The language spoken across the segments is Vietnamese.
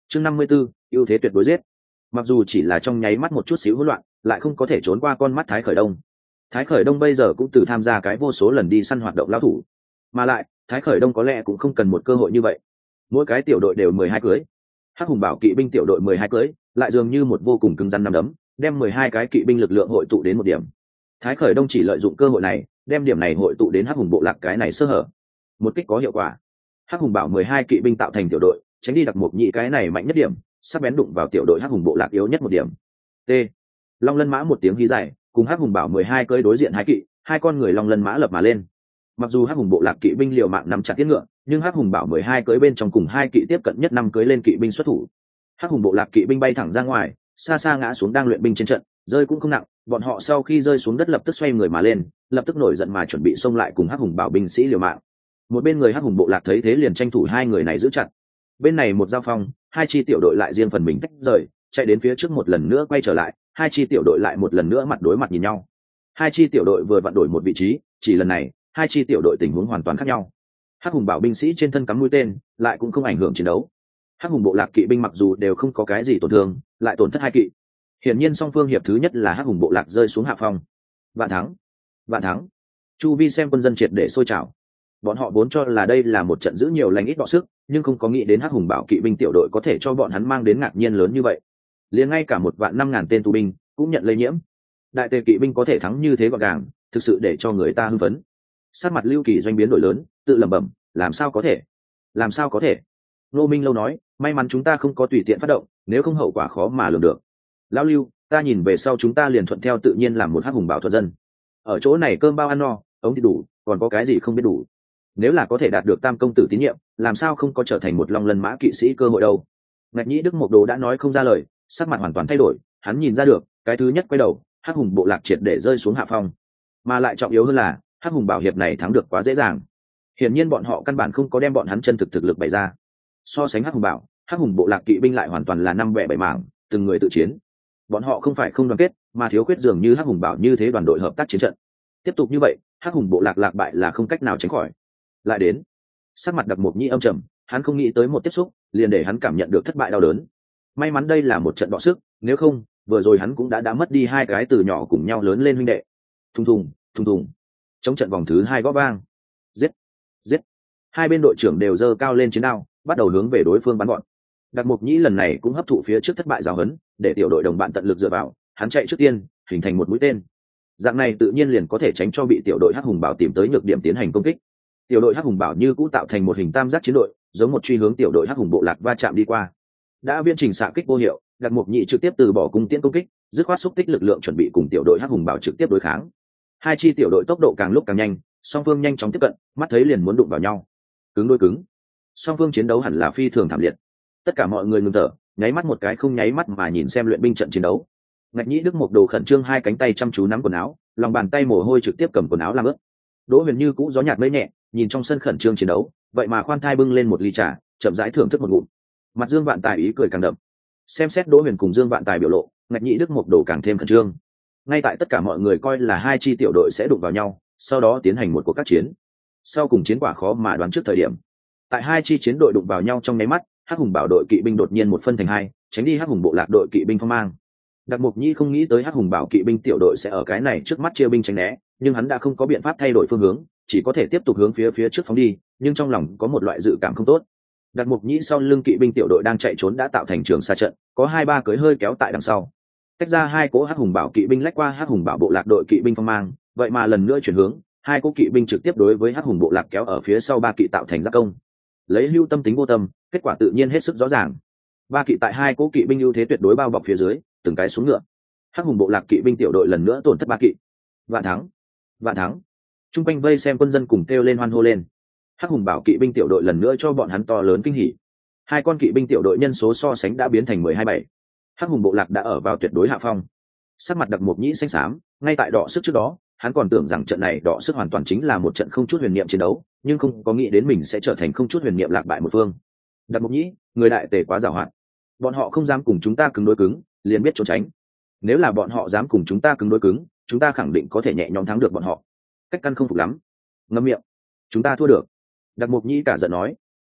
chương 54, ưu thế tuyệt đối giết. Mặc dù chỉ là trong nháy mắt một chút xíu hỗn loạn, lại không có thể trốn qua con mắt Thái Khởi Đông. Thái Khởi Đông bây giờ cũng từ tham gia cái vô số lần đi săn hoạt động lão thủ, mà lại Thái Khởi Đông có lẽ cũng không cần một cơ hội như vậy. Mỗi cái tiểu đội đều 12 cưới, Hắc Hùng Bảo kỵ binh tiểu đội 12 cưới, lại dường như một vô cùng cứng rắn nắm đấm, đem 12 cái kỵ binh lực lượng hội tụ đến một điểm. Thái Khởi Đông chỉ lợi dụng cơ hội này, đem điểm này hội tụ đến Hắc Hùng bộ lạc cái này sơ hở. Một kích có hiệu quả. Hắc Hùng Bảo 12 kỵ binh tạo thành tiểu đội, tránh đi Đặc Mục Nhĩ cái này mạnh nhất điểm, sắp bén đụng vào tiểu đội Hắc Hùng bộ lạc yếu nhất một điểm. T. Long Lân Mã một tiếng hí dài, cùng Hắc Hùng Bảo 12 cưỡi đối diện hai kỵ, hai con người Long Lân Mã lập mà lên. Mặc dù Hắc Hùng bộ lạc kỵ binh liều mạng nắm chặt tiết ngựa, nhưng Hắc Hùng Bảo 12 cưỡi bên trong cùng hai kỵ tiếp cận nhất năm cưỡi lên kỵ binh xuất thủ. Hắc Hùng bộ lạc kỵ binh bay thẳng ra ngoài, xa xa ngã xuống đang luyện binh trên trận, rơi cũng không nặng, bọn họ sau khi rơi xuống đất lập tức xoay người mà lên, lập tức nổi giận mà chuẩn bị xông lại cùng Hắc Hùng Bảo binh sĩ liều mạng. Một bên người Hắc Hùng bộ lạc thấy thế liền tranh thủ hai người này giữ chặt. Bên này một giao phong, hai chi tiểu đội lại riêng phần mình tách rời, chạy đến phía trước một lần nữa quay trở lại, hai chi tiểu đội lại một lần nữa mặt đối mặt nhìn nhau. Hai chi tiểu đội vừa vặn đổi một vị trí, chỉ lần này, hai chi tiểu đội tình huống hoàn toàn khác nhau. Hắc Hùng Bảo binh sĩ trên thân cắm mũi tên, lại cũng không ảnh hưởng chiến đấu. Hắc Hùng bộ lạc kỵ binh mặc dù đều không có cái gì tổn thương, lại tổn thất hai kỵ. Hiển nhiên song phương hiệp thứ nhất là Hắc Hùng bộ lạc rơi xuống hạ phong. Vạn thắng, vạn thắng. Chu vi xem quân dân triệt để sôi trào. Bọn họ vốn cho là đây là một trận giữ nhiều lành ít đọ sức, nhưng không có nghĩ đến Hắc Hùng Bảo kỵ binh tiểu đội có thể cho bọn hắn mang đến ngạc nhiên lớn như vậy. Liền ngay cả 1.500.000 tên tù binh cũng nhận lây nhiễm. Đại tề kỵ binh có thể thắng như thế gọn gàng, thực sự để cho người ta hưng phấn. Sát mặt Lưu Kỳ doanh biến đổi lớn, tự lẩm bẩm, làm sao có thể? Làm sao có thể? Nô Minh Lâu nói, may mắn chúng ta không có tùy tiện phát động, nếu không hậu quả khó mà lường được. Lão Lưu, ta nhìn về sau chúng ta liền thuận theo tự nhiên làm một Hắc Hùng Bảo thuận dân. Ở chỗ này cơm bao ăn no, ống thì đủ, còn có cái gì không biết đủ. Nếu là có thể đạt được Tam công tử tín nhiệm, làm sao không có trở thành một Long Lân Mã kỵ sĩ cơ hội đâu. Ngạch Nhĩ Đức Mộc Đồ đã nói không ra lời, sắc mặt hoàn toàn thay đổi, hắn nhìn ra được, cái thứ nhất quay đầu, Hắc Hùng bộ lạc triệt để rơi xuống hạ phong. Mà lại trọng yếu hơn là, Hắc Hùng Bảo hiệp này thắng được quá dễ dàng. Hiển nhiên bọn họ căn bản không có đem bọn hắn chân thực lực bày ra. So sánh Hắc Hùng Bảo, Hắc Hùng bộ lạc kỵ binh lại hoàn toàn là năm bẻ bảy mảng, từng người tự chiến. Bọn họ không phải không đoàn kết, mà thiếu khuyết dường như Hắc Hùng Bảo như thế đoàn đội hợp tác chiến trận. Tiếp tục như vậy, Hắc Hùng bộ lạc lạc bại là không cách nào tránh khỏi. Lại đến, sắc mặt Đặc Mục Nhĩ âm trầm, hắn không nghĩ tới một tiếp xúc, liền để hắn cảm nhận được thất bại đau đớn. May mắn đây là một trận bọ sức, nếu không, vừa rồi hắn cũng đã mất đi hai cái từ nhỏ cùng nhau lớn lên huynh đệ. Thùng thùng, thùng thùng. Trong trận vòng thứ 2 gõ vang. Giết, giết. Hai bên đội trưởng đều giơ cao lên chiến đao, bắt đầu hướng về đối phương bắn gọn. Đặc Mục Nhĩ lần này cũng hấp thụ phía trước thất bại giáo huấn, để tiểu đội đồng bạn tận lực dựa vào, hắn chạy trước tiên, hình thành một mũi tên. Dạng này tự nhiên liền có thể tránh cho bị tiểu đội Hắc Hùng Bảo tìm tới nhược điểm tiến hành công kích. Tiểu đội Hắc Hùng Bảo như cũ tạo thành một hình tam giác chiến đội, giống một truy hướng tiểu đội Hắc Hùng bộ lạc va chạm đi qua. Đã viễn trình xạ kích vô hiệu, Đặc Mục Nhĩ trực tiếp từ bỏ cung tiễn công kích, dứt khoát xúc tích lực lượng chuẩn bị cùng tiểu đội Hắc Hùng Bảo trực tiếp đối kháng. Hai chi tiểu đội tốc độ càng lúc càng nhanh, song phương nhanh chóng tiếp cận, mắt thấy liền muốn đụng vào nhau. Cứng đôi cứng. Song phương chiến đấu hẳn là phi thường thảm liệt. Tất cả mọi người ngừng thở, nháy mắt một cái không nháy mắt mà nhìn xem luyện binh trận chiến đấu. Ngạch Nhĩ Đức Mộc Đồ khẩn trương hai cánh tay chăm chú nắm quần áo, lòng bàn tay mồ hôi trực tiếp cầm quần áo làm ướt. Đỗ Huyền Như cũ gió nhạt mây nhẹ, nhìn trong sân khẩn trương chiến đấu, vậy mà khoan thai bưng lên một ly trà, chậm rãi thưởng thức một ngụm. Mặt Dương Vạn Tài ý cười càng đậm. Xem xét Đỗ Huyền cùng Dương Vạn Tài biểu lộ, Ngạch Nhĩ Đức Mộc Đồ càng thêm khẩn trương. Ngay tại tất cả mọi người coi là hai chi tiểu đội sẽ đụng vào nhau, sau đó tiến hành một cuộc các chiến. Sau cùng chiến quả khó mà đoán trước thời điểm. Tại hai chi chiến đội đụng vào nhau trong nháy mắt, Hắc Hùng Bảo đội kỵ binh đột nhiên một phân thành hai, tránh đi Hắc Hùng bộ lạc đội kỵ binh phong mang. Đặc Mục Nhĩ không nghĩ tới Hắc Hùng Bảo kỵ binh tiểu đội sẽ ở cái này trước mắt chia binh tránh né, nhưng hắn đã không có biện pháp thay đổi phương hướng, chỉ có thể tiếp tục hướng phía trước phóng đi, nhưng trong lòng có một loại dự cảm không tốt. Đặc Mục Nhĩ sau lưng kỵ binh tiểu đội đang chạy trốn đã tạo thành trường xa trận, có 2-3 cưỡi hơi kéo tại đằng sau. Tách ra hai cỗ Hắc Hùng Bảo kỵ binh lách qua Hắc Hùng Bảo bộ lạc đội kỵ binh phong mang, vậy mà lần nữa chuyển hướng, hai cỗ kỵ binh trực tiếp đối với Hắc Hùng bộ lạc kéo ở phía sau ba kỵ tạo thành giáp công. Lấy hưu tâm tính vô tâm, kết quả tự nhiên hết sức rõ ràng. Ba kỵ tại hai cỗ kỵ binh ưu thế tuyệt đối bao bọc phía dưới, từng cái xuống ngựa. Hắc Hùng bộ lạc kỵ binh tiểu đội lần nữa tổn thất ba kỵ. Vạn thắng, vạn thắng. Trung quanh vây xem quân dân cùng kêu lên hoan hô lên. Hắc Hùng Bảo kỵ binh tiểu đội lần nữa cho bọn hắn to lớn kinh hỉ. Hai con kỵ binh tiểu đội nhân số so sánh đã biến thành 12-7. Hắc Hùng bộ lạc đã ở vào tuyệt đối hạ phong. Sắc mặt Đặc Mục Nhĩ xanh xám, ngay tại đọ sức trước đó, hắn còn tưởng rằng trận này đọ sức hoàn toàn chính là một trận không chút huyền niệm chiến đấu, nhưng không có nghĩ đến mình sẽ trở thành không chút huyền niệm lạc bại một phương. Đặc Mục Nhĩ, người đại tề quá giàu hạn. Bọn họ không dám cùng chúng ta cứng đối cứng, liền biết trốn tránh. Nếu là bọn họ dám cùng chúng ta cứng đối cứng, chúng ta khẳng định có thể nhẹ nhõm thắng được bọn họ. Cách căn không phục lắm. Ngậm miệng. Chúng ta thua được. Đặc Mục Nhĩ cả giận nói.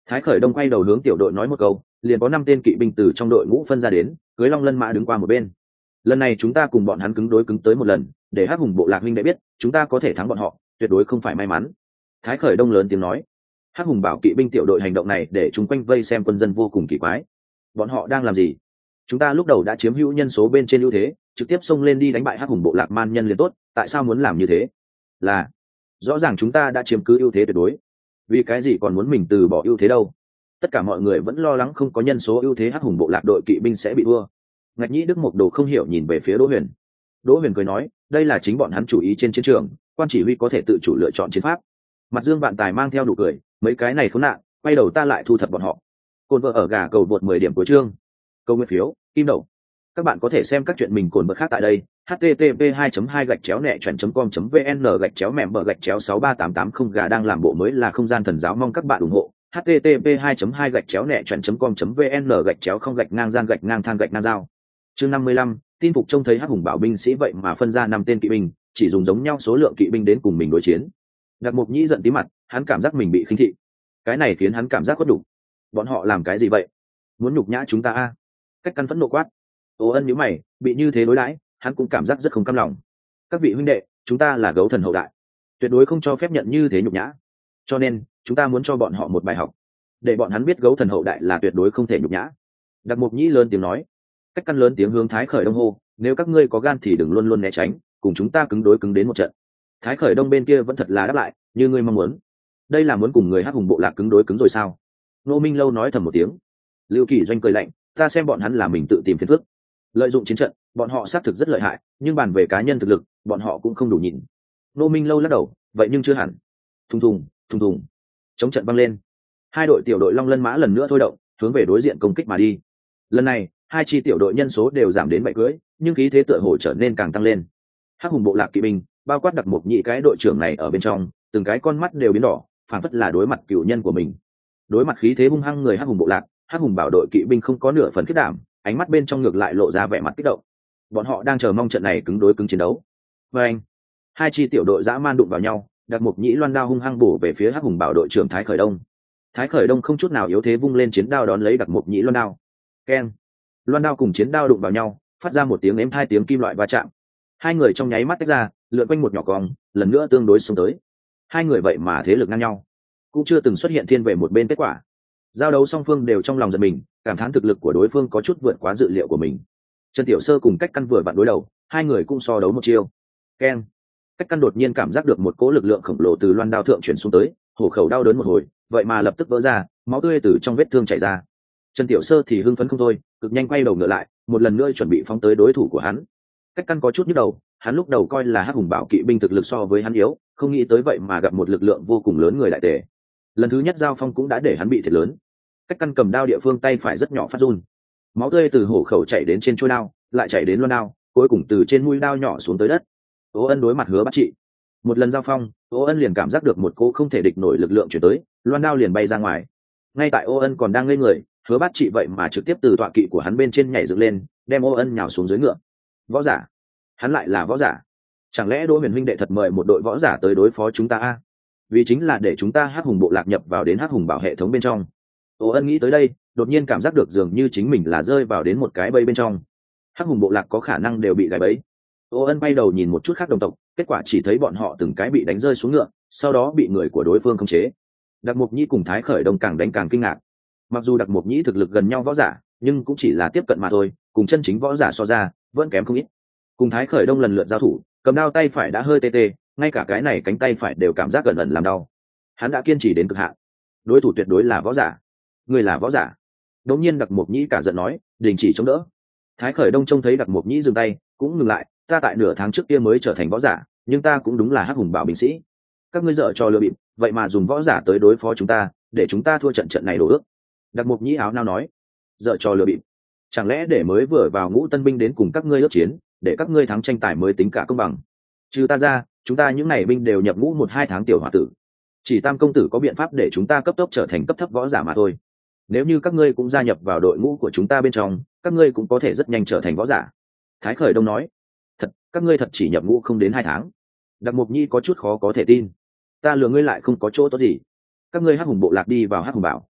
Thái Khởi Đông quay đầu hướng tiểu đội nói một câu, liền có 5 tên kỵ binh từ trong đội ngũ phân ra đến, cưới long lân mã đứng qua một bên. Lần này chúng ta cùng bọn hắn cứng đối cứng tới một lần, để Hắc Hùng bộ lạc huynh đệ biết chúng ta có thể thắng bọn họ, tuyệt đối không phải may mắn. Thái Khởi Đông lớn tiếng nói. Hắc Hùng bảo kỵ binh tiểu đội hành động này để chúng quanh vây xem quân dân vô cùng kỳ quái. Bọn họ đang làm gì? Chúng ta lúc đầu đã chiếm hữu nhân số bên trên ưu thế, trực tiếp xông lên đi đánh bại Hắc Hùng bộ lạc man nhân liền tốt, tại sao muốn làm như thế? Là rõ ràng chúng ta đã chiếm cứ ưu thế tuyệt đối, vì cái gì còn muốn mình từ bỏ ưu thế đâu? Tất cả mọi người vẫn lo lắng không có nhân số ưu thế Hắc Hùng bộ lạc đội kỵ binh sẽ bị thua. Ngạch Nhĩ Đức Mộc Đồ không hiểu nhìn về phía Đỗ Huyền. Đỗ Huyền cười nói, đây là chính bọn hắn chủ ý trên chiến trường, quan chỉ huy có thể tự chủ lựa chọn chiến pháp. Mặt Dương Vạn Tài mang theo nụ cười, mấy cái này khốn nạn, quay đầu ta lại thu thập bọn họ. Cồn vợ ở gà cầu vượt 10 điểm của chương. Câu nguyên phiếu, kim đậu. Các bạn có thể xem các chuyện mình cồn vợ khác tại đây. http://2-nẹ.com.vn/mẹm 63880 gà đang làm bộ mới là không gian thần giáo, mong các bạn ủng hộ. http://2-nẹ.com.vn/không-gian-than-ngang-dao. Chương 55, tin phục trông thấy Hắc Hùng bảo binh sĩ vậy mà phân ra 5 tên kỵ binh, chỉ dùng giống nhau số lượng kỵ binh đến cùng mình đối chiến. Đặc Mục Nhĩ giận tí mặt, hắn cảm giác mình bị khinh thị. Cái này khiến hắn cảm giác có đủ. Bọn họ làm cái gì vậy? Muốn nhục nhã chúng ta à? Cách Căn phẫn nộ quát. Ô Ân nhíu mày, bị như thế đối đãi, hắn cũng cảm giác rất không cam lòng. Các vị huynh đệ, chúng ta là gấu thần hậu đại, tuyệt đối không cho phép nhận như thế nhục nhã. Cho nên, chúng ta muốn cho bọn họ một bài học, để bọn hắn biết gấu thần hậu đại là tuyệt đối không thể nhục nhã. Đặc Mục Nhĩ lớn tiếng nói. Cách Căn lớn tiếng hướng Thái Khởi Đông hô, nếu các ngươi có gan thì đừng luôn luôn né tránh, cùng chúng ta cứng đối cứng đến một trận. Thái Khởi Đông bên kia vẫn thật là đáp lại, như ngươi mong muốn. Đây là muốn cùng người Hắc Hùng bộ lạc cứng đối cứng rồi sao? Nô Minh Lâu nói thầm một tiếng. Lưu Kỳ Doanh cười lạnh, ta xem bọn hắn là mình tự tìm phiền phức. Lợi dụng chiến trận, bọn họ xác thực rất lợi hại, nhưng bàn về cá nhân thực lực, bọn họ cũng không đủ nhìn. Nô Minh Lâu lắc đầu, vậy nhưng chưa hẳn. Thùng thùng, thùng thùng. Chống trận băng lên. Hai đội tiểu đội Long Lân Mã lần nữa thôi động, hướng về đối diện công kích mà đi. Lần này, hai chi tiểu đội nhân số đều giảm đến 7 cưỡi, nhưng khí thế tựa hồ trở nên càng tăng lên. Hắc Hùng bộ lạc kỵ binh, bao quát Đặc Mục Nhĩ cái đội trưởng này ở bên trong, từng cái con mắt đều biến đỏ, phản phất là đối mặt cựu nhân của mình. Đối mặt khí thế hung hăng người Hắc Hùng bộ lạc, Hắc Hùng bảo đội kỵ binh không có nửa phần khiết đảm, ánh mắt bên trong ngược lại lộ ra vẻ mặt kích động. Bọn họ đang chờ mong trận này cứng đối cứng chiến đấu. Và anh, hai chi tiểu đội dã man đụng vào nhau, Đặc Mục Nhĩ loan đao hung hăng bổ về phía Hắc Hùng bảo đội trưởng Thái Khởi Đông. Thái Khởi Đông không chút nào yếu thế vung lên chiến đao đón lấy Đặc Mục Nhĩ loan đao. Keng! Loan đao cùng chiến đao đụng vào nhau, phát ra một tiếng êm hai tiếng kim loại va chạm. Hai người trong nháy mắt tách ra, lượn quanh một nhỏ cong, lần nữa tương đối xông tới. Hai người vậy mà thế lực ngang nhau, cũng chưa từng xuất hiện thiên về một bên kết quả. Giao đấu song phương đều trong lòng giận mình, cảm thán thực lực của đối phương có chút vượt quá dự liệu của mình. Trần Tiểu Sơ cùng Cách Căn vừa vặn đối đầu, hai người cũng so đấu một chiêu. Keng! Cách Căn đột nhiên cảm giác được một cỗ lực lượng khổng lồ từ loan đao thượng chuyển xuống tới, hổ khẩu đau đớn một hồi, vậy mà lập tức vỡ ra, máu tươi từ trong vết thương chảy ra. Trần Tiểu Sơ thì hưng phấn không thôi, cực nhanh quay đầu ngựa lại, một lần nữa chuẩn bị phóng tới đối thủ của hắn. Cách Căn có chút nhức đầu, hắn lúc đầu coi là Hắc Hùng bảo kỵ binh thực lực so với hắn yếu, không nghĩ tới vậy mà gặp một lực lượng vô cùng lớn người đại tề. Lần thứ nhất giao phong cũng đã để hắn bị thiệt lớn. Cách Căn cầm đao địa phương tay phải rất nhỏ phát run, máu tươi từ hổ khẩu chảy đến trên chuôi đao, lại chảy đến loan đao, cuối cùng từ trên mũi đao nhỏ xuống tới đất. Ô Ân đối mặt Hứa Bát Trị, một lần giao phong, Ô Ân liền cảm giác được một cỗ không thể địch nổi lực lượng chuyển tới, loan đao liền bay ra ngoài. Ngay tại Ô Ân còn đang ngây người, Hứa Bát Trị vậy mà trực tiếp từ tọa kỵ của hắn bên trên nhảy dựng lên, đem Ô Ân nhào xuống dưới ngựa. Võ giả? Hắn lại là võ giả? Chẳng lẽ Đỗ Huyền huynh đệ thật mời một đội võ giả tới đối phó chúng ta a? Vì chính là để chúng ta Hắc Hùng bộ lạc nhập vào đến Hắc Hùng bảo hệ thống bên trong. Ô Ân nghĩ tới đây, đột nhiên cảm giác được dường như chính mình là rơi vào đến một cái bẫy bên trong. Hắc Hùng bộ lạc có khả năng đều bị gài bẫy. Ô Ân bay đầu nhìn một chút khác đồng tộc, kết quả chỉ thấy bọn họ từng cái bị đánh rơi xuống ngựa, sau đó bị người của đối phương khống chế. Đặc Mục Nhĩ cùng Thái Khởi Đông càng đánh càng kinh ngạc. Mặc dù Đặc Mục Nhĩ thực lực gần nhau võ giả, nhưng cũng chỉ là tiếp cận mà thôi, cùng chân chính võ giả so ra, vẫn kém không ít. Cùng Thái Khởi Đông lần lượt giao thủ, cầm đao tay phải đã hơi tê tê, ngay cả cái này cánh tay phải đều cảm giác gần ẩn làm đau. Hắn đã kiên trì đến cực hạn. Đối thủ tuyệt đối là võ giả. Người là võ giả? Đột nhiên Đặc Mục Nhĩ cả giận nói, đình chỉ chống đỡ. Thái Khởi Đông trông thấy Đặc Mục Nhĩ dừng tay, cũng ngừng lại. Ta tại nửa tháng trước kia mới trở thành võ giả, nhưng ta cũng đúng là Hắc Hùng bảo binh sĩ. Các ngươi dở trò lừa bịp, vậy mà dùng võ giả tới đối phó chúng ta, để chúng ta thua trận này đổ ước. Đặc Mục Nhĩ áo nao nói, dở trò lừa bịp? Chẳng lẽ để mới vừa vào ngũ tân binh đến cùng các ngươi ước chiến, để các ngươi thắng tranh tài mới tính cả công bằng? Trừ ta ra, chúng ta những này binh đều nhập ngũ 1-2 tháng tiểu hòa tử. Chỉ Tam công tử có biện pháp để chúng ta cấp tốc trở thành cấp thấp võ giả mà thôi. Nếu như các ngươi cũng gia nhập vào đội ngũ của chúng ta bên trong, các ngươi cũng có thể rất nhanh trở thành võ giả. Thái Khởi Đông nói, thật, các ngươi thật chỉ nhập ngũ không đến 2 tháng? Đặc Mục Nhĩ có chút khó có thể tin. Ta lừa ngươi lại không có chỗ tốt gì. Các ngươi Hắc Hùng bộ lạc đi vào Hắc Hùng bảo,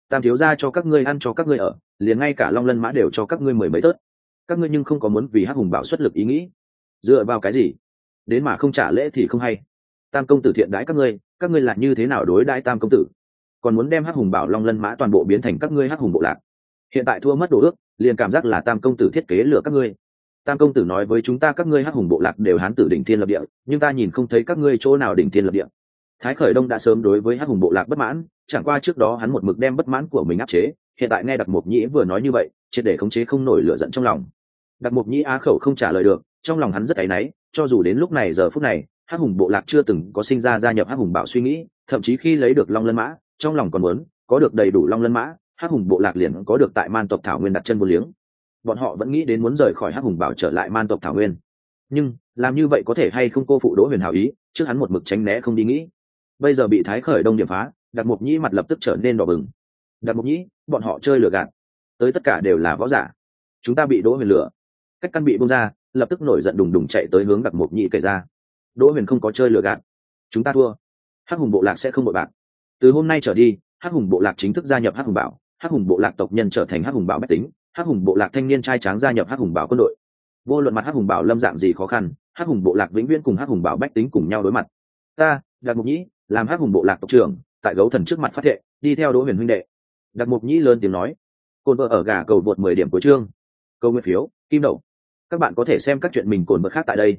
tam thiếu gia cho các ngươi ăn cho các ngươi ở, liền ngay cả long lân mã đều cho các ngươi mười mấy tớt, các ngươi nhưng không có muốn vì hắc hùng bảo xuất lực ý nghĩ. Dựa vào cái gì? Đến mà không trả lễ thì không hay. Tam công tử thiện đãi các ngươi là như thế nào đối đãi tam công tử? Còn muốn đem hắc hùng bảo long lân mã toàn bộ biến thành các ngươi hắc hùng bộ lạc. Hiện tại thua mất đồ ước, liền cảm giác là tam công tử thiết kế lừa các ngươi. Tam công tử nói với chúng ta các ngươi hắc hùng bộ lạc đều hán tử đỉnh thiên lập địa, nhưng ta nhìn không thấy các ngươi chỗ nào đỉnh thiên lập địa. Thái Khởi Đông đã sớm đối với hắc hùng bộ lạc bất mãn, chẳng qua trước đó hắn một mực đem bất mãn của mình áp chế, hiện tại nghe Đặc Mộc Nhĩ vừa nói như vậy, triệt để khống chế không nổi lửa giận trong lòng. Đặc Mộc Nhĩ á khẩu không trả lời được, trong lòng hắn rất áy náy, cho dù đến lúc này giờ phút này, hắc hùng bộ lạc chưa từng có sinh ra gia nhập hắc hùng bảo suy nghĩ, thậm chí khi lấy được long lân mã, trong lòng còn muốn có được đầy đủ long lân mã, hắc hùng bộ lạc liền có được tại man tộc thảo nguyên đặt chân vô liếng. Bọn họ vẫn nghĩ đến muốn rời khỏi hắc hùng bảo trở lại man tộc thảo nguyên, nhưng làm như vậy có thể hay không cô phụ Đỗ Huyền hảo ý, trước hắn một mực tránh né không đi nghĩ. Bây giờ bị Thái Khởi Đông điểm phá, Đặc Mộc Nhĩ mặt lập tức trở nên đỏ bừng. Đặc Mộc Nhĩ, bọn họ chơi lừa gạt, tới tất cả đều là võ giả, chúng ta bị Đỗ Huyền lừa. Cách căn bị bung ra, lập tức nổi giận đùng đùng chạy tới hướng Đặc Mộc Nhĩ kể ra. Đỗ Huyền không có chơi lừa gạt, chúng ta thua, hắc hùng bộ lạc sẽ không bội bạc. Từ hôm nay trở đi, hắc hùng bộ lạc chính thức gia nhập hắc hùng bảo, hắc hùng bộ lạc tộc nhân trở thành hắc hùng bảo bách tính, hắc hùng bộ lạc thanh niên trai tráng gia nhập hắc hùng bảo quân đội. Vô luận mặt hắc hùng bảo lâm dạng gì khó khăn, hắc hùng bộ lạc vĩnh viễn cùng hắc hùng bảo bách tính cùng nhau đối mặt. Ta, Đặc Mộc Nhĩ, làm hắc hùng bộ lạc tộc trưởng, tại gấu thần trước mặt phát thệ, đi theo Đỗ Huyền huynh đệ. Đặc Mộc Nhĩ lớn tiếng nói. Cồn vợ ở gà cầu vượt 10 điểm của chương. Câu nguyên phiếu, kim đậu. Các bạn có thể xem các chuyện mình cồn vợ khác tại đây.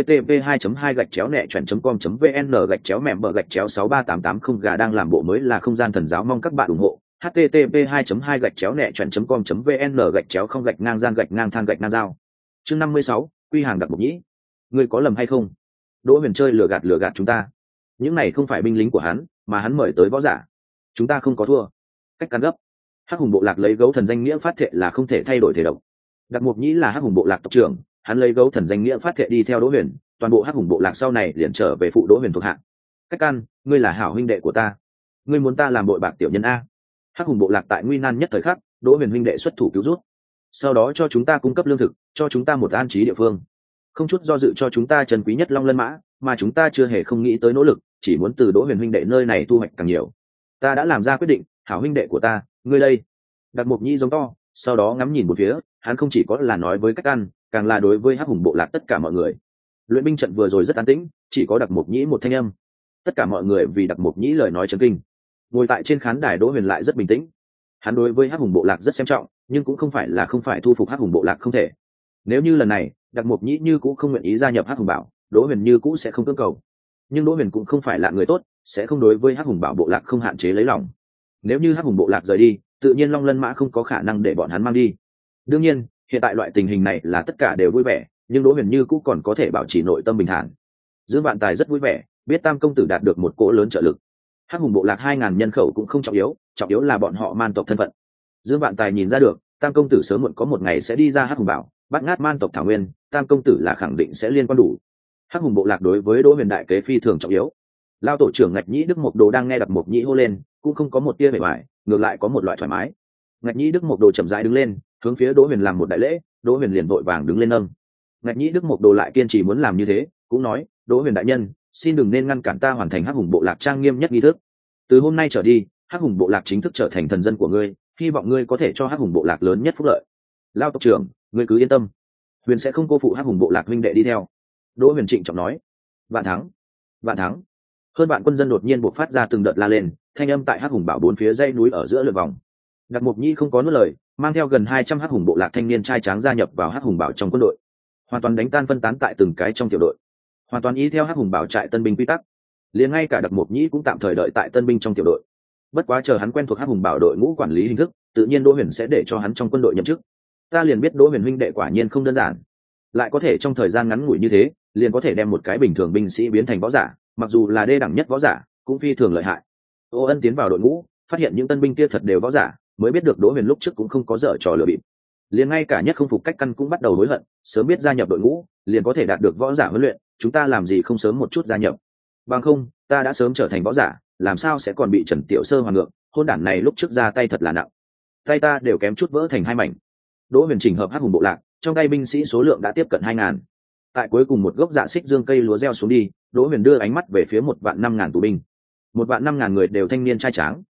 http://2-nẹ-chọn.com.vn/gạch chéo mẹm bờ gạch chéo 63880 gà đang làm bộ mới là không gian thần giáo, mong các bạn ủng hộ. http://2-nẹ-chọn.com.vn/gạch chéo không gạch ngang gian gạch ngang than gạch ngang dao. Chương 56, quy hàng Đặc Mộc Nhĩ. Ngươi có lầm hay không? Đỗ Huyền chơi lừa gạt chúng ta. Những này không phải binh lính của hắn, mà hắn mời tới võ giả. Chúng ta không có thua. Cách căn gấp. Hắc hùng bộ lạc lấy gấu thần danh nghĩa phát thệ là không thể thay đổi thể độc. Đặc Mộc Nhĩ là hắc hùng bộ lạc tộc trưởng, hắn lấy gấu thần danh nghĩa phát thệ đi theo Đỗ Huyền, toàn bộ hắc hùng bộ lạc sau này liền trở về phụ Đỗ Huyền thuộc hạ. Cách căn, ngươi là hảo huynh đệ của ta, ngươi muốn ta làm bội bạc tiểu nhân a? Hắc hùng bộ lạc tại nguy nan nhất thời khắc, Đỗ Huyền huynh đệ xuất thủ cứu rút, sau đó cho chúng ta cung cấp lương thực, cho chúng ta một an trí địa phương, không chút do dự cho chúng ta trân quý nhất long lân mã, mà chúng ta chưa hề không nghĩ tới nỗ lực, chỉ muốn từ Đỗ Huyền huynh đệ nơi này thu hoạch càng nhiều. Ta đã làm ra quyết định, hảo huynh đệ của ta, ngươi đây. Đặc Mộc Nhĩ giống to, sau đó ngắm nhìn một phía, hắn không chỉ có là nói với Cách Căn, càng là đối với hắc hùng bộ lạc tất cả mọi người. Luyện binh trận vừa rồi rất an tĩnh, chỉ có Đặc Mộc Nhĩ một thanh âm. Tất cả mọi người vì Đặc Mộc Nhĩ lời nói chấn kinh. Ngồi tại trên khán đài Đỗ Huyền lại rất bình tĩnh. Hắn đối với hắc hùng bộ lạc rất xem trọng, nhưng cũng không phải là không phải thu phục hắc hùng bộ lạc không thể. Nếu như lần này Đặc Mộc Nhĩ như cũng không nguyện ý gia nhập hắc hùng bảo, Đỗ Huyền như cũng sẽ không cưỡng cầu. Nhưng Đỗ Huyền cũng không phải là người tốt, sẽ không đối với hắc hùng bảo bộ lạc không hạn chế lấy lòng. Nếu như hắc hùng bộ lạc rời đi, tự nhiên long lân mã không có khả năng để bọn hắn mang đi. Đương nhiên, hiện tại loại tình hình này là tất cả đều vui vẻ, nhưng Đỗ Huyền như cũng còn có thể bảo trì nội tâm bình thản. Dương Vạn Tài rất vui vẻ, biết Tam công tử đạt được một cỗ lớn trợ lực. Hắc hùng bộ lạc 2000 nhân khẩu cũng không trọng yếu là bọn họ man tộc thân phận. Dương Vạn Tài nhìn ra được, Tam công tử sớm muộn có một ngày sẽ đi ra hắc hùng bảo, bắt ngát man tộc thảo nguyên, Tam công tử là khẳng định sẽ liên quan đủ. Hắc hùng bộ lạc đối với Đỗ Huyền đại kế phi thường trọng yếu. Lao tổ trưởng Ngạch Nhĩ Đức Mộc Đồ đang nghe Đặc Mộc Nhĩ hô lên, cũng không có một tia vẻ vải, ngược lại có một loại thoải mái. Ngạch Nhĩ Đức Mộc Đồ chậm rãi đứng lên, hướng phía Đỗ Huyền làm một đại lễ, Đỗ Huyền liền vội vàng đứng lên nâng. Ngạch Nhĩ Đức Mộc Đồ lại kiên trì muốn làm như thế, cũng nói, Đỗ Huyền đại nhân, xin đừng nên ngăn cản ta hoàn thành hắc hùng bộ lạc trang nghiêm nhất nghi thức. Từ hôm nay trở đi, hắc hùng bộ lạc chính thức trở thành thần dân của ngươi, hy vọng ngươi có thể cho hắc hùng bộ lạc lớn nhất phúc lợi. Lao tộc trưởng, ngươi cứ yên tâm, Huyền sẽ không cô phụ hắc hùng bộ lạc huynh đệ đi theo. Đỗ Huyền trịnh trọng nói. Vạn thắng, vạn thắng. Hơn bạn quân dân đột nhiên buộc phát ra từng đợt la lên, thanh âm tại hắc hùng bảo bốn phía dãy núi ở giữa lượt vòng. Đặc Mộc Nhĩ không có nuốt lời, mang theo gần 200 hắc hùng bộ lạc thanh niên trai tráng gia nhập vào hắc hùng bảo trong quân đội, hoàn toàn đánh tan phân tán tại từng cái trong tiểu đội, hoàn toàn ý theo hắc hùng bảo trại tân binh quy tắc. Liền ngay cả Đặc Mộc Nhĩ cũng tạm thời đợi tại tân binh trong tiểu đội. Bất quá chờ hắn quen thuộc hắc hùng bảo đội ngũ quản lý hình thức, tự nhiên Đỗ Huyền sẽ để cho hắn trong quân đội nhậm chức. Ta liền biết Đỗ Huyền huynh đệ quả nhiên không đơn giản, lại có thể trong thời gian ngắn ngủi như thế, liền có thể đem một cái bình thường binh sĩ biến thành võ giả, mặc dù là đê đẳng nhất võ giả, cũng phi thường lợi hại. Ô Ân tiến vào đội ngũ, phát hiện những tân binh kia thật đều võ giả, mới biết được Đỗ Huyền lúc trước cũng không có dở trò lừa bịp. Liền ngay cả nhất không phục Cách Căn cũng bắt đầu hối hận, sớm biết gia nhập đội ngũ, liền có thể đạt được võ giả huấn luyện, chúng ta làm gì không sớm một chút gia nhập? Bằng không, ta đã sớm trở thành võ giả, làm sao sẽ còn bị Trần Tiểu Sơ hoàn ngược, hôn đản này lúc trước ra tay thật là nặng. Tay ta đều kém chút vỡ thành hai mảnh. Đỗ Huyền chỉnh hợp hắc hùng bộ lạc, trong tay binh sĩ số lượng đã tiếp cận 2000. Tại cuối cùng một gốc dạ xích dương cây lúa gieo xuống đi, Đỗ Huyền đưa ánh mắt về phía 15000 tù binh. 15000 người đều thanh niên trai tráng.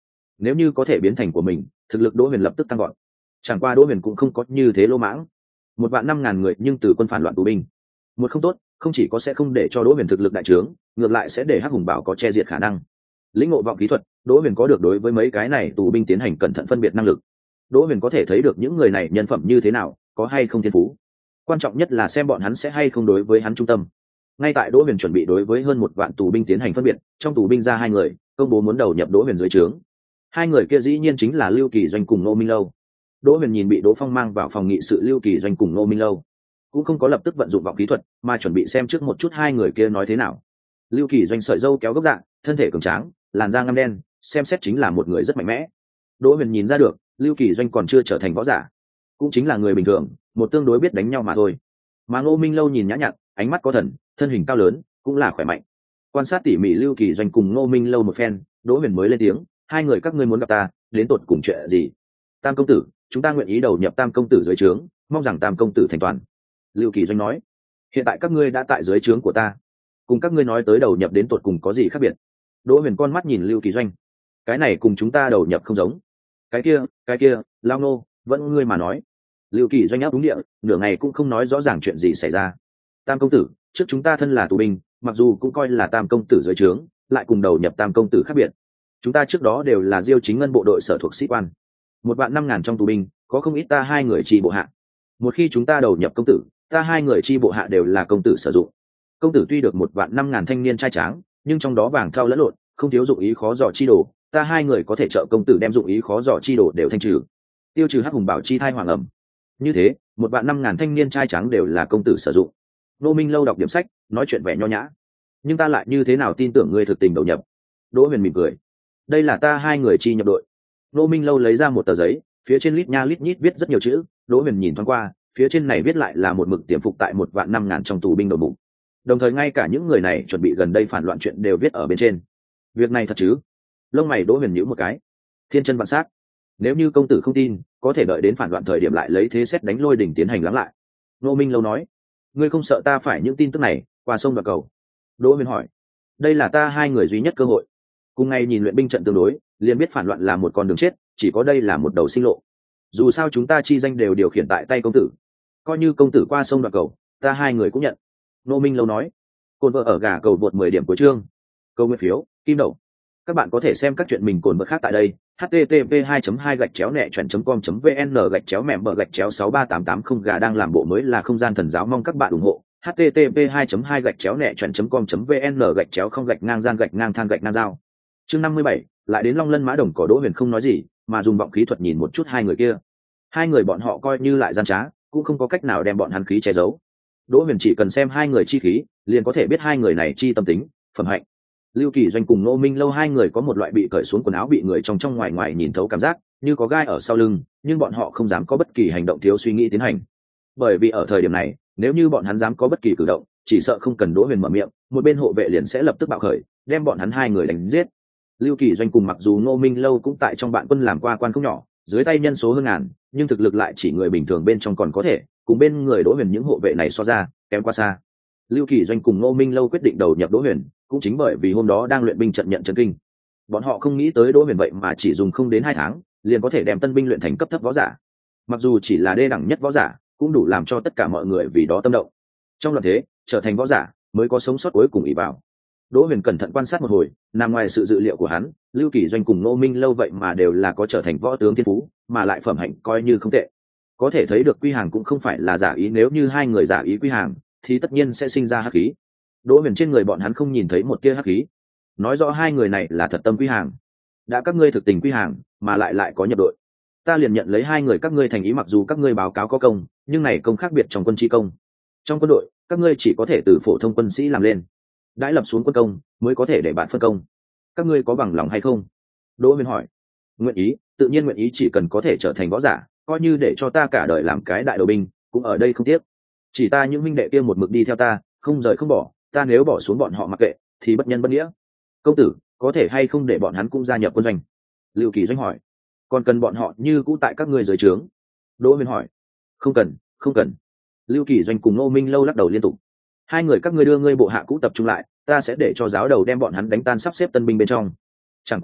nếu như có thể biến thành của mình, thực lực Đỗ Huyền lập tức tăng gọn. Chẳng qua Đỗ Huyền cũng không có như thế lỗ mãng. 1.500.000 người nhưng từ quân phản loạn tù binh, một không tốt, không chỉ có sẽ không để cho Đỗ Huyền thực lực đại trướng, ngược lại sẽ để Hắc Hùng Bảo có che diệt khả năng. Lĩnh ngộ vọng khí thuật, Đỗ Huyền có được đối với mấy cái này tù binh tiến hành cẩn thận phân biệt năng lực. Đỗ Huyền có thể thấy được những người này nhân phẩm như thế nào, có hay không thiên phú. Quan trọng nhất là xem bọn hắn sẽ hay không đối với hắn trung tâm. Ngay tại Đỗ Huyền chuẩn bị đối với hơn 1.000 tù binh tiến hành phân biệt, trong tù binh ra hai người, công bố muốn đầu nhập Đỗ Huyền dưới trướng. Hai người kia dĩ nhiên chính là Lưu Kỳ Doanh cùng Ngô Minh Lâu. Đỗ Huyền nhìn bị Đỗ Phong mang vào phòng nghị sự Lưu Kỳ Doanh cùng Ngô Minh Lâu, cũng không có lập tức vận dụng vọng khí thuật, mà chuẩn bị xem trước một chút hai người kia nói thế nào. Lưu Kỳ Doanh sợi râu kéo gốc dạng, thân thể cường tráng, làn da ngăm đen, xem xét chính là một người rất mạnh mẽ. Đỗ Huyền nhìn ra được, Lưu Kỳ Doanh còn chưa trở thành võ giả, cũng chính là người bình thường, một tương đối biết đánh nhau mà thôi. Mà Ngô Minh Lâu nhìn nhã nhặn, ánh mắt có thần, thân hình cao lớn, cũng là khỏe mạnh. Quan sát tỉ mỉ Lưu Kỳ Doanh cùng Ngô Minh Lâu một phen, Đỗ Huyền mới lên tiếng, hai người các ngươi muốn gặp ta, đến tột cùng chuyện gì? Tam công tử, chúng ta nguyện ý đầu nhập Tam công tử dưới trướng, mong rằng Tam công tử thành toàn. Lưu Kỳ Doanh nói, hiện tại các ngươi đã tại dưới trướng của ta, cùng các ngươi nói tới đầu nhập đến tột cùng có gì khác biệt? Đỗ Huyền con mắt nhìn Lưu Kỳ Doanh, cái này cùng chúng ta đầu nhập không giống. Cái kia, lao nô, vẫn ngươi mà nói. Lưu Kỳ Doanh áp đúng địa, nửa ngày cũng không nói rõ ràng chuyện gì xảy ra. Tam công tử, trước chúng ta thân là tù binh, mặc dù cũng coi là Tam công tử dưới trướng, lại cùng đầu nhập Tam công tử khác biệt. Chúng ta trước đó đều là Diêu Chính Ngân bộ đội sở thuộc sĩ quan. 1.500.000 trong tù binh, có không ít ta hai người chi bộ hạ. Một khi chúng ta đầu nhập công tử, ta hai người chi bộ hạ đều là công tử sử dụng. Công tử tuy được 1.500.000 thanh niên trai tráng, nhưng trong đó vàng thao lẫn lộn, không thiếu dụng ý khó dò chi đồ. Ta hai người có thể trợ công tử đem dụng ý khó dò chi đồ đều thanh trừ, tiêu trừ Hắc Hùng Bảo chi thai hoàng ẩm. Như thế, 1.500.000 thanh niên trai tráng đều là công tử sử dụng. Nô Minh Lâu đọc điểm sách, nói chuyện vẻ nho nhã. Nhưng ta lại như thế nào tin tưởng ngươi thực tình đầu nhập? Đỗ Huyền mỉm cười, đây là ta hai người chi nhập đội. Nô Minh Lâu lấy ra một tờ giấy, phía trên lít nha lít nhít viết rất nhiều chữ. Đỗ Huyền nhìn thoáng qua, phía trên này viết lại là một mực tiềm phục tại 1.500.000 trong tù binh đầu mục. Đồng thời ngay cả những người này chuẩn bị gần đây phản loạn chuyện đều viết ở bên trên. Việc này thật chứ? Lông mày Đỗ Huyền nhíu một cái. Thiên chân vạn sát. Nếu như công tử không tin, có thể đợi đến phản loạn thời điểm lại lấy thế xét đánh lôi đỉnh tiến hành lắng lại. Nô Minh Lâu nói, ngươi không sợ ta phải những tin tức này qua sông và cầu? Đỗ Huyền hỏi, đây là ta hai người duy nhất cơ hội. Cùng ngày nhìn luyện binh trận tương đối, liền biết phản loạn là một con đường chết, chỉ có đây là một đầu sinh lộ. Dù sao chúng ta chi danh đều điều khiển tại tay công tử, coi như công tử qua sông và cầu, ta hai người cũng nhận. Nô Minh Lâu nói, cồn vợ ở gà cầu vượt 10 điểm của chương, câu nguyên phiếu kim đậu. Các bạn có thể xem các chuyện mình cồn vợ khác tại đây. http://2-nẹ.com.vn/mẹm/6388 không gà đang làm bộ mới là không gian thần giáo, mong các bạn ủng hộ. http://2-nẹ.com.vn/không-gian-than-ngang-dao. Chương 57, lại đến Long Lân Mã Đồng Cỏ. Đỗ Huyền không nói gì, mà dùng vọng khí thuật nhìn một chút hai người kia. Hai người bọn họ coi như lại gian trá, cũng không có cách nào đem bọn hắn khí che giấu. Đỗ Huyền chỉ cần xem hai người chi khí, liền có thể biết hai người này chi tâm tính, phẩm hạnh. Lưu Kỳ Doanh cùng Ngô Minh Lâu hai người có một loại bị cởi xuống quần áo bị người trong trong ngoài ngoài nhìn thấu cảm giác, như có gai ở sau lưng, nhưng bọn họ không dám có bất kỳ hành động thiếu suy nghĩ tiến hành. Bởi vì ở thời điểm này, nếu như bọn hắn dám có bất kỳ cử động, chỉ sợ không cần Đỗ Huyền mở miệng, một bên hộ vệ liền sẽ lập tức bạo khởi, đem bọn hắn hai người đánh giết. Lưu Kỳ Doanh cùng mặc dù Ngô Minh Lâu cũng tại trong bạn quân làm qua quan không nhỏ, dưới tay nhân số hơn ngàn, nhưng thực lực lại chỉ người bình thường bên trong còn có thể, cùng bên người Đỗ Huyền những hộ vệ này so ra, kém quá xa. Lưu Kỳ Doanh cùng Ngô Minh Lâu quyết định đầu nhập Đỗ Huyền, cũng chính bởi vì hôm đó đang luyện binh trận nhận chấn kinh. Bọn họ không nghĩ tới Đỗ Huyền vậy mà chỉ dùng không đến 2 tháng, liền có thể đem tân binh luyện thành cấp thấp võ giả. Mặc dù chỉ là đê đẳng nhất võ giả, cũng đủ làm cho tất cả mọi người vì đó tâm động. Trong loạn thế, trở thành võ giả mới có sống sót cuối cùng ỷ vào. Đỗ Huyền cẩn thận quan sát một hồi, nằm ngoài sự dự liệu của hắn, Lưu Kỳ Doanh cùng Ngô Minh Lâu vậy mà đều là có trở thành võ tướng thiên phú, mà lại phẩm hạnh coi như không tệ. Có thể thấy được Quy Hàng cũng không phải là giả ý, nếu như hai người giả ý Quy Hàng, thì tất nhiên sẽ sinh ra hắc khí. Đỗ Huyền trên người bọn hắn không nhìn thấy một tia hắc khí, nói rõ hai người này là thật tâm Quy Hàng. Đã các ngươi thực tình Quy Hàng, mà lại có nhập đội, ta liền nhận lấy hai người các ngươi thành ý. Mặc dù các ngươi báo cáo có công, nhưng này công khác biệt trong quân chi công. Trong quân đội, các ngươi chỉ có thể từ phổ thông quân sĩ làm lên, đãi lập xuống quân công mới có thể để bạn phân công. Các ngươi có bằng lòng hay không? Đỗ Huyền hỏi. Nguyện ý, tự nhiên nguyện ý, chỉ cần có thể trở thành võ giả, coi như để cho ta cả đời làm cái đại đầu binh, cũng ở đây không tiếc. Chỉ ta những minh đệ kia một mực đi theo ta, không rời không bỏ, ta nếu bỏ xuống bọn họ mặc kệ, thì bất nhân bất nghĩa. Công tử, có thể hay không để bọn hắn cũng gia nhập quân doanh? Lưu Kỳ Doanh hỏi. Còn cần bọn họ như cũ tại các ngươi dưới trướng? Đỗ Huyền hỏi. Không cần, không cần. Lưu Kỳ Doanh cùng Ngô Minh Lâu lắc đầu liên tục. Hai người các ngươi đưa ngươi bộ hạ cũ tập trung lại, ta sẽ để cho giáo đầu đem bọn hắn đánh tan, sắp xếp tân binh bên trong. Chẳng qua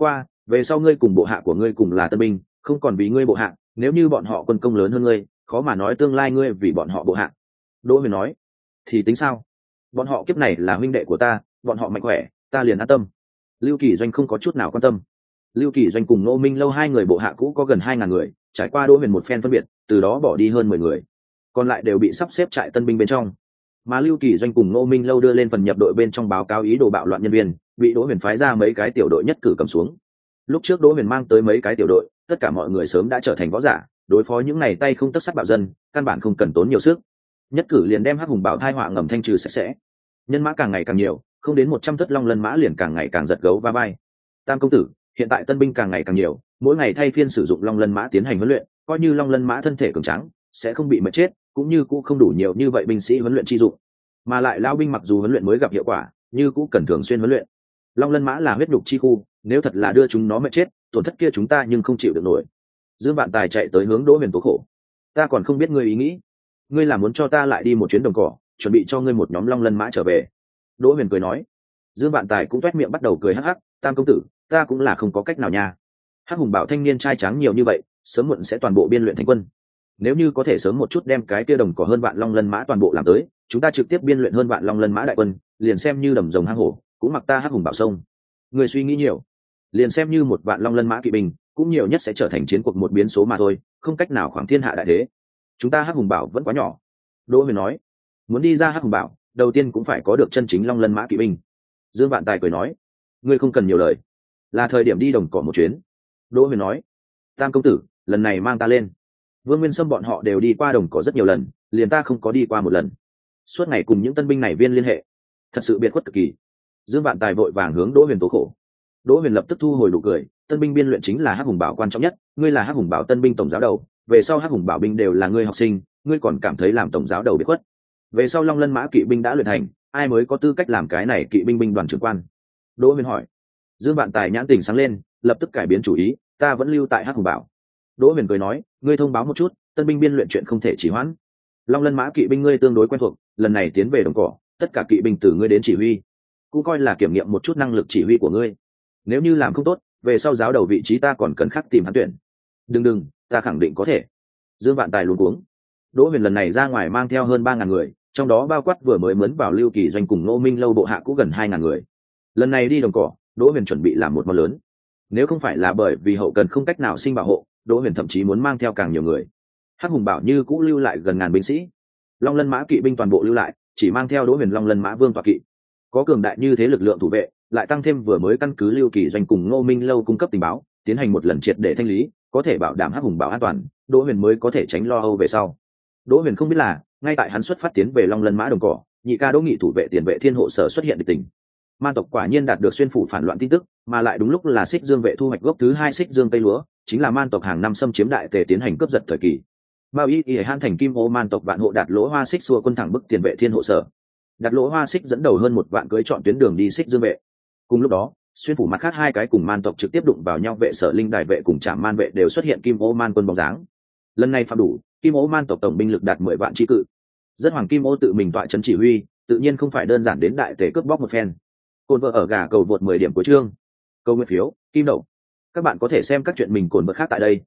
về sau ngươi cùng bộ hạ của ngươi cùng là tân binh, không còn vì ngươi bộ hạ, nếu như bọn họ quân công lớn hơn ngươi, khó mà nói tương lai ngươi vì bọn họ bộ hạ. Đỗ Huyền nói, thì tính sao, bọn họ kiếp này là huynh đệ của ta, bọn họ mạnh khỏe ta liền an tâm. Lưu Kỳ Doanh không có chút nào quan tâm. Lưu Kỳ Doanh cùng Ngô Minh Lâu hai người bộ hạ cũ có gần 2.000 người, trải qua Đỗ Huyền một phen phân biệt, từ đó bỏ đi hơn 10 người, còn lại đều bị sắp xếp trại tân binh bên trong. Mà Lưu Kỳ Doanh cùng Ngô Minh Lâu đưa lên phần nhập đội bên trong báo cáo ý đồ bạo loạn nhân viên, bị Đỗ Huyền phái ra mấy cái tiểu đội nhất cử cầm xuống. Lúc trước Đỗ Huyền mang tới mấy cái tiểu đội, tất cả mọi người sớm đã trở thành võ giả, đối phó những này tay không tấc sắt bạo dân, căn bản không cần tốn nhiều sức. Nhất cử liền đem Hắc Hùng Bảo thai họa ngầm thanh trừ sạch sẽ. Nhân mã càng ngày càng nhiều, không đến 100 thất long lân mã liền càng ngày càng giật gấu va vai. Tam công tử, hiện tại tân binh càng ngày càng nhiều, mỗi ngày thay phiên sử dụng long lân mã tiến hành huấn luyện, coi như long lân mã thân thể cường tráng, sẽ không bị mệt chết, cũng như cũng không đủ nhiều như vậy binh sĩ huấn luyện chi dụng. Mà lại lao binh mặc dù huấn luyện mới gặp hiệu quả, như cũng cần thường xuyên huấn luyện. Long lân mã là huyết nhục chi khu, nếu thật là đưa chúng nó mệt chết, tổn thất kia chúng ta nhưng không chịu được nổi. Dương Vạn Tài chạy tới hướng Đỗ Huyền tố khổ. Ta còn không biết ngươi ý nghĩ, ngươi là muốn cho ta lại đi một chuyến đồng cỏ, chuẩn bị cho ngươi một nhóm long lân mã trở về. Đỗ Huyền cười nói. Dương Vạn Tài cũng toét miệng bắt đầu cười hắc hắc, Tam công tử, ta cũng là không có cách nào nha. Hắc Hùng Bảo thanh niên trai tráng nhiều như vậy, sớm muộn sẽ toàn bộ biên luyện thành quân. Nếu như có thể sớm một chút đem cái kia đồng cỏ hơn vạn long lân mã toàn bộ làm tới, chúng ta trực tiếp biên luyện hơn vạn long lân mã đại quân, liền xem như đầm rồng hang hổ, cũng mặc ta Hắc Hùng Bảo sông. Người suy nghĩ nhiều, liền xem như một vạn long lân mã kỵ binh, cũng nhiều nhất sẽ trở thành chiến cuộc một biến số mà thôi, không cách nào khoáng thiên hạ đại thế. Chúng ta Hắc Hùng Bảo vẫn quá nhỏ. Đỗ Huyền nói, muốn đi ra Hắc Hùng Bảo, đầu tiên cũng phải có được chân chính long lân mã kỵ binh. Dương Vạn Tài cười nói, ngươi không cần nhiều lời, là thời điểm đi đồng cỏ một chuyến. Đỗ Huyền nói, Tam công tử, lần này mang ta lên. Vương Nguyên Sâm bọn họ đều đi qua đồng cỏ rất nhiều lần, liền ta không có đi qua một lần. Suốt ngày cùng những tân binh này viên liên hệ, thật sự biệt khuất cực kỳ. Dương Vạn Tài vội vàng hướng Đỗ Huyền tố khổ. Đỗ Huyền lập tức thu hồi nụ cười, tân binh biên luyện chính là Hắc Hùng Bảo quan trọng nhất, ngươi là Hắc Hùng Bảo tân binh tổng giáo đầu, về sau Hắc Hùng Bảo binh đều là ngươi học sinh, ngươi còn cảm thấy làm tổng giáo đầu biệt khuất. Về sau Long Lân mã kỵ binh đã luyện thành, ai mới có tư cách làm cái này kỵ binh binh đoàn trưởng quan? Đỗ Huyền hỏi. Dương Vạn Tài nhãn tình sáng lên, lập tức cải biến chủ ý, ta vẫn lưu tại Hắc Hùng Bảo. Đỗ Huyền cười nói, ngươi thông báo một chút, tân binh biên luyện chuyện không thể trì hoãn. Long Lân mã kỵ binh ngươi tương đối quen thuộc, lần này tiến về đồng cỏ, tất cả kỵ binh từ ngươi đến chỉ huy, cũng coi là kiểm nghiệm một chút năng lực chỉ huy của ngươi. Nếu như làm không tốt, về sau giáo đầu vị trí ta còn cần khắc tìm hắn tuyển. Đừng, ta khẳng định có thể. Dương Vạn Tài luống cuống. Đỗ Huyền lần này ra ngoài mang theo hơn 3.000 người, trong đó bao quát vừa mới mướn vào Lưu Kỳ Doanh cùng Ngô Minh Lâu bộ hạ cũng gần 2.000 người. Lần này đi đồng cỏ, Đỗ Huyền chuẩn bị làm một món lớn. Nếu không phải là bởi vì hậu cần không cách nào sinh bảo hộ, Đỗ Huyền thậm chí muốn mang theo càng nhiều người. Hắc Hùng Bảo như cũ lưu lại gần ngàn binh sĩ, Long Lân mã kỵ binh toàn bộ lưu lại, chỉ mang theo Đỗ Huyền Long Lân mã vương tọa kỵ. Có cường đại như thế lực lượng thủ vệ, lại tăng thêm vừa mới căn cứ Lưu Kỳ Doanh cùng Ngô Minh Lâu cung cấp tình báo, tiến hành một lần triệt để thanh lý, có thể bảo đảm Hắc Hùng Bảo an toàn, Đỗ Huyền mới có thể tránh lo âu về sau. Đỗ Huyền không biết là, ngay tại hắn xuất phát tiến về Long Lân mã đồng cỏ, nhị ca Đỗ Nghị thủ vệ tiền vệ Thiên hộ sở xuất hiện địch tình. Man tộc quả nhiên đạt được xuyên phủ phản loạn tin tức, mà lại đúng lúc là Xích Dương vệ thu hoạch gốc thứ 2 Xích Dương Tây lúa, chính là man tộc hàng năm xâm chiếm đại tề tiến hành cướp giật thời kỳ. Mao Y Han thành Kim Ô man tộc vạn hộ đạt lỗ hoa Xích xua quân thẳng bức tiền vệ Thiên hộ sở. Đạt lỗ hoa Xích dẫn đầu hơn 1 vạn cưỡi chọn tuyến đường đi Xích Dương vệ. Cùng lúc đó, xuyên phủ mặt khác 2 cái cùng man tộc trực tiếp đụng vào nhau vệ sở linh đài vệ cùng Trảm man vệ đều xuất hiện Kim Ô man quân bóng dáng. Lần này phạm đủ, Kim Ô man tộc tổng binh lực đạt 10 vạn chi cự. Rất Hoàng Kim Ô tự mình tọa trấn chỉ huy, tự nhiên không phải đơn giản đến đại tề cướp bóc một phen. Cồn vợ ở gà cầu vượt 10 điểm của chương. Câu nguyên phiếu, kim đậu. Các bạn có thể xem các chuyện mình cồn vợ khác tại đây.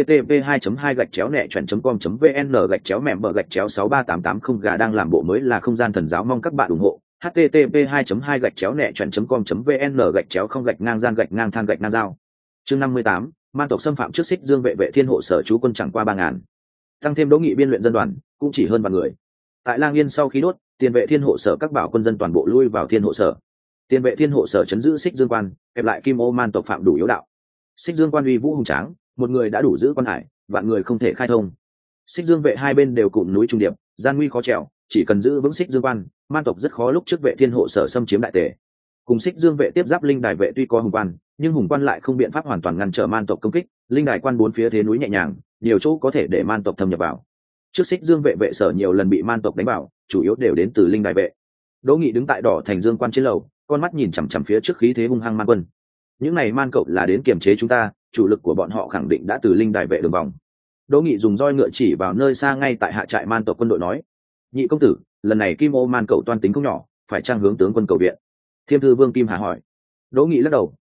http://2-nẹ-vn/com.vn/mẹm/63880 gà đang làm bộ mới là không gian thần giáo, mong các bạn ủng hộ. http://2-nẹ.com.vn/không-gian-than chương 58, man tộc xâm phạm trước Xích Dương vệ Thiên hộ sở trú quân chẳng qua 3.000. Tăng thêm Đỗ Nghị biên luyện dân đoàn, cũng chỉ hơn vạn người. Tại Lang Yên sau khi đốt, tiền vệ Thiên hộ sở các bảo quân dân toàn bộ lui vào Thiên hộ sở. Tiền vệ Thiên hộ sở chấn giữ Xích Dương quan, kẹp lại Kim Ô man tộc phạm đủ yếu đạo. Xích Dương quan uy vũ hùng tráng, một người đã đủ giữ quan hải, vạn người không thể khai thông. Xích Dương vệ hai bên đều cụm núi trung điệp, gian nguy khó trèo, chỉ cần giữ vững Xích Dương quan, man tộc rất khó lúc trước vệ Thiên hộ sở xâm chiếm đại tề. Cùng Xích Dương vệ tiếp giáp linh đài vệ tuy có hùng quan, nhưng hùng quan lại không biện pháp hoàn toàn ngăn trở man tộc công kích, linh đài quan bốn phía thế núi nhẹ nhàng, nhiều chỗ có thể để man tộc thâm nhập vào. Trước Xích Dương vệ vệ sở nhiều lần bị man tộc đánh vào, chủ yếu đều đến từ linh đài vệ. Đỗ Nghị đứng tại đỏ thành Dương quan trên lầu, con mắt nhìn chằm chằm phía trước khí thế hung hăng man quân. Những này man cậu là đến kiềm chế chúng ta, chủ lực của bọn họ khẳng định đã từ linh đài vệ đường vòng. Đỗ Nghị dùng roi ngựa chỉ vào nơi xa ngay tại hạ trại man tộc quân đội nói: "Nhị công tử, lần này Kim Ô man cậu toan tính không nhỏ, phải trang hướng tướng quân cầu viện?" Thiêm thư Vương Kim Hà hỏi. Đỗ Nghị lắc đầu,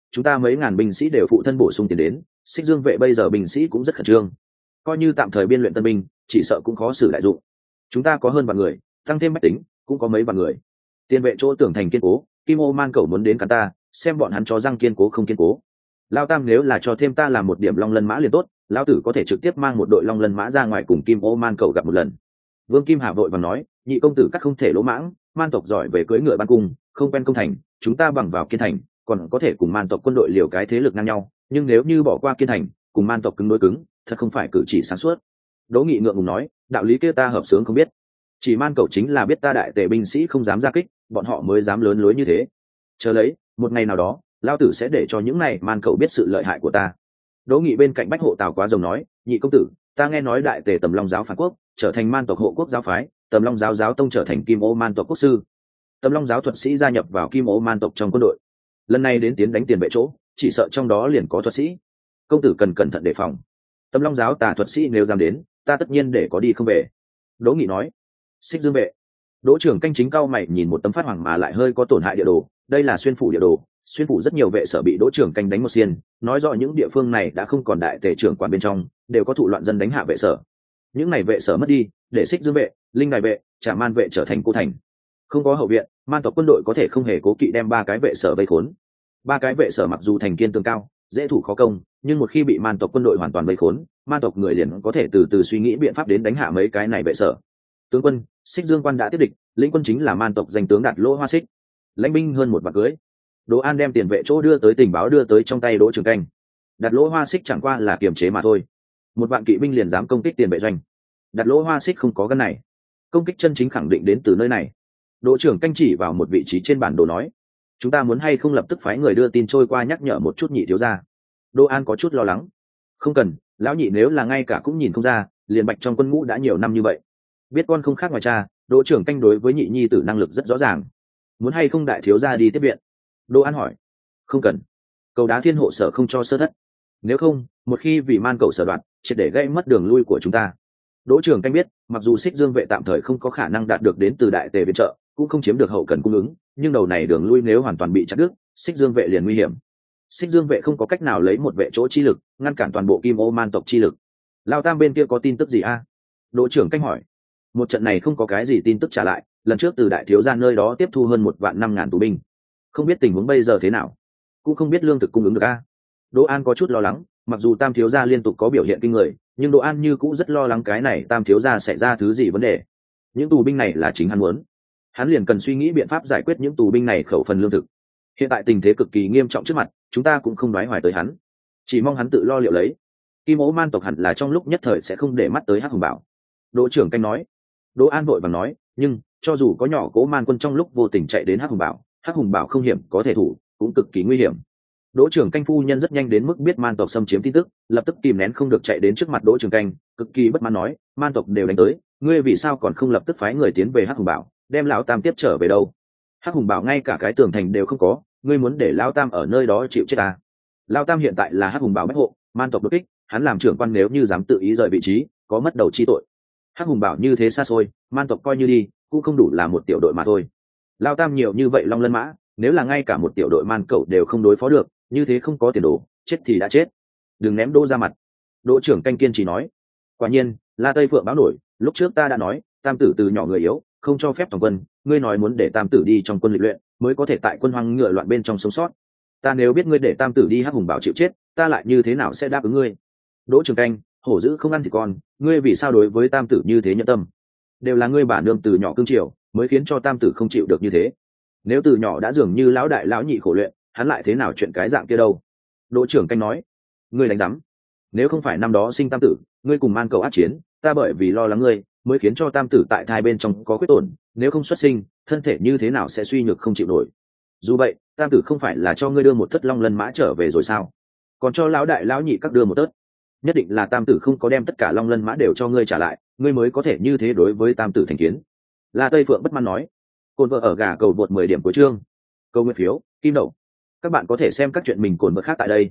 chúng ta mấy ngàn binh sĩ đều phụ thân bổ sung tiền đến, Xích Dương vệ bây giờ binh sĩ cũng rất khẩn trương, coi như tạm thời biên luyện tân binh chỉ sợ cũng khó xử đại dụng. Chúng ta có hơn vạn người, tăng thêm bách tính cũng có mấy vạn người. Tiền vệ chỗ tưởng thành kiên cố, Kim Ô Man Cẩu muốn đến cắn ta, xem bọn hắn chó răng kiên cố không kiên cố. Lao Tam nếu là cho thêm ta làm một điểm Long Lân Mã liền tốt, Lao Tử có thể trực tiếp mang một đội Long Lân Mã ra ngoài cùng Kim Ô Man Cẩu gặp một lần. Vương Kim Hà vội vàng nói, nhị công tử các không thể lỗ mãng, man tộc giỏi về cưỡi ngựa ban cung, không quen công thành, chúng ta bằng vào Kiên Thành còn có thể cùng man tộc quân đội liều cái thế lực ngang nhau, nhưng nếu như bỏ qua Kiên Thành cùng man tộc cứng đối cứng, thật không phải cử chỉ sáng suốt. Đỗ Nghị ngượng ngùng nói, đạo lý kia ta hợp sướng không biết, chỉ man cẩu chính là biết ta đại tề binh sĩ không dám ra kích, bọn họ mới dám lớn lối như thế. Chờ lấy, một ngày nào đó lao tử sẽ để cho những này man cẩu biết sự lợi hại của ta. Đỗ Nghị bên cạnh Bách Hộ Tào Quá Rồng nói, nhị công tử, ta nghe nói đại tề Tầm Long giáo phản quốc, trở thành man tộc hộ quốc giáo phái, Tầm Long giáo giáo tông trở thành Kim Ô man tộc quốc sư, Tầm Long giáo thuật sĩ gia nhập vào Kim Ô man tộc trong quân đội, lần này đến tiến đánh tiền vệ chỗ, chỉ sợ trong đó liền có thuật sĩ, công tử cần cẩn thận đề phòng. Tầm Long giáo tà thuật sĩ nếu dám đến, ta tất nhiên để có đi không về. Đỗ Nghị nói. Xích Dương vệ. Đỗ trưởng canh chính cao mày nhìn một tấm phát hoàng mà lại hơi có tổn hại địa đồ, đây là xuyên phủ địa đồ, xuyên phủ rất nhiều vệ sở bị Đỗ trưởng canh đánh một xiên, nói rõ những địa phương này đã không còn đại tề trưởng quản bên trong, đều có thụ loạn dân đánh hạ vệ sở. Những này vệ sở mất đi, để Xích Dương vệ, Linh Đài vệ, Trà Man vệ trở thành cô thành. Không có hậu viện, man tộc quân đội có thể không hề cố kỵ đem ba cái vệ sở vây khốn. Ba cái vệ sở mặc dù thành kiên tường cao, dễ thủ khó công, nhưng một khi bị man tộc quân đội hoàn toàn vây khốn, man tộc người liền có thể từ từ suy nghĩ biện pháp đến đánh hạ mấy cái này vệ sở. Tướng quân, Xích Dương quan đã tiếp địch, lĩnh quân chính là man tộc danh tướng Đạt Lỗ Hoa Xích, lãnh binh hơn một vạn cưới. Đỗ An đem tiền vệ chỗ đưa tới tình báo đưa tới trong tay Đỗ Trường Canh. Đạt Lỗ Hoa Xích chẳng qua là kiềm chế mà thôi, một vạn kỵ binh liền dám công kích tiền vệ doanh. Đạt Lỗ Hoa Xích không có gân này, công kích chân chính khẳng định đến từ nơi này. Đỗ Trường Canh chỉ vào một vị trí trên bản đồ nói, chúng ta muốn hay không lập tức phái người đưa tin trôi qua nhắc nhở một chút nhị thiếu gia. Đỗ An có chút lo lắng. Không cần, lão nhị nếu là ngay cả cũng nhìn không ra, liền bạch trong quân ngũ đã nhiều năm như vậy, biết con không khác ngoài cha. Đỗ Trưởng Canh đối với nhị nhi tử năng lực rất rõ ràng. Muốn hay không đại thiếu gia đi tiếp viện? Đỗ An hỏi. Không cần, cầu đá thiên hộ sở không cho sơ thất, nếu không một khi vì man cẩu sở đoạt, triệt để gây mất đường lui của chúng ta. Đỗ Trưởng Canh biết, mặc dù Xích Dương vệ tạm thời không có khả năng đạt được đến từ đại tề viện trợ, cũng không chiếm được hậu cần cung ứng, nhưng đầu này đường lui nếu hoàn toàn bị chặt đứt, Xích Dương vệ liền nguy hiểm. Xích Dương vệ không có cách nào lấy một vệ chỗ chi lực ngăn cản toàn bộ Kim Ô man tộc chi lực. Lao Tam bên kia có tin tức gì a? Đỗ Trưởng Canh hỏi. Một trận này không có cái gì tin tức trả lại, lần trước từ đại thiếu gia nơi đó tiếp thu hơn 1.500.000 tù binh, không biết tình huống bây giờ thế nào, cũng không biết lương thực cung ứng được a. Đỗ An có chút lo lắng, mặc dù Tam thiếu gia liên tục có biểu hiện kinh người, nhưng Đỗ An như cũng rất lo lắng cái này Tam thiếu gia xảy ra thứ gì vấn đề. Những tù binh này là chính hắn muốn, hắn liền cần suy nghĩ biện pháp giải quyết những tù binh này khẩu phần lương thực. Hiện tại tình thế cực kỳ nghiêm trọng trước mặt, chúng ta cũng không đoái hoài tới hắn, chỉ mong hắn tự lo liệu lấy. Kim Ô man tộc hẳn là trong lúc nhất thời sẽ không để mắt tới Hắc Hùng Bảo. Đỗ Trưởng Canh nói. Đỗ An vội vàng nói, nhưng cho dù có nhỏ cố man quân trong lúc vô tình chạy đến Hắc Hùng Bảo không hiểm có thể thủ, cũng cực kỳ nguy hiểm. Đỗ Trưởng Canh phu nhân rất nhanh đến mức biết man tộc xâm chiếm tin tức, lập tức kìm nén không được chạy đến trước mặt Đỗ Trưởng Canh, cực kỳ bất mãn nói, man tộc đều đánh tới, ngươi vì sao còn không lập tức phái người tiến về Hắc Hùng Bảo, đem lão Tam tiếp trở về đâu? Hắc Hùng Bảo ngay cả cái tường thành đều không có, ngươi muốn để lão Tam ở nơi đó chịu chết à? Lão Tam hiện tại là Hắc Hùng Bảo bách hộ, man tộc đột kích, hắn làm trưởng quan nếu như dám tự ý rời vị trí, có mất đầu chi tội. Hắc Hùng Bảo như thế xa xôi, man tộc coi như đi cũng không đủ là một tiểu đội mà thôi. Lao Tam nhiều như vậy Long Lân Mã, nếu là ngay cả một tiểu đội man cẩu đều không đối phó được, như thế không có tiền đồ, chết thì đã chết, đừng ném Đỗ ra mặt. Đỗ Trưởng Canh kiên trì nói. Quả nhiên, La Tây Phượng báo nổi, lúc trước ta đã nói, Tam tử từ nhỏ người yếu, không cho phép toàn quân, ngươi nói muốn để Tam tử đi trong quân lịch luyện, mới có thể tại quân hoang ngựa loạn bên trong sống sót. Ta nếu biết ngươi để Tam tử đi Hắc Hùng Bảo chịu chết, ta lại như thế nào sẽ đáp ứng ngươi? Đỗ Trưởng Canh, hổ dữ không ăn thì con, ngươi vì sao đối với Tam tử như thế nhẫn tâm? Đều là ngươi bà nương từ nhỏ cương triều, mới khiến cho Tam tử không chịu được như thế. Nếu từ nhỏ đã dường như lão đại lão nhị khổ luyện, hắn lại thế nào chuyện cái dạng kia đâu? Đỗ Trưởng Canh nói. Ngươi đánh rắm. Nếu không phải năm đó sinh Tam tử, ngươi cùng man cầu ác chiến, ta bởi vì lo lắng ngươi, mới khiến cho Tam tử tại thai bên trong có khuyết tổn, nếu không xuất sinh, thân thể như thế nào sẽ suy nhược không chịu nổi. Dù vậy, Tam tử không phải là cho ngươi đưa một thất Long Lân Mã trở về rồi sao? Còn cho lão đại lão nhị các đưa một tớt. Nhất định là Tam tử không có đem tất cả Long Lân Mã đều cho ngươi trả lại, ngươi mới có thể như thế đối với Tam tử thành kiến. La Tây Phượng bất mãn nói. Cồn vợ ở gà cầu vượt 10 điểm cuối chương. Câu nguyên phiếu, kim đậu. Các bạn có thể xem các chuyện mình cồn vợ khác tại đây.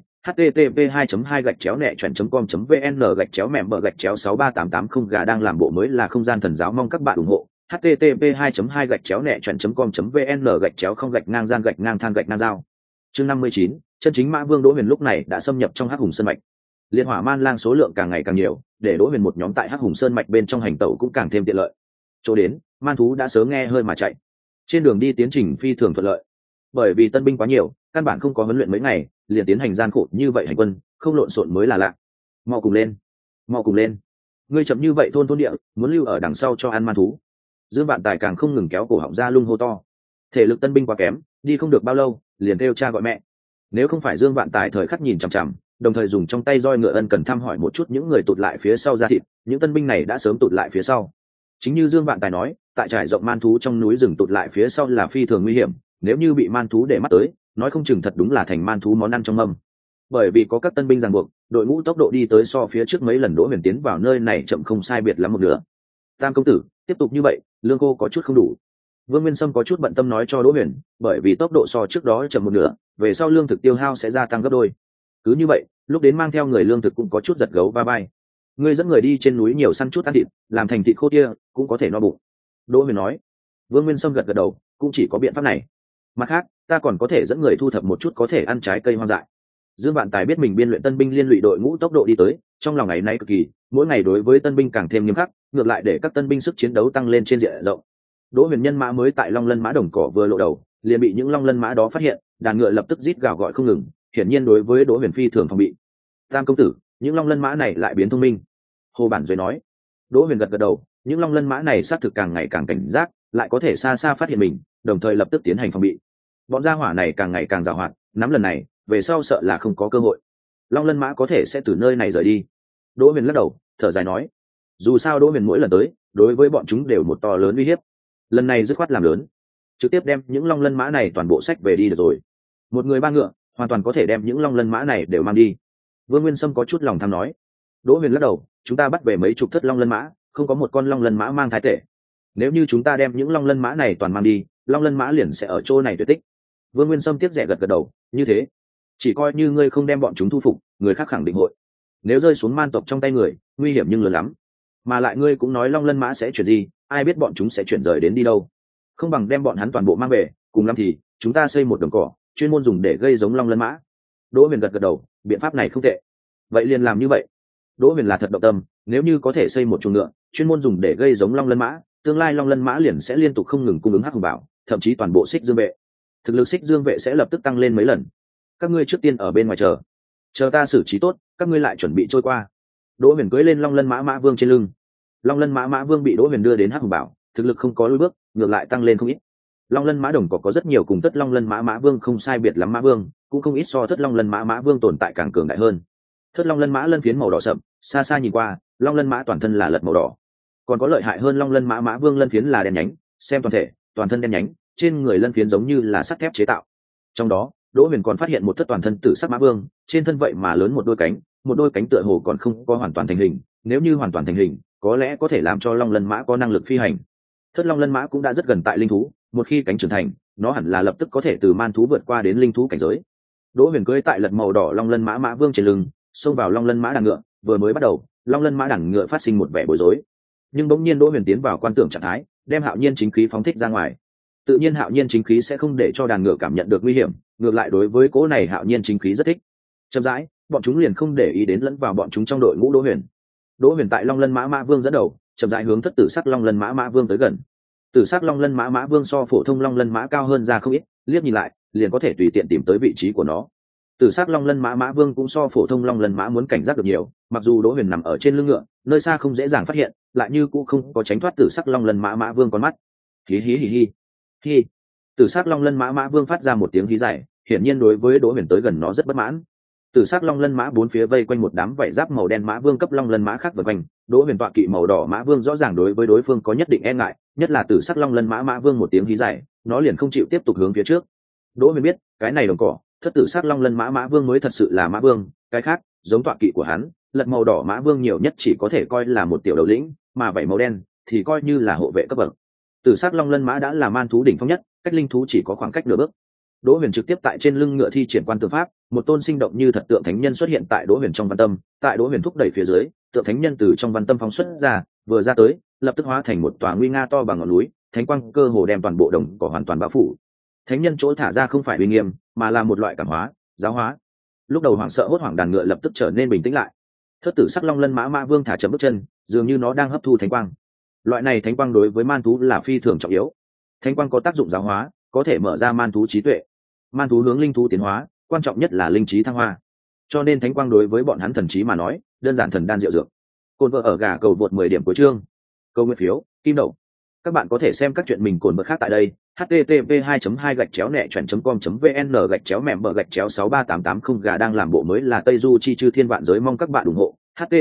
http://2-nẹ-chọn.com.vn/mem/63880 gà đang làm bộ mới là không gian thần giáo, mong các bạn ủng hộ. http://2-nẹ-chọn.com.vn/không-gian-than-giao chương 59, chân chính mã vương Đỗ Huyền lúc này đã xâm nhập trong hắc hùng sơn mạch. Liệt hỏa man lang số lượng càng ngày càng nhiều, để Đỗ Huyền một nhóm tại hắc hùng sơn mạch bên trong hành tẩu cũng càng thêm tiện lợi. Chỗ đến, man thú đã sớm nghe hơi mà chạy. Trên đường đi tiến trình phi thường thuận lợi, bởi vì tân binh quá nhiều, căn bản không có huấn luyện mấy ngày liền tiến hành gian khổ như vậy hành quân, không lộn xộn mới là lạ. Mau cùng lên, mau cùng lên, ngươi chậm như vậy thôn thôn địa, muốn lưu ở đằng sau cho ăn man thú. Dương Vạn Tài càng không ngừng kéo cổ họng ra lung hô to. Thể lực tân binh quá kém, đi không được bao lâu liền kêu cha gọi mẹ. Nếu không phải Dương Vạn Tài thời khắc nhìn chằm chằm, đồng thời dùng trong tay roi ngựa ân cần thăm hỏi một chút những người tụt lại phía sau ra thịt, những tân binh này đã sớm tụt lại phía sau. Chính như Dương Vạn Tài nói, tại trải rộng man thú trong núi rừng tụt lại phía sau là phi thường nguy hiểm, nếu như bị man thú để mắt tới, nói không chừng thật đúng là thành man thú món ăn trong mâm. Bởi vì có các tân binh ràng buộc, đội ngũ tốc độ đi tới so phía trước mấy lần Đỗ Huyền tiến vào nơi này chậm không sai biệt lắm một nửa. Tam công tử, tiếp tục như vậy, lương cô có chút không đủ. Vương Nguyên Sâm có chút bận tâm nói cho Đỗ Huyền, bởi vì tốc độ so trước đó chậm một nửa, về sau lương thực tiêu hao sẽ gia tăng gấp đôi. Cứ như vậy, lúc đến mang theo người lương thực cũng có chút giật gấu va vai. Ngươi dẫn người đi trên núi nhiều săn chút ăn thịt, làm thành thịt khô tia, cũng có thể no bụng. Đỗ Huyền nói. Vương Nguyên Sâm gật gật đầu, cũng chỉ có biện pháp này. Mặt khác, ta còn có thể dẫn người thu thập một chút có thể ăn trái cây hoang dại. Dương Vạn Tài biết mình biên luyện tân binh liên lụy đội ngũ tốc độ đi tới, trong lòng ngày nay cực kỳ, mỗi ngày đối với tân binh càng thêm nghiêm khắc, ngược lại để các tân binh sức chiến đấu tăng lên trên diện rộng. Đỗ Huyền nhân mã mới tại Long Lân mã đồng cỏ vừa lộ đầu, liền bị những Long Lân mã đó phát hiện, đàn ngựa lập tức rít gào gọi không ngừng, hiển nhiên đối với Đỗ Huyền phi thường phòng bị. Tam công tử, những Long Lân mã này lại biến thông minh. Hồ Bản Duệ nói. Đỗ Huyền gật gật đầu, những Long Lân mã này xác thực càng ngày càng cảnh giác, lại có thể xa xa phát hiện mình, đồng thời lập tức tiến hành phòng bị. Bọn gia hỏa này càng ngày càng giàu hoạt, nắm lần này, về sau sợ là không có cơ hội. Long Lân mã có thể sẽ từ nơi này rời đi. Đỗ Huyền lắc đầu, thở dài nói, dù sao Đỗ Huyền mỗi lần tới, đối với bọn chúng đều một to lớn uy hiếp. Lần này dứt khoát làm lớn, trực tiếp đem những Long Lân mã này toàn bộ xách về đi được rồi. Một người ba ngựa, hoàn toàn có thể đem những Long Lân mã này đều mang đi. Vương Nguyên Sâm có chút lòng tham nói. Đỗ Huyền lắc đầu, chúng ta bắt về mấy chục thất Long Lân mã, không có một con Long Lân mã mang thái tệ. Nếu như chúng ta đem những Long Lân mã này toàn mang đi, Long Lân mã liền sẽ ở chỗ này tuyệt tích. Vương Nguyên Sâm tiếc rẻ gật gật đầu, như thế, chỉ coi như ngươi không đem bọn chúng thu phục, người khác khẳng định hội. Nếu rơi xuống man tộc trong tay người, nguy hiểm nhưng lớn lắm. Mà lại ngươi cũng nói Long Lân mã sẽ chuyển gì, ai biết bọn chúng sẽ chuyển rời đến đi đâu. Không bằng đem bọn hắn toàn bộ mang về, cùng lắm thì chúng ta xây một đồng cỏ, chuyên môn dùng để gây giống Long Lân mã. Đỗ Huyền gật gật đầu, biện pháp này không tệ. Vậy liền làm như vậy. Đỗ Huyền là thật động tâm, nếu như có thể xây một chuồng ngựa, chuyên môn dùng để gây giống Long Lân mã, tương lai Long Lân mã liền sẽ liên tục không ngừng cung ứng hắc hùng bảo, thậm chí toàn bộ Xích Dương vệ. Thực lực Xích Dương vệ sẽ lập tức tăng lên mấy lần. Các ngươi trước tiên ở bên ngoài chờ ta xử trí tốt, các ngươi lại chuẩn bị trôi qua. Đỗ Huyền cưỡi lên Long Lân mã mã vương trên lưng. Long Lân mã mã vương bị Đỗ Huyền đưa đến hắc hùng bảo, thực lực không có lùi bước, ngược lại tăng lên không ít. Long Lân mã đồng có rất nhiều cùng Tất Long Lân mã mã vương không sai biệt lắm mã vương, cũng không ít so Thất Long Lân mã mã vương tồn tại càng cường đại hơn. Thất Long Lân mã lân phiến màu đỏ sậm, xa xa nhìn qua, Long Lân mã toàn thân là lật màu đỏ. Còn có lợi hại hơn Long Lân mã mã vương lân phiến là đen nhánh, xem toàn thể, toàn thân đen nhánh, trên người lân phiến giống như là sắt thép chế tạo. Trong đó, Đỗ Huyền còn phát hiện một thất toàn thân tử sắc mã vương, trên thân vậy mà lớn một đôi cánh tựa hồ còn không có hoàn toàn thành hình, nếu như hoàn toàn thành hình, có lẽ có thể làm cho Long Lân mã có năng lực phi hành. Thất Long Lân mã cũng đã rất gần tại linh thú, một khi cánh trưởng thành, nó hẳn là lập tức có thể từ man thú vượt qua đến linh thú cảnh giới. Đỗ Huyền cưỡi tại lật màu đỏ Long Lân mã mã vương trên lưng, xông vào Long Lân mã đằng ngựa, vừa mới bắt đầu, Long Lân mã đằng ngựa phát sinh một vẻ bối rối. Nhưng bỗng nhiên Đỗ Huyền tiến vào quan tưởng trạng thái, đem Hạo Nhiên chính khí phóng thích ra ngoài. Tự nhiên Hạo Nhiên chính khí sẽ không để cho đàn ngựa cảm nhận được nguy hiểm, ngược lại đối với cỗ này Hạo Nhiên chính khí rất thích. Chậm rãi, bọn chúng liền không để ý đến lẫn vào bọn chúng trong đội ngũ Đỗ Huyền. Đỗ Huyền tại Long Lân mã mã vương dẫn đầu, chậm rãi hướng thất tử sắc Long Lân mã mã vương tới gần. Tử sắc Long Lân mã mã vương so phổ thông Long Lân mã cao hơn ra không ít, liếc nhìn lại, liền có thể tùy tiện tìm tới vị trí của nó. Tử sắc Long Lân mã mã vương cũng so phổ thông Long Lân mã muốn cảnh giác được nhiều, mặc dù Đỗ Huyền nằm ở trên lưng ngựa, nơi xa không dễ dàng phát hiện, lại như cũng không có tránh thoát Tử sắc Long Lân mã mã vương con mắt. Hí hí hí hí. Hí. Tử sắc Long Lân mã mã vương phát ra một tiếng hí dài, hiển nhiên đối với Đỗ Huyền tới gần nó rất bất mãn. Tử sắc Long Lân mã bốn phía vây quanh một đám vảy giáp màu đen mã vương cấp Long Lân mã khác vây quanh, Đỗ Huyền tọa kỵ màu đỏ mã vương rõ ràng đối với đối phương có nhất định e ngại, nhất là Tử sắc Long Lân mã mã vương một tiếng hí dài, nó liền không chịu tiếp tục hướng phía trước. Đỗ Huyền biết, cái này đồng cỏ, thất tử sắc Long Lân mã mã vương mới thật sự là mã vương, cái khác, giống tọa kỵ của hắn, lật màu đỏ mã vương nhiều nhất chỉ có thể coi là một tiểu đầu lĩnh, mà vảy màu đen thì coi như là hộ vệ cấp bậc. Tử sắc Long Lân mã đã là man thú đỉnh phong nhất, cách linh thú chỉ có khoảng cách nửa bước. Đỗ Huyền trực tiếp tại trên lưng ngựa thi triển quan tượng pháp, một tôn sinh động như thật tượng thánh nhân xuất hiện tại Đỗ Huyền trong văn tâm, tại Đỗ Huyền thúc đẩy phía dưới, tượng thánh nhân từ trong văn tâm phóng xuất ra, vừa ra tới, lập tức hóa thành một tòa nguy nga to bằng ngọn núi, thánh quang cơ hồ đem toàn bộ đồng cỏ hoàn toàn bao phủ. thánh nhân chỗ thả ra không phải uy nghiêm mà là một loại cảm hóa, giáo hóa. Lúc đầu hoảng sợ hốt hoảng đàn ngựa lập tức trở nên bình tĩnh lại. Thất tử sắc long lân mã mã vương thả chậm bước chân, dường như nó đang hấp thu thánh quang. Loại này thánh quang đối với man thú là phi thường trọng yếu. Thánh quang có tác dụng giáo hóa, có thể mở ra man thú trí tuệ. Man thú hướng linh thú tiến hóa, quan trọng nhất là linh trí thăng hoa. Cho nên thánh quang đối với bọn hắn thần trí mà nói, đơn giản thần đan diệu dược. Cồn vợ ở gà cầu vượt 10 điểm cuối chương. Câu nguyên phiếu, kim đậu. Các bạn có thể xem các chuyện mình cồn vợ khác tại đây. http://2.2-nẹ.com.vn/mẹm/63880 gà đang làm bộ mới là Tây Du chi chư thiên vạn giới, mong các bạn ủng hộ.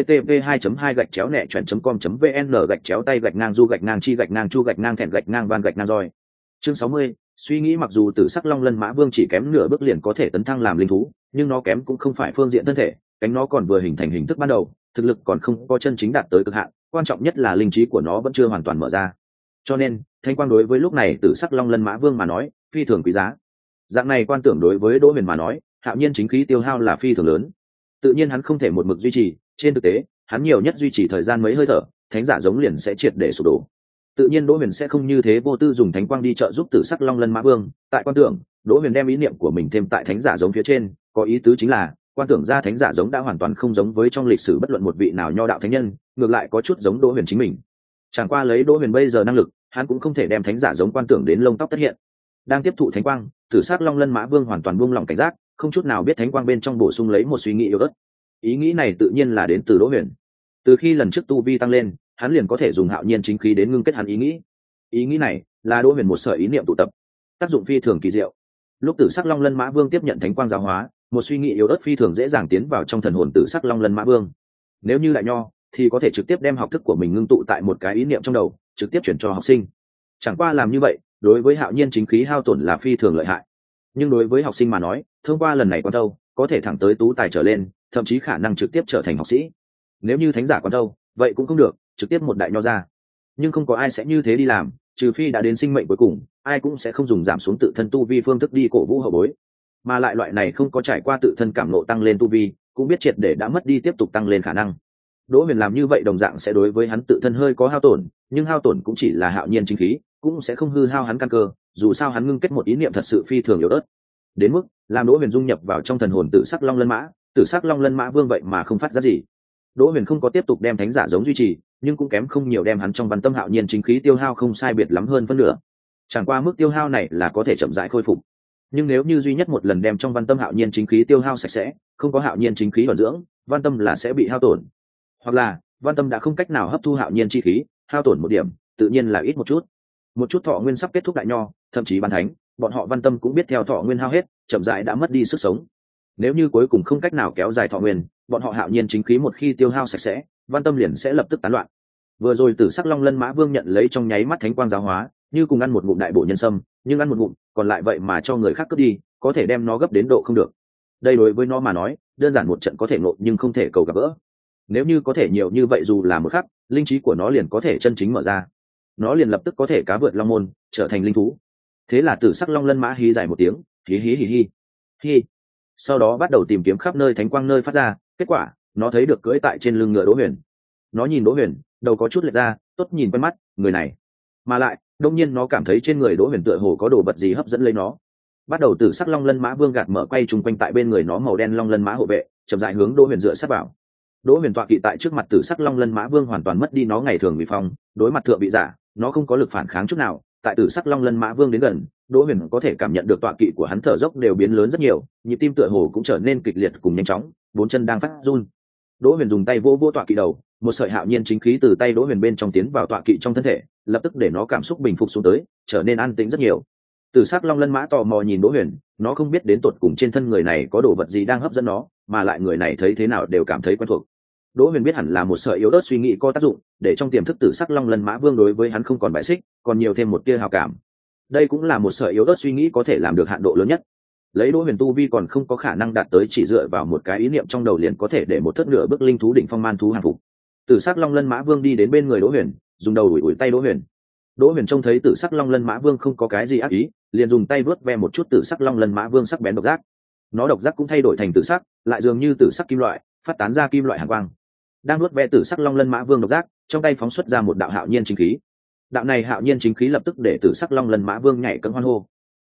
http://2.2-nẹ.com.vn/tay-ngang-chu-chi-thẹn-van-roi. Chương 60, suy nghĩ. Mặc dù Tử Sắc Long Lân Mã Vương chỉ kém nửa bước liền có thể tấn thăng làm linh thú, nhưng nó kém cũng không phải phương diện thân thể, cánh nó còn vừa hình thành hình thức ban đầu, thực lực còn không có chân chính đạt tới cực hạn, quan trọng nhất là linh trí của nó vẫn chưa hoàn toàn mở ra. Cho nên thanh quang đối với lúc này Tử Sắc Long Lân Mã Vương mà nói phi thường quý giá. Dạng này quan tưởng đối với Đỗ Huyền mà nói, hạo nhiên chính khí tiêu hao là phi thường lớn, tự nhiên hắn không thể một mực duy trì. Trên thực tế hắn nhiều nhất duy trì thời gian mấy hơi thở, thánh giả giống liền sẽ triệt để sụp đổ. Tự nhiên Đỗ Huyền sẽ không như thế vô tư dùng thánh quang đi trợ giúp Tử Sắc Long Lân Mã Vương. Tại quan tưởng, Đỗ Huyền đem ý niệm của mình thêm tại thánh giả giống phía trên, có ý tứ chính là quan tưởng ra thánh giả giống đã hoàn toàn không giống với trong lịch sử bất luận một vị nào nho đạo thánh nhân, ngược lại có chút giống Đỗ Huyền chính mình. Chẳng qua lấy Đỗ Huyền bây giờ năng lực, hắn cũng không thể đem thánh giả giống quan tưởng đến lông tóc tất hiện. Đang tiếp thụ thánh quang, Tử Sắc Long Lân Mã Vương hoàn toàn buông lỏng cảnh giác, không chút nào biết thánh quang bên trong bổ sung lấy một suy nghĩ yếu ớt. Ý nghĩ này tự nhiên là đến từ Đỗ Huyền. Từ khi lần trước tu vi tăng lên, hắn liền có thể dùng hạo nhiên chính khí đến ngưng kết hắn ý nghĩ. Ý nghĩ này là Đỗ Huyền một sợi ý niệm tụ tập, tác dụng phi thường kỳ diệu. Lúc Tử Sắc Long Lân Mã Vương tiếp nhận thánh quang giáo hóa, một suy nghĩ yếu ớt phi thường dễ dàng tiến vào trong thần hồn Tử Sắc Long Lân Mã Vương. Nếu như lại nho, thì có thể trực tiếp đem học thức của mình ngưng tụ tại một cái ý niệm trong đầu, trực tiếp chuyển cho học sinh. Chẳng qua làm như vậy, đối với hạo nhiên chính khí hao tổn là phi thường lợi hại. Nhưng đối với học sinh mà nói, thông qua lần này quan tâu, có thể thẳng tới tú tài trở lên, thậm chí khả năng trực tiếp trở thành học sĩ. Nếu như thánh giả quan tâu, vậy cũng không được, trực tiếp một đại nho ra. Nhưng không có ai sẽ như thế đi làm, trừ phi đã đến sinh mệnh cuối cùng, ai cũng sẽ không dùng giảm xuống tự thân tu vi phương thức đi cổ vũ hậu bối. Mà lại loại này không có trải qua tự thân cảm ngộ tăng lên tu vi, cũng biết triệt để đã mất đi tiếp tục tăng lên khả năng. Đỗ Huyền làm như vậy đồng dạng sẽ đối với hắn tự thân hơi có hao tổn, nhưng hao tổn cũng chỉ là hạo nhiên chính khí, cũng sẽ không hư hao hắn căn cơ, dù sao hắn ngưng kết một ý niệm thật sự phi thường yếu ớt. Đến mức làm Đỗ Huyền dung nhập vào trong thần hồn Tử Sắc Long Lân Mã, Tử Sắc Long Lân Mã Vương vậy mà không phát ra gì. Đỗ Huyền không có tiếp tục đem thánh giả giống duy trì, nhưng cũng kém không nhiều đem hắn trong văn tâm hạo nhiên chính khí tiêu hao không sai biệt lắm hơn phân nửa. Chẳng qua mức tiêu hao này là có thể chậm rãi khôi phục. Nhưng nếu như duy nhất một lần đem trong văn tâm hạo nhiên chính khí tiêu hao sạch sẽ, không có hạo nhiên chính khí bảo dưỡng, văn tâm là sẽ bị hao tổn. Hoặc là văn tâm đã không cách nào hấp thu hạo nhiên chi khí, hao tổn một điểm, tự nhiên là ít một chút thọ nguyên sắp kết thúc đại nho, thậm chí bán thánh, bọn họ văn tâm cũng biết theo thọ nguyên hao hết, chậm rãi đã mất đi sức sống. Nếu như cuối cùng không cách nào kéo dài thọ nguyên, bọn họ hạo nhiên chính khí một khi tiêu hao sạch sẽ, văn tâm liền sẽ lập tức tán loạn. Vừa rồi Tử Sắc Long Lân Mã Vương nhận lấy trong nháy mắt thánh quang giáo hóa, như cùng ăn một ngụm đại bổ nhân sâm, nhưng ăn một ngụm, còn lại vậy mà cho người khác cướp đi, có thể đem nó gấp đến độ không được. Đây đối với nó mà nói, đơn giản một trận có thể ngộ nhưng không thể cầu gặp gỡ. Nếu như có thể nhiều như vậy dù là một khắc, linh trí của nó liền có thể chân chính mở ra. Nó liền lập tức có thể cá vượt long môn, trở thành linh thú. Thế là Tử Sắc Long Lân Mã hí dài một tiếng, hí hí hí hí. Hí. Sau đó bắt đầu tìm kiếm khắp nơi thánh quang nơi phát ra, kết quả, nó thấy được cưỡi tại trên lưng ngựa Đỗ Huyền. Nó nhìn Đỗ Huyền, đầu có chút lệch ra, tốt nhìn quen mắt, người này. Mà lại, đương nhiên nó cảm thấy trên người Đỗ Huyền tựa hồ có đồ vật gì hấp dẫn lấy nó. Bắt đầu Tử Sắc Long Lân Mã Vương gạt mở quay chung quanh tại bên người nó màu đen long lân mã hộ vệ, chậm rãi hướng Đỗ Huyền dựa sát vào. Đỗ Huyền tọa kỵ tại trước mặt Tử Sắc Long Lân Mã Vương hoàn toàn mất đi nó ngày thường uy phong, đối mặt thượng vị giả, nó không có lực phản kháng chút nào. Tại Tử Sắc Long Lân Mã Vương đến gần, Đỗ Huyền có thể cảm nhận được tọa kỵ của hắn thở dốc đều biến lớn rất nhiều, nhịp tim tựa hồ cũng trở nên kịch liệt cùng nhanh chóng, bốn chân đang phát run. Đỗ Huyền dùng tay vỗ vỗ tọa kỵ đầu, một sợi hạo nhiên chính khí từ tay Đỗ Huyền bên trong tiến vào tọa kỵ trong thân thể, lập tức để nó cảm xúc bình phục xuống tới, trở nên an tĩnh rất nhiều. Tử Sắc Long Lân Mã tò mò nhìn Đỗ Huyền, nó không biết đến tột cùng trên thân người này có đồ vật gì đang hấp dẫn nó, mà lại người này thấy thế nào đều cảm thấy quen thuộc. Đỗ Huyền biết hẳn là một sợi yếu ớt suy nghĩ có tác dụng, để trong tiềm thức Tử Sắc Long Lân Mã Vương đối với hắn không còn bại xích, còn nhiều thêm một tia hào cảm. Đây cũng là một sợi yếu ớt suy nghĩ có thể làm được hạn độ lớn nhất. Lấy Đỗ Huyền tu vi còn không có khả năng đạt tới chỉ dựa vào một cái ý niệm trong đầu liền có thể để một thất nửa bước linh thú đỉnh phong man thú hàng phục. Tử Sắc Long Lân Mã Vương đi đến bên người Đỗ Huyền, dùng đầu ủi ủi tay Đỗ Huyền. Đỗ Huyền trông thấy Tử Sắc Long Lân Mã Vương không có cái gì ác ý, liền dùng tay vớt ve một chút Tử Sắc Long Lân Mã Vương sắc bén độc giác. Nó độc giác cũng thay đổi thành tử sắc, lại dường như tử sắc kim loại, phát tán ra kim loại hàn quang. Đang nuốt ve Tử Sắc Long Lân Mã Vương độc giác, trong tay phóng xuất ra một đạo hạo nhiên chính khí. Đạo này hạo nhiên chính khí lập tức để Tử Sắc Long Lân Mã Vương nhảy cẫng hoan hô.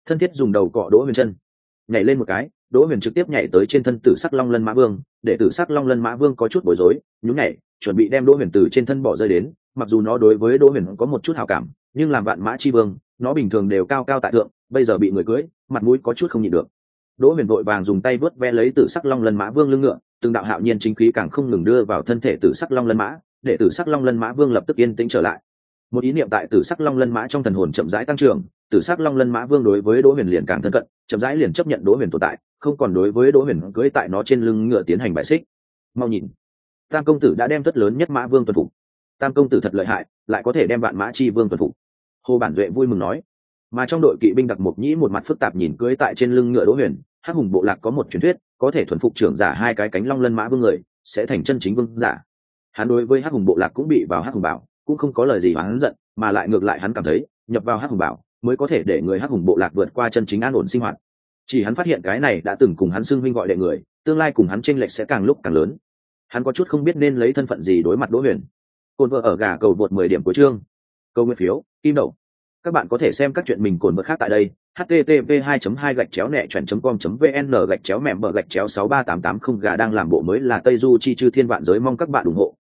thân thiết dùng đầu cọ Đỗ Huyền chân, nhảy lên một cái, Đỗ Huyền trực tiếp nhảy tới trên thân Tử Sắc Long Lân Mã Vương, để Tử Sắc Long Lân Mã Vương có chút bối rối, nhún nhảy, chuẩn bị đem Đỗ Huyền từ trên thân bỏ rơi đến. Mặc dù nó đối với Đỗ Huyền có một chút hảo cảm, nhưng làm vạn mã chi vương, nó bình thường đều cao cao tại thượng, bây giờ bị người cưỡi, mặt mũi có chút không nhịn được. Đỗ Huyền vội vàng dùng tay vớt ve lấy Tử Sắc Long Lân Mã Vương lưng ngựa, từng đạo hạo nhiên chính khí càng không ngừng đưa vào thân thể Tử Sắc Long Lân Mã, để Tử Sắc Long Lân Mã Vương lập tức yên tĩnh trở lại. Một ý niệm tại Tử Sắc Long Lân Mã trong thần hồn chậm rãi tăng trưởng, Tử Sắc Long Lân Mã Vương đối với Đỗ Huyền liền càng thân cận, chậm rãi liền chấp nhận Đỗ Huyền tồn tại, không còn đối với Đỗ Huyền cưỡi tại nó trên lưng ngựa tiến hành bại xích. Mau nhìn, Tam công tử đã đem tất lớn nhất Mã Vương tuần phục. Tam công tử thật lợi hại, lại có thể đem vạn mã chi vương tuần phục. Hồ Bản Duệ vui mừng nói. Mà trong đội kỵ binh Đặc Mộc Nhĩ một mặt phức tạp nhìn cưỡi tại trên lưng ngựa Đỗ Huyền, Hắc Hùng bộ lạc có một truyền thuyết, có thể thuần phục trưởng giả hai cái cánh Long Lân Mã Vương người, sẽ thành chân chính vương giả. Hắn đối với Hắc Hùng bộ lạc cũng bị vào Hắc Hùng bảo, cũng không có lời gì hắn giận, mà lại ngược lại hắn cảm thấy, nhập vào Hắc Hùng bảo mới có thể để người Hắc Hùng bộ lạc vượt qua chân chính an ổn sinh hoạt. Chỉ hắn phát hiện cái này đã từng cùng hắn xưng huynh gọi đệ người, tương lai cùng hắn chênh lệch sẽ càng lúc càng lớn. Hắn có chút không biết nên lấy thân phận gì đối mặt Đỗ Huyền. Cồn vợ ở gà cầu vượt 10 điểm cuối chương. Câu nguyên phiếu, kim đậu. Các bạn có thể xem các chuyện mình cồn vợ khác tại đây. http://nẹ.com.vn/mẹm/63880 gà đang làm bộ mới là Tây Du chi chư thiên vạn giới, mong các bạn ủng hộ.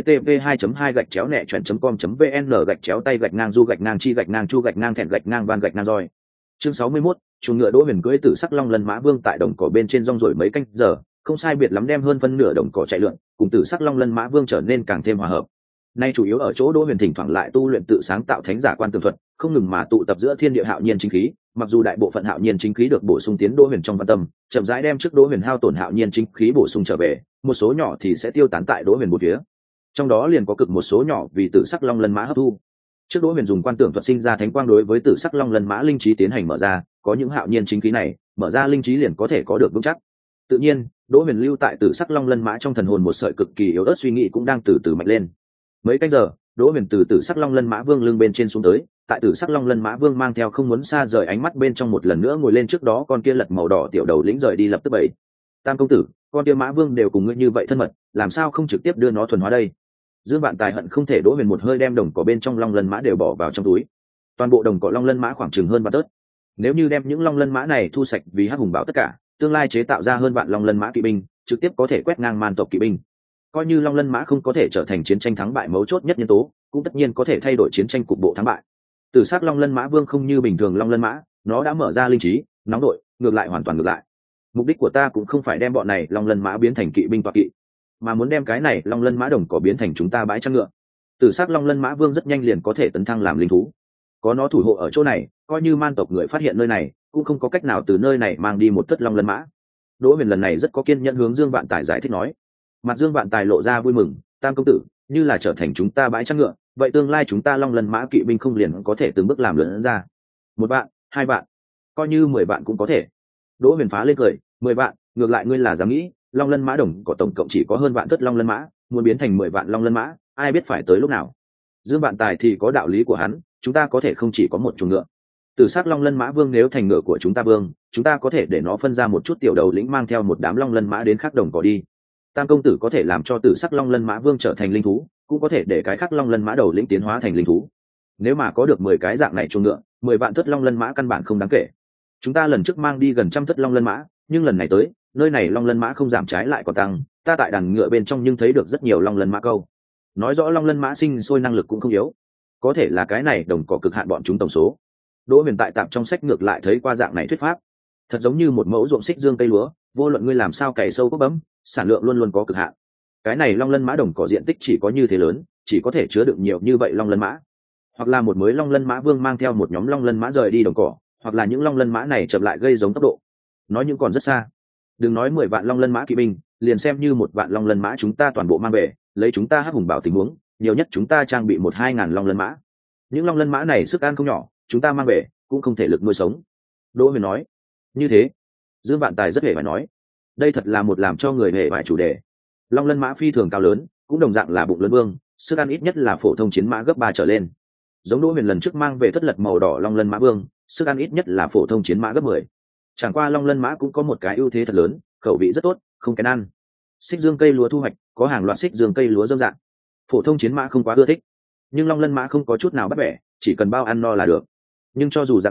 http://nẹ.com.vn/tay-du-chi-chu-thẹn-van-chu-van-roi. Chương 61, chuồng ngựa Đỗ Huyền cưỡi Tử Sắc Long Lân Mã Vương tại đồng cỏ bên trên rong ruổi mấy canh giờ, không sai biệt lắm đem hơn phân nửa đồng cỏ chạy lượn, cùng Tử Sắc Long Lân Mã Vương trở nên càng thêm hòa hợp. Nay chủ yếu ở chỗ Đỗ Huyền thỉnh thoảng lại tu luyện tự sáng tạo thánh giả quan tường thuật, không ngừng mà tụ tập giữa thiên địa hạo nhiên chính khí, mặc dù đại bộ phận hạo nhiên chính khí được bổ sung tiến Đỗ Huyền trong văn tâm, chậm rãi đem trước Đỗ Huyền hao tổn hạo nhiên chính khí bổ sung trở về, một số nhỏ thì sẽ tiêu tán tại Đỗ Huyền bốn phía. Trong đó liền có cực một số nhỏ vì Tử Sắc Long Lân Mã hấp thu. Trước Đỗ Huyền dùng quan tưởng thuật sinh ra thánh quang đối với Tử Sắc Long Lân Mã linh trí tiến hành mở ra, có những hạo nhiên chính khí này, mở ra linh trí liền có thể có được vững chắc. Tự nhiên, Đỗ Huyền lưu tại Tử Sắc Long Lân Mã trong thần hồn một sợi cực kỳ yếu ớt suy nghĩ cũng đang từ từ mạnh lên. Mấy canh giờ, Đỗ Huyền từ Tử Sắc Long Lân Mã Vương lưng bên trên xuống tới, tại Tử Sắc Long Lân Mã Vương mang theo không muốn xa rời ánh mắt bên trong một lần nữa ngồi lên trước đó con kia lật màu đỏ tiểu đầu lĩnh rời đi lập tức bảy. Tam công tử, con kia Mã Vương đều cùng ngươi như vậy thân mật, làm sao không trực tiếp đưa nó thuần hóa đây? Dương Vạn Tài hận không thể Đỗ Huyền một hơi đem đồng cỏ bên trong Long Lân Mã đều bỏ vào trong túi. Toàn bộ đồng cỏ Long Lân Mã khoảng chừng hơn vạn tớt. Nếu như đem những Long Lân Mã này thu sạch vì Hắc Hùng bảo tất cả, tương lai chế tạo ra hơn vạn Long Lân Mã kỵ binh, trực tiếp có thể quét ngang man tộc kỵ binh. Coi như Long Lân Mã không có thể trở thành chiến tranh thắng bại mấu chốt nhất nhân tố, cũng tất nhiên có thể thay đổi chiến tranh cục bộ thắng bại. Tử Sắc Long Lân Mã Vương không như bình thường Long Lân Mã, nó đã mở ra linh trí, nóng đội, ngược lại hoàn toàn ngược lại. Mục đích của ta cũng không phải đem bọn này Long Lân Mã biến thành kỵ binh tọa kỵ, mà muốn đem cái này Long Lân Mã đồng cỏ biến thành chúng ta bãi chăn ngựa. Tử Sắc Long Lân Mã Vương rất nhanh liền có thể tấn thăng làm linh thú. Có nó thủ hộ ở chỗ này, coi như man tộc người phát hiện nơi này, cũng không có cách nào từ nơi này mang đi một tất Long Lân Mã. Đỗ Huyền lần này rất có kiên nhẫn hướng Dương Vạn Tài giải thích nói. Mặt Dương Vạn Tài lộ ra vui mừng, Tam công tử, như là trở thành chúng ta bãi chăn ngựa, vậy tương lai chúng ta Long Lân Mã kỵ binh không liền có thể từng bước làm lớn ra. 1 vạn, 2 vạn, coi như 10 vạn cũng có thể. Đỗ Huyền phá lên cười, 10 vạn, ngược lại ngươi là dám nghĩ, Long Lân Mã đồng có tổng cộng chỉ có hơn vạn tất Long Lân Mã, muốn biến thành 10 vạn Long Lân Mã, ai biết phải tới lúc nào. Dương Vạn Tài thì có đạo lý của hắn, chúng ta có thể không chỉ có một chuồng ngựa. Tử Sắc Long Lân Mã Vương nếu thành ngựa của chúng ta vương, chúng ta có thể để nó phân ra một chút tiểu đầu lĩnh mang theo một đám Long Lân Mã đến khác đồng cỏ đi. Tam công tử có thể làm cho Tử Sắc Long Lân Mã Vương trở thành linh thú, cũng có thể để cái khác Long Lân Mã đầu lĩnh tiến hóa thành linh thú. Nếu mà có được 10 cái dạng này chuồng ngựa, 10 vạn thất Long Lân Mã căn bản không đáng kể. Chúng ta lần trước mang đi gần trăm thất Long Lân Mã, nhưng lần này tới, nơi này Long Lân Mã không giảm trái lại còn tăng, ta tại đàn ngựa bên trong nhưng thấy được rất nhiều Long Lân Mã câu. Nói rõ Long Lân Mã sinh sôi năng lực cũng không yếu. Có thể là cái này đồng cỏ cực hạn bọn chúng tổng số. Đỗ Huyền tại tạm trong sách ngược lại thấy qua dạng này thuyết pháp, thật giống như một mẫu ruộng xích dương cây lúa, vô luận ngươi làm sao cày sâu cốc bấm, sản lượng luôn luôn có cực hạn. Cái này Long Lân Mã đồng cỏ diện tích chỉ có như thế lớn, chỉ có thể chứa được nhiều như vậy Long Lân Mã. Hoặc là một mới Long Lân Mã Vương mang theo một nhóm Long Lân Mã rời đi đồng cỏ, hoặc là những Long Lân Mã này chậm lại gây giống tốc độ. Nói những còn rất xa. Đừng nói 10 vạn Long Lân Mã kỵ binh, liền xem như 1 vạn Long Lân Mã chúng ta toàn bộ mang về, lấy chúng ta Hắc Hùng bảo tình huống, nhiều nhất chúng ta trang bị 1-2 ngàn Long Lân Mã. Những Long Lân Mã này sức ăn không nhỏ, chúng ta mang về cũng không thể lực nuôi sống. Đỗ Huyền nói. Như thế, Dương Vạn Tài rất hề phải nói, đây thật là một làm cho người hề phải chủ đề. Long Lân Mã phi thường cao lớn, cũng đồng dạng là bụng lớn vương, sức ăn ít nhất là phổ thông chiến mã gấp 3 trở lên. Giống Đỗ Huyền lần trước mang về thất lật màu đỏ Long Lân Mã Vương, sức ăn ít nhất là phổ thông chiến mã gấp 10. Chẳng qua Long Lân Mã cũng có một cái ưu thế thật lớn, khẩu vị rất tốt, không kén ăn. Xích dương cây lúa thu hoạch, có hàng loạt xích dương cây lúa rơm rạ. Phổ thông chiến mã không quá ưa thích, nhưng Long Lân Mã không có chút nào bắt bẻ, chỉ cần bao ăn no là được. Nhưng cho dù dạng này,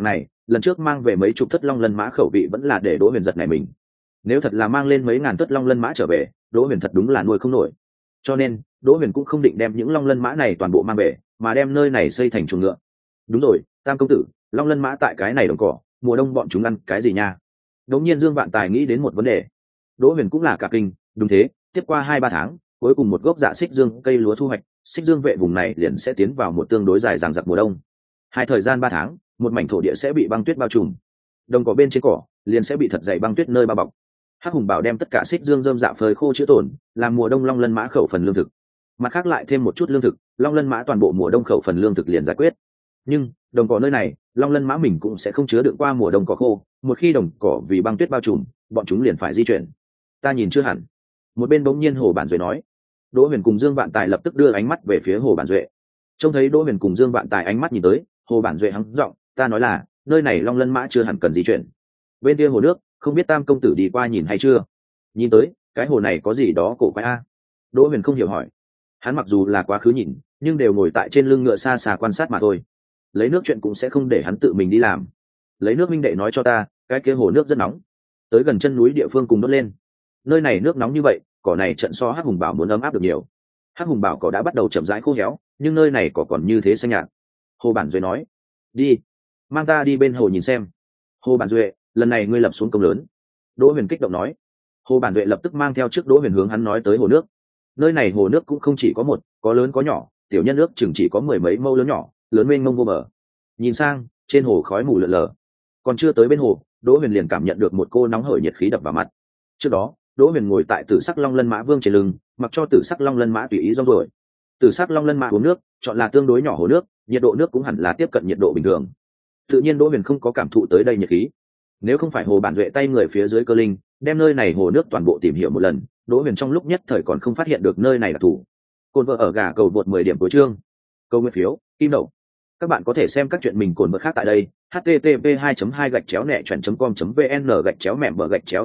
lần trước mang về mấy chục thất long lân mã khẩu vị vẫn là để Đỗ Huyền giật này mình. Nếu thật là mang lên mấy ngàn thất long lân mã trở về, Đỗ Huyền thật đúng là nuôi không nổi. Cho nên Đỗ Huyền cũng không định đem những long lân mã này toàn bộ mang về, mà đem nơi này xây thành chuồng ngựa. Đúng rồi, Tam công tử, long lân mã tại cái này đồng cỏ, mùa đông bọn chúng ăn cái gì nha? Đột nhiên Dương Vạn Tài nghĩ đến một vấn đề. Đỗ Huyền cũng là cả kinh, đúng thế, tiếp qua 2-3 tháng, cuối cùng một gốc dạ xích dương cây lúa thu hoạch, xích dương vệ vùng này liền sẽ tiến vào một tương đối dài dằng dặc mùa đông. Hai thời gian 3 tháng, một mảnh thổ địa sẽ bị băng tuyết bao trùm. Đồng cỏ bên trên cỏ liền sẽ bị thật dày băng tuyết nơi bao bọc. Hắc Hùng Bảo đem tất cả xích dương rơm dạ phơi khô chữa tổn, làm mùa đông long lân mã khẩu phần lương thực. Mặt khác lại thêm một chút lương thực, long lân mã toàn bộ mùa đông khẩu phần lương thực liền giải quyết. Nhưng đồng cỏ nơi này, long lân mã mình cũng sẽ không chứa đựng qua mùa đông cỏ khô, một khi đồng cỏ vì băng tuyết bao trùm, bọn chúng liền phải di chuyển. Ta nhìn chưa hẳn. Một bên bỗng nhiên Hồ Bản Duệ nói. Đỗ Huyền cùng Dương Vạn Tài lập tức đưa ánh mắt về phía Hồ Bản Duệ. Trông thấy Đỗ Huyền cùng Dương Vạn Tài ánh mắt nhìn tới, Hồ Bản Duệ hắng giọng, ta nói là, nơi này long lân mã chưa hẳn cần di chuyển. Bên kia hồ nước, không biết Tam công tử đi qua nhìn hay chưa? Nhìn tới, cái hồ này có gì đó cổ quái a? Đỗ Huyền không hiểu hỏi. Hắn mặc dù là quá khứ nhìn, nhưng đều ngồi tại trên lưng ngựa xa xa quan sát mà thôi. Lấy nước chuyện cũng sẽ không để hắn tự mình đi làm. Lấy nước minh đệ nói cho ta, cái kia hồ nước rất nóng. Tới gần chân núi địa phương cùng đốt lên. Nơi này nước nóng như vậy, cỏ này trận so Hắc Hùng Bảo muốn ấm áp được nhiều. Hắc Hùng Bảo cỏ đã bắt đầu chậm rãi khô héo, nhưng nơi này cỏ còn như thế xanh nhạt. Hồ Bản Duệ nói, đi, mang ta đi bên hồ nhìn xem. Hồ Bản Duệ, lần này ngươi lập xuống công lớn. Đỗ Huyền kích động nói. Hồ Bản Duệ lập tức mang theo trước Đỗ Huyền hướng hắn nói tới hồ nước. Nơi này hồ nước cũng không chỉ có một, có lớn có nhỏ, tiểu nhân nước chừng chỉ có 10 mấy mâu lớn nhỏ, lớn mênh mông vô bờ. Nhìn sang, trên hồ khói mù lượn lờ. Còn chưa tới bên hồ, Đỗ Huyền liền cảm nhận được một cô nóng hởi nhiệt khí đập vào mặt. Trước đó, Đỗ Huyền ngồi tại Tử Sắc Long Lân Mã Vương trên lưng, mặc cho Tử Sắc Long Lân Mã tùy ý rong ruổi. Tử Sắc Long Lân Mã uống nước, chọn là tương đối nhỏ hồ nước, nhiệt độ nước cũng hẳn là tiếp cận nhiệt độ bình thường. Tự nhiên Đỗ Huyền không có cảm thụ tới đây nhiệt khí. Nếu không phải Hồ Bản Duệ tay người phía dưới cơ linh, đem nơi này hồ nước toàn bộ tìm hiểu một lần, Đỗ Huyền trong lúc nhất thời còn không phát hiện được nơi này là thủ. Cồn vợ ở gà cầu vượt 10 điểm cuối chương. Câu nguyên phiếu, kim đậu. Các bạn có thể xem các chuyện mình cồn vợ khác tại đây. http://2-nẹ-trẻo-mẻm-bờ-63880.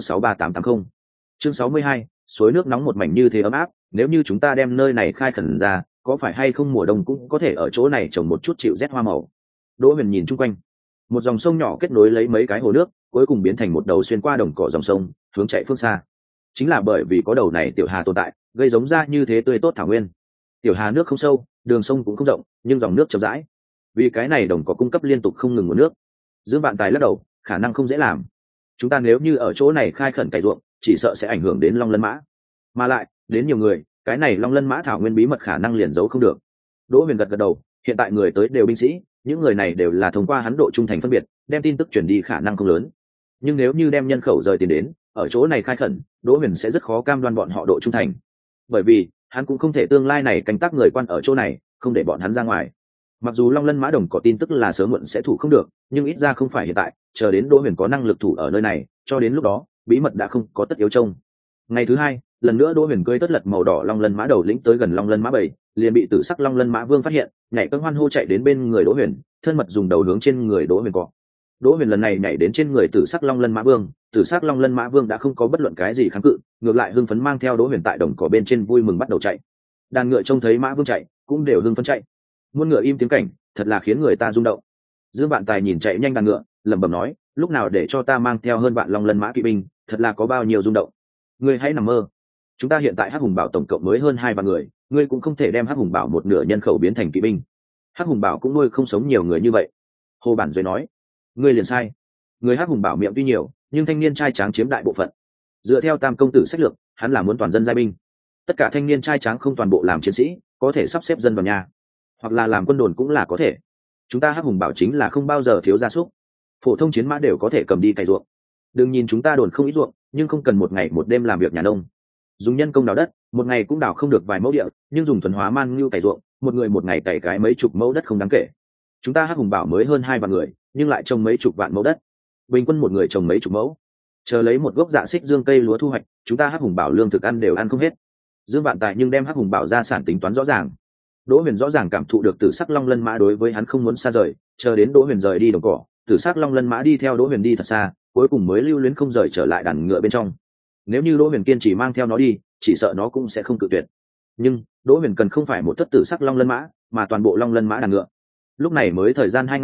Chương 62, suối nước nóng một mảnh như thế ấm áp, nếu như chúng ta đem nơi này khai khẩn ra, có phải hay không mùa đông cũng có thể ở chỗ này trồng một chút chịu rét hoa màu. Đỗ Huyền nhìn chung quanh. Một dòng sông nhỏ kết nối lấy mấy cái hồ nước, cuối cùng biến thành một đầu xuyên qua đồng cỏ dòng sông, hướng chạy phương xa. Chính là bởi vì có đầu này tiểu hà tồn tại, gây giống ra như thế tươi tốt thảo nguyên. Tiểu hà nước không sâu, đường sông cũng không rộng, nhưng dòng nước chậm rãi. Vì cái này đồng cỏ cung cấp liên tục không ngừng nguồn nước. Dương Vạn Tài lắc đầu, khả năng không dễ làm. Chúng ta nếu như ở chỗ này khai khẩn cày ruộng, chỉ sợ sẽ ảnh hưởng đến long lân mã. Mà lại, đến nhiều người, cái này long lân mã thảo nguyên bí mật khả năng liền giấu không được. Đỗ Huyền gật gật đầu, hiện tại người tới đều binh sĩ, những người này đều là thông qua hắn độ trung thành phân biệt, đem tin tức truyền đi khả năng không lớn. Nhưng nếu như đem nhân khẩu rời tiền đến, ở chỗ này khai khẩn, Đỗ Huyền sẽ rất khó cam đoan bọn họ độ trung thành. Bởi vì, hắn cũng không thể tương lai này canh tác người quan ở chỗ này, không để bọn hắn ra ngoài. Mặc dù long lân mã đồng có tin tức là sớm muộn sẽ thủ không được, nhưng ít ra không phải hiện tại, chờ đến Đỗ Huyền có năng lực thủ ở nơi này, cho đến lúc đó, bí mật đã không có tất yếu trông. Ngày thứ hai, lần nữa Đỗ Huyền cưỡi tất lật màu đỏ long lân mã đầu lĩnh tới gần long lân mã bầy, liền bị Tử Sắc Long Lân Mã Vương phát hiện, nhảy cẫng hoan hô chạy đến bên người Đỗ Huyền, thân mật dùng đầu hướng trên người Đỗ Huyền cọ. Đỗ Huyền lần này nhảy đến trên người Tử Sắc Long Lân Mã Vương, Tử Sắc Long Lân Mã Vương đã không có bất luận cái gì kháng cự, ngược lại hưng phấn mang theo Đỗ Huyền tại đồng cỏ bên trên vui mừng bắt đầu chạy. Đàn ngựa trông thấy Mã Vương chạy, cũng đều hưng phấn chạy. Muôn ngựa im tiếng cảnh, thật là khiến người ta rung động. Dương Vạn Tài nhìn chạy nhanh đàn ngựa, lẩm bẩm nói, lúc nào để cho ta mang theo hơn vạn long lân mã kỵ binh, thật là có bao nhiêu rung động. Ngươi hãy nằm mơ. Chúng ta hiện tại Hắc Hùng Bảo tổng cộng mới hơn 2 vạn người, ngươi cũng không thể đem Hắc Hùng Bảo một nửa nhân khẩu biến thành kỵ binh. Hắc Hùng Bảo cũng nuôi không sống nhiều người như vậy. Hồ Bản Duệ nói, ngươi liền sai. Người Hắc Hùng Bảo miệng tuy nhiều, nhưng thanh niên trai tráng chiếm đại bộ phận. Dựa theo Tam công tử sách lược, hắn là muốn toàn dân giai binh. Tất cả thanh niên trai tráng không toàn bộ làm chiến sĩ, có thể sắp xếp dân vào nhà, hoặc là làm quân đồn cũng là có thể. Chúng ta Hắc Hùng Bảo chính là không bao giờ thiếu gia súc, phổ thông chiến mã đều có thể cầm đi cày ruộng. Đừng nhìn chúng ta đồn không ít ruộng, nhưng không cần một ngày một đêm làm việc nhà nông. Dùng nhân công đào đất, một ngày cũng đào không được vài mẫu địa, nhưng dùng thuần hóa man ngưu cày ruộng, một người một ngày cày cái mấy chục mẫu đất không đáng kể. Chúng ta Hắc Hùng Bảo mới hơn 2 vạn người, nhưng lại trồng mấy chục vạn mẫu đất, bình quân một người trồng mấy chục mẫu. Chờ lấy một gốc dạ xích dương cây lúa thu hoạch, chúng ta Hắc Hùng Bảo lương thực ăn đều ăn không hết. Dương Vạn Tài nhưng đem Hắc Hùng Bảo ra sản tính toán rõ ràng. Đỗ Huyền rõ ràng cảm thụ được Tử Sắc Long Lân Mã đối với hắn không muốn xa rời, chờ đến Đỗ Huyền rời đi đồng cỏ, Tử Sắc Long Lân Mã đi theo Đỗ Huyền đi thật xa, cuối cùng mới lưu luyến không rời trở lại đàn ngựa bên trong. Nếu như Đỗ Huyền kiên trì mang theo nó đi, chỉ sợ nó cũng sẽ không cự tuyệt. Nhưng Đỗ Huyền cần không phải một thất Tử Sắc Long Lân Mã, mà toàn bộ Long Lân Mã đàn ngựa. Lúc này mới thời gian 2 ngày,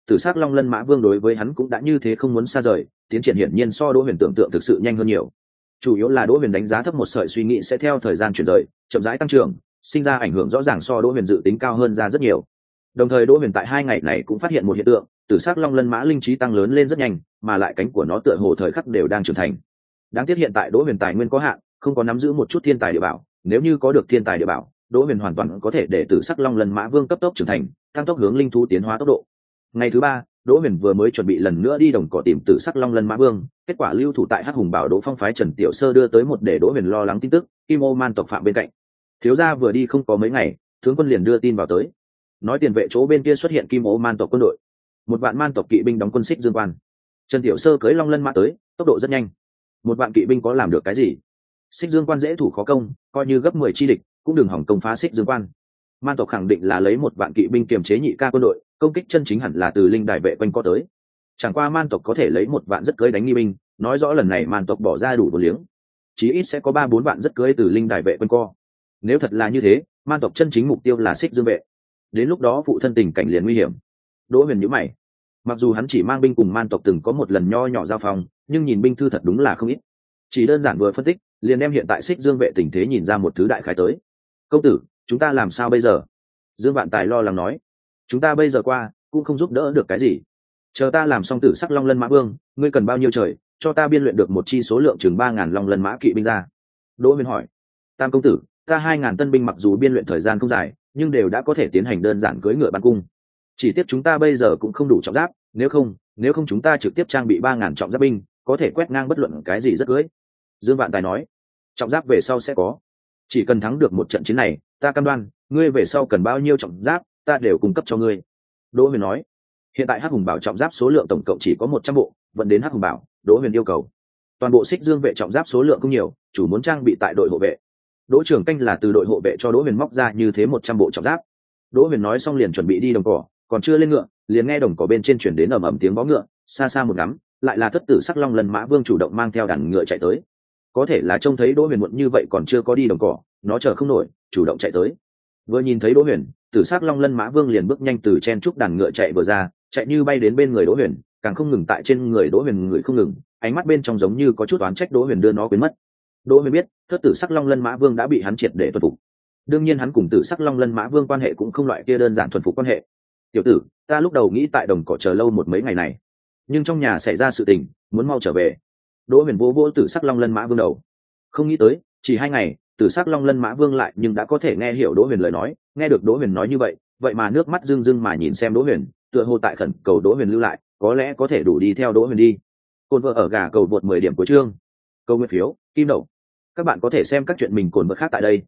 tử s ắ c long lân mã vương đối với hắn cũng đã như thế không muốn xa rời, tiến triển hiển nhiên so đỗ huyền tưởng tượng thực sự nhanh hơn nhiều. Chủ yếu là đỗ huyền đánh giá thấp một sợi suy nghĩ sẽ theo thời gian chuyển rời chậm rãi tăng trưởng, sinh ra ảnh hưởng rõ ràng so đỗ huyền dự tính cao hơn ra rất nhiều. Đồng thời đỗ huyền tại 2 ngày này cũng phát hiện một hiện tượng, tử s ắ c long lân mã linh trí tăng lớn lên rất nhanh, mà lại cánh của nó tựa hồ thời khắc đều đang trưởng thành. Đáng tiếc hiện tại đỗ huyền tài nguyên có hạn, không có nắm giữ một chút thiên tài địa bảo, nếu như có được thiên tài địa bảo, đỗ huyền hoàn toàn có thể để tử s ắ c long lân mã vương cấp tốc trưởng thành, tăng tốc hướng linh thú tiến hóa tốc độ. Ngày thứ 3, đỗ huyền vừa mới chuẩn bị lần nữa đi đồng cỏ tìm tử sắc long lân mã vương, kết quả lưu thủ tại hắc hùng bảo đỗ phong phái Trần Tiểu Sơ đưa tới một để đỗ huyền lo lắng tin tức, Kim Ô man tộc phạm bên cạnh. Thiếu gia vừa đi không có mấy ngày, tướng quân liền đưa tin vào tới, nói tiền vệ chỗ bên kia xuất hiện Kim Ô man tộc quân đội, 1 vạn man tộc kỵ binh đóng quân Xích Dương Quan. Trần Tiểu Sơ cưỡi long lân mã tới, tốc độ rất nhanh. 1 vạn kỵ binh có làm được cái gì? Xích Dương Quan dễ thủ khó công, coi như gấp 10 chi địch cũng đừng hỏng công phá Xích Dương Quan. Man tộc khẳng định là lấy 1 vạn kỵ binh kiềm chế nhị ca quân đội, công kích chân chính hẳn là từ linh đài vệ quanh co tới. Chẳng qua man tộc có thể lấy 1 vạn rất cưới đánh nghi binh, nói rõ lần này man tộc bỏ ra đủ vô liếng, chí ít sẽ có 3-4 vạn rất cưới từ linh đài vệ quanh co. Nếu thật là như thế, man tộc chân chính mục tiêu là Xích Dương vệ, đến lúc đó phụ thân tình cảnh liền nguy hiểm. Đỗ Huyền nhíu mày, mặc dù hắn chỉ mang binh cùng man tộc từng có một lần nho nhỏ giao phong, nhưng nhìn binh thư thật đúng là không ít. Chỉ đơn giản vừa phân tích, liền đem hiện tại Xích Dương vệ tình thế nhìn ra một thứ đại khái tới. Công tử, chúng ta làm sao bây giờ? Dương Vạn Tài lo lắng nói. Chúng ta bây giờ qua cũng không giúp đỡ được cái gì, chờ ta làm xong tử sắc long lân mã vương, ngươi cần bao nhiêu trời cho ta biên luyện được một chi số lượng chừng 3.000 long lân mã kỵ binh ra? Đỗ Huyền hỏi. Tam công tử, ta 2.000 tân binh mặc dù biên luyện thời gian không dài, nhưng đều đã có thể tiến hành đơn giản cưỡi ngựa bắn cung. Chỉ tiếc chúng ta bây giờ cũng không đủ trọng giáp, nếu không chúng ta trực tiếp trang bị 3.000 trọng giáp binh, có thể quét ngang bất luận cái gì rất cưỡi. Dương Vạn Tài nói. Trọng giáp về sau sẽ có, chỉ cần thắng được một trận chiến này, ta cam đoan ngươi về sau cần bao nhiêu trọng giáp ta đều cung cấp cho ngươi. Đỗ Huyền nói. Hiện tại hắc hùng bảo trọng giáp số lượng tổng cộng chỉ có 100 bộ, vận đến hắc hùng bảo, Đỗ Huyền yêu cầu toàn bộ Xích Dương vệ trọng giáp số lượng không nhiều, chủ muốn trang bị tại đội hộ vệ. Đỗ trưởng canh là từ đội hộ vệ cho Đỗ Huyền móc ra như thế 100 bộ trọng giáp. Đỗ Huyền nói xong liền chuẩn bị đi đồng cỏ, còn chưa lên ngựa, liền nghe đồng cỏ bên trên chuyển đến ầm ầm tiếng vó ngựa, xa xa một ngắm, lại là thất tử sắc long lân mã vương chủ động mang theo đàn ngựa chạy tới. Có thể là trông thấy Đỗ Huyền muộn như vậy còn chưa có đi đồng cỏ, nó chờ không nổi, chủ động chạy tới. Vừa nhìn thấy Đỗ Huyền, tử sắc long lân mã vương liền bước nhanh từ chen trúc đàn ngựa chạy vừa ra, chạy như bay đến bên người Đỗ Huyền, càng không ngừng tại trên người Đỗ Huyền người không ngừng, ánh mắt bên trong giống như có chút oán trách Đỗ Huyền đưa nó quên mất. Đỗ Huyền biết, thất tử sắc long lân mã vương đã bị hắn triệt để thuần phục. Đương nhiên hắn cùng tử sắc long lân mã vương quan hệ cũng không loại kia đơn giản thuần phục quan hệ. Tiểu tử, ta lúc đầu nghĩ tại đồng cỏ chờ lâu một mấy ngày này, nhưng trong nhà xảy ra sự tình, muốn mau trở về. Đỗ Huyền vỗ vỗ tử sắc long lân mã vương đầu. Không nghĩ tới, chỉ 2 ngày, tử sắc long lân mã vương lại nhưng đã có thể nghe hiểu Đỗ Huyền lời nói, nghe được Đỗ Huyền nói như vậy, vậy mà nước mắt rưng rưng mà nhìn xem Đỗ Huyền, tựa hồ tại khẩn cầu Đỗ Huyền lưu lại, có lẽ có thể đủ đi theo Đỗ Huyền đi. Cồn vợ ở gà cầu vượt 10 điểm của chương. Câu nguyên phiếu, kim đậu. Các bạn có thể xem các chuyện mình cồn vợ khác tại đây.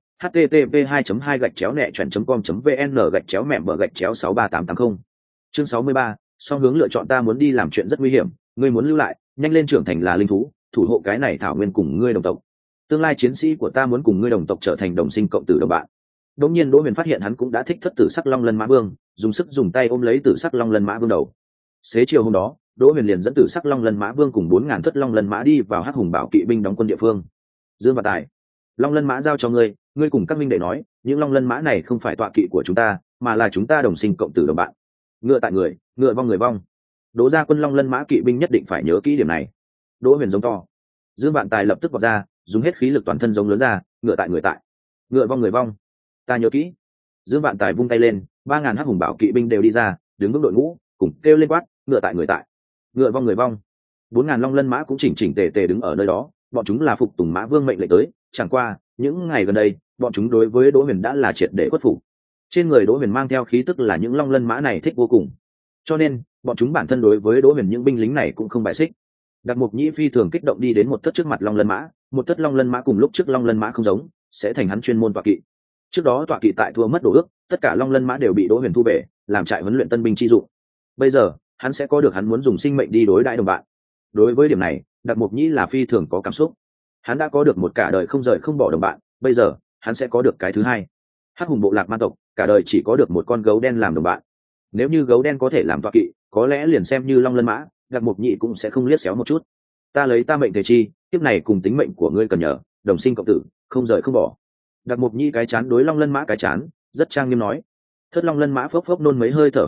http://2.2-nẹ.com.vn/63880. Chương 63, song hướng lựa chọn ta muốn đi làm chuyện rất nguy hiểm, ngươi muốn lưu lại, nhanh lên trưởng thành là linh thú, thủ hộ cái này thảo nguyên cùng ngươi đồng tộc. Tương lai chiến sĩ của ta muốn cùng ngươi đồng tộc trở thành đồng sinh cộng tử đồng bạn. Đột nhiên Đỗ Huyền phát hiện hắn cũng đã thích thất tử sắc long lân mã vương, dùng sức dùng tay ôm lấy tử sắc long lân mã vương đầu. Xế chiều hôm đó, Đỗ Huyền liền dẫn tử sắc long lân mã vương cùng 4.000 thất long lân mã đi vào hắc hùng bảo kỵ binh đóng quân địa phương. Dương Vạn Tài, long lân mã giao cho ngươi, ngươi cùng các minh đệ nói, những long lân mã này không phải tọa kỵ của chúng ta, mà là chúng ta đồng sinh cộng tử đồng bạn. Ngựa tại người, ngựa vong người vong. Đỗ gia quân long lân mã kỵ binh nhất định phải nhớ kỹ điểm này. Đỗ Huyền giống to. Dương Vạn Tài lập tức vọt ra, dùng hết khí lực toàn thân giống lớn ra, ngựa tại người tại, ngựa vong người vong. Ta nhớ kỹ. Dương Vạn Tài vung tay lên, 3.000 hắc hùng bảo kỵ binh đều đi ra, đứng vững đội ngũ, cùng kêu lên quát, ngựa tại người tại, ngựa vong người vong. 4.000 long lân mã cũng chỉnh chỉnh tề tề đứng ở nơi đó, bọn chúng là phục tùng mã vương mệnh lệnh tới, chẳng qua những ngày gần đây bọn chúng đối với Đỗ Huyền đã là triệt để khuất phục. Trên người Đỗ Huyền mang theo khí tức là những long lân mã này thích vô cùng, cho nên bọn chúng bản thân đối với Đỗ Huyền những binh lính này cũng không bài xích. Đặc Mục Nhĩ phi thường kích động đi đến một thất trước mặt long lân mã, một thất long lân mã cùng lúc trước long lân mã không giống, sẽ thành hắn chuyên môn tọa kỵ. Trước đó tọa kỵ tại thua mất đồ ước, tất cả long lân mã đều bị Đỗ Huyền thu về, làm trại huấn luyện tân binh chi dụng. Bây giờ hắn sẽ có được hắn muốn dùng sinh mệnh đi đối đãi đồng bạn. Đối với điểm này, Đặc Mục Nhĩ là phi thường có cảm xúc. Hắn đã có được một cả đời không rời không bỏ đồng bạn, bây giờ hắn sẽ có được cái thứ hai. Hắc hùng bộ lạc man tộc cả đời chỉ có được một con gấu đen làm đồng bạn. Nếu như gấu đen có thể làm tọa kỵ, có lẽ liền xem như long lân mã, Đặc Mục Nhĩ cũng sẽ không liếc xéo một chút. Ta lấy ta mệnh thể chi, tiếp này cùng tính mệnh của ngươi cần nhờ, đồng sinh cộng tử, không rời không bỏ. Đặc Mục Nhĩ cái chán đối long lân mã cái chán, rất trang nghiêm nói. Thất long lân mã phốc phốc nôn mấy hơi thở hổn hộc,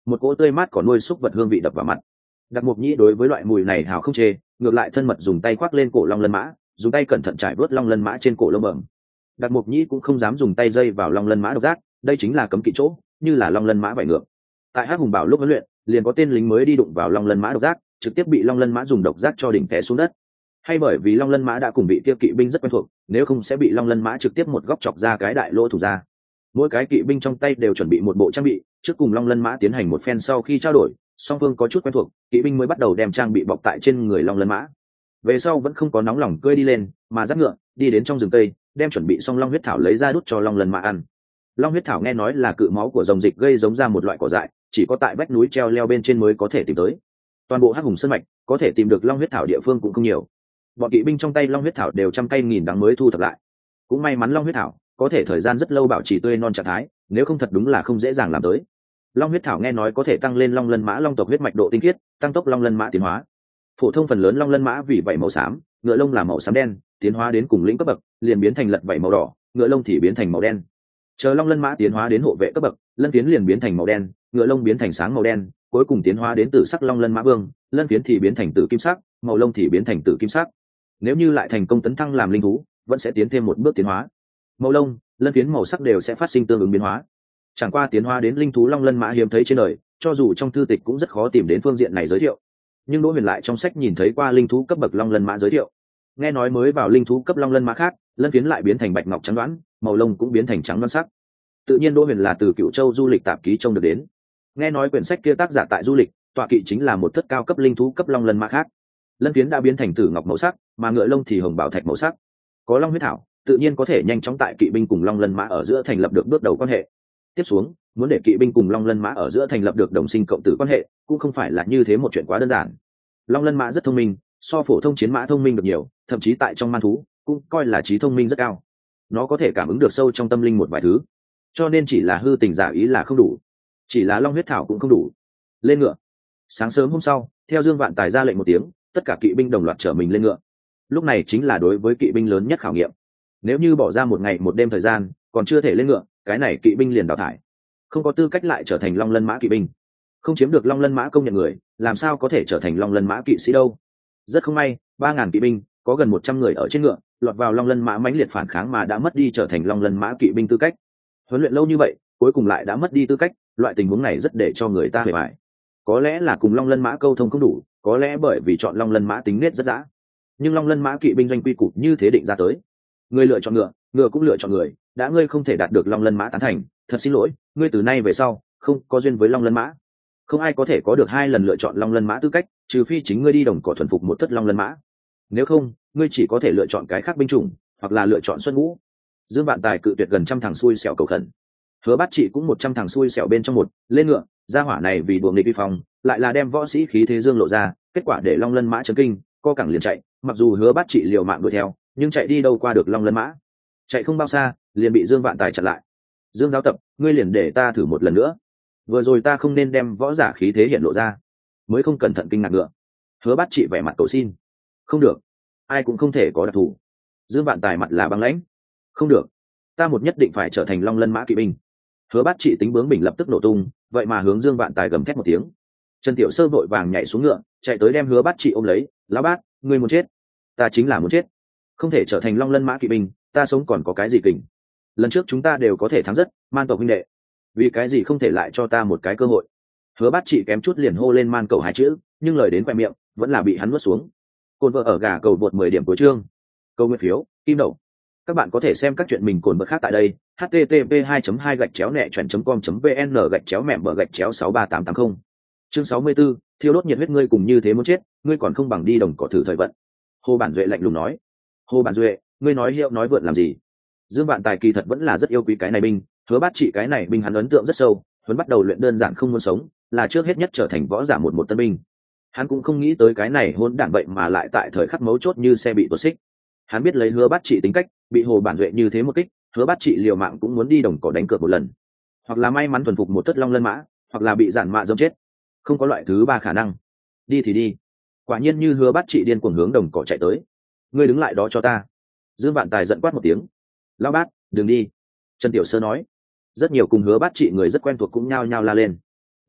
một cỗ tươi mát có nuôi xúc vật hương vị đập vào mặt. Đặc Mục Nhĩ đối với loại mùi này hào không chê, ngược lại thân mật dùng tay khoác lên cổ long lân mã, dùng tay cẩn thận trải vớt long lân mã trên cổ lông bẩm. Đặc Mục Nhĩ cũng không dám dùng tay dây vào long lân mã độc giác, đây chính là cấm kỵ chỗ, như là long lân mã vảy ngược. Tại Hắc Hùng Bảo lúc huấn luyện, liền có tên lính mới đi đụng vào long lân mã độc giác, trực tiếp bị long lân mã dùng độc giác cho đỉnh té xuống đất. Hay bởi vì long lân mã đã cùng vị kia kỵ binh rất quen thuộc, nếu không sẽ bị long lân mã trực tiếp một góc chọc ra cái đại lỗ thủ ra. Mỗi cái kỵ binh trong tay đều chuẩn bị một bộ trang bị, trước cùng long lân mã tiến hành một phen sau khi trao đổi, song phương có chút quen thuộc, kỵ binh mới bắt đầu đem trang bị bọc tại trên người long lân mã. Về sau vẫn không có nóng lòng cưỡi đi lên, mà dắt ngựa đi đến trong rừng tây, đem chuẩn bị xong long huyết thảo lấy ra đút cho long lân mã ăn. Long huyết thảo nghe nói là cự máu của rồng dịch gây giống ra một loại cỏ dại, chỉ có tại vách núi treo leo bên trên mới có thể tìm tới. Toàn bộ Hắc Hùng sơn mạch có thể tìm được long huyết thảo địa phương cũng không nhiều. Bọn kỵ binh trong tay long huyết thảo đều trăm cây nghìn đắng mới thu thập lại. Cũng may mắn long huyết thảo có thể thời gian rất lâu bảo trì tươi non trạng thái, nếu không thật đúng là không dễ dàng làm tới. Long huyết thảo nghe nói có thể tăng lên long lân mã long tộc huyết mạch độ tinh khiết, tăng tốc long lân mã tiến hóa. Phổ thông phần lớn long lân mã vì vảy màu xám, ngựa lông là màu xám đen, tiến hóa đến cùng lĩnh cấp bậc liền biến thành lật vảy màu đỏ, ngựa lông thì biến thành màu đen. Chờ long lân mã tiến hóa đến hộ vệ cấp bậc, lân phiến liền biến thành màu đen, ngựa lông biến thành sáng màu đen, cuối cùng tiến hóa đến tử sắc long lân mã vương, lân phiến thì biến thành tử kim sắc, màu lông thì biến thành tử kim sắc. Nếu như lại thành công tấn thăng làm linh thú, vẫn sẽ tiến thêm một bước tiến hóa. Màu lông, lân phiến màu sắc đều sẽ phát sinh tương ứng biến hóa. Chẳng qua tiến hóa đến linh thú long lân mã hiếm thấy trên đời, cho dù trong thư tịch cũng rất khó tìm đến phương diện này giới thiệu. Nhưng Đỗ Huyền lại trong sách nhìn thấy qua linh thú cấp bậc long lân mã giới thiệu. Nghe nói mới vào linh thú cấp long lân mã khác, lân phiến lại biến thành bạch ngọc trắng đoán, màu lông cũng biến thành trắng đoán sắc. Tự nhiên Đỗ Huyền là từ Cửu Châu du lịch tạp ký trông được đến. Nghe nói quyển sách kia tác giả tại du lịch, tọa kỵ chính là một thất cao cấp linh thú cấp long lân mã khác. Lân phiến đã biến thành tử ngọc màu sắc, mà ngựa lông thì hồng bảo thạch màu sắc. Có long huyết thảo, tự nhiên có thể nhanh chóng tại kỵ binh cùng long lân mã ở giữa thành lập được bước đầu quan hệ. Tiếp xuống, muốn để kỵ binh cùng long lân mã ở giữa thành lập được đồng sinh cộng tử quan hệ, cũng không phải là như thế một chuyện quá đơn giản. Long lân mã rất thông minh, so phổ thông chiến mã thông minh được nhiều, thậm chí tại trong man thú cũng coi là trí thông minh rất cao. Nó có thể cảm ứng được sâu trong tâm linh một vài thứ, cho nên chỉ là hư tình giả ý là không đủ, chỉ là long huyết thảo cũng không đủ. Lên ngựa. Sáng sớm hôm sau, theo Dương Vạn Tài ra lệnh một tiếng, tất cả kỵ binh đồng loạt trở mình lên ngựa. Lúc này chính là đối với kỵ binh lớn nhất khảo nghiệm. Nếu như bỏ ra một ngày một đêm thời gian còn chưa thể lên ngựa, cái này kỵ binh liền đào thải, không có tư cách lại trở thành long lân mã kỵ binh. Không chiếm được long lân mã công nhận người, làm sao có thể trở thành long lân mã kỵ sĩ đâu. Rất không may, 3.000 kỵ binh có gần 100 người ở trên ngựa lọt vào long lân mã mãnh liệt phản kháng mà đã mất đi trở thành long lân mã kỵ binh tư cách. Huấn luyện lâu như vậy, cuối cùng lại đã mất đi tư cách, loại tình huống này rất để cho người ta hề bại. Có lẽ là cùng long lân mã câu thông không đủ, có lẽ bởi vì chọn long lân mã tính nết rất dã. Nhưng long lân mã kỵ binh doanh quy củ như thế định ra tới, người lựa chọn ngựa, ngựa cũng lựa chọn người, đã ngươi không thể đạt được long lân mã tán thành, thật xin lỗi, ngươi từ nay về sau không có duyên với long lân mã. Không ai có thể có được 2 lần lựa chọn long lân mã tư cách, trừ phi chính ngươi đi đồng cỏ thuần phục một thất long lân mã. Nếu không, ngươi chỉ có thể lựa chọn cái khác binh chủng, hoặc là lựa chọn xuân ngũ. Dương Vạn Tài cự tuyệt gần trăm thằng xui xẻo cầu khẩn. Hứa Bát Trị cũng 100 thằng xui xẻo bên trong một, lên ngựa, gia hỏa này vì đùa nghịch vi phong, lại là đem võ sĩ khí thế dương lộ ra, kết quả để long lân mã chấn kinh, co cẳng liền chạy. Mặc dù Hứa Bát Trị liều mạng đuổi theo, nhưng chạy đi đâu qua được long lân mã. Chạy không bao xa, liền bị Dương Vạn Tài chặn lại. Dương giáo tập, ngươi liền để ta thử một lần nữa. Vừa rồi ta không nên đem võ giả khí thế hiện lộ ra, mới không cẩn thận kinh ngạc ngựa. Hứa Bát Trị vẻ mặt cầu xin. Không được, ai cũng không thể có đặc thù. Dương Vạn Tài mặt là băng lãnh. Không được, ta một nhất định phải trở thành long lân mã kỵ binh. Hứa Bát Trị tính bướng bỉnh lập tức nổ tung, vậy mà hướng Dương Vạn Tài gầm thét một tiếng. Trần Tiểu Sơ vội vàng nhảy xuống ngựa, chạy tới đem Hứa Bát Trị ôm lấy. Lão bát, ngươi muốn chết? Ta chính là muốn chết. Không thể trở thành long lân mã kỵ binh, ta sống còn có cái gì kình? Lần trước chúng ta đều có thể thắng rất, man tộc huynh đệ, vì cái gì không thể lại cho ta một cái cơ hội? Hứa Bát Trị kém chút liền hô lên man cầu 2 chữ, nhưng lời đến khoe miệng vẫn là bị hắn nuốt xuống. Cồn vợ ở gà cầu vượt 10 điểm cuối chương. Câu nguyên phiếu, kim đậu. Các bạn có thể xem các chuyện mình cồn vợ khác tại đây. http://2-nẹ-com.vn/gạch chéo mẹm bờ gạch chéo 63880. Chương 64, thiêu đốt nhiệt huyết ngươi cùng như thế muốn chết, ngươi còn không bằng đi đồng cỏ thử thời vận. Hồ Bản Duệ lạnh lùng nói. Hồ Bản Duệ, ngươi nói hiệu nói vượn làm gì? Dương Vạn Tài kỳ thật vẫn là rất yêu quý cái này binh, Hứa Bát Trị cái này binh hắn ấn tượng rất sâu, hắn bắt đầu luyện đơn giản không muốn sống, là trước hết nhất trở thành võ giả một tân binh. Hắn cũng không nghĩ tới cái này hỗn đản vậy mà lại tại thời khắc mấu chốt như xe bị tuột xích. Hắn biết lấy Hứa Bát Trị tính cách, bị Hồ Bản Duệ như thế một kích, Hứa Bát Trị liều mạng cũng muốn đi đồng cỏ đánh cược một lần, hoặc là may mắn thuần phục một thất long lân mã, hoặc là bị giản mạ giẫm chết, không có loại thứ ba khả năng. Đi thì đi. Quả nhiên như Hứa Bát Trị điên cuồng hướng đồng cỏ chạy tới. Ngươi đứng lại đó cho ta. Dương Vạn Tài giận quát một tiếng. Lão bát, đừng đi. Trần Tiểu Sơ nói. Rất nhiều cùng Hứa Bát Trị người rất quen thuộc cũng nhao nhao la lên.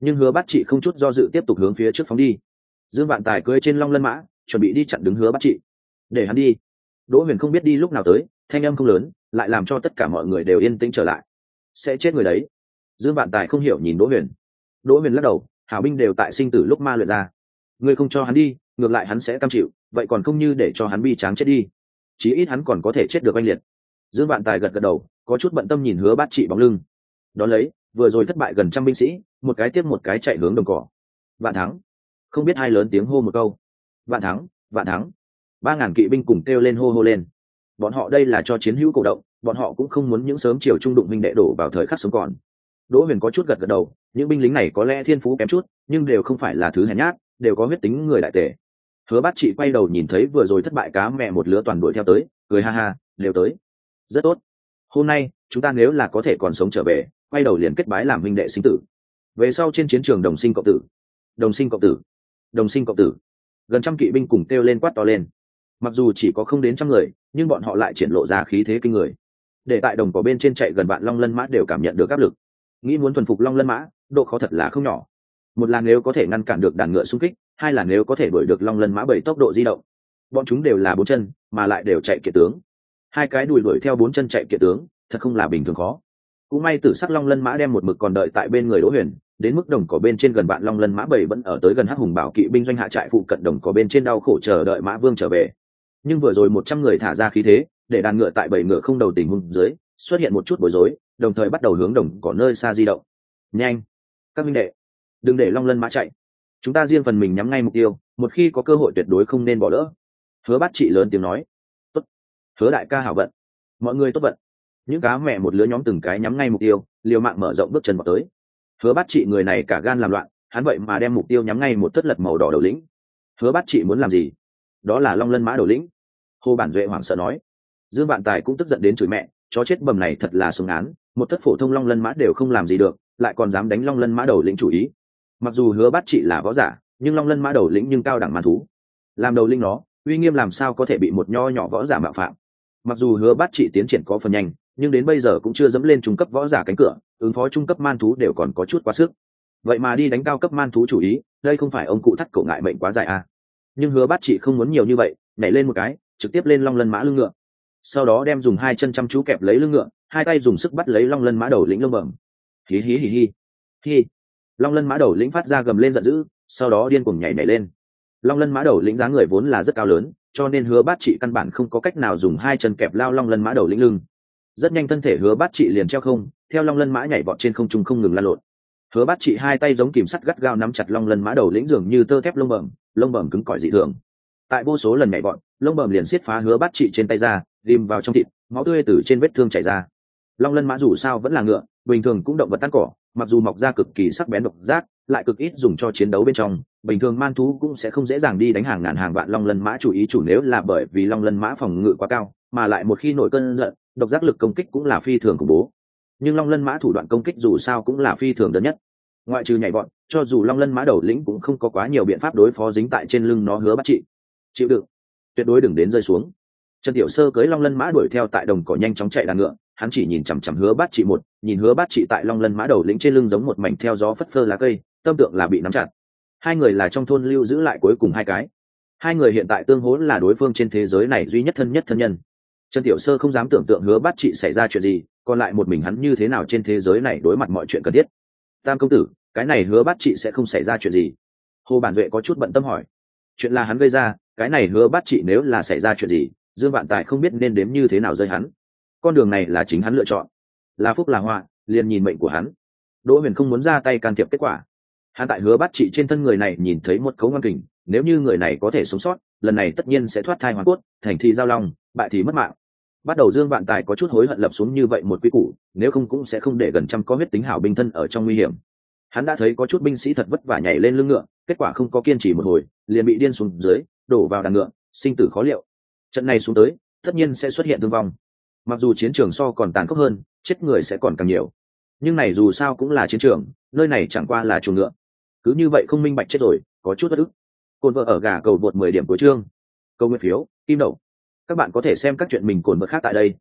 nhưng Hứa Bát Trị không chút do dự tiếp tục hướng phía trước phóng đi. Dương Vạn Tài cưỡi trên long lân mã chuẩn bị đi chặn đứng Hứa Bát Trị. Để hắn đi. Đỗ Huyền không biết đi lúc nào tới, thanh âm không lớn lại làm cho tất cả mọi người đều yên tĩnh trở lại. Sẽ chết người đấy. Dương Vạn Tài không hiểu nhìn Đỗ Huyền. Đỗ Huyền lắc đầu, hảo binh đều tại sinh tử lúc ma luyện ra, ngươi không cho hắn đi, ngược lại hắn sẽ cam chịu, vậy còn không như để cho hắn bi tráng chết đi, chí ít hắn còn có thể chết được oanh liệt. Dương Vạn Tài gật gật đầu, có chút bận tâm nhìn Hứa Bát Trị bóng lưng. Đón lấy, vừa rồi thất bại gần trăm binh sĩ, một cái tiếp một cái chạy hướng đồng cỏ. Vạn thắng. Không biết hai lớn tiếng hô một câu. Vạn thắng, vạn thắng. 3.000 kỵ binh cùng kêu lên hô hô lên. Bọn họ đây là cho chiến hữu cổ động, bọn họ cũng không muốn những sớm chiều trung đụng minh đệ đổ vào thời khắc sống còn. Đỗ Huyền có chút gật gật đầu, những binh lính này có lẽ thiên phú kém chút, nhưng đều không phải là thứ hèn nhát, đều có huyết tính người đại tể. Hứa Bát Trị quay đầu nhìn thấy vừa rồi thất bại cá mẹ một lứa toàn đuổi theo tới, cười ha ha, đều tới. Rất tốt. Hôm nay, chúng ta nếu là có thể còn sống trở về, quay đầu liền kết bái làm huynh đệ sinh tử. Về sau trên chiến trường đồng sinh cộng tử. Đồng sinh cộng tử. Đồng sinh cộng tử. Gần trăm kỵ binh cùng kêu lên quát to lên. Mặc dù chỉ có không đến trăm người, nhưng bọn họ lại triển lộ ra khí thế kinh người. Để tại đồng cỏ bên trên chạy gần vạn long lân mã đều cảm nhận được áp lực. Nghĩ muốn thuần phục long lân mã, độ khó thật là không nhỏ. Một là nếu có thể ngăn cản được đàn ngựa xung kích, hai là nếu có thể đuổi được long lân mã bảy tốc độ di động. Bọn chúng đều là bốn chân, mà lại đều chạy kiệt tướng. Hai cái đùi đuổi theo bốn chân chạy kiệt tướng, thật không là bình thường khó. Cũng may Tử Sắc Long Lân mã đem một mực còn đợi tại bên người Đỗ Huyền, đến mức đồng cỏ bên trên gần vạn long lân mã bảy vẫn ở tới gần Hắc Hùng Bảo kỵ binh doanh hạ trại phụ cận đồng cỏ bên trên đau khổ chờ đợi Mã Vương trở về. Nhưng vừa rồi 100 người thả ra khí thế, để đàn ngựa tại bảy ngựa không đầu tình huống dưới xuất hiện một chút bối rối, đồng thời bắt đầu hướng đồng cỏ nơi xa di động. Nhanh, các minh đệ, đừng để long lân mã chạy, chúng ta riêng phần mình nhắm ngay mục tiêu, một khi có cơ hội tuyệt đối không nên bỏ lỡ. Hứa Bát Trị lớn tiếng nói. Tốt. Hứa đại ca hảo vận, mọi người tốt vận. Những cá mẹ một lứa nhóm từng cái nhắm ngay mục tiêu, liều mạng mở rộng bước chân vào tới. Hứa Bát Trị người này cả gan làm loạn, hắn vậy mà đem mục tiêu nhắm ngay một thất lật màu đỏ đầu lĩnh. Hứa Bát Trị muốn làm gì? Đó là long lân mã đầu lĩnh. Hồ Bản Duệ hoảng sợ nói. Dương Vạn Tài cũng tức giận đến chửi mẹ, chó chết bầm này thật là xuống án, một thất phổ thông long lân mã đều không làm gì được, lại còn dám đánh long lân mã đầu lĩnh chủ ý. Mặc dù Hứa Bát Trị là võ giả, nhưng long lân mã đầu lĩnh nhưng cao đẳng man thú, làm đầu lĩnh nó uy nghiêm làm sao có thể bị một nho nhỏ võ giả mạo phạm. Mặc dù Hứa Bát Trị tiến triển có phần nhanh, nhưng đến bây giờ cũng chưa dẫm lên trung cấp võ giả cánh cửa, ứng phó trung cấp man thú đều còn có chút quá sức. Vậy mà đi đánh cao cấp man thú chủ ý, đây không phải ông cụ thắt cổ ngại mệnh quá dài à? Nhưng Hứa Bát Trị không muốn nhiều như vậy, nhảy lên một cái, trực tiếp lên long lân mã lưng ngựa, sau đó đem dùng hai chân chăm chú kẹp lấy lưng ngựa, hai tay dùng sức bắt lấy long lân mã đầu lĩnh lông bẩm. Hí hí hí hí hí. Long lân mã đầu lĩnh phát ra gầm lên giận dữ, sau đó điên cuồng nhảy lên. Long lân mã đầu lĩnh dáng người vốn là rất cao lớn, cho nên Hứa Bát Trị căn bản không có cách nào dùng hai chân kẹp lao long lân mã đầu lĩnh lưng. Rất nhanh thân thể Hứa Bát Trị liền treo không, theo long lân mã nhảy vọt trên không trung không ngừng lăn lộn. Hứa Bát Trị hai tay giống kìm sắt gắt gao nắm chặt long lân mã đầu lĩnh dường như tơ thép lông bẩm cứng cỏi dị thường. Tại vô số lần nhảy vọt, lông bẩm liền xiết phá Hứa Bát Trị trên tay ra, ghim vào trong thịt, máu tươi từ trên vết thương chảy ra. Long lân mã dù sao vẫn là ngựa, bình thường cũng động vật ăn cỏ, mặc dù mọc ra cực kỳ sắc bén độc giác, lại cực ít dùng cho chiến đấu bên trong, bình thường man thú cũng sẽ không dễ dàng đi đánh hàng ngàn hàng vạn long lân mã, chủ nếu là bởi vì long lân mã phòng ngự quá cao, mà lại một khi nổi cơn giận, độc giác lực công kích cũng là phi thường khủng bố. Nhưng long lân mã thủ đoạn công kích dù sao cũng là phi thường đơn nhất, ngoại trừ nhảy vọt, cho dù long lân mã đầu lĩnh cũng không có quá nhiều biện pháp đối phó dính tại trên lưng nó. Hứa Bát Trị chịu đựng, tuyệt đối đừng đến rơi xuống. Trần Tiểu Sơ cưỡi long lân mã đuổi theo tại đồng cỏ nhanh chóng chạy đàn ngựa, hắn chỉ nhìn chằm chằm Hứa Bát Trị nhìn Hứa Bát Trị tại long lân mã đầu lĩnh trên lưng giống một mảnh theo gió phất phơ lá cây, tâm tượng là bị nắm chặt. Hai người là trong thôn lưu giữ lại cuối cùng hai cái, hai người hiện tại tương hỗ là đối phương trên thế giới này duy nhất thân nhân. Trần Tiểu Sơ không dám tưởng tượng Hứa Bát Trị xảy ra chuyện gì, còn lại một mình hắn như thế nào trên thế giới này đối mặt mọi chuyện cần thiết. Tam công tử, cái này Hứa Bát Trị sẽ không xảy ra chuyện gì? Hồ Bản Duệ có chút bận tâm hỏi. Chuyện là hắn gây ra, cái này Hứa Bát Trị nếu là xảy ra chuyện gì, Dương Vạn Tài không biết nên đếm như thế nào rơi hắn. Con đường này là chính hắn lựa chọn, là phúc là họa, liền nhìn mệnh của hắn. Đỗ Huyền không muốn ra tay can thiệp kết quả. Hắn tại Hứa Bát Trị trên thân người này nhìn thấy một cấu ngoan kình, nếu như người này có thể sống sót, lần này tất nhiên sẽ thoát thai hoàn cốt, thành thì giao long, bại thì mất mạng. Bắt đầu Dương Vạn Tài có chút hối hận lập xuống như vậy một quy củ, nếu không cũng sẽ không để gần trăm có huyết tính hảo binh thân ở trong nguy hiểm. Hắn đã thấy có chút binh sĩ thật vất vả nhảy lên lưng ngựa, kết quả không có kiên trì một hồi, liền bị điên xuống dưới, đổ vào đàn ngựa, sinh tử khó liệu. Trận này xuống tới, tất nhiên sẽ xuất hiện thương vong. Mặc dù chiến trường so còn tàn khốc hơn, chết người sẽ còn càng nhiều, nhưng này dù sao cũng là chiến trường, nơi này chẳng qua là chuồng ngựa. Cứ như vậy không minh bạch chết rồi, có chút bất ức. Cồn vợ ở gà cầu vượt 10 điểm cuối chương. Câu nguyên phiếu, kim đậu. Các bạn có thể xem các chuyện mình cồn vợ khác tại đây.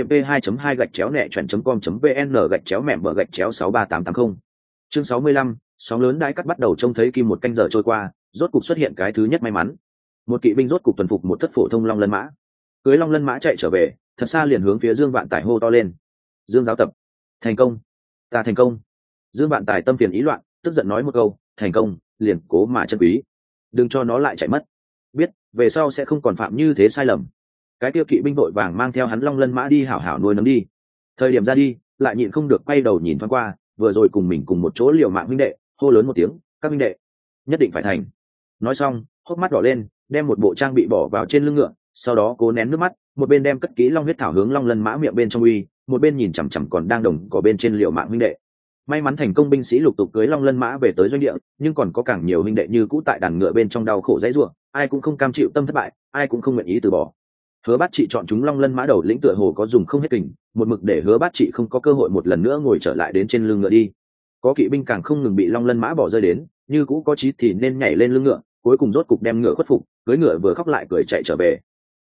http://2.2/nẹ.com.vn/mẹm/63880. Chương 65, Sóng lớn đãi cắt bắt đầu trông thấy kim một canh giờ trôi qua, rốt cục xuất hiện cái thứ nhất may mắn. Một kỵ binh rốt cục tuần phục một thất phổ thông long lân mã, cưới long lân mã chạy trở về, thật xa liền hướng phía Dương Vạn Tài hô to lên. Dương giáo tập, thành công, ta thành công. Dương Vạn Tài tâm phiền ý loạn, tức giận nói một câu, thành công, liền cố mà chân quý, đừng cho nó lại chạy mất. Biết, về sau sẽ không còn phạm như thế sai lầm. Cái tiêu kỵ binh vội vàng mang theo hắn long lân mã đi hảo hảo nuôi nấng đi. Thời điểm ra đi, lại nhịn không được quay đầu nhìn thoáng qua, vừa rồi cùng mình cùng một chỗ liều mạng huynh đệ, hô lớn một tiếng, các huynh đệ, nhất định phải thành. Nói xong, hốc mắt đỏ lên, đem một bộ trang bị bỏ vào trên lưng ngựa, sau đó cố nén nước mắt, một bên đem cất kỹ long huyết thảo hướng long lân mã miệng bên trong uy, một bên nhìn chằm chằm còn đang đồng cỏ bên trên liều mạng huynh đệ. May mắn thành công binh sĩ lục tục cưới long lân mã về tới doanh địa, nhưng còn có càng nhiều huynh đệ như cũ tại đàn ngựa bên trong đau khổ dãy rủa, ai cũng không cam chịu tâm thất bại, ai cũng không nguyện ý từ bỏ. Hứa Bát Trị chọn chúng long lân mã đầu lĩnh tựa hồ có dùng không hết kình, một mực để Hứa Bát Trị không có cơ hội một lần nữa ngồi trở lại đến trên lưng ngựa đi. Có kỵ binh càng không ngừng bị long lân mã bỏ rơi đến, như cũ có chí thì nên nhảy lên lưng ngựa, cuối cùng rốt cục đem ngựa khuất phục, cưỡi ngựa vừa khóc lại cười chạy trở về.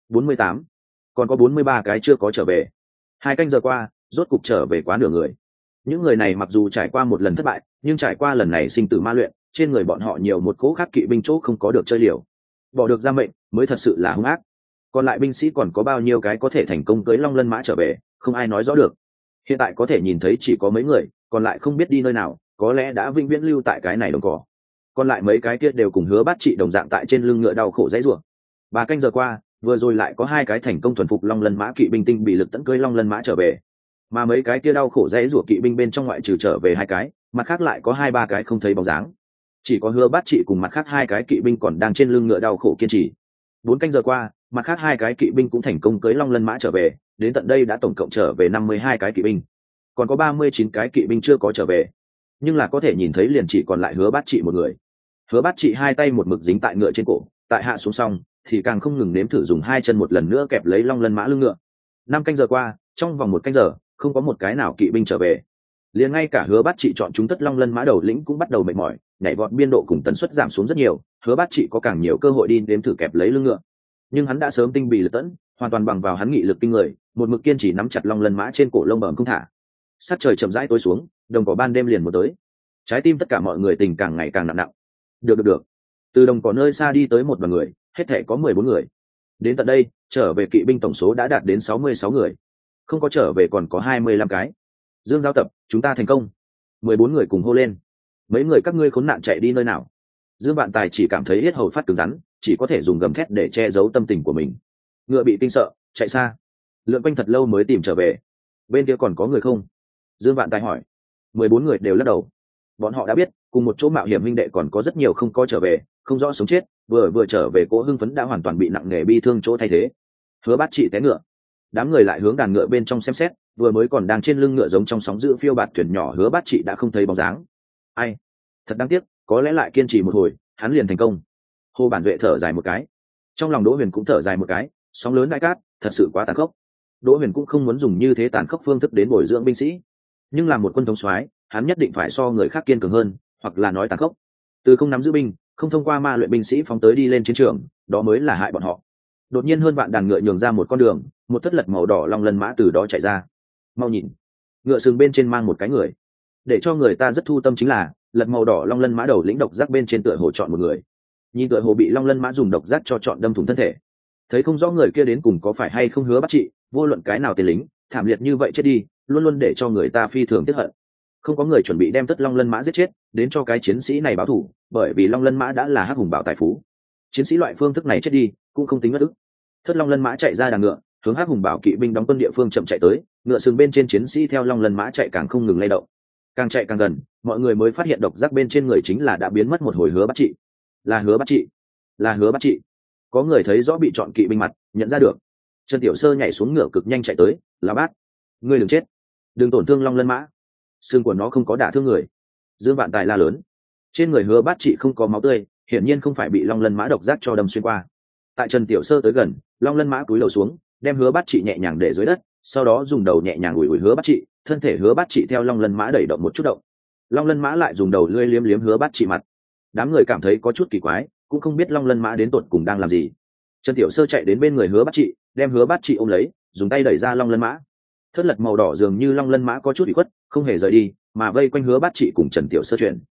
48, còn có 43 cái chưa có trở về. 2 canh giờ qua, rốt cục trở về quá nửa người. Những người này mặc dù trải qua một lần thất bại, nhưng trải qua lần này sinh tử ma luyện, trên người bọn họ nhiều một cỗ khác kỵ binh chỗ không có được chơi liều, bỏ được ra mệnh mới thật sự là hung ác. Còn lại binh sĩ còn có bao nhiêu cái có thể thành công cưỡi long lân mã trở về, không ai nói rõ được. Hiện tại có thể nhìn thấy chỉ có mấy người, còn lại không biết đi nơi nào, có lẽ đã vĩnh viễn lưu tại cái này đồng cỏ. Còn lại mấy cái kia đều cùng Hứa Bát Trị đồng dạng tại trên lưng ngựa đau khổ dãy rủa. 3 canh giờ qua, vừa rồi lại có 2 cái thành công thuần phục long lân mã kỵ binh tinh bị lực tấn cưỡi long lân mã trở về, mà mấy cái kia đau khổ dãy rủa kỵ binh bên trong ngoại trừ trở về 2 cái, mặt khác lại có 2-3 cái không thấy bóng dáng. Chỉ có Hứa Bát Trị cùng mặt khác 2 cái kỵ binh còn đang trên lưng ngựa đau khổ kiên trì. 4 canh giờ qua, mặt khác 2 cái kỵ binh cũng thành công cưỡi long lân mã trở về, đến tận đây đã tổng cộng trở về 52 cái kỵ binh, còn có 39 cái kỵ binh chưa có trở về, nhưng là có thể nhìn thấy liền chỉ còn lại Hứa Bát Trị một người. Hứa Bát Trị 2 tay một mực dính tại ngựa trên cổ, tại hạ xuống xong thì càng không ngừng nếm thử dùng 2 chân một lần nữa kẹp lấy long lân mã lưng ngựa. 5 canh giờ qua, trong vòng 1 canh giờ không có một cái nào kỵ binh trở về, liền ngay cả Hứa Bát Trị chọn chúng tất long lân mã đầu lĩnh cũng bắt đầu mệt mỏi, nhảy vọt biên độ cùng tần suất giảm xuống rất nhiều. Hứa Bát Trị có càng nhiều cơ hội đi nếm thử kẹp lấy lưng ngựa, nhưng hắn đã sớm tinh bị lực tẫn, hoàn toàn bằng vào hắn nghị lực kinh người, một mực kiên trì nắm chặt long lân mã trên cổ lông bẩm không thả. Sát trời chậm rãi tối xuống, đồng cỏ ban đêm liền một tới, trái tim tất cả mọi người tình càng ngày càng nặng nặng. Được, từ đồng cỏ nơi xa đi tới một đoàn người, hết thể có 14 người. Đến tận đây, trở về kỵ binh tổng số đã đạt đến 66 người, không có trở về còn có 25 cái. Dương giáo tập, chúng ta thành công. 14 người cùng hô lên. Mấy người các ngươi khốn nạn chạy đi nơi nào? Dương Vạn Tài chỉ cảm thấy yết hầu phát cứng rắn, chỉ có thể dùng gầm thét để che giấu tâm tình của mình. Ngựa bị kinh sợ, chạy xa, lượn quanh thật lâu mới tìm trở về. Bên kia còn có người không? Dương Vạn Tài hỏi. 14 người đều lắc đầu. Bọn họ đã biết, cùng một chỗ mạo hiểm huynh đệ còn có rất nhiều không có trở về, không rõ sống chết, vừa trở về cỗ hưng phấn đã hoàn toàn bị nặng nề bi thương chỗ thay thế. Hứa Bát Trị té ngựa. Đám người lại hướng đàn ngựa bên trong xem xét, vừa mới còn đang trên lưng ngựa giống trong sóng dữ phiêu bạt thuyền nhỏ Hứa Bát Trị đã không thấy bóng dáng. Ai, thật đáng tiếc, có lẽ lại kiên trì một hồi, hắn liền thành công. Hồ Bản Duệ thở dài một cái, trong lòng Đỗ Huyền cũng thở dài một cái, sóng lớn đại cát, thật sự quá tàn khốc. Đỗ Huyền cũng không muốn dùng như thế tàn khốc phương thức đến bồi dưỡng binh sĩ, nhưng làm một quân thống soái, hắn nhất định phải so người khác kiên cường hơn, hoặc là nói tàn khốc. Từ không nắm giữ binh, không thông qua ma luyện binh sĩ phóng tới đi lên chiến trường, đó mới là hại bọn họ. Đột nhiên hơn vạn đàn ngựa nhường ra một con đường, một thất lật màu đỏ long lân mã từ đó chạy ra. Mau nhìn, ngựa sừng bên trên mang một cái người. Để cho người ta rất thu tâm chính là, lật màu đỏ long lân mã đầu lĩnh độc giác bên trên tựa hồ chọn một người. Nhìn tựa hồ bị long lân mã dùng độc giác cho chọn đâm thủng thân thể. Thấy không rõ người kia đến cùng có phải hay không Hứa Bát Trị, vô luận cái nào tên lính, thảm liệt như vậy chết đi, luôn luôn để cho người ta phi thường tiếc hận. Không có người chuẩn bị đem tất long lân mã giết chết, đến cho cái chiến sĩ này báo thù, bởi vì long lân mã đã là hắc hùng bảo tài phú. Chiến sĩ loại phương thức này chết đi, cũng không tính mất ức. Thất long lân mã chạy ra đàn ngựa, hướng hắc hùng bảo kỵ binh đóng quân địa phương chậm chạy tới, ngựa sừng bên trên chiến sĩ theo long lân mã chạy càng không ngừng lay động. Càng chạy càng gần, mọi người mới phát hiện độc giác bên trên người chính là đã biến mất một hồi Hứa Bát Trị. Là Hứa Bát Trị, là Hứa Bát Trị. Có người thấy rõ bị chọn kỵ binh mặt, nhận ra được. Trần Tiểu Sơ nhảy xuống ngựa cực nhanh chạy tới, "Là Bát, ngươi đừng chết, đừng tổn thương long lân mã, xương của nó không có đả thương người." Dương Vạn Tài la lớn. Trên người Hứa Bát Trị không có máu tươi, hiển nhiên không phải bị long lân mã độc giác cho đâm xuyên qua. Tại Trần Tiểu Sơ tới gần, long lân mã cúi đầu xuống, đem Hứa Bát Trị nhẹ nhàng để dưới đất, sau đó dùng đầu nhẹ nhàng ủi ủi Hứa Bát Trị, thân thể Hứa Bát Trị theo long lân mã đẩy động một chút động. Long lân mã lại dùng đầu lưỡi liếm liếm Hứa Bát Trị mặt. Đám người cảm thấy có chút kỳ quái, cũng không biết long lân mã đến tột cùng đang làm gì. Trần Tiểu Sơ chạy đến bên người Hứa Bát Trị, đem Hứa Bát Trị ôm lấy, dùng tay đẩy ra long lân mã. Thất lật màu đỏ dường như long lân mã có chút bị khuất, không hề rời đi, mà vây quanh Hứa Bát Trị cùng Trần Tiểu Sơ chuyển.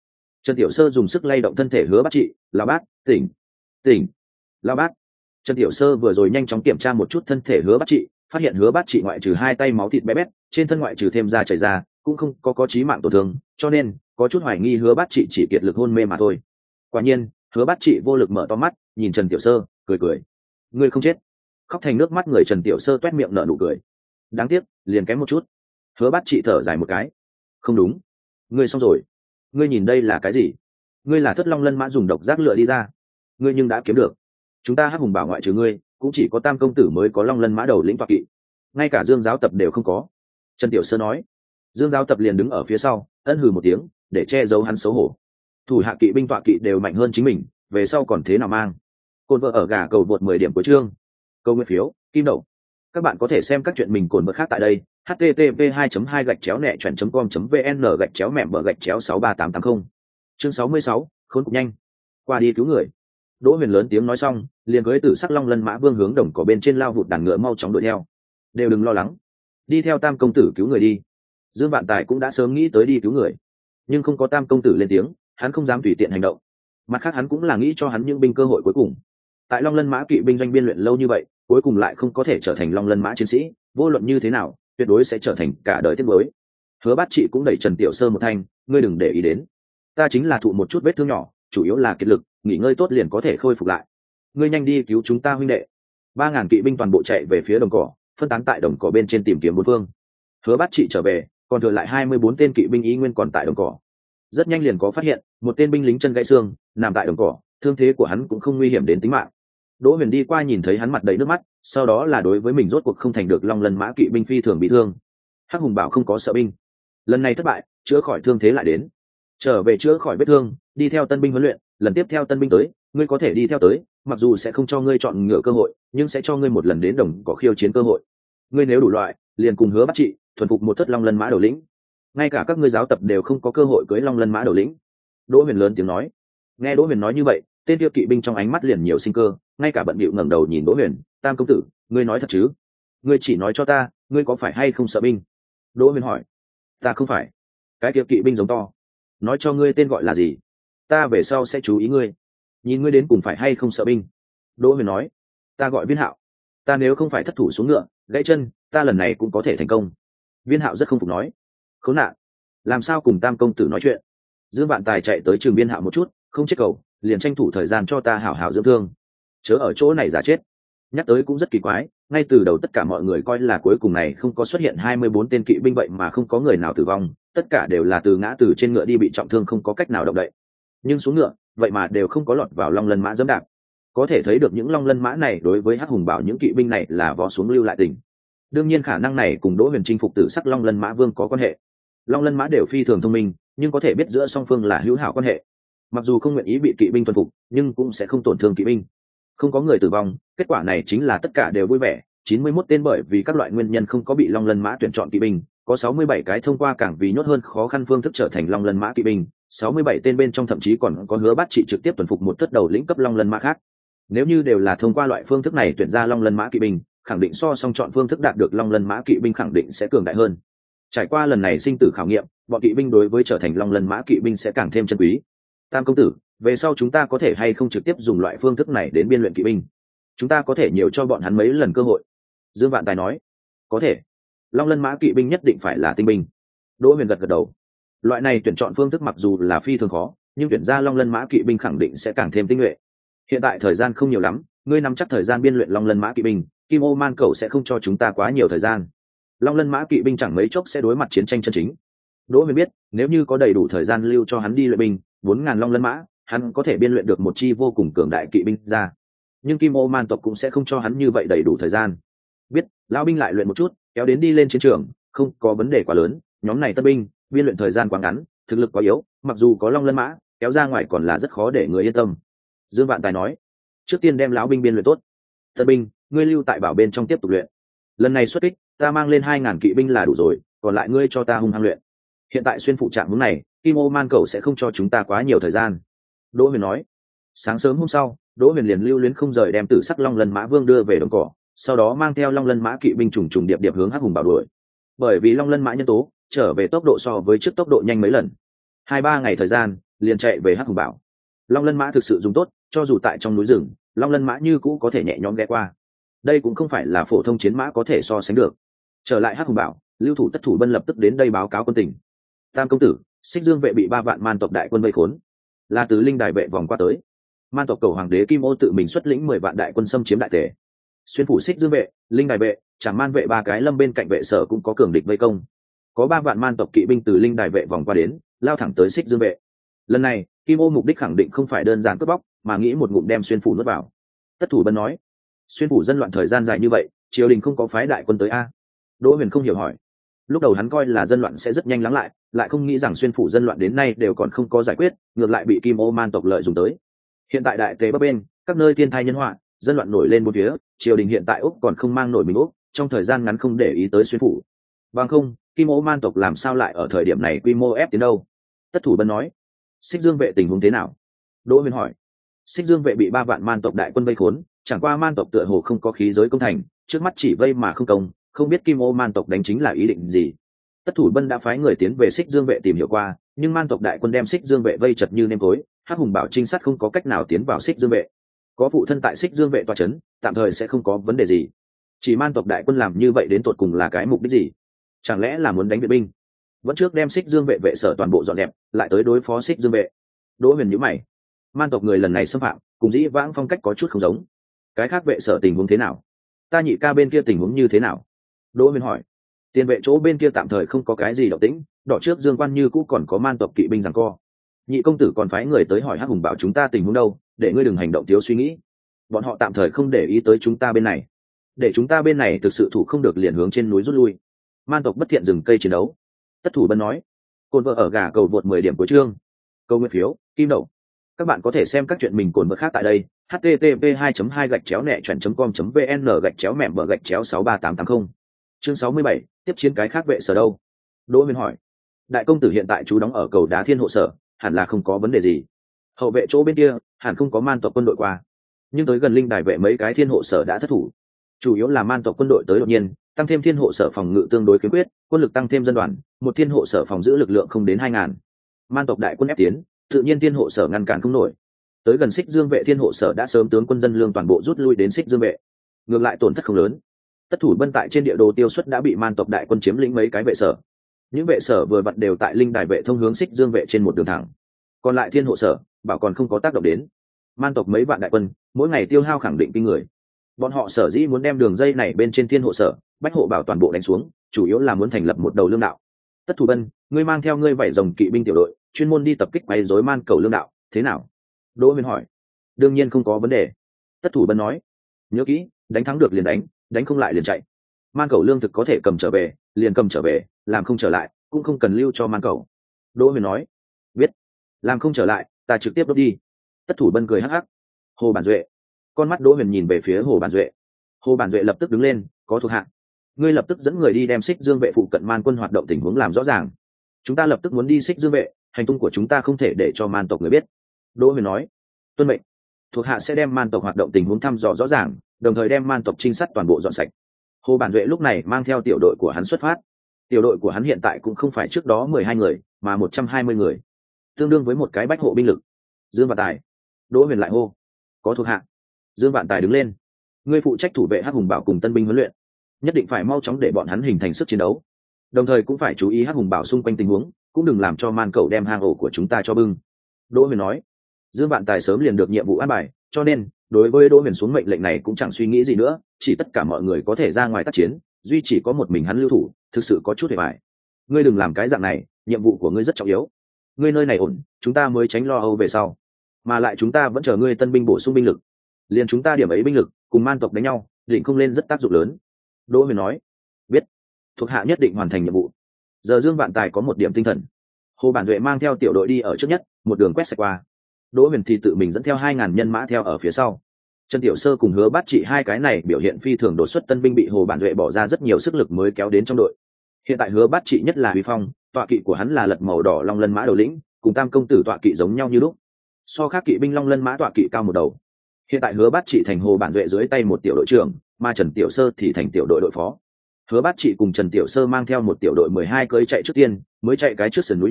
Trần Tiểu Sơ dùng sức lay động thân thể Hứa Bát Trị, "Lão bát, tỉnh, tỉnh, lão bát." Trần Tiểu Sơ vừa rồi nhanh chóng kiểm tra một chút thân thể Hứa Bát Trị, phát hiện Hứa Bát Trị ngoại trừ hai tay máu thịt bé bét, trên thân ngoại trừ thêm da chảy ra, cũng không có chí mạng tổn thương, cho nên có chút hoài nghi Hứa Bát Trị chỉ kiệt lực hôn mê mà thôi. Quả nhiên, Hứa Bát Trị vô lực mở to mắt, nhìn Trần Tiểu Sơ, cười cười. "Ngươi không chết." Khóc thành nước mắt người Trần Tiểu Sơ toét miệng nở nụ cười. "Đáng tiếc, liền kém một chút." Hứa Bát Trị thở dài một cái. "Không đúng, ngươi xong rồi. Ngươi nhìn đây là cái gì? Ngươi là Thất Long Lân Mã dùng độc giác lựa đi ra. Ngươi nhưng đã kiếm được. Chúng ta Hắc Hùng Bảo ngoại trừ ngươi, cũng chỉ có Tam công tử mới có Long Lân Mã đầu lĩnh tọa kỵ, ngay cả Dương Giáo Tập đều không có." Trần Tiểu Sơ nói. Dương Giáo Tập liền đứng ở phía sau, ân hừ một tiếng, để che giấu hắn xấu hổ. Thủ hạ kỵ binh tọa kỵ đều mạnh hơn chính mình, về sau còn thế nào mang. Cồn vợ ở gà cầu vượt 10 điểm cuối chương. Câu nguyên phiếu, kim đậu. Các bạn có thể xem các chuyện mình cồn vợ khác tại đây. http://2-nẹ.com.vn/gạch chéo mẹm bờ gạch chéo 63880. Chương 66, khốn cục nhanh. Qua đi cứu người. Đỗ Huyền lớn tiếng nói xong, liền cưỡi Tử Sắc Long Lân Mã Vương hướng đồng cỏ bên trên lao vụt đàn ngựa mau chóng đuổi theo. Đều đừng lo lắng, đi theo Tam công tử cứu người đi. Dương Vạn Tài cũng đã sớm nghĩ tới đi cứu người, nhưng không có Tam công tử lên tiếng, hắn không dám tùy tiện hành động. Mặt khác hắn cũng là nghĩ cho hắn những binh cơ hội cuối cùng. Tại Long Lân Mã kỵ binh doanh biên luyện lâu như vậy, cuối cùng lại không có thể trở thành Long Lân Mã chiến sĩ, vô luận như thế nào, tuyệt đối sẽ trở thành cả đời tiếc nuối. Hứa Bát Trị cũng đẩy Trần Tiểu Sơ một thanh, ngươi đừng để ý đến, ta chính là thụ một chút vết thương nhỏ, chủ yếu là kiệt lực, nghỉ ngơi tốt liền có thể khôi phục lại. Ngươi nhanh đi cứu chúng ta huynh đệ. 3.000 kỵ binh toàn bộ chạy về phía đồng cỏ, phân tán tại đồng cỏ bên trên tìm kiếm bốn phương. Hứa Bát Trị trở về, còn thừa lại 24 tên kỵ binh ý nguyên còn tại đồng cỏ. Rất nhanh liền có phát hiện, một tên binh lính chân gãy xương, nằm tại đồng cỏ, thương thế của hắn cũng không nguy hiểm đến tính mạng. Đỗ Huyền đi qua nhìn thấy hắn mặt đầy nước mắt, sau đó là đối với mình rốt cuộc không thành được Long Lân Mã kỵ binh phi thường bị thương. Hắc Hùng Bảo không có sợ binh, lần này thất bại, chữa khỏi thương thế lại đến, trở về chữa khỏi vết thương, đi theo tân binh huấn luyện, lần tiếp theo tân binh tới, ngươi có thể đi theo tới, mặc dù sẽ không cho ngươi chọn ngựa cơ hội, nhưng sẽ cho ngươi một lần đến đồng cỏ khiêu chiến cơ hội. Ngươi nếu đủ loại, liền cùng Hứa Bát Trị thuần phục một thất Long Lân Mã đầu lĩnh. Ngay cả các ngươi giáo tập đều không có cơ hội cưới Long Lân Mã đầu lĩnh. Đỗ Huyền lớn tiếng nói. Nghe Đỗ Huyền nói như vậy, tên kia kỵ binh trong ánh mắt liền nhiều sinh cơ, ngay cả bận bịu ngẩng đầu nhìn Đỗ Huyền, Tam công tử, ngươi nói thật chứ? Ngươi chỉ nói cho ta, ngươi có phải hay không sợ binh? Đỗ Huyền hỏi. Ta không phải. Cái kia kỵ binh giống to. Nói cho ngươi tên gọi là gì, ta về sau sẽ chú ý ngươi, nhìn ngươi đến cùng phải hay không sợ binh. Đỗ Huyền nói. Ta gọi Viên Hạo, ta nếu không phải thất thủ xuống ngựa gãy chân, ta lần này cũng có thể thành công. Viên Hạo rất không phục nói. Khốn nạn, làm sao cùng Tam công tử nói chuyện? Dương Vạn Tài chạy tới trường Viên Hạo một chút, không chết cầu, liền tranh thủ thời gian cho ta hảo hảo dưỡng thương, chớ ở chỗ này giả chết. Nhắc tới cũng rất kỳ quái, ngay từ đầu tất cả mọi người coi là cuối cùng này không có xuất hiện 24 tên kỵ binh, vậy mà không có người nào tử vong, tất cả đều là từ ngã từ trên ngựa đi bị trọng thương không có cách nào động đậy. Nhưng xuống ngựa, vậy mà đều không có lọt vào Long Lân Mã dẫm đạp. Có thể thấy được những Long Lân Mã này đối với Hắc Hùng Bảo những kỵ binh này là vó xuống lưu lại tình. Đương nhiên khả năng này cùng Đỗ Huyền chinh phục Tử Sắc Long Lân Mã Vương có quan hệ. Long Lân Mã đều phi thường thông minh, nhưng có thể biết giữa song phương là hữu hảo quan hệ. Mặc dù không nguyện ý bị kỵ binh thuần phục, nhưng cũng sẽ không tổn thương kỵ binh. Không có người tử vong, kết quả này chính là tất cả đều vui vẻ. 91 tên bởi vì các loại nguyên nhân không có bị Long Lân Mã tuyển chọn kỵ binh, có 67 cái thông qua cảng vì nhốt hơn khó khăn phương thức trở thành Long Lân Mã kỵ binh, 67 tên bên trong thậm chí còn có Hứa Bát Trị trực tiếp tuần phục một thất đầu lĩnh cấp Long Lân Mã khác. Nếu như đều là thông qua loại phương thức này tuyển ra Long Lân Mã kỵ binh, khẳng định so song chọn phương thức đạt được Long Lân Mã kỵ binh khẳng định sẽ cường đại hơn. Trải qua lần này sinh tử khảo nghiệm, bọn kỵ binh đối với trở thành Long Lân Mã kỵ binh sẽ càng thêm chân quý. Tam công tử, về sau chúng ta có thể hay không trực tiếp dùng loại phương thức này đến biên luyện kỵ binh? Chúng ta có thể nhiều cho bọn hắn mấy lần cơ hội. Dương Vạn Tài nói. Có thể. Long Lân Mã kỵ binh nhất định phải là tinh binh. Đỗ Huyền gật gật đầu. Loại này tuyển chọn phương thức mặc dù là phi thường khó, nhưng tuyển ra Long Lân Mã kỵ binh khẳng định sẽ càng thêm tinh nhuệ. Hiện tại thời gian không nhiều lắm, ngươi nắm chắc thời gian biên luyện Long Lân Mã kỵ binh, Kim Ô Man Cẩu sẽ không cho chúng ta quá nhiều thời gian. Long Lân Mã kỵ binh chẳng mấy chốc sẽ đối mặt chiến tranh chân chính. Đỗ Huyền biết, nếu như có đầy đủ thời gian lưu cho hắn đi luyện binh, 4.000 Long Lân Mã, hắn có thể biên luyện được một chi vô cùng cường đại kỵ binh ra. Nhưng Kim Ô Man tộc cũng sẽ không cho hắn như vậy đầy đủ thời gian. Biết, lão binh lại luyện một chút, kéo đến đi lên chiến trường, không có vấn đề quá lớn. Nhóm này tân binh, biên luyện thời gian quá ngắn, thực lực quá yếu, mặc dù có Long Lân Mã, kéo ra ngoài còn là rất khó để người yên tâm. Dương Vạn Tài nói, trước tiên đem lão binh biên luyện tốt. Tân binh, ngươi lưu tại bảo bên trong tiếp tục luyện. Lần này xuất kích, ta mang lên 2.000 kỵ binh là đủ rồi, còn lại ngươi cho ta hung hăng luyện. Hiện tại xuyên phụ trạng hướng này, Kim Ô Man Cẩu sẽ không cho chúng ta quá nhiều thời gian. Đỗ Huyền nói. Sáng sớm hôm sau, Đỗ Huyền liền lưu luyến không rời đem Tử Sắc Long Lân Mã Vương đưa về đồng cỏ, sau đó mang theo Long Lân Mã kỵ binh trùng trùng điệp điệp hướng Hắc Hùng Bảo đuổi. Bởi vì Long Lân Mã nhân tố, trở về tốc độ so với trước tốc độ nhanh mấy lần. 2-3 ngày thời gian, liền chạy về hắc hùng bảo. Long lân mã thực sự dùng tốt, cho dù tại trong núi rừng, long lân mã như cũ có thể nhẹ nhõm ghé qua. Đây cũng không phải là phổ thông chiến mã có thể so sánh được. Trở lại hắc hùng bảo, lưu thủ Tất Thủ Bân lập tức đến đây báo cáo quân tình. Tam công tử, Xích Dương vệ bị 3 vạn man tộc đại quân vây khốn, là từ linh đài vệ vòng qua tới. Man tộc cầu hoàng đế Kim Ô tự mình xuất lĩnh 10 vạn đại quân xâm chiếm đại tề. Xuyên phủ Xích Dương vệ, linh đài vệ, Trảm Man vệ 3 cái lâm bên cạnh vệ sở cũng có cường địch vây công. Có 3 vạn man tộc kỵ binh từ linh đài vệ vòng qua đến, lao thẳng tới Xích Dương vệ. Lần này, Kim Ô mục đích khẳng định không phải đơn giản cướp bóc, mà nghĩ một ngụm đem xuyên phủ nuốt vào. Tất Thủ Bân nói, xuyên phủ dân loạn thời gian dài như vậy, triều đình không có phái đại quân tới a? Đỗ Huyền không hiểu hỏi. Lúc đầu hắn coi là dân loạn sẽ rất nhanh lắng lại, lại không nghĩ rằng xuyên phủ dân loạn đến nay đều còn không có giải quyết, ngược lại bị Kim Ô man tộc lợi dụng tới. Hiện tại đại tề bấp bên, các nơi thiên thai nhân họa, dân loạn nổi lên bốn phía, triều đình hiện tại Úc còn không mang nổi mình Úc, trong thời gian ngắn không để ý tới xuyên phủ. Bằng không, Kim Ô man tộc làm sao lại ở thời điểm này quy mô ép tiến đâu? Tất Thủ Bân nói. Xích Dương vệ tình huống thế nào? Đỗ Huyền hỏi. Xích Dương vệ bị 3 vạn man tộc đại quân vây khốn, chẳng qua man tộc tựa hồ không có khí giới công thành, trước mắt chỉ vây mà không công, không biết Kim Ô man tộc đánh chính là ý định gì. Tất Thủ Bân đã phái người tiến về Xích Dương vệ tìm hiểu qua, nhưng man tộc đại quân đem Xích Dương vệ vây chật như nêm tối, Hắc Hùng Bảo trinh sát không có cách nào tiến vào Xích Dương vệ. Có phụ thân tại Xích Dương vệ tọa trấn, tạm thời sẽ không có vấn đề gì. Chỉ man tộc đại quân làm như vậy đến tột cùng là cái mục đích gì? Chẳng lẽ là muốn đánh viện binh? Vẫn trước đem Xích Dương vệ vệ sở toàn bộ dọn dẹp, lại tới đối phó Xích Dương vệ. Đỗ Huyền nhíu mày. Man tộc người lần này xâm phạm, cùng dĩ vãng phong cách có chút không giống. Cái khác vệ sở tình huống thế nào? Ta nhị ca bên kia tình huống như thế nào? Đỗ Huyền hỏi. Tiền vệ chỗ bên kia tạm thời không có cái gì động tĩnh, đỏ trước Dương Quan như cũ còn có man tộc kỵ binh giằng co. Nhị công tử còn phái người tới hỏi Hắc Hùng Bảo chúng ta tình huống đâu, để ngươi đừng hành động thiếu suy nghĩ. Bọn họ tạm thời không để ý tới chúng ta bên này. Để chúng ta bên này thực sự thủ không được liền hướng trên núi rút lui. Man tộc bất thiện dừng cây chiến đấu. Tất Thủ Bân nói. Cồn vợ ở gà cầu vượt 10 điểm cuối chương. Câu nguyên phiếu, kim đậu. Các bạn có thể xem các chuyện mình cồn vợ khác tại đây. http://2.2-nẹ.com.vn/63880. Chương 67, tiếp chiến cái khác vệ sở đâu? Đỗ Huyền hỏi. Đại công tử hiện tại chú đóng ở cầu đá Thiên Hộ sở, hẳn là không có vấn đề gì. Hậu vệ chỗ bên kia hẳn không có man tộc quân đội qua, nhưng tới gần linh đài vệ mấy cái Thiên Hộ sở đã thất thủ, chủ yếu là man tộc quân đội tới đột nhiên, tăng thêm Thiên Hộ sở phòng ngự tương đối khiếm khuyết, quân lực tăng thêm dân đoàn, một Thiên Hộ sở phòng giữ lực lượng không đến 2000. Man tộc đại quân ép tiến, tự nhiên Thiên Hộ sở ngăn cản không nổi. Tới gần Xích Dương vệ Thiên Hộ sở đã sớm tướng quân dân lương toàn bộ rút lui đến Xích Dương vệ, ngược lại tổn thất không lớn. Tất Thủ Bân tại trên địa đồ tiêu xuất đã bị man tộc đại quân chiếm lĩnh mấy cái vệ sở, những vệ sở vừa vặn đều tại linh đài vệ thông hướng Xích Dương vệ trên một đường thẳng, còn lại Thiên Hộ sở bảo còn không có tác động đến. Man tộc mấy vạn đại quân mỗi ngày tiêu hao khẳng định kinh người, bọn họ sở dĩ muốn đem đường dây này bên trên Thiên Hộ sở, Bách Hộ bảo toàn bộ đánh xuống, chủ yếu là muốn thành lập một đầu lương đạo. Tất Thủ Bân, ngươi mang theo ngươi vảy rồng kỵ binh tiểu đội chuyên môn đi tập kích quấy rối man cầu lương đạo, thế nào? Đỗ Huyền hỏi. Đương nhiên không có vấn đề. Tất Thủ Bân nói. Nhớ kỹ, đánh thắng được liền đánh, đánh không lại liền chạy. Man cầu lương thực có thể cầm trở về liền cầm trở về, làm không trở lại cũng không cần lưu cho man cầu. Đỗ Huyền nói. Biết. Làm không trở lại ta trực tiếp đốt đi. Tất Thủ Bân cười hắc hắc. Hồ Bản Duệ. Con mắt Đỗ Huyền nhìn về phía Hồ Bản Duệ. Hồ Bản Duệ lập tức đứng lên, có thuộc hạ. Ngươi lập tức dẫn người đi đem Xích Dương vệ phụ cận man quân hoạt động tình huống làm rõ ràng. Chúng ta lập tức muốn đi Xích Dương vệ, hành tung của chúng ta không thể để cho man tộc người biết. Đỗ Huyền nói. Tuân mệnh. Thuộc hạ sẽ đem man tộc hoạt động tình huống thăm dò rõ ràng, đồng thời đem man tộc trinh sát toàn bộ dọn sạch. Hồ Bản Duệ lúc này mang theo tiểu đội của hắn xuất phát. Tiểu đội của hắn hiện tại cũng không phải trước đó 12 người, mà 120 người, tương đương với một cái bách hộ binh lực. Dương Vạn Tài. Đỗ Huyền lại hô. Có thuộc hạ. Dương Vạn Tài đứng lên. Ngươi phụ trách thủ vệ Hắc Hùng Bảo cùng tân binh huấn luyện, nhất định phải mau chóng để bọn hắn hình thành sức chiến đấu, đồng thời cũng phải chú ý Hắc Hùng Bảo xung quanh tình huống, cũng đừng làm cho man cẩu đem hang ổ của chúng ta cho bưng. Đỗ Huyền nói. Dương Vạn Tài sớm liền được nhiệm vụ an bài, cho nên đối với Đỗ Huyền xuống mệnh lệnh này cũng chẳng suy nghĩ gì nữa, chỉ tất cả mọi người có thể ra ngoài tác chiến, duy chỉ có một mình hắn lưu thủ, thực sự có chút hề bại. Ngươi đừng làm cái dạng này, nhiệm vụ của ngươi rất trọng yếu. Ngươi nơi này ổn, chúng ta mới tránh lo âu về sau. Mà lại chúng ta vẫn chờ ngươi tân binh bổ sung binh lực. Liền chúng ta điểm ấy binh lực, cùng man tộc đánh nhau, định không lên rất tác dụng lớn. Đỗ Huyền nói. Biết. Thuộc hạ nhất định hoàn thành nhiệm vụ. Giờ Dương Vạn Tài có một điểm tinh thần. Hồ Bản Duệ mang theo tiểu đội đi ở trước nhất, một đường quét sạch qua. Đỗ Huyền thì tự mình dẫn theo 2000 nhân mã theo ở phía sau. Trần Tiểu Sơ cùng Hứa Bát Trị hai cái này biểu hiện phi thường đột xuất tân binh bị Hồ Bản Duệ bỏ ra rất nhiều sức lực mới kéo đến trong đội. Hiện tại Hứa Bát Trị nhất là uy phong, tọa kỵ của hắn là lật màu đỏ long lân mã đầu lĩnh, cùng Tam công tử tọa kỵ giống nhau như lúc. So khác kỵ binh long lân mã tọa kỵ cao một đầu. Hiện tại Hứa Bát Trị thành Hồ Bản Duệ dưới tay một tiểu đội trưởng, mà Trần Tiểu Sơ thì thành tiểu đội đội phó. Hứa Bát Trị cùng Trần Tiểu Sơ mang theo một tiểu đội 12 cưỡi chạy trước tiên, mới chạy cái trước sườn núi nhỏ,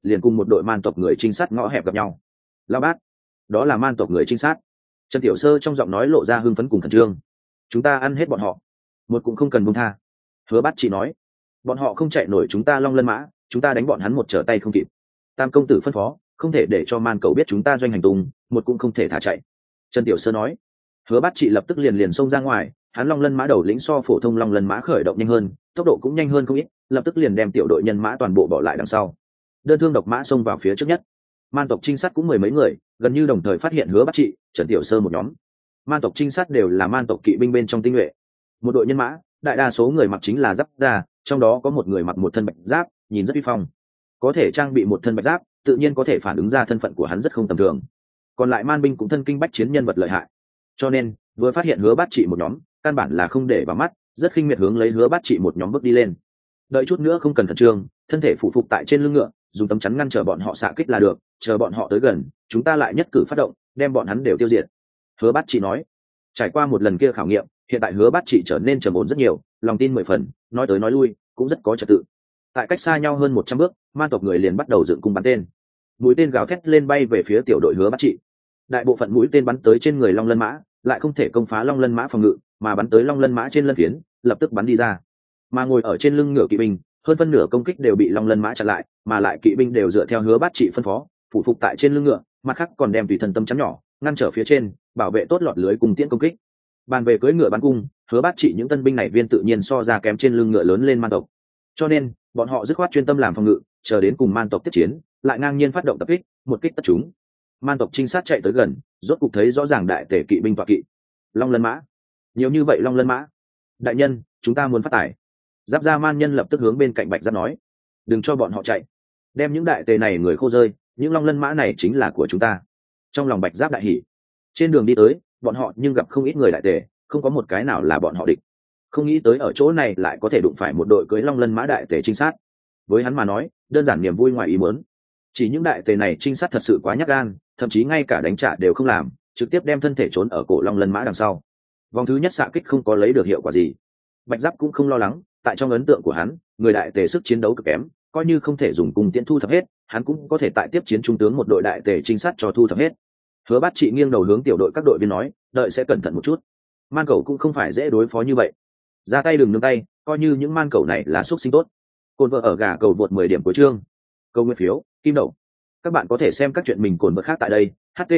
liền cùng một đội man tộc người trinh sát ngõ hẹp gặp nhau. Lão bác, đó là man tộc người trinh sát. Trần Tiểu Sơ trong giọng nói lộ ra hưng phấn cùng khẩn trương. Chúng ta ăn hết bọn họ, một cũng không cần buông tha. Hứa Bát Trị nói, bọn họ không chạy nổi chúng ta Long Lân Mã, chúng ta đánh bọn hắn một trở tay không kịp. Tam công tử phân phó, không thể để cho man cẩu biết chúng ta doanh hành tung, một cũng không thể thả chạy. Trần Tiểu Sơ nói. Hứa Bát Trị lập tức liền xông ra ngoài, hắn Long Lân Mã đầu lĩnh so phổ thông Long Lân Mã khởi động nhanh hơn, tốc độ cũng nhanh hơn không ít, lập tức liền đem tiểu đội nhân mã toàn bộ bỏ lại đằng sau. Đơn thương độc mã xông vào phía trước nhất. Man tộc trinh sát cũng mười mấy người, gần như đồng thời phát hiện Hứa Bát Trị, Trần Tiểu Sơ một nhóm. Man tộc trinh sát đều là man tộc kỵ binh bên trong tinh nhuệ. Một đội nhân mã, đại đa số người mặc chính là giáp da, trong đó có một người mặc một thân bạch giáp, nhìn rất uy phong. Có thể trang bị một thân bạch giáp, tự nhiên có thể phản ứng ra thân phận của hắn rất không tầm thường. Còn lại man binh cũng thân kinh bách chiến nhân vật lợi hại. Cho nên, vừa phát hiện Hứa Bát Trị một nhóm, căn bản là không để vào mắt, rất khinh miệt hướng lấy Hứa Bát Trị một nhóm bước đi lên. Đợi chút nữa không cần khẩn trương, thân thể phụ phục tại trên lưng ngựa, dùng tấm chắn ngăn trở bọn họ xạ kích là được, chờ bọn họ tới gần, chúng ta lại nhất cử phát động, đem bọn hắn đều tiêu diệt. Hứa Bát Trị nói. Trải qua một lần kia khảo nghiệm, hiện tại Hứa Bát Trị trở nên trầm ổn rất nhiều, lòng tin 10 phần, nói tới nói lui cũng rất có trật tự. Tại cách xa nhau hơn 100 bước, man tộc người liền bắt đầu dựng cung bắn tên. Mũi tên gào thét lên bay về phía tiểu đội Hứa Bát Trị. Đại bộ phận mũi tên bắn tới trên người Long Lân Mã, lại không thể công phá Long Lân Mã phòng ngự, mà bắn tới Long Lân Mã trên lân phiến, lập tức bắn đi ra. Mà ngồi ở trên lưng ngựa kỵ binh, hơn phân nửa công kích đều bị Long Lân Mã chặn lại, mà lại kỵ binh đều dựa theo Hứa Bát Trị phân phó, phụ phục tại trên lưng ngựa, mặt khác còn đem tùy thân tâm chắn nhỏ ngăn trở phía trên, bảo vệ tốt lọt lưới cùng tiễn công kích. Bàn về cưỡi ngựa bắn cung, Hứa Bát Trị những tân binh này viên tự nhiên so ra kém trên lưng ngựa lớn lên man tộc, cho nên bọn họ dứt khoát chuyên tâm làm phòng ngự, chờ đến cùng man tộc tiếp chiến, lại ngang nhiên phát động tập kích, một kích tất chúng. Man tộc trinh sát chạy tới gần, rốt cục thấy rõ ràng đại tể kỵ binh tọa kỵ. Long Lân Mã, nhiều như vậy Long Lân Mã. Đại nhân, chúng ta muốn phát tải. Giáp Gia man nhân lập tức hướng bên cạnh Bạch Giáp nói, đừng cho bọn họ chạy, đem những đại tề này người khô rơi, những Long Lân Mã này chính là của chúng ta. Trong lòng Bạch Giáp đại hỉ. Trên đường đi tới, bọn họ nhưng gặp không ít người đại tề, không có một cái nào là bọn họ địch. Không nghĩ tới ở chỗ này lại có thể đụng phải một đội cưới Long Lân Mã đại tề trinh sát. Với hắn mà nói, đơn giản niềm vui ngoài ý muốn. Chỉ những đại tề này trinh sát thật sự quá nhát gan, thậm chí ngay cả đánh trả đều không làm, trực tiếp đem thân thể trốn ở cổ Long Lân Mã đằng sau. Vòng thứ nhất xạ kích không có lấy được hiệu quả gì. Bạch Giáp cũng không lo lắng, tại trong ấn tượng của hắn, người đại tề sức chiến đấu cực kém, coi như không thể dùng cung tiễn thu thập hết, hắn cũng có thể tại tiếp chiến trung tướng một đội đại tề trinh sát cho thu thập hết. Hứa Bát Trị nghiêng đầu hướng tiểu đội các đội viên nói, đợi sẽ cẩn thận một chút. Man cẩu cũng không phải dễ đối phó như vậy, ra tay đừng nương tay, coi như những man cẩu này là xuất sinh tốt. Cồn vợ ở gà cầu vượt 10 điểm cuối chương. Câu nguyên phiếu, kim đậu. Các bạn có thể xem các chuyện mình cồn vợ khác tại đây.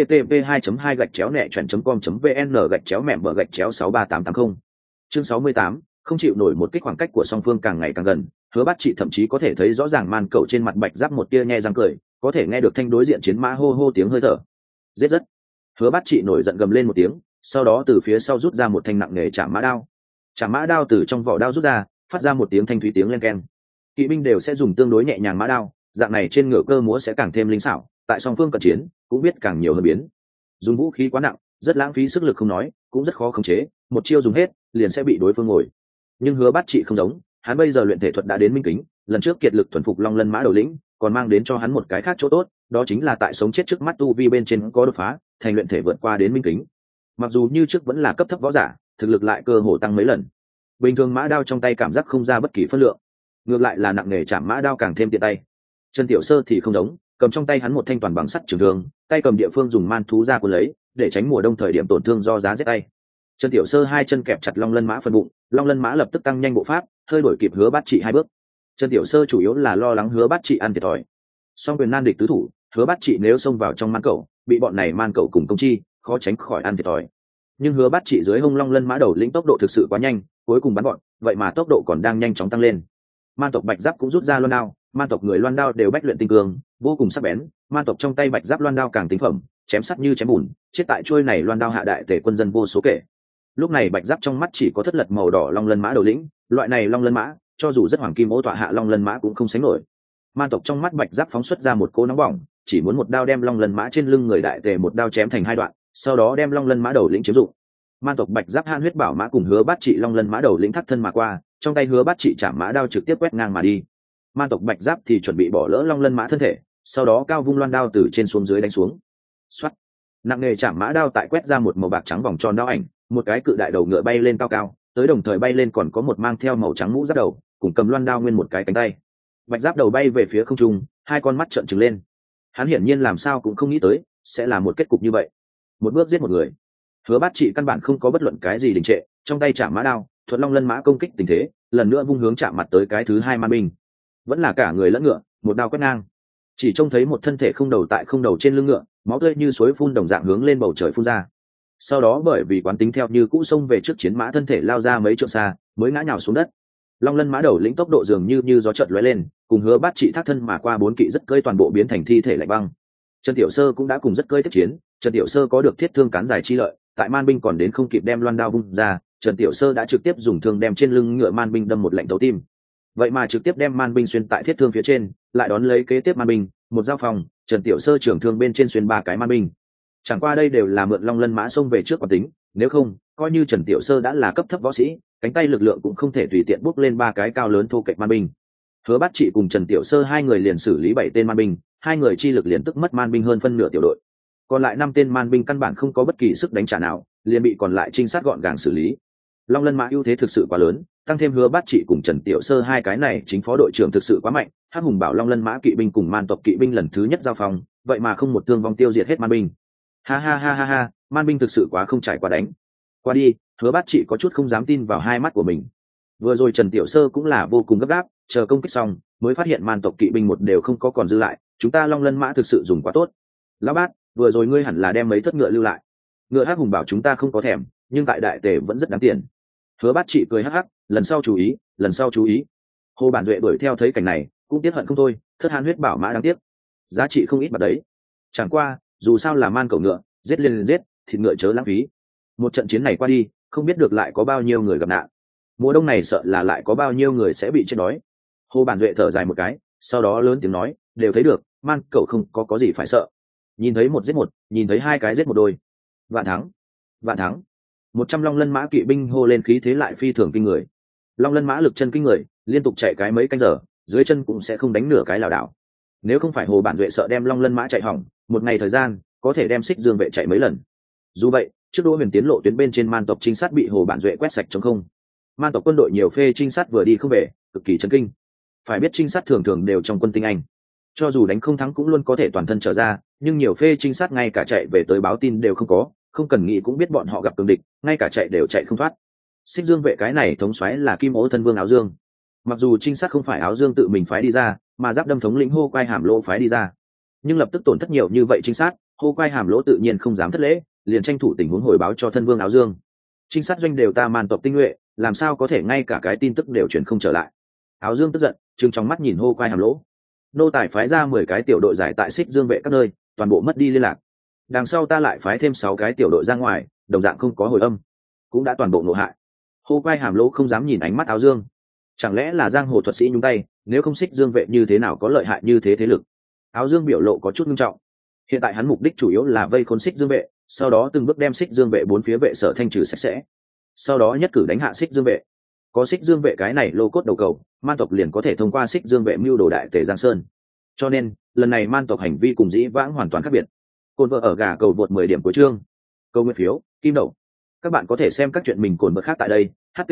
http://2.2-nẹ.com.vn/6380. Chương 68, không chịu nổi một kích, khoảng cách của song phương càng ngày càng gần. Hứa Bát Trị thậm chí có thể thấy rõ ràng man cẩu trên mặt Bạch Giáp một tia nhe răng cười, có thể nghe được thanh đối diện chiến mã hô hô tiếng hơi thở. Giết rất. Hứa Bát Trị nổi giận gầm lên một tiếng, sau đó từ phía sau rút ra một thanh nặng nề chạm mã đao. Chạm mã đao từ trong vỏ đao rút ra, phát ra một tiếng thanh thúy tiếng len keng. Kỵ binh đều sẽ dùng tương đối nhẹ nhàng mã đao, dạng này trên ngựa cơ múa sẽ càng thêm linh xảo, tại song phương cận chiến cũng biết càng nhiều hơn biến. Dùng vũ khí quá nặng, rất lãng phí sức lực không nói, cũng rất khó khống chế, một chiêu dùng hết liền sẽ bị đối phương ngồi. Nhưng Hứa Bát Trị không giống, hắn bây giờ luyện thể thuật đã đến minh kính, lần trước kiệt lực thuần phục Long Lân Mã đầu lĩnh, còn mang đến cho hắn một cái khác chỗ tốt, đó chính là tại sống chết trước mắt tu vi bên trên có đột phá, thành luyện thể vượt qua đến minh kính. Mặc dù như trước vẫn là cấp thấp võ giả, thực lực lại cơ hồ tăng mấy lần. Bình thường mã đao trong tay cảm giác không ra bất kỳ phân lượng, ngược lại là nặng nghề chạm mã đao càng thêm tiện tay. Trần Tiểu Sơ thì không giống, cầm trong tay hắn một thanh toàn bằng sắt trường thương, tay cầm địa phương dùng man thú ra cuốn lấy, để tránh mùa đông thời điểm tổn thương do giá rét tay. Trần Tiểu Sơ hai chân kẹp chặt Long Lân Mã phần bụng, Long Lân Mã lập tức tăng nhanh bộ pháp, hơi đổi kịp Hứa Bát Trị hai bước. Trần Tiểu Sơ chủ yếu là lo lắng Hứa Bát Trị ăn thiệt thòi. Song quyền nan địch tứ thủ, Hứa Bát Trị nếu xông vào trong man cẩu, bị bọn này man cẩu cùng công chi, khó tránh khỏi ăn thiệt thòi. Nhưng Hứa Bát Trị dưới hông Long Lân Mã đầu lĩnh tốc độ thực sự quá nhanh, cuối cùng bắn bọn, vậy mà tốc độ còn đang nhanh chóng tăng lên. Man tộc Bạch Giáp cũng rút ra loan đao, man tộc người loan đao đều bách luyện tinh cường, vô cùng sắc bén, man tộc trong tay Bạch Giáp loan đao càng tinh phẩm, chém sắt như chém bùn, chết tại chuôi này loan đao hạ đại tể quân dân vô số kể. Lúc này Bạch Giáp trong mắt chỉ có thất lật màu đỏ Long Lân Mã đầu lĩnh, loại này Long Lân Mã, cho dù rất hoàng kim ô tọa hạ Long Lân Mã cũng không sánh nổi. Man tộc trong mắt Bạch Giáp phóng xuất ra một cỗ nóng bỏng, chỉ muốn một đao đem Long Lân Mã trên lưng người đại tề một đao chém thành hai đoạn, sau đó đem Long Lân Mã đầu lĩnh chiếm dụng. Man tộc Bạch Giáp han huyết bảo mã cùng Hứa Bát Trị Long Lân Mã đầu lĩnh thắt thân mà qua, trong tay Hứa Bát Trị chạm mã đao trực tiếp quét ngang mà đi. Man tộc Bạch Giáp thì chuẩn bị bỏ lỡ Long Lân Mã thân thể, sau đó cao vung loan đao từ trên xuống dưới đánh xuống. Xoát, nặng nghề chạm mã đao tại quét ra một màu bạc trắng vòng tròn đao ảnh, một cái cự đại đầu ngựa bay lên cao cao, tới đồng thời bay lên còn có một mang theo màu trắng mũ giáp đầu, cùng cầm loan đao nguyên một cái cánh tay. Bạch giáp đầu bay về phía không trung, hai con mắt trợn trừng lên. Hắn hiển nhiên làm sao cũng không nghĩ tới sẽ là một kết cục như vậy, một bước giết một người. Hứa Bát Trị căn bản không có bất luận cái gì đình trệ, trong tay chạm mã đao, thuận long lân mã công kích tình thế, lần nữa vung hướng chạm mặt tới cái thứ hai man binh. Vẫn là cả người lẫn ngựa, một đao quét ngang. Chỉ trông thấy một thân thể không đầu tại không đầu trên lưng ngựa, máu tươi như suối phun đồng dạng hướng lên bầu trời phun ra. Sau đó bởi vì quán tính theo như cũ xông về trước chiến mã, thân thể lao ra mấy trượng xa, mới ngã nhào xuống đất. Long lân mã đầu lĩnh tốc độ dường như gió chợt lóe lên, cùng Hứa Bát Trị thác thân mà qua bốn kỵ rất cơi toàn bộ biến thành thi thể lạnh băng. Trần Tiểu Sơ cũng đã cùng rất cơi tiếp chiến, Trần Tiểu Sơ có được thiết thương cán dài chi lợi, tại man binh còn đến không kịp đem loan đao vung ra, Trần Tiểu Sơ đã trực tiếp dùng thương đem trên lưng ngựa man binh đâm một lệnh thấu tim. Vậy mà trực tiếp đem man binh xuyên tại thiết thương phía trên, lại đón lấy kế tiếp man binh, một giao phòng, Trần Tiểu Sơ trưởng thương bên trên xuyên ba cái man binh. Chẳng qua đây đều là mượn long lân mã xông về trước quán tính, nếu không, coi như Trần Tiểu Sơ đã là cấp thấp võ sĩ, cánh tay lực lượng cũng không thể tùy tiện bốc lên ba cái cao lớn thô kệch man binh. Hứa Bát Trị cùng Trần Tiểu Sơ hai người liền xử lý 7 tên man binh, hai người chi lực liền tức mất man binh hơn phân nửa tiểu đội. Còn lại 5 tên man binh căn bản không có bất kỳ sức đánh trả nào, liền bị còn lại trinh sát gọn gàng xử lý. Long lân mã ưu thế thực sự quá lớn, tăng thêm Hứa Bát Trị cùng Trần Tiểu Sơ hai cái này chính phó đội trưởng thực sự quá mạnh. Hắc Hùng Bảo Long lân mã kỵ binh cùng man tộc kỵ binh lần thứ nhất giao phòng, vậy mà không một thương vong tiêu diệt hết man binh. Ha ha ha ha ha, man binh thực sự quá không trải qua đánh. Qua đi, Hứa Bát Trị có chút không dám tin vào hai mắt của mình. Vừa rồi Trần Tiểu Sơ cũng là vô cùng gấp gáp, chờ công kích xong mới phát hiện man tộc kỵ binh một đều không có còn dư lại, chúng ta Long lân mã thực sự dùng quá tốt. Lão Bát, vừa rồi ngươi hẳn là đem mấy thất ngựa lưu lại. Ngựa Hắc Hùng Bảo chúng ta không có thèm, nhưng tại đại tề vẫn rất đáng tiền. Hứa Bát Trị cười hắc hắc, lần sau chú ý, lần sau chú ý. Hồ Bản Duệ đuổi theo thấy cảnh này, cũng tiếc hận không thôi, thất hàn huyết bảo mã đáng tiếc, giá trị không ít bạc đấy. Chẳng qua, dù sao là man cẩu ngựa, giết lên giết, thịt ngựa chớ lãng phí. Một trận chiến này qua đi, không biết được lại có bao nhiêu người gặp nạn. Mùa đông này sợ là lại có bao nhiêu người sẽ bị chết đói. Hồ Bản Duệ thở dài một cái, sau đó lớn tiếng nói, đều thấy được, man cẩu không có gì phải sợ. Nhìn thấy một giết một, nhìn thấy hai cái giết một đôi. Vạn thắng, vạn thắng. 100 long lân mã kỵ binh hô lên khí thế lại phi thường kinh người. Long lân mã lực chân kinh người, liên tục chạy cái mấy canh giờ, dưới chân cũng sẽ không đánh nửa cái lảo đảo. Nếu không phải Hồ Bản Duệ sợ đem long lân mã chạy hỏng, một ngày thời gian có thể đem Xích Dương vệ chạy mấy lần. Dù vậy, trước Đỗ Huyền tiến lộ tuyến bên trên man tộc trinh sát bị Hồ Bản Duệ quét sạch trống không. Man tộc quân đội nhiều phê trinh sát vừa đi không về, cực kỳ chấn kinh. Phải biết trinh sát thường thường đều trong quân tinh anh, cho dù đánh không thắng cũng luôn có thể toàn thân trở ra, nhưng nhiều phê trinh sát ngay cả chạy về tới báo tin đều không có, không cần nghĩ cũng biết bọn họ gặp cường địch, ngay cả chạy đều chạy không thoát. Xích Dương vệ cái này thống soái là Kim Ố thân vương Áo Dương. Mặc dù trinh sát không phải Áo Dương tự mình phái đi ra, mà Giáp Đâm thống lĩnh Hô Quai Hàm Lỗ phái đi ra, nhưng lập tức tổn thất nhiều như vậy trinh sát, Hô Quai Hàm Lỗ tự nhiên không dám thất lễ, liền tranh thủ tình huống hồi báo cho thân vương Áo Dương. Trinh sát doanh đều ta man tộc tinh nhuệ, làm sao có thể ngay cả cái tin tức đều truyền không trở lại. Áo Dương tức giận, trừng trong mắt nhìn Hô Quai Hàm Lỗ. Nô tài phái ra 10 cái tiểu đội giải tại Xích Dương vệ các nơi, toàn bộ mất đi liên lạc. Đằng sau ta lại phái thêm 6 cái tiểu đội ra ngoài, đồng dạng không có hồi âm, cũng đã toàn bộ nộ hại. Hô Quai Hàm Lỗ không dám nhìn ánh mắt Áo Dương. Chẳng lẽ là giang hồ thuật sĩ nhúng tay, nếu không Xích Dương vệ như thế nào có lợi hại như thế thế lực. Áo Dương biểu lộ có chút nghiêm trọng. Hiện tại hắn mục đích chủ yếu là vây khốn Xích Dương vệ, sau đó từng bước đem Xích Dương vệ bốn phía vệ sở thanh trừ sạch sẽ, sau đó nhất cử đánh hạ Xích Dương vệ. Có Xích Dương vệ cái này lô cốt đầu cầu, man tộc liền có thể thông qua Xích Dương vệ mưu đồ đại tề Giang Sơn. Cho nên lần này man tộc hành vi cùng dĩ vãng hoàn toàn khác biệt. Cồn vợ ở gà cầu vượt 10 điểm cuối chương, câu nguyên phiếu kim đậu. Các bạn có thể xem các chuyện mình cồn vợ khác tại đây.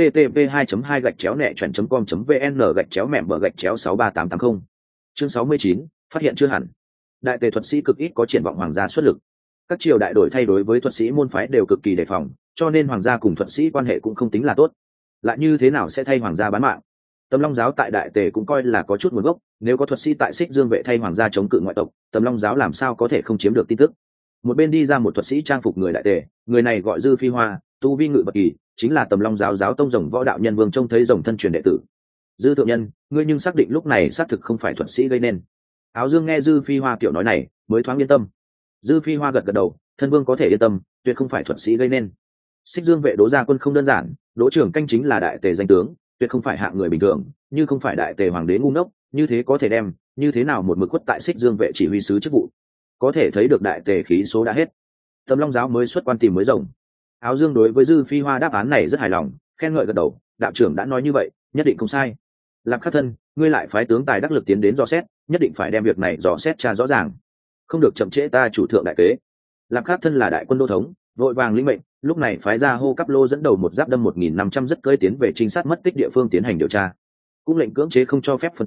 http://2.2-nẹt-chuyện.com.vn/mẹm/63880 chương 69, phát hiện chưa hẳn. Đại tề thuật sĩ cực ít có triển vọng hoàng gia xuất lực, các triều đại đổi thay đối với thuật sĩ môn phái đều cực kỳ đề phòng, cho nên hoàng gia cùng thuật sĩ quan hệ cũng không tính là tốt. Lại như thế nào sẽ thay hoàng gia bán mạng? Tầm Long giáo tại đại tề cũng coi là có chút nguồn gốc, nếu có thuật sĩ tại Xích Dương vệ thay hoàng gia chống cự ngoại tộc, Tầm Long giáo làm sao có thể không chiếm được tin tức. Một bên đi ra một thuật sĩ trang phục người đại tề, người này gọi Dư Phi Hoa, tu vi ngự bậc kỳ, chính là Tầm Long giáo giáo tông rồng võ đạo nhân vương trông thấy rồng thân truyền đệ tử. Dư thượng nhân, ngươi nhưng xác định lúc này xác thực không phải thuật sĩ gây nên. Áo Dương nghe Dư Phi Hoa kiểu nói này, mới thoáng yên tâm. Dư Phi Hoa gật gật đầu, thân vương có thể yên tâm, tuyệt không phải thuật sĩ gây nên. Xích Dương vệ Đỗ gia quân không đơn giản, Đỗ trưởng canh chính là đại tề danh tướng, tuyệt không phải hạng người bình thường, như không phải đại tề hoàng đế ngu ngốc, như thế có thể đem, như thế nào một mực quất tại Xích Dương vệ chỉ huy sứ chức vụ. Có thể thấy được đại tề khí số đã hết. Tầm Long giáo mới xuất quan tìm mới rồng. Áo Dương đối với Dư Phi Hoa đáp án này rất hài lòng, khen ngợi gật đầu, đạo trưởng đã nói như vậy, nhất định không sai. Lạc Khắc thân, ngươi lại phái tướng tài đắc lực tiến đến dò xét, nhất định phải đem việc này dò xét tra rõ ràng, không được chậm trễ ta chủ thượng đại kế. Lạc Khắc thân là đại quân đô thống, vội vàng lĩnh mệnh, lúc này phái ra Hô Cáp Lô dẫn đầu một giáp đâm 1500 rất cưỡi tiến về trinh sát mất tích địa phương tiến hành điều tra, cũng lệnh cưỡng chế không cho phép phân tán,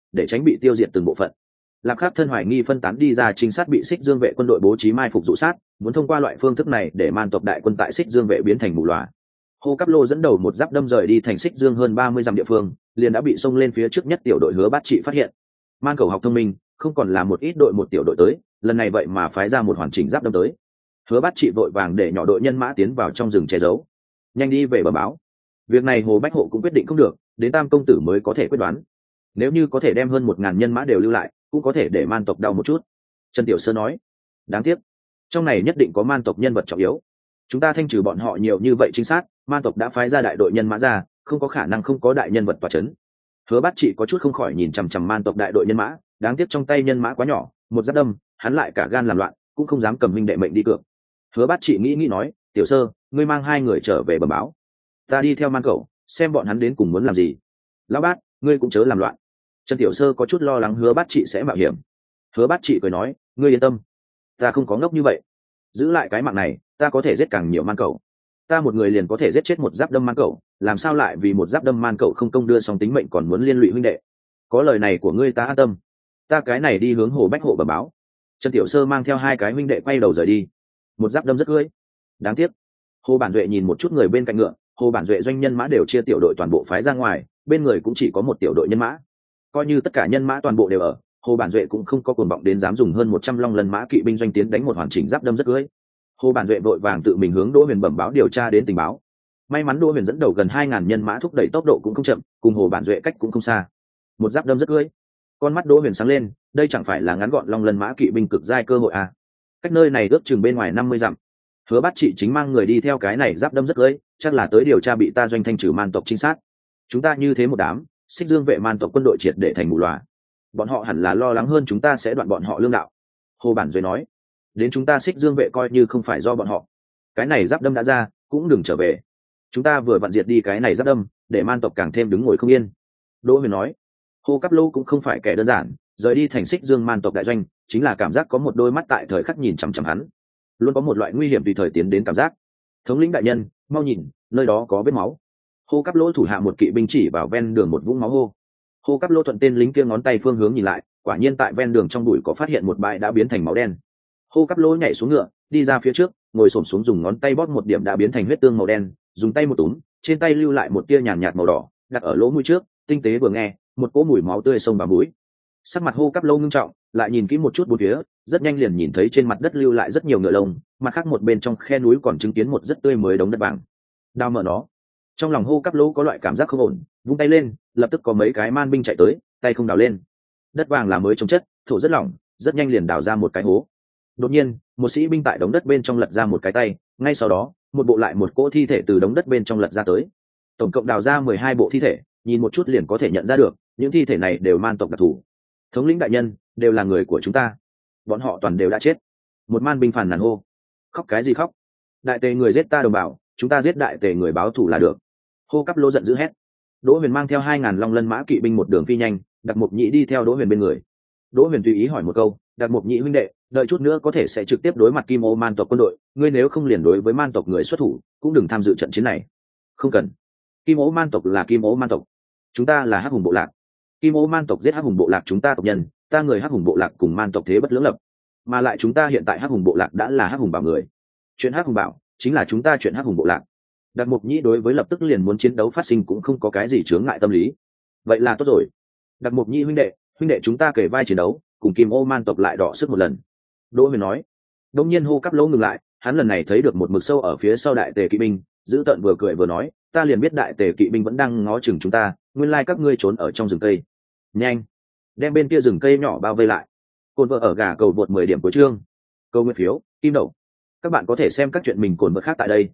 để tránh bị tiêu diệt từng bộ phận. Lạc Khắc thân hoài nghi phân tán đi ra trinh sát bị Xích Dương vệ quân đội bố trí mai phục dụ sát, muốn thông qua loại phương thức này để man tộc đại quân tại Xích Dương vệ biến thành mù lòa. Hồ Cáp Lô dẫn đầu một giáp đâm rời đi thành Xích Dương hơn 30 dặm địa phương, liền đã bị xông lên phía trước nhất tiểu đội Hứa Bát Trị phát hiện. Man cầu học thông minh, không còn là một ít đội một tiểu đội tới, lần này vậy mà phái ra một hoàn chỉnh giáp đâm tới. Hứa Bát Trị vội vàng để nhỏ đội nhân mã tiến vào trong rừng che giấu, nhanh đi về bờ báo. Việc này Hồ Bách Hộ cũng quyết định không được, đến Tam công tử mới có thể quyết đoán. Nếu như có thể đem hơn 1000 nhân mã đều lưu lại, cũng có thể để man tộc đau một chút. Trần Tiểu Sơ nói, đáng tiếc, trong này nhất định có man tộc nhân vật trọng yếu. Chúng ta thanh trừ bọn họ nhiều như vậy chính xác, man tộc đã phái ra đại đội nhân mã ra, không có khả năng không có đại nhân vật tọa chấn. Hứa Bát Trị có chút không khỏi nhìn chằm chằm man tộc đại đội nhân mã, đáng tiếc trong tay nhân mã quá nhỏ, một giáp đâm, hắn lại cả gan làm loạn, cũng không dám cầm huynh đệ mệnh đi cược. Hứa Bát Trị nghĩ nói, Tiểu Sơ, ngươi mang 2 người trở về bẩm báo, ta đi theo man cẩu, xem bọn hắn đến cùng muốn làm gì. Lão Bát, ngươi cũng chớ làm loạn. Trần Tiểu Sơ có chút lo lắng Hứa Bát Trị sẽ mạo hiểm. Hứa Bát Trị cười nói, ngươi yên tâm, ta không có ngốc như vậy, giữ lại cái mạng này, ta có thể giết càng nhiều man cẩu. Ta một người liền có thể giết chết một giáp đâm man cẩu, làm sao lại vì một giáp đâm man cẩu không công đưa xong tính mệnh còn muốn liên lụy huynh đệ. Có lời này của ngươi ta an tâm, ta cái này đi hướng Hồ Bách Hộ bẩm báo. Trần Tiểu Sơ mang theo 2 cái huynh đệ quay đầu rời đi. Một giáp đâm rất cưỡi, đáng tiếc. Hồ Bản Duệ nhìn một chút người bên cạnh ngựa, Hồ Bản Duệ doanh nhân mã đều chia tiểu đội toàn bộ phái ra ngoài, bên người cũng chỉ có một tiểu đội nhân mã. Coi như tất cả nhân mã toàn bộ đều ở, Hồ Bản Duệ cũng không có cuồng vọng đến dám dùng hơn 100 long lần mã kỵ binh doanh tiến đánh một hoàn chỉnh giáp đâm rất cưỡi. Hồ Bản Duệ vội vàng tự mình hướng Đỗ Huyền bẩm báo điều tra đến tình báo. May mắn Đỗ Huyền dẫn đầu gần 2000 nhân mã thúc đẩy tốc độ cũng không chậm, cùng Hồ Bản Duệ cách cũng không xa. Một giáp đâm rất cưỡi. Con mắt Đỗ Huyền sáng lên, đây chẳng phải là ngắn gọn long lần mã kỵ binh cực giai cơ hội à? Cách nơi này ước chừng bên ngoài 50 dặm. Hứa Bát Trị chính mang người đi theo cái này giáp đâm rất cưỡi, chắc là tới điều tra bị ta doanh thanh trừ man tộc chính sát. Chúng ta như thế một đám, Xích Dương vệ man tộc quân đội triệt để thành mù lòa. Bọn họ hẳn là lo lắng hơn chúng ta sẽ đoạn bọn họ lương đạo. Hồ Bản Duệ nói, đến chúng ta Xích Dương vệ coi như không phải do bọn họ. Cái này giáp đâm đã ra, cũng đừng trở về. Chúng ta vừa vặn diệt đi cái này giáp đâm, để man tộc càng thêm đứng ngồi không yên. Đỗ Huyền nói, Hồ Cáp Lô cũng không phải kẻ đơn giản, rời đi thành Xích Dương man tộc đại doanh, chính là cảm giác có một đôi mắt tại thời khắc nhìn chằm chằm hắn, luôn có một loại nguy hiểm tùy thời tiến đến cảm giác. Thống lĩnh đại nhân, mau nhìn, nơi đó có vết máu. Hồ Cáp Lô thủ hạ một kỵ binh chỉ vào ven đường một vũng máu hô. Hồ Cáp Lô thuận tên lính kia ngón tay phương hướng nhìn lại, quả nhiên tại ven đường trong bụi có phát hiện một bãi đã biến thành máu đen. Hồ Cáp Lô nhảy xuống ngựa, đi ra phía trước, ngồi xổm xuống dùng ngón tay bóp một điểm đã biến thành huyết tương màu đen, dùng tay một túm, trên tay lưu lại một tia nhàn nhạt màu đỏ, đặt ở lỗ mũi trước, tinh tế vừa nghe, một cỗ mùi máu tươi xông vào mũi. Sắc mặt Hồ Cáp Lô ngưng trọng, lại nhìn kỹ một chút bốn phía, rất nhanh liền nhìn thấy trên mặt đất lưu lại rất nhiều ngựa lông, mặt khác một bên trong khe núi còn chứng kiến một rất tươi mới đống đất vàng. Đao mở nó. Trong lòng Hồ Cáp Lô có loại cảm giác không ổn, vung tay lên, lập tức có mấy cái man binh chạy tới, tay không đào lên. Đất vàng là mới trồng chất, thổ rất lỏng, rất nhanh liền đào ra một cái hố. Đột nhiên, một sĩ binh tại đống đất bên trong lật ra một cái tay, ngay sau đó, một bộ lại một cỗ thi thể từ đống đất bên trong lật ra tới. Tổng cộng đào ra 12 bộ thi thể, nhìn một chút liền có thể nhận ra được, những thi thể này đều man tộc đặc thù. Thống lĩnh đại nhân, đều là người của chúng ta. Bọn họ toàn đều đã chết. Một man binh phàn nàn hô. Khóc cái gì khóc? Đại tề người giết ta đồng bào, chúng ta giết đại tề người báo thù là được. Hồ Cáp Lô giận dữ hét. Đỗ Huyền mang theo 2000 long lân mã kỵ binh một đường phi nhanh, Đặc Mục Nhĩ đi theo Đỗ Huyền bên người. Đỗ Huyền tùy ý hỏi một câu, Đặc Mục Nhĩ huynh đệ, đợi chút nữa có thể sẽ trực tiếp đối mặt Kim Ô man tộc quân đội, ngươi nếu không liền đối với man tộc người xuất thủ, cũng đừng tham dự trận chiến này. Không cần. Kim Ô man tộc là Kim Ô man tộc, chúng ta là Hắc Hùng bộ lạc. Kim Ô man tộc giết Hắc Hùng bộ lạc chúng ta tộc nhân, ta người Hắc Hùng bộ lạc cùng man tộc thế bất lưỡng lập, mà lại chúng ta hiện tại Hắc Hùng bộ lạc đã là Hắc Hùng bảo người. Chuyện Hắc Hùng bảo chính là chúng ta chuyện Hắc Hùng bộ lạc. Đặc Mục Nhĩ đối với lập tức liền muốn chiến đấu phát sinh cũng không có cái gì chướng ngại tâm lý. Vậy là tốt rồi. Đặc Mục Nhĩ huynh đệ chúng ta kể vai chiến đấu, cùng Kim Ô man tộc lại đọ sức một lần. Đỗ Huyền nói. Đống nhiên Hồ Cáp Lô ngừng lại, hắn lần này thấy được một mực sâu ở phía sau đại tề kỵ binh, giữ tợn vừa cười vừa nói, ta liền biết đại tề kỵ binh vẫn đang ngó chừng chúng ta, nguyên lai các ngươi trốn ở trong rừng cây. Nhanh, đem bên kia rừng cây nhỏ bao vây lại. Cồn vợ ở gà cầu vượt 10 điểm của chương. Câu nguyên phiếu, kim đậu. Các bạn có thể xem các chuyện mình cồn vợ khác tại đây.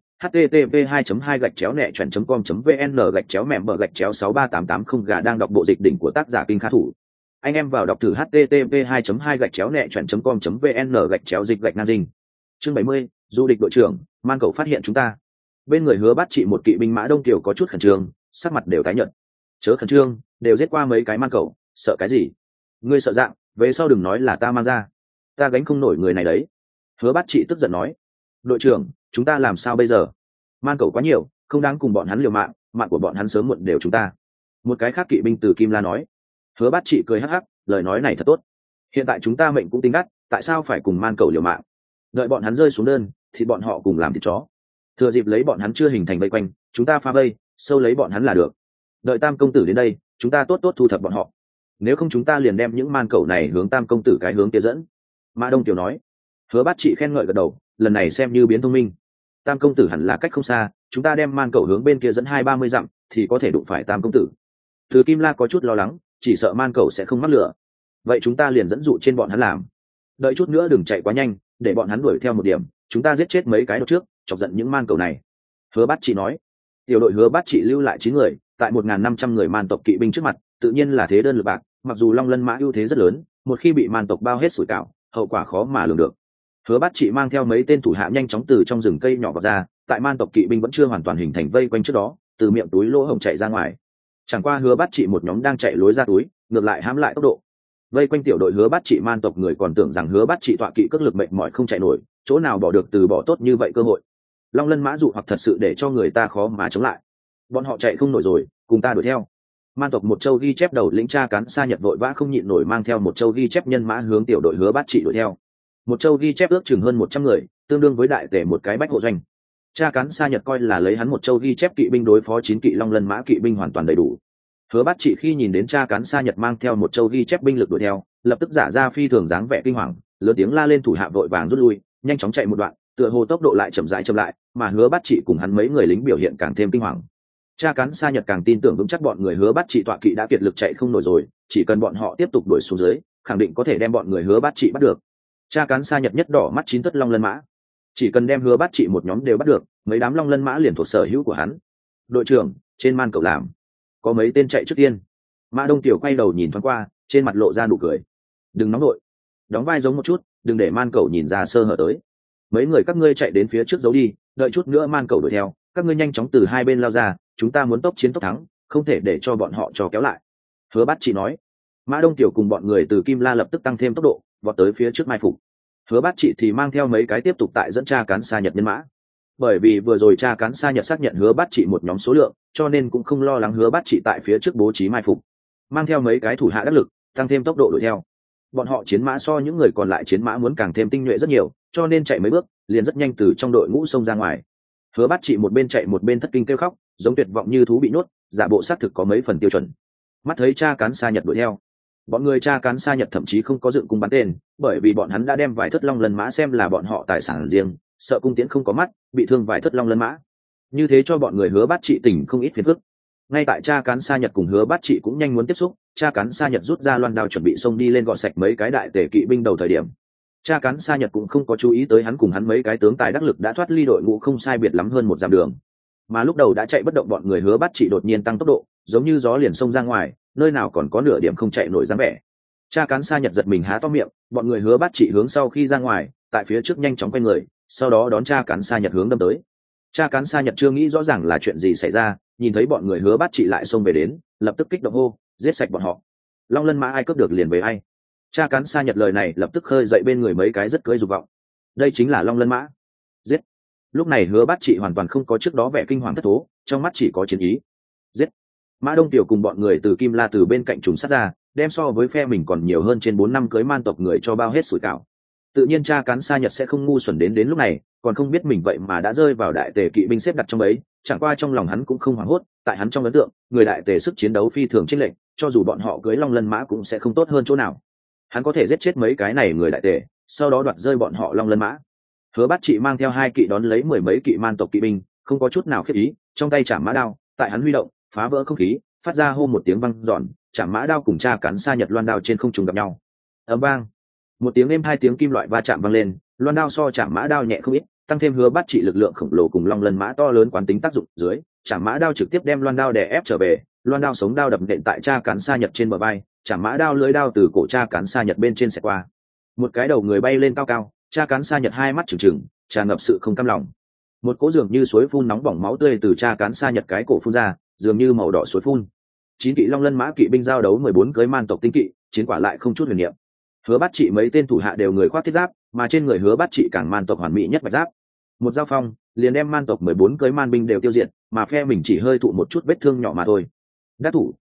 http://2-nẹ-vn/com.vn/mẹm/63880 gà đang đọc bộ dịch đỉnh của tác giả Kinh Khả Thủ. Anh em vào đọc thử http://2-nẹ-vn/com.vn/dịch nam dinh. Chương 70, du địch đội trưởng, man cẩu phát hiện chúng ta. Bên người Hứa Bát Trị một kỵ binh mã Đông Kiều có chút khẩn trương, sắc mặt đều tái nhợt. Chớ khẩn trương, đều giết qua mấy cái man cẩu, sợ cái gì? Ngươi sợ dạng, về sau đừng nói là ta mang ra, ta gánh không nổi người này đấy. Hứa Bát Trị tức giận nói. Đội trưởng, chúng ta làm sao bây giờ? Man cẩu quá nhiều, không đáng cùng bọn hắn liều mạng, mạng của bọn hắn sớm muộn đều chúng ta. Một cái khác kỵ binh từ Kim La nói. Hứa Bát Trị cười hắc hắc, lời nói này thật tốt. Hiện tại chúng ta mệnh cũng tính đắt, tại sao phải cùng man cầu liều mạng? Đợi bọn hắn rơi xuống đơn thì bọn họ cùng làm thịt chó. Thừa dịp lấy bọn hắn chưa hình thành vây quanh, chúng ta phá vây sâu lấy bọn hắn là được. Đợi Tam công tử đến đây, chúng ta tốt tốt thu thập bọn họ. Nếu không chúng ta liền đem những man cầu này hướng Tam công tử cái hướng kia dẫn. Mã Đông Tiểu nói. Hứa Bát Trị khen ngợi gật đầu, lần này xem như biến thông minh. Tam công tử hẳn là cách không xa, chúng ta đem man cầu hướng bên kia dẫn 20-30 dặm thì có thể đụng phải Tam công tử. Từ Kim La có chút lo lắng, chỉ sợ man cầu sẽ không mắc lửa. Vậy chúng ta liền dẫn dụ trên bọn hắn làm. Đợi chút nữa đừng chạy quá nhanh, để bọn hắn đuổi theo một điểm, chúng ta giết chết mấy cái đột trước, chọc giận những man cầu này. Hứa Bát Trị nói. Tiểu đội Hứa Bát Trị lưu lại 9 người, tại 1.500 người man tộc kỵ binh trước mặt, tự nhiên là thế đơn lực bạc. Mặc dù Long Lân Mã ưu thế rất lớn, một khi bị man tộc bao hết sủi cảo, hậu quả khó mà lường được. Hứa Bát Trị mang theo mấy tên thủ hạ nhanh chóng từ trong rừng cây nhỏ vào ra, tại man tộc kỵ binh vẫn chưa hoàn toàn hình thành vây quanh trước đó, từ miệng túi lỗ hổng chạy ra ngoài. Chẳng qua Hứa Bát Trị một nhóm đang chạy lối ra túi, ngược lại hãm lại tốc độ. Vây quanh tiểu đội Hứa Bát Trị man tộc người còn tưởng rằng Hứa Bát Trị tọa kỵ cước lực mệt mỏi không chạy nổi, chỗ nào bỏ được từ bỏ tốt như vậy cơ hội. Long Lân Mã dụ hoặc thật sự để cho người ta khó mà chống lại. Bọn họ chạy không nổi rồi, cùng ta đuổi theo. Man tộc một châu ghi chép đầu lĩnh Cha Cán Sa Nhật vội vã không nhịn nổi mang theo một châu ghi chép nhân mã hướng tiểu đội Hứa Bát Trị đuổi theo. Một châu ghi chép ước chừng hơn 100 người, tương đương với đại tể một cái bách hộ doanh. Cha Cán Sa Nhật coi là lấy hắn một châu ghi chép kỵ binh đối phó 9 kỵ Long Lân Mã kỵ binh hoàn toàn đầy đủ. Hứa Bát Trị khi nhìn đến Cha Cán Sa Nhật mang theo một châu ghi chép binh lực đuổi theo, lập tức giả ra phi thường dáng vẻ kinh hoàng, lớn tiếng la lên thủ hạ vội vàng rút lui, nhanh chóng chạy một đoạn, tựa hồ tốc độ lại chậm rãi chậm lại, mà Hứa Bát Trị cùng hắn mấy người lính biểu hiện càng thêm kinh hoàng. Cha Cán Sa Nhật càng tin tưởng vững chắc bọn người Hứa Bát Trị tọa kỵ đã kiệt lực chạy không nổi rồi, chỉ cần bọn họ tiếp tục đuổi xuống dưới, khẳng định có thể đem bọn người Hứa Bát Trị bắt được. Cha Cán Sa Nhật nhất đỏ mắt 9 thất Long Lân Mã, chỉ cần đem Hứa Bát Trị một nhóm đều bắt được, mấy đám Long Lân Mã liền thuộc sở hữu của hắn. Đội trưởng, trên man cậu làm, có mấy tên chạy trước tiên. Mã Đông Tiểu quay đầu nhìn thoáng qua, trên mặt lộ ra nụ cười. Đừng nóng đội, đóng vai giống một chút, đừng để man cậu nhìn ra sơ hở tới. Mấy người các ngươi chạy đến phía trước giấu đi, đợi chút nữa man cậu đuổi theo, các ngươi nhanh chóng từ hai bên lao ra, chúng ta muốn tốc chiến tốc thắng, không thể để cho bọn họ cho kéo lại. Hứa Bát Trị nói. Mã Đông Tiểu cùng bọn người từ Kim La lập tức tăng thêm tốc độ, vọt tới phía trước mai phục. Hứa Bát Trị thì mang theo mấy cái tiếp tục tại dẫn Cha Cán Sa Nhật nhân mã. Bởi vì vừa rồi Cha Cán Sa Nhật xác nhận Hứa Bát Trị một nhóm số lượng, cho nên cũng không lo lắng Hứa Bát Trị tại phía trước bố trí mai phục, mang theo mấy cái thủ hạ đắc lực, tăng thêm tốc độ đuổi theo. Bọn họ chiến mã so những người còn lại chiến mã muốn càng thêm tinh nhuệ rất nhiều, cho nên chạy mấy bước liền rất nhanh từ trong đội ngũ xông ra ngoài. Hứa Bát Trị một bên chạy một bên thất kinh kêu khóc, giống tuyệt vọng như thú bị nuốt, giả bộ xác thực có mấy phần tiêu chuẩn. Mắt thấy Cha Cán Sa Nhật đuổi theo, bọn người Cha Cán Sa Nhật thậm chí không có dựng cung bắn tên, bởi vì bọn hắn đã đem vài thất Long Lân Mã xem là bọn họ tài sản riêng, sợ cung tiễn không có mắt, bị thương vài thất Long Lân Mã. Như thế cho bọn người Hứa Bát Trị tỉnh không ít phiền phức. Ngay tại Cha Cán Sa Nhật cùng Hứa Bát Trị cũng nhanh muốn tiếp xúc, Cha Cán Sa Nhật rút ra loan đao chuẩn bị xông đi lên gọt sạch mấy cái đại tể kỵ binh đầu thời điểm. Cha Cán Sa Nhật cũng không có chú ý tới hắn cùng hắn mấy cái tướng tài đắc lực đã thoát ly đội ngũ không sai biệt lắm hơn một dặm đường. Mà lúc đầu đã chạy bất động bọn người Hứa Bát Trị đột nhiên tăng tốc độ, giống như gió liền xông ra ngoài, nơi nào còn có nửa điểm không chạy nổi dáng vẻ. Cha Cán Sa Nhật giật mình há to miệng, bọn người Hứa Bát Trị hướng sau khi ra ngoài, tại phía trước nhanh chóng quay người, sau đó đón Cha Cán Sa Nhật hướng đâm tới. Cha Cán Sa Nhật chưa nghĩ rõ ràng là chuyện gì xảy ra, nhìn thấy bọn người Hứa Bát Trị lại xông về đến, lập tức kích động hô, giết sạch bọn họ. Long Lân Mã ai cướp được liền về ai. Cha Cán Sa Nhật lời này lập tức khơi dậy bên người mấy cái rất cưỡi dục vọng. Đây chính là Long Lân Mã. Giết. Lúc này Hứa Bát Trị hoàn toàn không có trước đó vẻ kinh hoàng thất thố, trong mắt chỉ có chiến ý. Giết. Mã Đông Tiểu cùng bọn người từ Kim La từ bên cạnh trùng sát ra, đem so với phe mình còn nhiều hơn trên 4-5 cưới man tộc người cho bao hết sủi cảo. Tự nhiên Cha Cán Sa Nhật sẽ không ngu xuẩn đến lúc này, còn không biết mình vậy mà đã rơi vào đại tề kỵ binh xếp đặt trong ấy, chẳng qua trong lòng hắn cũng không hoảng hốt, tại hắn trong ấn tượng, người đại tề sức chiến đấu phi thường chênh lệch, cho dù bọn họ cưới Long Lân Mã cũng sẽ không tốt hơn chỗ nào. Hắn có thể giết chết mấy cái này người đại tề, sau đó đoạt rơi bọn họ Long Lân Mã. Hứa Bát Trị mang theo 2 kỵ đón lấy 10 mấy kỵ man tộc kỵ binh, không có chút nào khiếp ý, trong tay chạm mã đao, tại hắn huy động, phá vỡ không khí, phát ra hô một tiếng vang dọn, chạm mã đao cùng Cha Cán Sa Nhật loan đao trên không trung gặp nhau. Ầm vang, một tiếng êm hai tiếng kim loại va chạm vang lên, loan đao so chạm mã đao nhẹ không ít, tăng thêm Hứa Bát Trị lực lượng khổng lồ cùng Long Lân Mã to lớn quán tính tác dụng dưới, chạm mã đao trực tiếp đem loan đao đè ép trở về, loan đao sống đao đập nện tại Cha Cán Sa Nhật trên bờ vai, chạm mã đao lưỡi đao từ cổ Cha Cán Sa Nhật bên trên xẹt qua, một cái đầu người bay lên cao cao, Cha Cán Sa Nhật hai mắt trừng trừng, tràn ngập sự không cam lòng. Một cỗ dường như suối phun nóng bỏng máu tươi từ Cha Cán Sa Nhật cái cổ phun ra, dường như màu đỏ suối phun. 9 kỵ Long Lân Mã kỵ binh giao đấu 14 cưới man tộc tinh kỵ, chiến quả lại không chút huyền niệm. Hứa Bát Trị mấy tên thủ hạ đều người khoác thiết giáp, mà trên người Hứa Bát Trị càng man tộc hoàn mỹ nhất bạch giáp. Một giao phong, liền đem man tộc 14 cưới man binh đều tiêu diệt, mà phe mình chỉ hơi thụ một chút vết thương nhỏ mà thôi. Đắc thủ,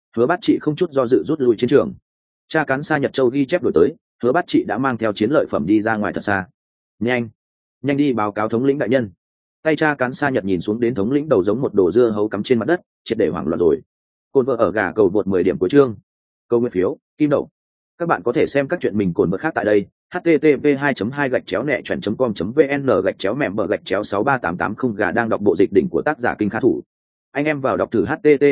Hứa Bát Trị không chút do dự rút lui chiến trường. Cha cán Sa Nhật Châu ghi chép đổi tới, Hứa Bát Trị đã mang theo chiến lợi phẩm đi ra ngoài thật xa. Nhanh, nhanh đi báo cáo thống lĩnh đại nhân. Tay cha cán Sa Nhật nhìn xuống đến thống lĩnh đầu giống một đồ dưa hấu cắm trên mặt đất, triệt để hoảng loạn rồi. Cồn vợ ở gà cầu vượt 10 điểm của chương. Câu nguyên phiếu, kim đậu. Các bạn có thể xem các chuyện mình cồn vợ khác tại đây. http://2-nẹ-chọn.com.vn/mẹm-bờ-63880 gà đang đọc bộ dịch đỉnh của tác giả Kinh Khả Thủ. Anh em vào đọc thử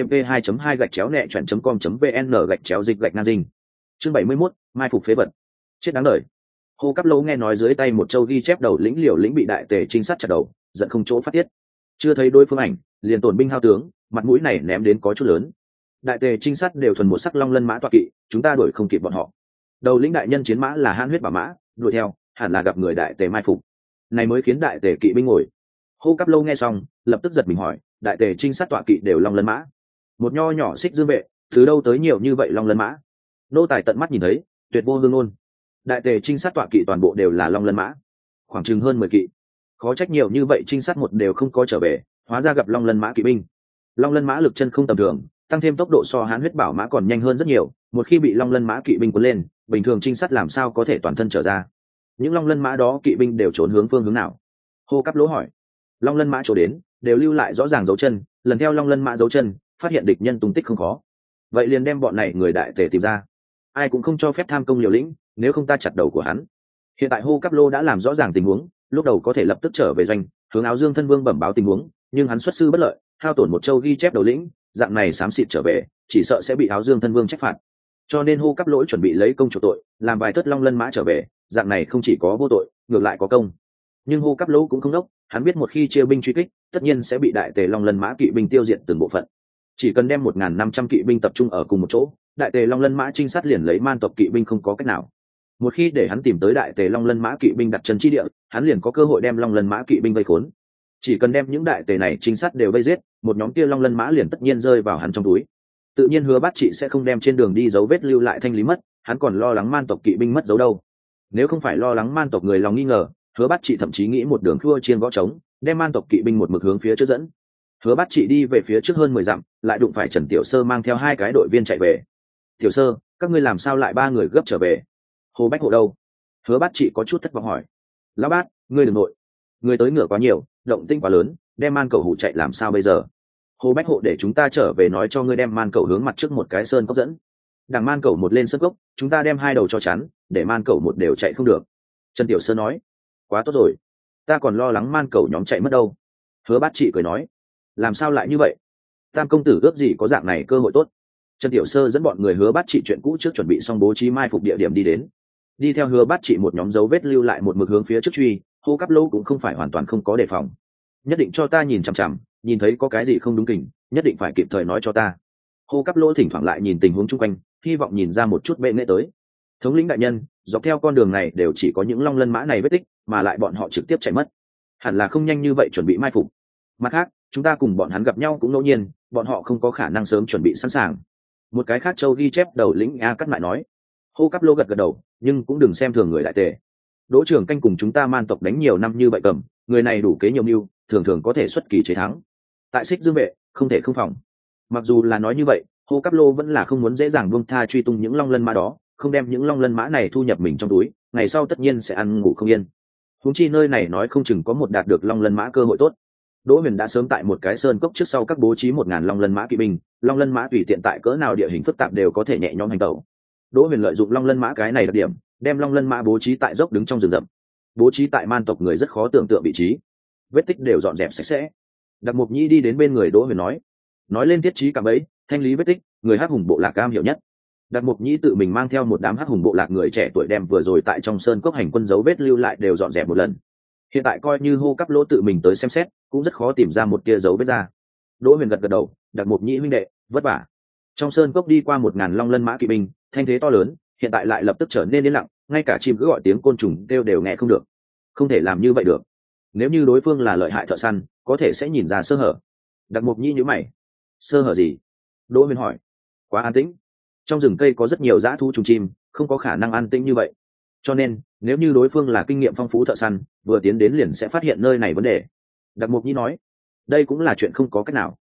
http://2-nẹ-chọn.com.vn/dịch Nam Dinh. Chương 71, mai phục phế vật. Chết đáng đời. Hô Cáp Lỗ nghe nói dưới tay một châu ghi chép đầu lĩnh Liều Lĩnh bị đại tề trinh sát chặt đầu, giận không chỗ phát tiết. Chưa thấy đối phương ảnh, liền tổn binh hao tướng, mặt mũi này ném đến có chút lớn. Đại tề trinh sát đều thuần một sắc long lân mã tọa kỵ, chúng ta đuổi không kịp bọn họ. Đầu lĩnh đại nhân chiến mã là Han huyết bảo mã, đuổi theo hẳn là gặp người đại tề mai phục, này mới khiến đại tề kỵ binh ngồi. Hô Cáp Lô nghe xong lập tức giật mình hỏi, đại tề trinh sát tọa kỵ đều long lân mã, một nho nhỏ xích dương vệ từ đâu tới nhiều như vậy long lân mã? Nô tài tận mắt nhìn thấy, tuyệt vô hương ngôn. Đại tề trinh sát tọa kỵ toàn bộ đều là long lân mã, khoảng chừng hơn 10 kỵ. Khó trách nhiều như vậy trinh sát một đều không có trở về, hóa ra gặp long lân mã kỵ binh. Long lân mã lực chân không tầm thường, tăng thêm tốc độ so Hán huyết bảo mã còn nhanh hơn rất nhiều, một khi bị long lân mã kỵ binh cuốn lên, bình thường trinh sát làm sao có thể toàn thân trở ra? Những long lân mã đó kỵ binh đều trốn hướng phương hướng nào? Hô Cáp Lỗ hỏi. Long lân mã chỗ đến đều lưu lại rõ ràng dấu chân, lần theo long lân mã dấu chân phát hiện địch nhân tung tích không khó, vậy liền đem bọn này người đại tề tìm ra. Ai cũng không cho phép tham công liều lĩnh, nếu không ta chặt đầu của hắn. Hiện tại Hô Cáp Lô đã làm rõ ràng tình huống, lúc đầu có thể lập tức trở về doanh, hướng Áo Dương Thân Vương bẩm báo tình huống, nhưng hắn xuất sư bất lợi, hao tổn một châu ghi chép đầu lĩnh, dạng này xám xịt trở về, chỉ sợ sẽ bị Áo Dương Thân Vương trách phạt. Cho nên Hô Cáp Lỗi chuẩn bị lấy công chủ tội, làm vài thất long lân mã trở về, dạng này không chỉ có vô tội, ngược lại có công. Nhưng Hô Cáp Lỗ cũng không đốc, hắn biết một khi chia binh truy kích, tất nhiên sẽ bị đại tề long lân mã kỵ binh tiêu diệt từng bộ phận. Chỉ cần đem 1.500 kỵ binh tập trung ở cùng một chỗ, đại tề long lân mã trinh sát liền lấy man tộc kỵ binh không có cách nào. Một khi để hắn tìm tới đại tề long lân mã kỵ binh đặt chân chi địa, hắn liền có cơ hội đem long lân mã kỵ binh vây khốn. Chỉ cần đem những đại tề này trinh sát đều vây giết, một nhóm kia long lân mã liền tất nhiên rơi vào hắn trong túi. Tự nhiên Hứa Bát Trị sẽ không đem trên đường đi dấu vết lưu lại thanh lý mất, hắn còn lo lắng man tộc kỵ binh mất dấu đâu. Nếu không phải lo lắng man tộc người lòng nghi ngờ, Hứa Bát Trị thậm chí nghĩ một đường khua chiên gõ trống, đem man tộc kỵ binh một mực hướng phía trước dẫn. Hứa Bát Trị đi về phía trước hơn 10 dặm, lại đụng phải Trần Tiểu Sơ mang theo 2 cái đội viên chạy về. Tiểu Sơ, các ngươi làm sao lại 3 người gấp trở về? Hồ Bách Hộ đâu? Hứa Bát Trị có chút thất vọng hỏi. Lão Bát, ngươi đừng nội, người tới ngựa quá nhiều, động tĩnh quá lớn, đem man cầu hủ chạy làm sao bây giờ? Hồ Bách Hộ để chúng ta trở về nói cho ngươi đem man cầu hướng mặt trước một cái sơn cốc dẫn. Đằng man cầu một lên sơn cốc, chúng ta đem 2 đầu cho chắn, để man cầu một đều chạy không được. Trần Tiểu Sơ nói. Quá tốt rồi, ta còn lo lắng man cầu nhóm chạy mất đâu. Hứa Bát Trị cười nói. Làm sao lại như vậy? Tam công tử ước gì có dạng này cơ hội tốt. Trần Tiểu Sơ dẫn bọn người Hứa Bát Trị chuyện cũ trước chuẩn bị xong bố trí mai phục địa điểm đi đến. Đi theo Hứa Bát Trị một nhóm dấu vết lưu lại một mực hướng phía trước truy, Hô Cáp Lô cũng không phải hoàn toàn không có đề phòng. Nhất định cho ta nhìn chằm chằm, nhìn thấy có cái gì không đúng kình, nhất định phải kịp thời nói cho ta. Hô Cáp Lô thỉnh thoảng lại nhìn tình huống chung quanh, hy vọng nhìn ra một chút bệ nghệ tới. Thống lĩnh đại nhân, dọc theo con đường này đều chỉ có những long lân mã này vết tích, mà lại bọn họ trực tiếp chạy mất, hẳn là không nhanh như vậy chuẩn bị mai phục. Mặt khác, chúng ta cùng bọn hắn gặp nhau cũng ngẫu nhiên, bọn họ không có khả năng sớm chuẩn bị sẵn sàng. Một cái khác châu ghi chép đầu lĩnh A Cắt Mại nói. Hô Cáp Lô gật gật đầu, nhưng cũng đừng xem thường người đại tề. Đỗ Trưởng Canh cùng chúng ta man tộc đánh nhiều năm như vậy cầm, người này đủ kế nhiều mưu, thường thường có thể xuất kỳ chế thắng. Tại Xích Dương vệ, không thể không phòng. Mặc dù là nói như vậy, Hô Cáp Lô vẫn là không muốn dễ dàng buông tha truy tung những long lân mã đó, không đem những long lân mã này thu nhập mình trong túi, ngày sau tất nhiên sẽ ăn ngủ không yên. Huống chi nơi này nói không chừng có một đạt được long lân mã cơ hội tốt. Đỗ Huyền đã sớm tại một cái sơn cốc trước sau các bố trí 1.000 long lân mã kỵ binh, long lân mã tùy tiện tại cỡ nào địa hình phức tạp đều có thể nhẹ nhõm hành tẩu. Đỗ Huyền lợi dụng long lân mã cái này đặc điểm, đem long lân mã bố trí tại dốc đứng trong rừng rậm, bố trí tại man tộc người rất khó tưởng tượng vị trí, vết tích đều dọn dẹp sạch sẽ. Đặc Mục Nhĩ đi đến bên người Đỗ Huyền nói lên thiết trí cả bấy, thanh lý vết tích, người hắc hùng bộ lạc cam hiểu nhất. Đặc Mục Nhĩ tự mình mang theo một đám hắc hùng bộ lạc người trẻ tuổi đem vừa rồi tại trong sơn cốc hành quân dấu vết lưu lại đều dọn dẹp một lần. Hiện tại coi như Hô Cáp Lỗ tự mình tới xem xét, cũng rất khó tìm ra một tia dấu vết ra. Đỗ Huyền gật gật đầu, Đặc Mục Nhĩ huynh đệ, vất vả. Trong sơn cốc đi qua 1.000 long lân mã kỵ binh, thanh thế to lớn, hiện tại lại lập tức trở nên yên lặng, ngay cả chim cứ gọi tiếng côn trùng kêu đều nghe không được. Không thể làm như vậy được. Nếu như đối phương là lợi hại thợ săn, có thể sẽ nhìn ra sơ hở. Đặc Mục Nhĩ nhíu mày. Sơ hở gì? Đỗ Huyền hỏi. Quá an tĩnh. Trong rừng cây có rất nhiều dã thú trùng chim, không có khả năng an tĩnh như vậy. Cho nên, nếu như đối phương là kinh nghiệm phong phú thợ săn, vừa tiến đến liền sẽ phát hiện nơi này vấn đề. Đặc Mục Nhĩ nói. Đây cũng là chuyện không có cách nào.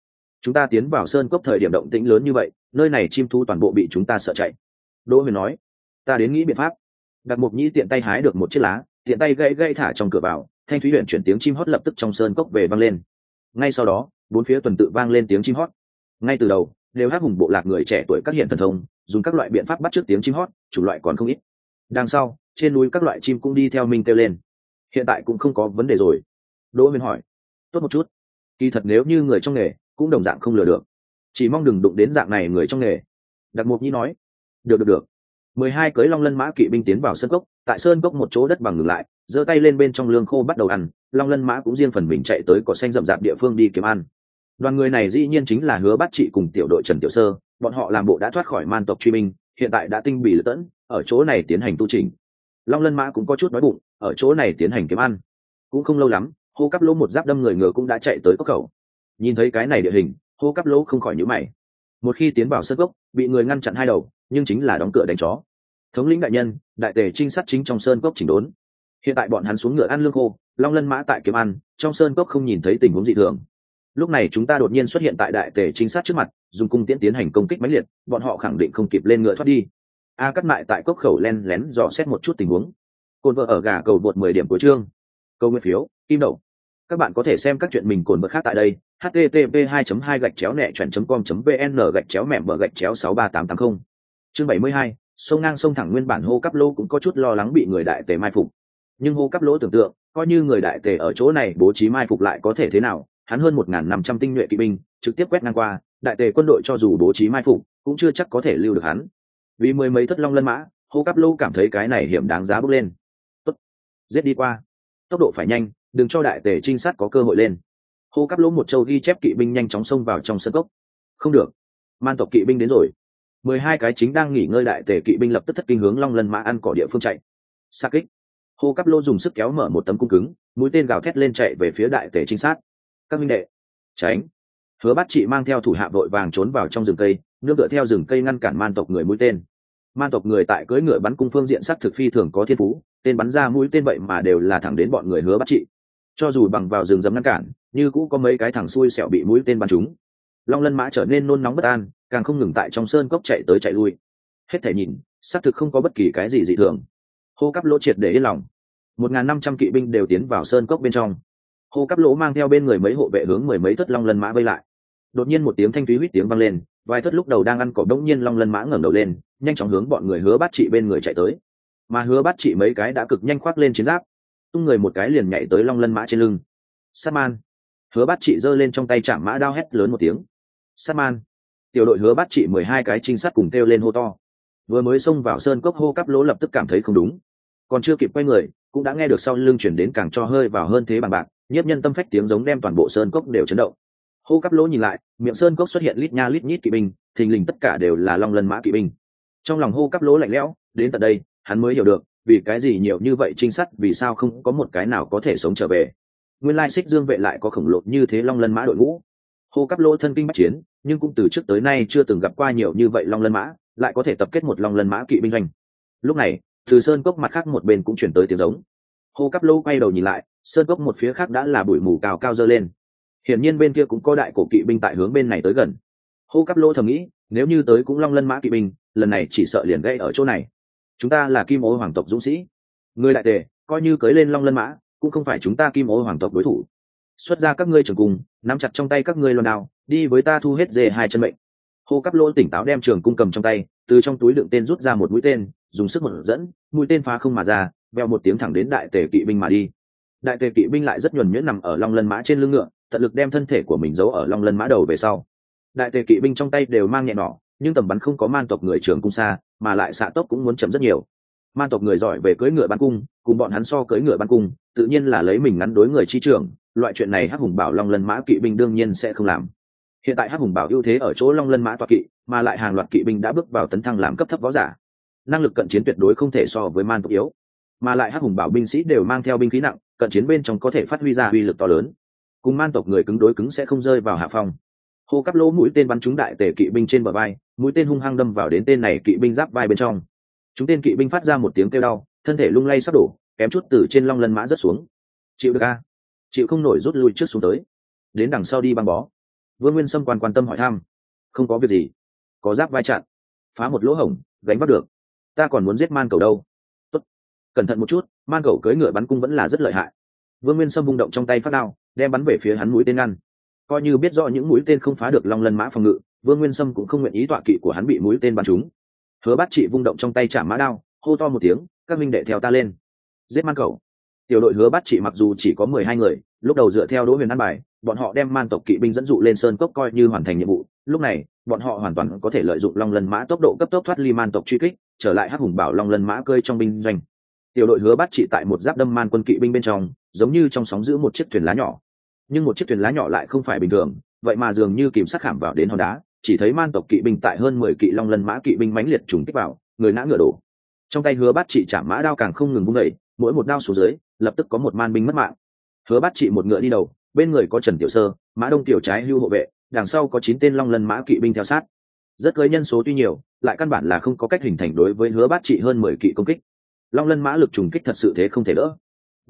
chúng ta tiến vào sơn cốc thời điểm động tĩnh lớn như vậy, nơi này chim thú toàn bộ bị chúng ta sợ chạy. Đỗ Huyền nói. Ta đến nghĩ biện pháp. Đặc Mục Nhĩ tiện tay hái được một chiếc lá, tiện tay gãy thả trong cửa vào, thanh thúy huyền chuyển tiếng chim hót lập tức trong sơn cốc về vang lên. Ngay sau đó, bốn phía tuần tự vang lên tiếng chim hót. Ngay từ đầu, đều hắc hùng bộ lạc người trẻ tuổi các hiện thần thông, dùng các loại biện pháp bắt chước tiếng chim hót, chủ loại còn không ít. Đằng sau, trên núi các loại chim cũng đi theo mình kêu lên. Hiện tại cũng không có vấn đề rồi. Đỗ Huyền hỏi. Tốt một chút. Kỳ thật nếu như người trong nghề, cũng đồng dạng không lừa được. Chỉ mong đừng đụng đến dạng này người trong nghề. Đặc Mục Nhĩ nói. Được. 12 cưỡi long lân mã kỵ binh tiến vào sơn cốc, tại sơn cốc một chỗ đất bằng ngừng lại, giơ tay lên bên trong lương khô bắt đầu ăn, long lân mã cũng riêng phần mình chạy tới cỏ xanh rậm rạp địa phương đi kiếm ăn. Đoàn người này dĩ nhiên chính là Hứa Bát Trị cùng tiểu đội Trần Tiểu Sơ, bọn họ làm bộ đã thoát khỏi man tộc truy binh, hiện tại đã tinh bị lựa tẫn, ở chỗ này tiến hành tu chỉnh. Long lân mã cũng có chút đói bụng, ở chỗ này tiến hành kiếm ăn. Cũng không lâu lắm, Hô Cáp Lỗ một giáp đâm người ngựa cũng đã chạy tới cốc khẩu. Nhìn thấy cái này địa hình, Hô Cáp Lỗ không khỏi nhíu mày. Một khi tiến vào sơn cốc, bị người ngăn chặn hai đầu, nhưng chính là đóng cửa đánh chó. Thống lĩnh đại nhân, đại tề trinh sát chính trong sơn cốc chỉnh đốn. Hiện tại bọn hắn xuống ngựa ăn lương khô, long lân mã tại kiếm ăn, trong sơn cốc không nhìn thấy tình huống dị thường. Lúc này chúng ta đột nhiên xuất hiện tại đại tề trinh sát trước mặt, dùng cung tiễn tiến hành công kích mãnh liệt, bọn họ khẳng định không kịp lên ngựa thoát đi. A Cắt Mại tại cốc khẩu lén lén dò xét một chút tình huống. Cồn vợ ở gà cầu vượt 10 điểm của chương. Câu nguyên phiếu, kim đậu. Các bạn có thể xem các chuyện mình cồn vợ khác tại đây. http://2-nẹ.com.vn/gạch chéo mẹm bờ gạch chéo 63880. Chương 72, sông ngang sông thẳng. Nguyên bản Hô Cáp Lỗ cũng có chút lo lắng bị người đại tề mai phục, nhưng Hô Cáp Lỗ tưởng tượng, coi như người đại tề ở chỗ này bố trí mai phục lại có thể thế nào, hắn hơn 1.500 tinh nhuệ kỵ binh trực tiếp quét ngang qua, đại tề quân đội cho dù bố trí mai phục cũng chưa chắc có thể lưu được hắn. Vì mười mấy thất long lân mã, Hô Cáp Lỗ cảm thấy cái này hiểm đáng giá bước lên. Tốt, giết đi qua, tốc độ phải nhanh, đừng cho đại tề trinh sát có cơ hội lên. Hô Cáp Lỗ một châu ghi chép kỵ binh nhanh chóng xông vào trong sân cốc. Không được, man tộc kỵ binh đến rồi. 12 cái chính đang nghỉ ngơi đại tề kỵ binh lập tức thất kinh hướng long lân mã ăn cỏ địa phương chạy. Sa kích. Hô Cáp Lỗ dùng sức kéo mở một tấm cung cứng, mũi tên gào thét lên chạy về phía đại tề trinh sát. Các minh đệ, tránh. Hứa Bát Trị mang theo thủ hạ vội vàng trốn vào trong rừng cây, nương tựa theo rừng cây ngăn cản man tộc người mũi tên. Man tộc người tại cưỡi ngựa bắn cung phương diện sắc thực phi thường có thiên phú, tên bắn ra mũi tên vậy mà đều là thẳng đến bọn người Hứa Bát Trị. Cho dù bằng vào rừng rậm ngăn cản, như cũ có mấy cái thằng xui xẻo bị mũi tên bắn trúng. Long lân mã trở nên nôn nóng bất an, càng không ngừng tại trong sơn cốc chạy tới chạy lui. Hết thể nhìn, xác thực không có bất kỳ cái gì dị thường. Hô Cáp Lỗ triệt để yên lòng. 1.500 kỵ binh đều tiến vào sơn cốc bên trong. Hô Cáp Lỗ mang theo bên người mấy hộ vệ hướng mười mấy thất long lân mã vây lại. Đột nhiên một tiếng thanh thúy huýt tiếng vang lên, vài thất lúc đầu đang ăn cỏ đống nhiên long lân mã ngẩng đầu lên, nhanh chóng hướng bọn người Hứa Bát Trị bên người chạy tới. Mà Hứa Bát Trị mấy cái đã cực nhanh khoác lên chiến giáp, tung người một cái liền nhảy tới long lân mã trên lưng. Sát man. Hứa Bát Trị giơ lên trong tay chạm mã đao hét lớn một tiếng. Sát man. Tiểu đội Hứa Bát Trị 12 cái trinh sát cùng kêu lên hô to. Vừa mới xông vào sơn cốc, Hô Cáp Lỗ lập tức cảm thấy không đúng, còn chưa kịp quay người cũng đã nghe được sau lưng chuyển đến càng cho hơi vào hơn thế bằng bạc, nhiếp nhân tâm phách tiếng giống đem toàn bộ sơn cốc đều chấn động. Hô Cáp Lỗ nhìn lại, miệng sơn cốc xuất hiện lít nha lít nhít kỵ binh, thình lình tất cả đều là long lân mã kỵ binh. Trong lòng Hô Cáp Lỗ lạnh lẽo, đến tận đây hắn mới hiểu được vì cái gì nhiều như vậy trinh sát vì sao không có một cái nào có thể sống trở về. Nguyên lai Xích Dương vệ lại có khổng lồ như thế long lân mã đội ngũ. Hô Cáp Lỗ thân kinh bách chiến, nhưng cũng từ trước tới nay chưa từng gặp qua nhiều như vậy long lân mã, lại có thể tập kết một long lân mã kỵ binh doanh. Lúc này từ sơn cốc mặt khác một bên cũng chuyển tới tiếng giống. Hô Cáp Lỗ quay đầu nhìn lại, sơn cốc một phía khác đã là bụi mù cao cao dơ lên, hiển nhiên bên kia cũng có đại cổ kỵ binh tại hướng bên này tới gần. Hô Cáp Lỗ thầm nghĩ, nếu như tới cũng long lân mã kỵ binh, lần này chỉ sợ liền gây ở chỗ này. Chúng ta là Kim Ô hoàng tộc dũng sĩ, người đại tề coi như cưới lên long lân mã cũng không phải chúng ta Kim Ô hoàng tộc đối thủ. Xuất ra các ngươi trường cung, nắm chặt trong tay các ngươi loan đao, đi với ta thu hết dê hai chân mệnh. Hô Cáp Lỗ tỉnh táo đem trường cung cầm trong tay, từ trong túi đựng tên rút ra một mũi tên, dùng sức một dẫn, mũi tên phá không mà ra, veo một tiếng thẳng đến đại tề kỵ binh mà đi. Đại tề kỵ binh lại rất nhuần nhuyễn nằm ở long lân mã trên lưng ngựa, tận lực đem thân thể của mình giấu ở long lân mã đầu về sau. Đại tề kỵ binh trong tay đều mang nhẹ nỏ, nhưng tầm bắn không có man tộc người trường cung xa, mà lại xạ tốc cũng muốn chậm rất nhiều. Man tộc người giỏi về cưỡi ngựa bắn cung, cùng bọn hắn so cưỡi ngựa bắn cung, tự nhiên là lấy mình ngắn đối người chi trưởng, loại chuyện này Hắc Hùng Bảo long lân mã kỵ binh đương nhiên sẽ không làm. Hiện tại Hắc Hùng Bảo ưu thế ở chỗ long lân mã toa kỵ, mà lại hàng loạt kỵ binh đã bước vào tấn thăng làm cấp thấp võ giả, năng lực cận chiến tuyệt đối không thể so với man tộc yếu, mà lại Hắc Hùng Bảo binh sĩ đều mang theo binh khí nặng, cận chiến bên trong có thể phát huy ra uy lực to lớn, cùng man tộc người cứng đối cứng sẽ không rơi vào hạ phong. Hô Cáp Lỗ mũi tên bắn trúng đại tề kỵ binh trên bờ vai, mũi tên hung hăng đâm vào đến tên này kỵ binh giáp vai bên trong. Chúng tên kỵ binh phát ra một tiếng kêu đau, thân thể lung lay sắp đổ, kém chút từ trên long lân mã rớt xuống. Chịu được a? Chịu không nổi rút lui trước xuống tới, đến đằng sau đi băng bó. Vương Nguyên Sâm quan tâm hỏi thăm. Không có việc gì, có giáp vai chặn, phá một lỗ hổng gánh vác được. Ta còn muốn giết man cầu đâu. Tốt, cẩn thận một chút, man cầu cưỡi ngựa bắn cung vẫn là rất lợi hại. Vương Nguyên Sâm vung động trong tay phát đao, đem bắn về phía hắn mũi tên ngăn. Coi như biết rõ những mũi tên không phá được Long Lân Mã phòng ngự, Vương Nguyên Sâm cũng không nguyện ý tọa kỵ của hắn bị mũi tên bắn trúng. Hứa Bát Trị vung động trong tay chạm mã đao, hô to một tiếng, các minh đệ theo ta lên, giết man cầu. Tiểu đội Hứa Bát Trị mặc dù chỉ có 12 người, lúc đầu dựa theo Đỗ Huyền an bài, bọn họ đem man tộc kỵ binh dẫn dụ lên sơn cốc coi như hoàn thành nhiệm vụ. Lúc này, bọn họ hoàn toàn có thể lợi dụng Long Lân Mã tốc độ cấp tốc thoát ly man tộc truy kích, trở lại Hắc Hùng Bảo Long Lân Mã cơi trong binh doanh. Tiểu đội Hứa Bát Trị tại một giáp đâm man quân kỵ binh bên trong, giống như trong sóng giữ một chiếc thuyền lá nhỏ. Nhưng một chiếc thuyền lá nhỏ lại không phải bình thường, vậy mà dường như kìm sát khảm vào đến hòn đá, chỉ thấy man tộc kỵ binh tại hơn 10 kỵ Long Lân Mã kỵ binh mãnh liệt trùng kích vào, người ngã ngựa đổ. Trong tay Hứa Bát Trị chạm mã đao càng không ngừng vung đẩy, mỗi một đao xuống dưới, lập tức có một man binh mất mạng. Hứa Bát Trị một ngựa đi đầu, bên người có Trần Tiểu Sơ, Mã Đông Tiểu trái hưu hộ vệ, đằng sau có 9 tên Long Lân Mã kỵ binh theo sát. Rất cưới nhân số tuy nhiều, lại căn bản là không có cách hình thành đối với Hứa Bát Trị hơn 10 kỵ công kích. Long Lân Mã lực trùng kích thật sự thế không thể đỡ.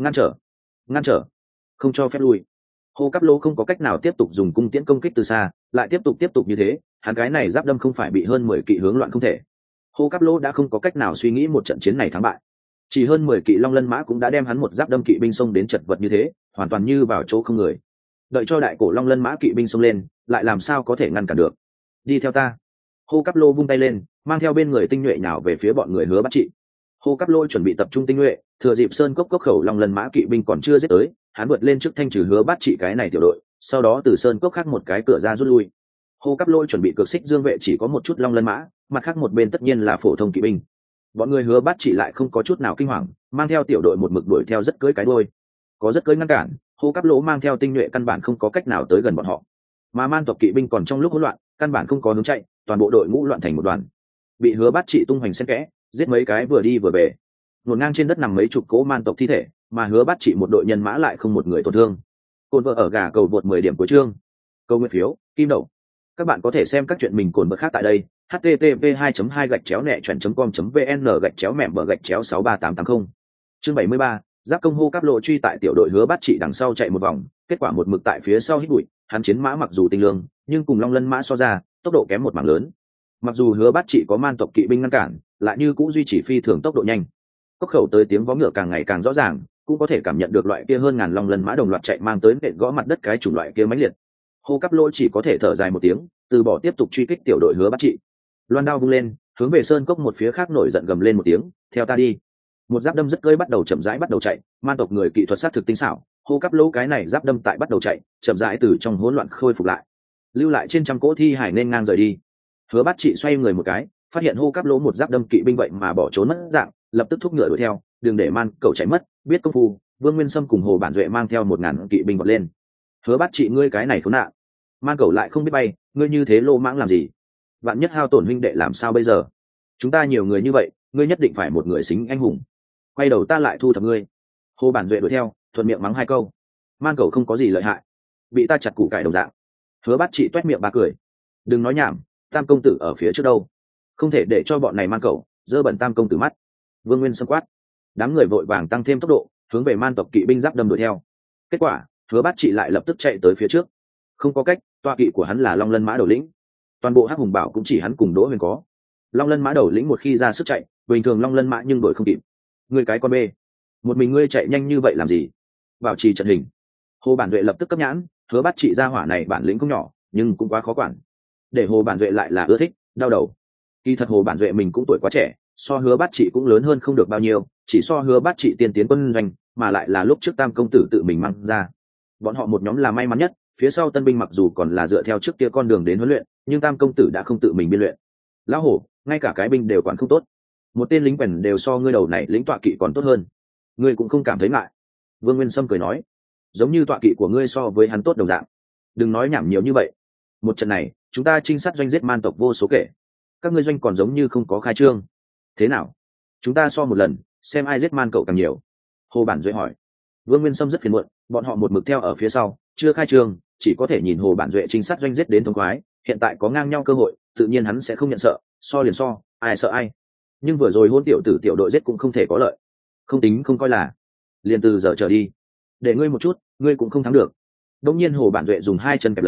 Ngăn trở, không cho phép lui. Hô Cáp Lô không có cách nào tiếp tục dùng cung tiễn công kích từ xa, lại tiếp tục như thế, hắn cái này giáp đâm không phải bị hơn 10 kỵ hướng loạn không thể. Hô Cáp Lô đã không có cách nào suy nghĩ một trận chiến này thắng bại. Chỉ hơn 10 kỵ Long Lân Mã cũng đã đem hắn một giáp đâm kỵ binh xông đến chật vật như thế, hoàn toàn như vào chỗ không người. Đợi cho đại cổ Long Lân Mã kỵ binh xông lên, lại làm sao có thể ngăn cản được. Đi theo ta. Hô Cáp Lô vung tay lên, mang theo bên người tinh nhuệ nhào về phía bọn người Hứa Bát Trị. Hô Cáp Lô chuẩn bị tập trung tinh nhuệ, thừa dịp sơn cốc khẩu Long Lân Mã kỵ binh còn chưa giết tới, hắn vượt lên trước thanh trừ Hứa Bát Trị cái này tiểu đội, sau đó từ sơn cốc khác một cái cửa ra rút lui. Hô Cáp Lô chuẩn bị cược xích dương vệ chỉ có một chút Long Lân Mã, mặt khác một bên tất nhiên là phổ thông kỵ binh. Bọn người Hứa Bát Trị lại không có chút nào kinh hoàng, mang theo tiểu đội một mực đuổi theo rất cưỡi cái đuôi. Có rất cưỡi ngăn cản, Hô Cáp Lô mang theo tinh nhuệ căn bản không có cách nào tới gần bọn họ. Mà man tộc kỵ binh còn trong lúc hỗn loạn, căn bản không có hướng chạy, toàn bộ đội ngũ loạn thành một đoàn. Bị Hứa Bát Trị tung hoành xen kẽ, giết mấy cái vừa đi vừa về. Ngổn ngang trên đất nằm mấy chục cỗ man tộc thi thể, mà Hứa Bát Trị một đội nhân mã lại không một người tổn thương. Cồn vợ ở gà cầu vượt 10 điểm của chương. Câu nguyên phiếu, kim đậu. Các bạn có thể xem các chuyện mình cồn vợ khác tại đây. http://2-nẹ.com.vn/gạch chéo mẹm bờ gạch chéo 63880. Chương 73, giáp công Hô Cáp Lộ truy tại tiểu đội Hứa Bát Trị đằng sau chạy một vòng, kết quả một mực tại phía sau hít bụi, hắn chiến mã mặc dù tinh lương, nhưng cùng Long Lân Mã so ra, tốc độ kém một mảng lớn. Mặc dù Hứa Bát Trị có man tộc kỵ binh ngăn cản, lại như cũng duy trì phi thường tốc độ nhanh. Cốc khẩu tới tiếng vó ngựa càng ngày càng rõ ràng, cũng có thể cảm nhận được loại kia hơn ngàn Long Lân Mã đồng loạt chạy mang tới nện gõ mặt đất cái chủng loại kia mãnh liệt. Hô Cáp Lỗ chỉ có thể thở dài một tiếng, từ bỏ tiếp tục truy kích tiểu đội Hứa Bát Trị. Loan đao vung lên, hướng về sơn cốc một phía khác nổi giận gầm lên một tiếng, theo ta đi. Một giáp đâm rất cưỡi bắt đầu chậm rãi bắt đầu chạy, man tộc người kỹ thuật sát thực tinh xảo, Hô Cáp Lỗ cái này giáp đâm tại bắt đầu chạy, chậm rãi từ trong hỗn loạn khôi phục lại, lưu lại trên trăm cỗ thi hải nên ngang rời đi. Hứa Bát Trị xoay người một cái, phát hiện Hô Cáp Lỗ một giáp đâm kỵ binh vậy mà bỏ trốn mất dạng, lập tức thúc ngựa đuổi theo, đừng để man cậu chạy mất, biết công phu. Vương Nguyên Sâm cùng Hồ Bản Duệ mang theo 1000 kỵ binh vọt lên. Hứa Bát Trị ngươi cái này khốn nạn, man cậu lại không biết bay, ngươi như thế lô mãng làm gì? Vạn nhất hao tổn huynh đệ làm sao bây giờ? Chúng ta nhiều người như vậy, ngươi nhất định phải một người xính anh hùng. Quay đầu ta lại thu thập ngươi. Hồ Bản Duệ đuổi theo, thuận miệng mắng 2 câu. Man cậu không có gì lợi hại, bị ta chặt củ cải đồng dạng. Hứa Bát Trị toét miệng ba cười. Đừng nói nhảm, Tam công tử ở phía trước đâu, không thể để cho bọn này man cậu dơ bẩn Tam công tử mắt. Vương Nguyên Sâm quát. Đám người vội vàng tăng thêm tốc độ, hướng về man tộc kỵ binh giáp đâm đuổi theo. Kết quả, Hứa Bát Trị lại lập tức chạy tới phía trước. Không có cách, toa kỵ của hắn là Long Lân Mã đầu lĩnh, toàn bộ Hắc Hùng Bảo cũng chỉ hắn cùng Đỗ Huyền có. Long Lân Mã đầu lĩnh một khi ra sức chạy, bình thường Long Lân Mã nhưng đuổi không kịp. Ngươi cái con bê, một mình ngươi chạy nhanh như vậy làm gì? Bảo trì trận hình. Hồ Bản Duệ lập tức cấp nhãn, Hứa Bát Trị ra hỏa này bản lĩnh không nhỏ, nhưng cũng quá khó quản. Để Hồ Bản Duệ lại là ưa thích, đau đầu. Kỳ thật Hồ Bản Duệ mình cũng tuổi quá trẻ, so Hứa Bát Trị cũng lớn hơn không được bao nhiêu, chỉ so Hứa Bát Trị tiên tiến quân doanh, mà lại là lúc trước Tam công tử tự mình mang ra. Bọn họ một nhóm là may mắn nhất, phía sau tân binh mặc dù còn là dựa theo trước kia con đường đến huấn luyện, nhưng Tam công tử đã không tự mình biên luyện. Lão hổ, ngay cả cái binh đều quản không tốt, một tên lính quèn đều so ngươi đầu này lính tọa kỵ còn tốt hơn, ngươi cũng không cảm thấy ngại? Vương Nguyên Sâm cười nói, giống như tọa kỵ của ngươi so với hắn tốt đồng dạng. Đừng nói nhảm nhiều như vậy, một trận này chúng ta trinh sát doanh giết man tộc vô số kể, các ngươi doanh còn giống như không có khai trương. Thế nào, chúng ta so một lần, xem ai giết man cậu càng nhiều. Hồ Bản Duệ hỏi. Vương Nguyên Sâm rất phiền muộn, bọn họ một mực theo ở phía sau, chưa khai trương, chỉ có thể nhìn Hồ Bản Duệ trinh sát doanh giết đến thống khoái, hiện tại có ngang nhau cơ hội, tự nhiên hắn sẽ không nhận sợ, so liền so, ai sợ ai. Nhưng vừa rồi hôn tiểu tử tiểu đội giết cũng không thể có lợi, không tính không coi là, liền từ giờ trở đi, để ngươi một chút, ngươi cũng không thắng được. Đống nhiên Hồ Bản Duệ dùng 2 chân kẹp lấy,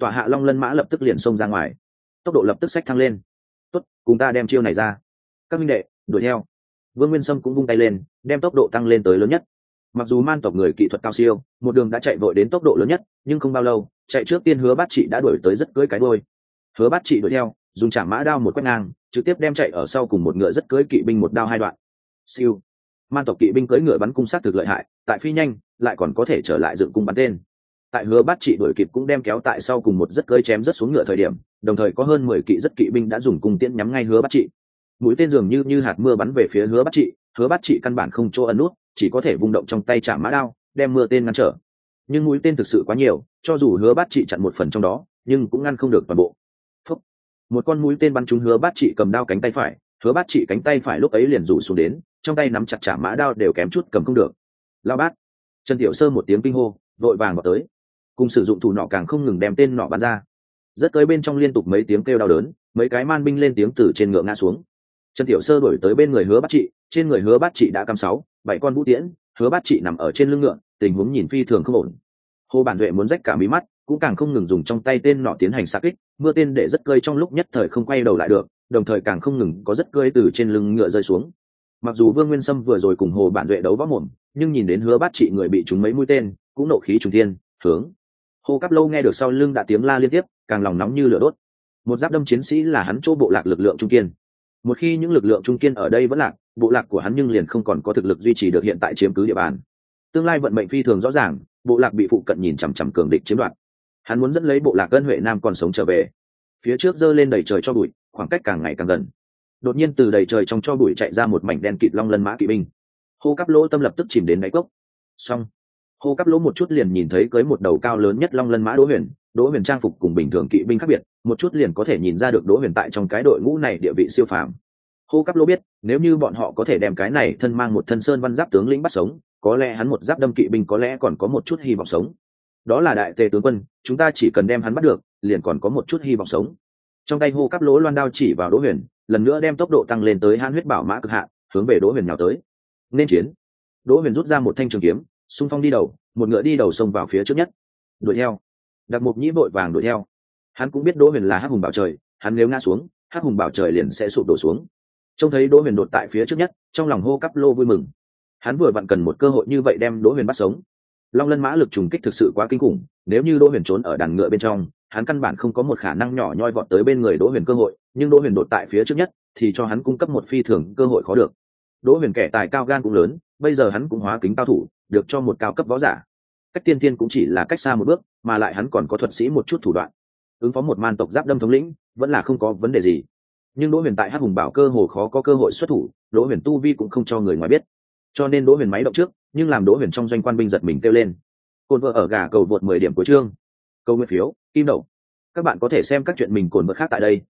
tọa hạ long lân mã lập tức liền xông ra ngoài, tốc độ lập tức xách thăng lên. Tốt, cùng ta đem chiêu này ra, các minh đệ đuổi theo. Vương Nguyên Sâm cũng vung tay lên, đem tốc độ tăng lên tới lớn nhất. Mặc dù man tộc người kỹ thuật cao siêu, một đường đã chạy vội đến tốc độ lớn nhất, nhưng không bao lâu, chạy trước tiên Hứa Bát Trị đã đuổi tới rất cưỡi cái đuôi. Hứa Bát Trị đuổi theo, dùng chạm mã đao một quét ngang, trực tiếp đem chạy ở sau cùng một ngựa rất cưỡi kỵ binh một đao hai đoạn. Siêu. Man tộc kỵ binh cưỡi ngựa bắn cung sát thực lợi hại, tại phi nhanh, lại còn có thể trở lại dựng cung bắn tên. Tại Hứa Bát Trị đuổi kịp cũng đem kéo tại sau cùng một rất cưỡi chém rất xuống ngựa thời điểm, đồng thời có hơn 10 kỵ rất kỵ binh đã dùng cung tiễn nhắm ngay Hứa Bát Trị. Mũi tên dường như hạt mưa bắn về phía Hứa Bát Trị, Hứa Bát Trị căn bản không chỗ ẩn nút, chỉ có thể vung động trong tay chạm mã đao, đem mưa tên ngăn trở. Nhưng mũi tên thực sự quá nhiều, cho dù Hứa Bát Trị chặn một phần trong đó, nhưng cũng ngăn không được toàn bộ. Phúc. Một con mũi tên bắn trúng Hứa Bát Trị cầm đao cánh tay phải, Hứa Bát Trị cánh tay phải lúc ấy liền rủ xuống đến, trong tay nắm chặt chạm mã đao đều kém chút cầm không được. Lao bát! Trần Tiểu Sơ một tiếng kinh hô, vội vàng vào tới, cùng sử dụng thủ nỏ càng không ngừng đem tên nỏ bắn ra. Rất tới bên trong liên tục mấy tiếng kêu đau đớn, mấy cái man binh lên tiếng từ trên ngựa ngã xuống. Trần Tiểu Sơ đuổi tới bên người Hứa Bát Trị, trên người Hứa Bát Trị đã cắm 6-7 con vũ tiễn, Hứa Bát Trị nằm ở trên lưng ngựa, tình huống nhìn phi thường không ổn. Hồ Bản Duệ muốn rách cả mí mắt, cũng càng không ngừng dùng trong tay tên nỏ tiến hành xạ kích, mưa tên để rất cơi trong lúc nhất thời không quay đầu lại được, đồng thời càng không ngừng có rất cơi từ trên lưng ngựa rơi xuống. Mặc dù Vương Nguyên Sâm vừa rồi cùng Hồ Bản Duệ đấu võ mồm, nhưng nhìn đến Hứa Bát Trị người bị trúng mấy mũi tên, cũng nộ khí trùng thiên, hướng. Hồ Cáp Lâu nghe được sau lưng đã tiếng la liên tiếp, càng lòng nóng như lửa đốt. Một giáp đâm chiến sĩ là hắn chỗ bộ lạc lực lượng trung kiên. Một khi những lực lượng trung kiên ở đây vẫn lạc, bộ lạc của hắn nhưng liền không còn có thực lực duy trì được hiện tại chiếm cứ địa bàn. Tương lai vận mệnh phi thường rõ ràng, bộ lạc bị phụ cận nhìn chằm chằm cường địch chiếm đoạt. Hắn muốn dẫn lấy bộ lạc Ân Huệ Nam còn sống trở về. Phía trước giơ lên đầy trời cho bụi, khoảng cách càng ngày càng gần. Đột nhiên từ đầy trời trong cho bụi chạy ra một mảnh đen kịt long lân mã kỵ binh. Hô Cáp Lỗ tâm lập tức chìm đến đáy cốc. Xong, Hô Cáp Lỗ một chút liền nhìn thấy cưới một đầu cao lớn nhất long lân mã Đỗ Huyền. Đỗ Huyền trang phục cùng bình thường kỵ binh khác biệt, một chút liền có thể nhìn ra được Đỗ Huyền tại trong cái đội ngũ này địa vị siêu phàm. Hô Cáp Lỗ biết, nếu như bọn họ có thể đem cái này thân mang một thân sơn văn giáp tướng lĩnh bắt sống, có lẽ hắn một giáp đâm kỵ binh có lẽ còn có một chút hy vọng sống. Đó là đại tề tướng quân, chúng ta chỉ cần đem hắn bắt được, liền còn có một chút hy vọng sống. Trong tay Hô Cáp Lỗ loan đao chỉ vào Đỗ Huyền, lần nữa đem tốc độ tăng lên tới hãn huyết bảo mã cực hạn, hướng về Đỗ Huyền nhào tới. Nên chiến. Đỗ Huyền rút ra một thanh trường kiếm, xung phong đi đầu, một ngựa đi đầu xông vào phía trước nhất. Đuổi theo. Đặc Mục Nhĩ vội vàng đuổi theo. Hắn cũng biết Đỗ Huyền là Hắc Hùng Bảo Trời, hắn nếu ngã xuống, Hắc Hùng Bảo Trời liền sẽ sụp đổ xuống. Trông thấy Đỗ Huyền đột tại phía trước nhất, trong lòng Hô Cáp Lỗ vui mừng. Hắn vừa vặn cần một cơ hội như vậy đem Đỗ Huyền bắt sống. Long lân mã lực trùng kích thực sự quá kinh khủng, nếu như Đỗ Huyền trốn ở đàn ngựa bên trong, hắn căn bản không có một khả năng nhỏ nhoi vọt tới bên người Đỗ Huyền cơ hội, nhưng Đỗ Huyền đột tại phía trước nhất, thì cho hắn cung cấp một phi thường cơ hội khó được. Đỗ Huyền kẻ tài cao gan cũng lớn, bây giờ hắn cũng hóa kính cao thủ, được cho một cao cấp võ giả. Cách tiên thiên cũng chỉ là cách xa một bước, mà lại hắn còn có thuật sĩ một chút thủ đoạn. Ứng phó một man tộc giáp đâm thống lĩnh, vẫn là không có vấn đề gì. Nhưng Đỗ Huyền tại Hắc Hùng Bảo cơ hồ khó có cơ hội xuất thủ, Đỗ Huyền tu vi cũng không cho người ngoài biết. Cho nên Đỗ Huyền máy động trước, nhưng làm Đỗ Huyền trong doanh quan binh giật mình kêu lên. Cồn vợ ở gà cầu vượt 10 điểm của chương. Câu nguyên phiếu, kim đậu. Các bạn có thể xem các chuyện mình cồn vợ khác tại đây.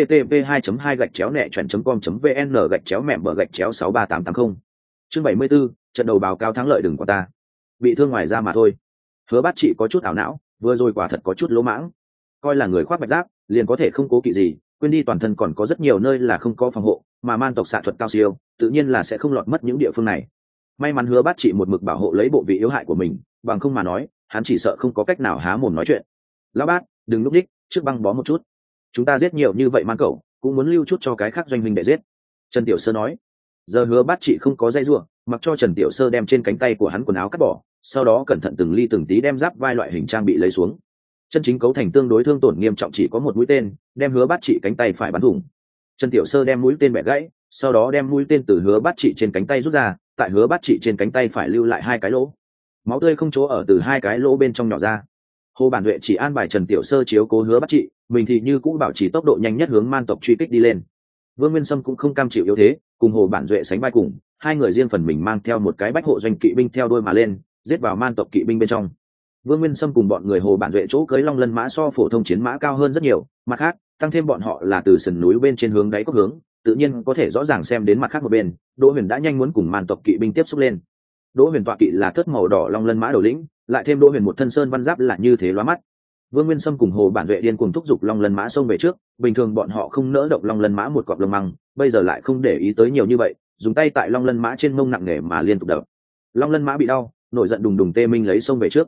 http://2.2-nẹ.com.vn/63880. Chương 74, trận đầu báo cáo thắng lợi đừng qua ta. Bị thương ngoài ra mà thôi. Hứa Bát Trị có chút ảo não, vừa rồi quả thật có chút lỗ mãng. Coi là người khoác bạch giáp, liền có thể không cố kỵ gì, quên đi toàn thân còn có rất nhiều nơi là không có phòng hộ, mà man tộc xạ thuật cao siêu, tự nhiên là sẽ không lọt mất những địa phương này. May mắn Hứa Bát Trị một mực bảo hộ lấy bộ vị yếu hại của mình, bằng không mà nói, hắn chỉ sợ không có cách nào há mồm nói chuyện. Lão Bát, đừng lúc đích, trước băng bó một chút. Chúng ta giết nhiều như vậy man cẩu, cũng muốn lưu chút cho cái khác doanh huynh để giết. Trần Tiểu Sơ nói. Giờ Hứa Bát Trị không có dây rủa, mặc cho Trần Tiểu Sơ đem trên cánh tay của hắn quần áo cắt bỏ, sau đó cẩn thận từng ly từng tí đem giáp vai loại hình trang bị lấy xuống. Chân chính cấu thành tương đối thương tổn nghiêm trọng chỉ có một mũi tên, đem Hứa Bát Trị cánh tay phải bắn thủng. Trần Tiểu Sơ đem mũi tên bẻ gãy, sau đó đem mũi tên từ Hứa Bát Trị trên cánh tay rút ra, tại Hứa Bát Trị trên cánh tay phải lưu lại 2 cái lỗ. Máu tươi không chỗ ở từ 2 cái lỗ bên trong nhỏ ra. Hồ Bản Duệ chỉ an bài Trần Tiểu Sơ chiếu cố Hứa Bát Trị, mình thì như cũ bảo trì tốc độ nhanh nhất hướng man tộc truy kích đi lên. Vương Nguyên Sâm cũng không cam chịu yếu thế, cùng Hồ Bản Duệ sánh vai cùng, hai người riêng phần mình mang theo một cái bách hộ doanh kỵ binh theo đuôi mà lên, giết vào man tộc kỵ binh bên trong. Vương Nguyên Sâm cùng bọn người Hồ Bản Duệ chỗ cưới long lân mã so phổ thông chiến mã cao hơn rất nhiều, mặt khác, tăng thêm bọn họ là từ sườn núi bên trên hướng đáy cốc hướng, tự nhiên có thể rõ ràng xem đến mặt khác một bên, Đỗ Huyền đã nhanh muốn cùng man tộc kỵ binh tiếp xúc lên. Đỗ Huyền tọa kỵ là thớt màu đỏ long lân mã đầu lĩnh, lại thêm Đỗ Huyền một thân sơn văn giáp là như thế lóa mắt. Vương Nguyên Sâm cùng Hồ Bản Duệ điên cuồng thúc giục long lân mã xông về trước, bình thường bọn họ không nỡ động long lân mã một cọp lông măng, bây giờ lại không để ý tới nhiều như vậy, dùng tay tại long lân mã trên mông nặng nề mà liên tục đập. Long lân mã bị đau, nổi giận đùng đùng tê minh lấy xông về trước.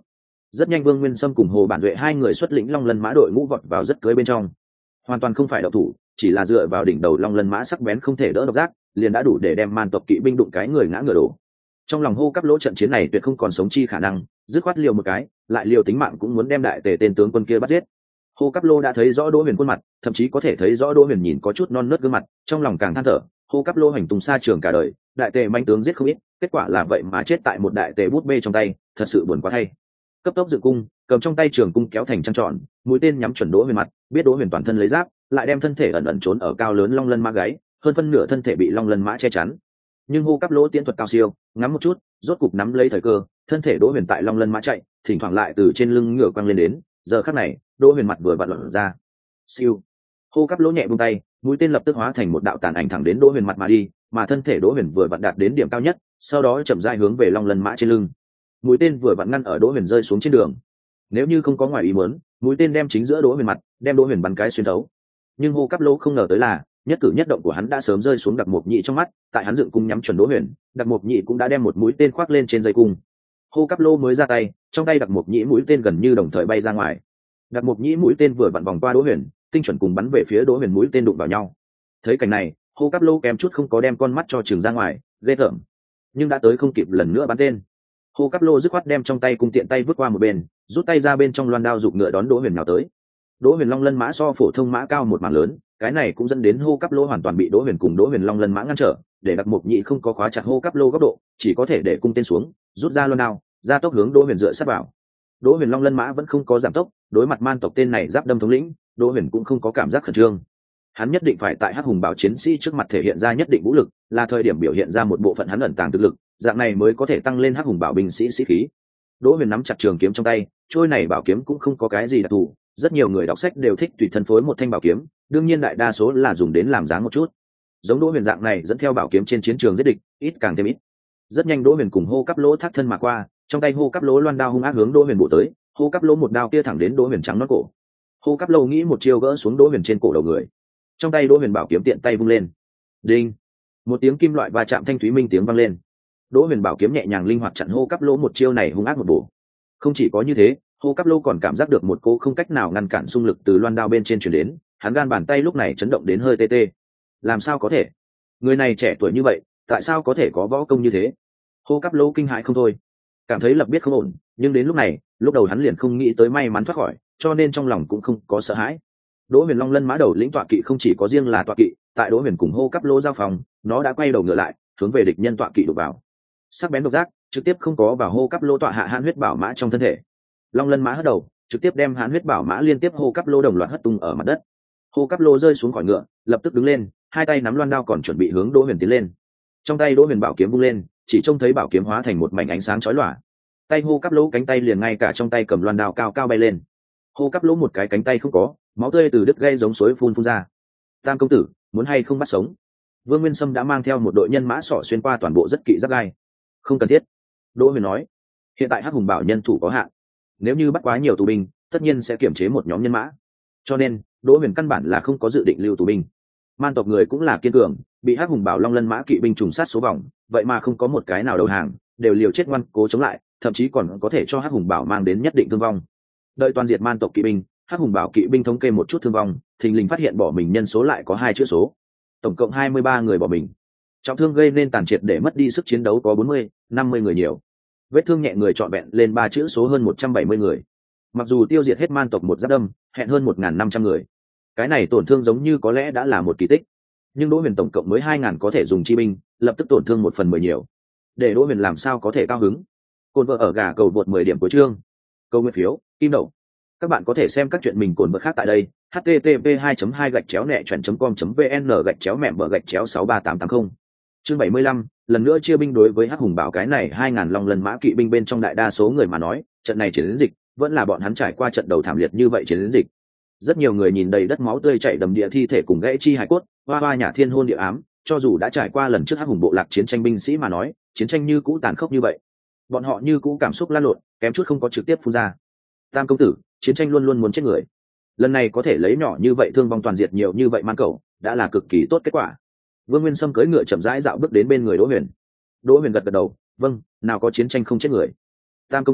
Rất nhanh Vương Nguyên Sâm cùng Hồ Bản Duệ hai người xuất lĩnh Long Lân Mã đội ngũ vọt vào rất cưới bên trong, hoàn toàn không phải động thủ, chỉ là dựa vào đỉnh đầu Long Lân Mã sắc bén không thể đỡ độc giác, liền đã đủ để đem man tộc kỵ binh đụng cái người ngã ngựa đổ. Trong lòng hô cắp lỗ trận chiến này tuyệt không còn sống chi khả năng, dứt khoát liều một cái, lại liều tính mạng cũng muốn đem đại tề tên tướng quân kia bắt giết. Hô cắp lô đã thấy rõ Đỗ Huyền khuôn mặt, thậm chí có thể thấy rõ Đỗ Huyền nhìn có chút non nớt gương mặt, trong lòng càng than thở. Hô cắp lô hành tung xa trường cả đời, đại tề manh tướng giết không ít, kết quả là vậy mà chết tại một đại tề bút bê trong tay, thật sự buồn quá thay. Cấp tốc dựng cung, cầm trong tay trường cung kéo thành trăng tròn, mũi tên nhắm chuẩn Đỗ Huyền mặt, biết Đỗ Huyền toàn thân lấy giáp, lại đem thân thể ẩn ẩn trốn ở cao lớn Long Lân Mã gáy, hơn phân nửa thân thể bị Long Lân Mã che chắn. Nhưng hô cắp lỗ tiến thuật cao siêu, ngắm một chút, rốt cục nắm lấy thời cơ, thân thể Đỗ Huyền tại Long Lân Mã chạy, thỉnh thoảng lại từ trên lưng ngựa quăng lên đến. Giờ khắc này, Đỗ Huyền mặt vừa vặn lộn ra. Siêu. Hô cắp lỗ nhẹ buông tay, mũi tên lập tức hóa thành một đạo tàn ảnh thẳng đến Đỗ Huyền mặt mà đi, mà thân thể Đỗ Huyền vừa vặn đạt đến điểm cao nhất, sau đó chậm rãi hướng về Long Lân Mã trên lưng. Mũi tên vừa vặn ngăn ở Đỗ Huyền rơi xuống trên đường. Nếu như không có ngoài ý muốn, mũi tên đem chính giữa Đỗ Huyền mặt, đem Đỗ Huyền bắn cái xuyên thấu. Nhưng hô cắp lỗ không ngờ tới là, nhất cử nhất động của hắn đã sớm rơi xuống Đặc Mộc Nhị trong mắt, tại hắn dựng cung nhắm chuẩn Đỗ Huyền, Đặc Mộc Nhị cũng đã đem một mũi tên khoác lên trên dây cung. Hô cắp lỗ mới ra tay, trong tay Đặc Mộc Nhị mũi tên gần như đồng thời bay ra ngoài. Đặc Mộc Nhị mũi tên vừa vặn vòng qua Đỗ Huyền, tinh chuẩn cùng bắn về phía Đỗ Huyền mũi tên đụng vào nhau. Thấy cảnh này, hô cắp lỗ kém chút không có đem con mắt cho trừng ra ngoài, ghê tởm. Nhưng đã tới không kịp lần nữa bắn tên. Hô cắp lỗ dứt khoát đem trong tay cung tiện tay vứt qua một bên, rút tay ra bên trong loan đao giục ngựa đón Đỗ Huyền nào tới. Đỗ Huyền Long Lân Mã so phổ thông mã cao một mảng lớn, cái này cũng dẫn đến hô cắp lỗ hoàn toàn bị Đỗ Huyền cùng Đỗ Huyền Long Lân Mã ngăn trở, để Đặc Mộc Nhị không có khóa chặt hô cắp lỗ góc độ, chỉ có thể để cung tên xuống, rút ra loan đao, ra tốc hướng Đỗ Huyền dựa sát vào. Đỗ Huyền Long Lân Mã vẫn không có giảm tốc, đối mặt man tộc tên này giáp đâm thống lĩnh, Đỗ Huyền cũng không có cảm giác khẩn trương. Hắn nhất định phải tại Hắc Hùng Bảo chiến sĩ trước mặt thể hiện ra nhất định vũ lực, là thời điểm biểu hiện ra một bộ phận hắn ẩn tàng thực lực, dạng này mới có thể tăng lên Hắc Hùng Bảo binh sĩ sĩ khí. Đỗ Huyền nắm chặt trường kiếm trong tay, trôi này bảo kiếm cũng không có cái gì đặc thù, rất nhiều người đọc sách đều thích tùy thân phối một thanh bảo kiếm, đương nhiên đại đa số là dùng đến làm dáng một chút. Giống Đỗ Huyền dạng này dẫn theo bảo kiếm trên chiến trường giết địch, ít càng thêm ít. Rất nhanh Đỗ Huyền cùng hô cắp lỗ thác thân mà qua, trong tay hô cắp lỗ loan đao hung ác hướng Đỗ Huyền bổ tới, hô cắp lỗ một đao kia thẳng đến Đỗ Huyền trắng nót cổ. Hô cắp lỗ nghĩ một chiêu gỡ xuống Đỗ Huyền trên cổ đầu người. Trong tay Đỗ Huyền bảo kiếm tiện tay vung lên. Đinh! Một tiếng kim loại va chạm thanh thúy minh tiếng vang lên. Đỗ Huyền bảo kiếm nhẹ nhàng linh hoạt chặn hô cắp lỗ một chiêu này hung ác một bổ. Không chỉ có như thế, hô cắp lỗ còn cảm giác được một cô không cách nào ngăn cản xung lực từ loan đao bên trên truyền đến, hắn gan bàn tay lúc này chấn động đến hơi tê tê. Làm sao có thể? Người này trẻ tuổi như vậy, tại sao có thể có võ công như thế? Hô cắp lỗ kinh hãi không thôi, cảm thấy lập biết không ổn, nhưng đến lúc này, lúc đầu hắn liền không nghĩ tới may mắn thoát khỏi, cho nên trong lòng cũng không có sợ hãi. Đỗ Huyền Long Lân Mã đầu lĩnh tọa kỵ không chỉ có riêng là tọa kỵ, tại Đỗ Huyền cùng hô cắp lỗ giao phòng, nó đã quay đầu ngựa lại, hướng về địch nhân tọa kỵ đục vào. Sắc bén độc giác trực tiếp không có vào hô cắp lỗ tọa hạ hãn huyết bảo mã trong thân thể. Long Lân Mã hất đầu, trực tiếp đem hãn huyết bảo mã liên tiếp hô cắp lỗ đồng loạt hất tung ở mặt đất. Hô cắp lỗ rơi xuống khỏi ngựa, lập tức đứng lên, hai tay nắm loan đao còn chuẩn bị hướng Đỗ Huyền tiến lên. Trong tay Đỗ Huyền bảo kiếm vung lên, chỉ trông thấy bảo kiếm hóa thành một mảnh ánh sáng chói lòa. Tay hô cắp lỗ cánh tay liền ngay cả trong tay cầm loan đao cao cao bay lên. Hô cắp lỗ một cái cánh tay không có, máu tươi từ đứt gây giống suối phun ra. Tam công tử, muốn hay không bắt sống? Vương Nguyên Sâm đã mang theo một đội nhân mã sỏ xuyên qua toàn bộ rất kỵ giáp gai. Không cần thiết. Đỗ Huyền nói, hiện tại Hắc Hùng Bảo nhân thủ có hạn, nếu như bắt quá nhiều tù binh, tất nhiên sẽ kiểm chế một nhóm nhân mã, cho nên Đỗ Huyền căn bản là không có dự định lưu tù binh. Man tộc người cũng là kiên cường, bị Hắc Hùng Bảo Long Lân Mã kỵ binh trùng sát số vòng, vậy mà không có một cái nào đầu hàng, đều liều chết ngoan cố chống lại, thậm chí còn có thể cho Hắc Hùng Bảo mang đến nhất định thương vong. Đợi toàn diệt man tộc kỵ binh, Hắc Hùng Bảo kỵ binh thống kê một chút thương vong, thình lình phát hiện bỏ mình nhân số lại có 2 chữ số, tổng cộng 23 người bỏ mình. Trọng thương gây nên tàn triệt để mất đi sức chiến đấu có 40-50 người nhiều. Vết thương nhẹ người trọn vẹn lên 3 chữ số hơn 170 người. Mặc dù tiêu diệt hết man tộc một giáp đâm, hẹn hơn 1.500 người. Cái này tổn thương giống như có lẽ đã là một kỳ tích. Nhưng Đỗ Huyền tổng cộng mới 2.000 có thể dùng chi binh, lập tức tổn thương 1/10 nhiều. Để Đỗ Huyền làm sao có thể cao hứng. Cồn vợ ở gà cầu vượt 10 điểm của chương. Câu nguyên phiếu, kim đậu. Các bạn có thể xem các chuyện mình cồn vợ khác tại đây. http://2-nẹ.com.vn/gạch chéo mẹ bờ gạch chéo 63880. Chương 75, lần nữa chia binh đối với Hắc Hùng Bảo cái này 2.000 Long Lân Mã kỵ binh bên trong đại đa số người mà nói, trận này chiến dịch vẫn là bọn hắn trải qua trận đầu thảm liệt như vậy chiến dịch. Rất nhiều người nhìn đầy đất máu tươi chảy đầm địa thi thể cùng gãy chi hải cốt, hoa hoa nhà thiên hôn địa ám, cho dù đã trải qua lần trước Hắc Hùng bộ lạc chiến tranh binh sĩ mà nói, chiến tranh như cũ tàn khốc như vậy. Bọn họ như cũ cảm xúc lan lộn, kém chút không có trực tiếp phun ra. Tam công tử, chiến tranh luôn luôn muốn chết người. Lần này có thể lấy nhỏ như vậy thương vong toàn diệt nhiều như vậy man cẩu, đã là cực kỳ tốt kết quả. Vương Nguyên Sâm cưỡi ngựa chậm rãi dạo bước đến bên người Đỗ Huyền. Đỗ Huyền gật gật đầu, vâng, nào có chiến tranh không chết người. Tam công tử,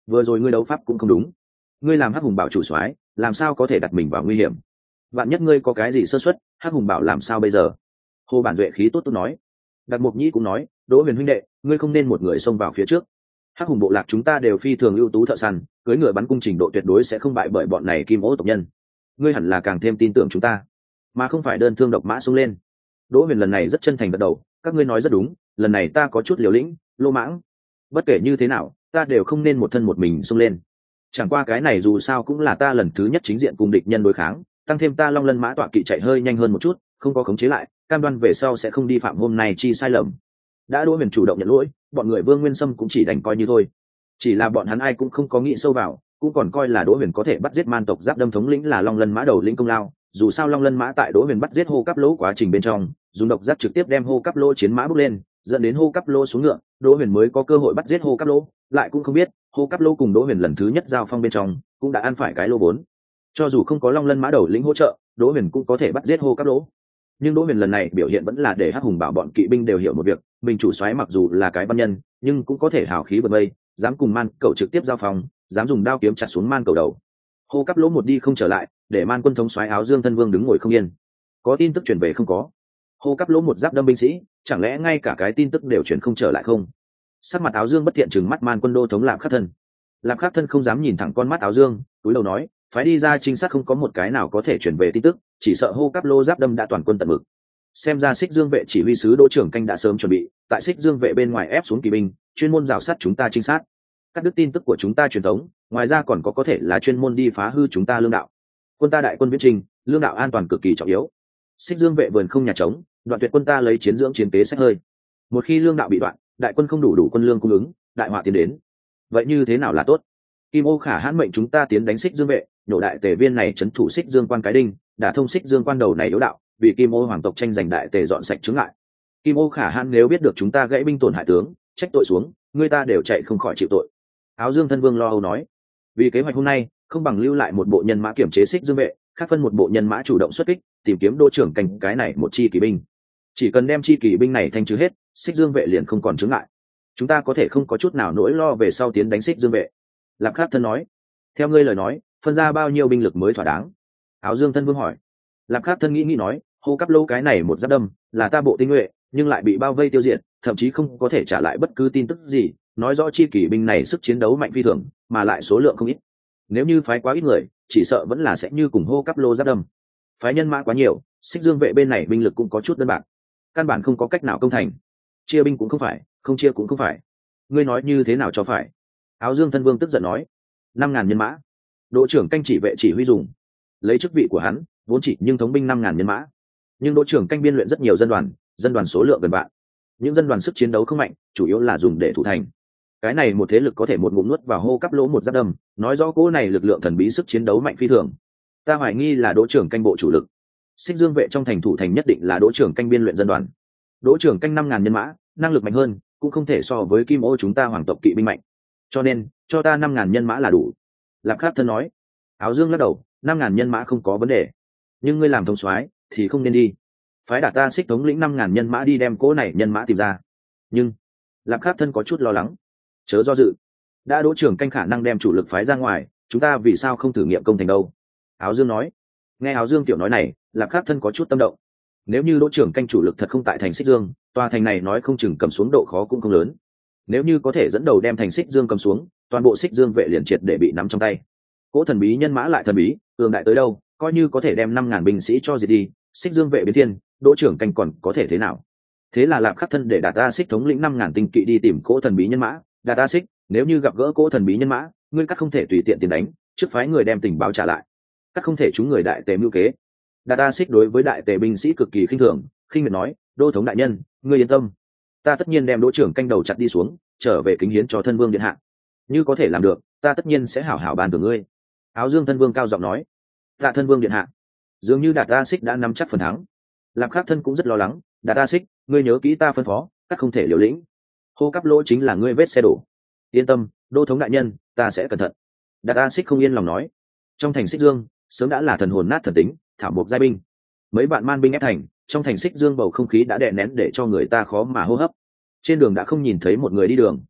vừa rồi ngươi đấu pháp cũng không đúng, ngươi làm hắc hùng bảo chủ soái làm sao có thể đặt mình vào nguy hiểm, vạn nhất ngươi có cái gì sơ suất, hắc hùng bảo làm sao bây giờ? Hồ Bản Duệ khí tốt tốt nói. Đặc Mục Nhĩ cũng nói, Đỗ Huyền huynh đệ, ngươi không nên một người xông vào phía trước, hắc hùng bộ lạc chúng ta đều phi thường ưu tú thợ săn, cưới ngựa bắn cung trình độ tuyệt đối sẽ không bại bởi bọn này kim ô tộc nhân, ngươi hẳn là càng thêm tin tưởng chúng ta mà không phải đơn thương độc mã xông lên. Đỗ Huyền lần này rất chân thành gật đầu, các ngươi nói rất đúng, lần này ta có chút liều lĩnh lô mãng, bất kể như thế nào ta đều không nên một thân một mình xông lên, chẳng qua cái này dù sao cũng là ta lần thứ nhất chính diện cùng địch nhân đối kháng, tăng thêm ta long lân mã tọa kỵ chạy hơi nhanh hơn một chút, không có khống chế lại, cam đoan về sau sẽ không đi phạm hôm nay chi sai lầm. Đã Đỗ Huyền chủ động nhận lỗi, bọn người Vương Nguyên Sâm cũng chỉ đành coi như thôi, chỉ là bọn hắn ai cũng không có nghĩ sâu vào, cũng còn coi là Đỗ Huyền có thể bắt giết man tộc giáp đâm thống lĩnh là long lân mã đầu lĩnh công lao, dù sao long lân mã tại Đỗ Huyền bắt giết hô cắp lỗ quá trình bên trong dùng độc giác trực tiếp đem hô cắp lỗ chiến mã bước lên, dẫn đến hô cắp lỗ xuống ngựa, Đỗ Huyền mới có cơ hội bắt giết hô cắp lỗ, lại cũng không biết hô cắp lỗ cùng Đỗ Huyền lần thứ nhất giao phong bên trong cũng đã ăn phải cái lô vốn, cho dù không có long lân mã đầu lĩnh hỗ trợ, Đỗ Huyền cũng có thể bắt giết hô cắp lỗ. Nhưng Đỗ Huyền lần này biểu hiện vẫn là để hắc hùng bảo bọn kỵ binh đều hiểu một việc, mình chủ soái mặc dù là cái văn nhân nhưng cũng có thể hào khí vượt mây, dám cùng man cẩu trực tiếp giao phong, dám dùng đao kiếm chặt xuống man cẩu đầu. Hô cắp lỗ một đi không trở lại, để man quân thống soái Áo Dương Thân Vương đứng ngồi không yên. Có tin tức truyền về không có? Hô cắp lỗ một giáp đâm binh sĩ, chẳng lẽ ngay cả cái tin tức đều truyền không trở lại không? Sắc mặt Áo Dương bất thiện trừng mắt man quân đô thống Lạp Khắc Thân. Lạp Khắc Thân không dám nhìn thẳng con mắt Áo Dương, túi đầu nói, phái đi ra trinh sát không có một cái nào có thể truyền về tin tức, chỉ sợ hô cắp lỗ giáp đâm đã toàn quân tận mực. Xem ra Xích Dương vệ chỉ huy sứ Đỗ Trưởng Canh đã sớm chuẩn bị, tại Xích Dương vệ bên ngoài ép xuống kỳ binh, chuyên môn rào sát chúng ta trinh sát, cắt đứt tin tức của chúng ta truyền thống, ngoài ra còn có thể là chuyên môn đi phá hư chúng ta lương đạo. Quân ta đại quân viễn trình, lương đạo an toàn cực kỳ trọng yếu. Xích Dương vệ vườn không nhà trống, đoạn tuyệt quân ta lấy chiến dưỡng chiến kế sách hơi. Một khi lương đạo bị đoạn, đại quân không đủ quân lương cung ứng, đại họa tiến đến. Vậy như thế nào là tốt? Kim Ô Khả Hãn mệnh chúng ta tiến đánh Xích Dương vệ, nhổ đại tề viên này trấn thủ Xích Dương quan cái đinh, đã thông Xích Dương quan đầu này yếu đạo, vì Kim Ô hoàng tộc tranh giành đại tề dọn sạch chướng ngại. Kim Ô Khả Hãn nếu biết được chúng ta gãy binh tổn hại tướng, trách tội xuống, người ta đều chạy không khỏi chịu tội. Áo Dương Thân Vương lo âu nói, vì kế hoạch hôm nay không bằng lưu lại một bộ nhân mã kiểm chế Xích Dương vệ, khác phân một bộ nhân mã chủ động xuất kích, tìm kiếm Đỗ Trưởng Canh cái này một chi kỳ binh, chỉ cần đem chi kỳ binh này thanh trừ hết, Xích Dương vệ liền không còn chướng ngại, chúng ta có thể không có chút nào nỗi lo về sau tiến đánh Xích Dương vệ. Lạp Khắc Thân nói, theo ngươi lời nói phân ra bao nhiêu binh lực mới thỏa đáng? Áo Dương Thân Vương hỏi. Lạp Khắc Thân nghĩ nói, hô cắp lỗ cái này một giáp đâm là ta bộ tinh nhuệ nhưng lại bị bao vây tiêu diệt, thậm chí không có thể trả lại bất cứ tin tức gì, nói rõ chi kỷ binh này sức chiến đấu mạnh phi thường mà lại số lượng không ít, nếu như phái quá ít người chỉ sợ vẫn là sẽ như cùng hô cắp lô giáp đâm, phái nhân mã quá nhiều, Xích Dương vệ bên này binh lực cũng có chút đơn bạc, căn bản không có cách nào công thành, chia binh cũng không phải, không chia cũng không phải, ngươi nói như thế nào cho phải? Áo Dương Thân Vương tức giận nói, 5.000 nhân mã, Đỗ Trưởng Canh chỉ vệ chỉ huy dùng, lấy chức vị của hắn vốn chỉ nhưng thống binh 5.000 nhân mã, nhưng Đỗ Trưởng Canh biên luyện rất nhiều dân đoàn số lượng gần vạn, những dân đoàn sức chiến đấu không mạnh, chủ yếu là dùng để thủ thành. Cái này một thế lực có thể một ngụm nuốt vào hô cắp lỗ một giáp đâm, nói rõ cỗ này lực lượng thần bí sức chiến đấu mạnh phi thường. Ta hoài nghi là Đỗ Trưởng Canh bộ chủ lực. Xích Dương vệ trong thành thủ thành nhất định là Đỗ Trưởng Canh biên luyện dân đoàn. Đỗ Trưởng Canh 5.000 nhân mã, năng lực mạnh hơn, cũng không thể so với Kim Ô chúng ta hoàng tộc kỵ binh mạnh. Cho nên, cho ta 5.000 nhân mã là đủ. Lạp Khắc Thân nói. Áo Dương lắc đầu, 5.000 nhân mã không có vấn đề. Nhưng ngươi làm thống soái thì không nên đi. Phái Đả Ta Xích thống lĩnh 5.000 nhân mã đi đem cỗ này nhân mã tìm ra. Nhưng, Lạp Khắc Thân có chút lo lắng. Chớ do dự, đã Đỗ Trưởng Canh khả năng đem chủ lực phái ra ngoài, chúng ta vì sao không thử nghiệm công thành đâu? Áo Dương nói. Nghe Áo Dương tiểu nói này, Lạp Khắc Thân có chút tâm động. Nếu như Đỗ Trưởng Canh chủ lực thật không tại thành Xích Dương, tòa thành này nói không chừng cầm xuống độ khó cũng không lớn. Nếu như có thể dẫn đầu đem thành Xích Dương cầm xuống, toàn bộ Xích Dương vệ liền triệt để bị nắm trong tay. Cỗ thần bí nhân mã lại thần bí, cường đại tới đâu, coi như có thể đem 5.000 binh sĩ cho diệt đi, Xích Dương vệ biến thiên, Đỗ Trưởng Canh còn có thể thế nào? Thế là Lạp Khắc Thân để Đả Ta Xích thống lĩnh 5.000 tinh kỵ đi tìm cỗ thần bí nhân mã. Đả Ta Xích, nếu như gặp gỡ cỗ thần bí nhân mã, ngươi các không thể tùy tiện tiền đánh, trước phái người đem tình báo trả lại, các không thể chúng người đại tề mưu kế. Đả Ta Xích đối với đại tề binh sĩ cực kỳ khinh thường, khinh miệt nói, Đô thống đại nhân, ngươi yên tâm, ta tất nhiên đem Đỗ Trưởng Canh đầu chặt đi xuống, trở về kính hiến cho thân vương điện hạ. Như có thể làm được, ta tất nhiên sẽ hảo hảo ban thưởng ngươi. Áo Dương Thân Vương cao giọng nói. Tạ thân vương điện hạ. Dường như Đả Ta Xích đã nắm chắc phần thắng. Lạp Khắc Thân cũng rất lo lắng, Đả Ta Xích, ngươi nhớ kỹ ta phân phó, các không thể liều lĩnh. Hô cắp lỗ chính là ngươi vết xe đổ. Yên tâm, Đô thống đại nhân, ta sẽ cẩn thận. Đả Ta Xích không yên lòng nói. Trong thành Xích Dương, sớm đã là thần hồn nát thần tính, thảo mộc giai binh. Mấy bạn man binh ép thành, trong thành Xích Dương bầu không khí đã đè nén để cho người ta khó mà hô hấp. Trên đường đã không nhìn thấy một người đi đường.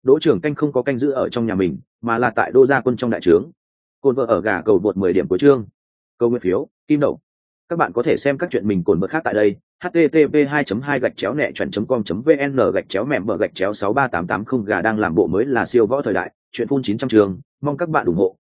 Đỗ trưởng canh không có canh giữ ở trong nhà mình, mà là tại Đô Gia Quân trong đại trướng. Cồn vợ ở gà cầu vượt 10 điểm của chương. Câu nguyên phiếu, kim đậu. Các bạn có thể xem các chuyện mình cồn vợ khác tại đây. http://2-nẹ.com.vn/mẹm 63880 gà đang làm bộ mới là siêu võ thời đại, chuyện phun 900 trường, mong các bạn ủng hộ.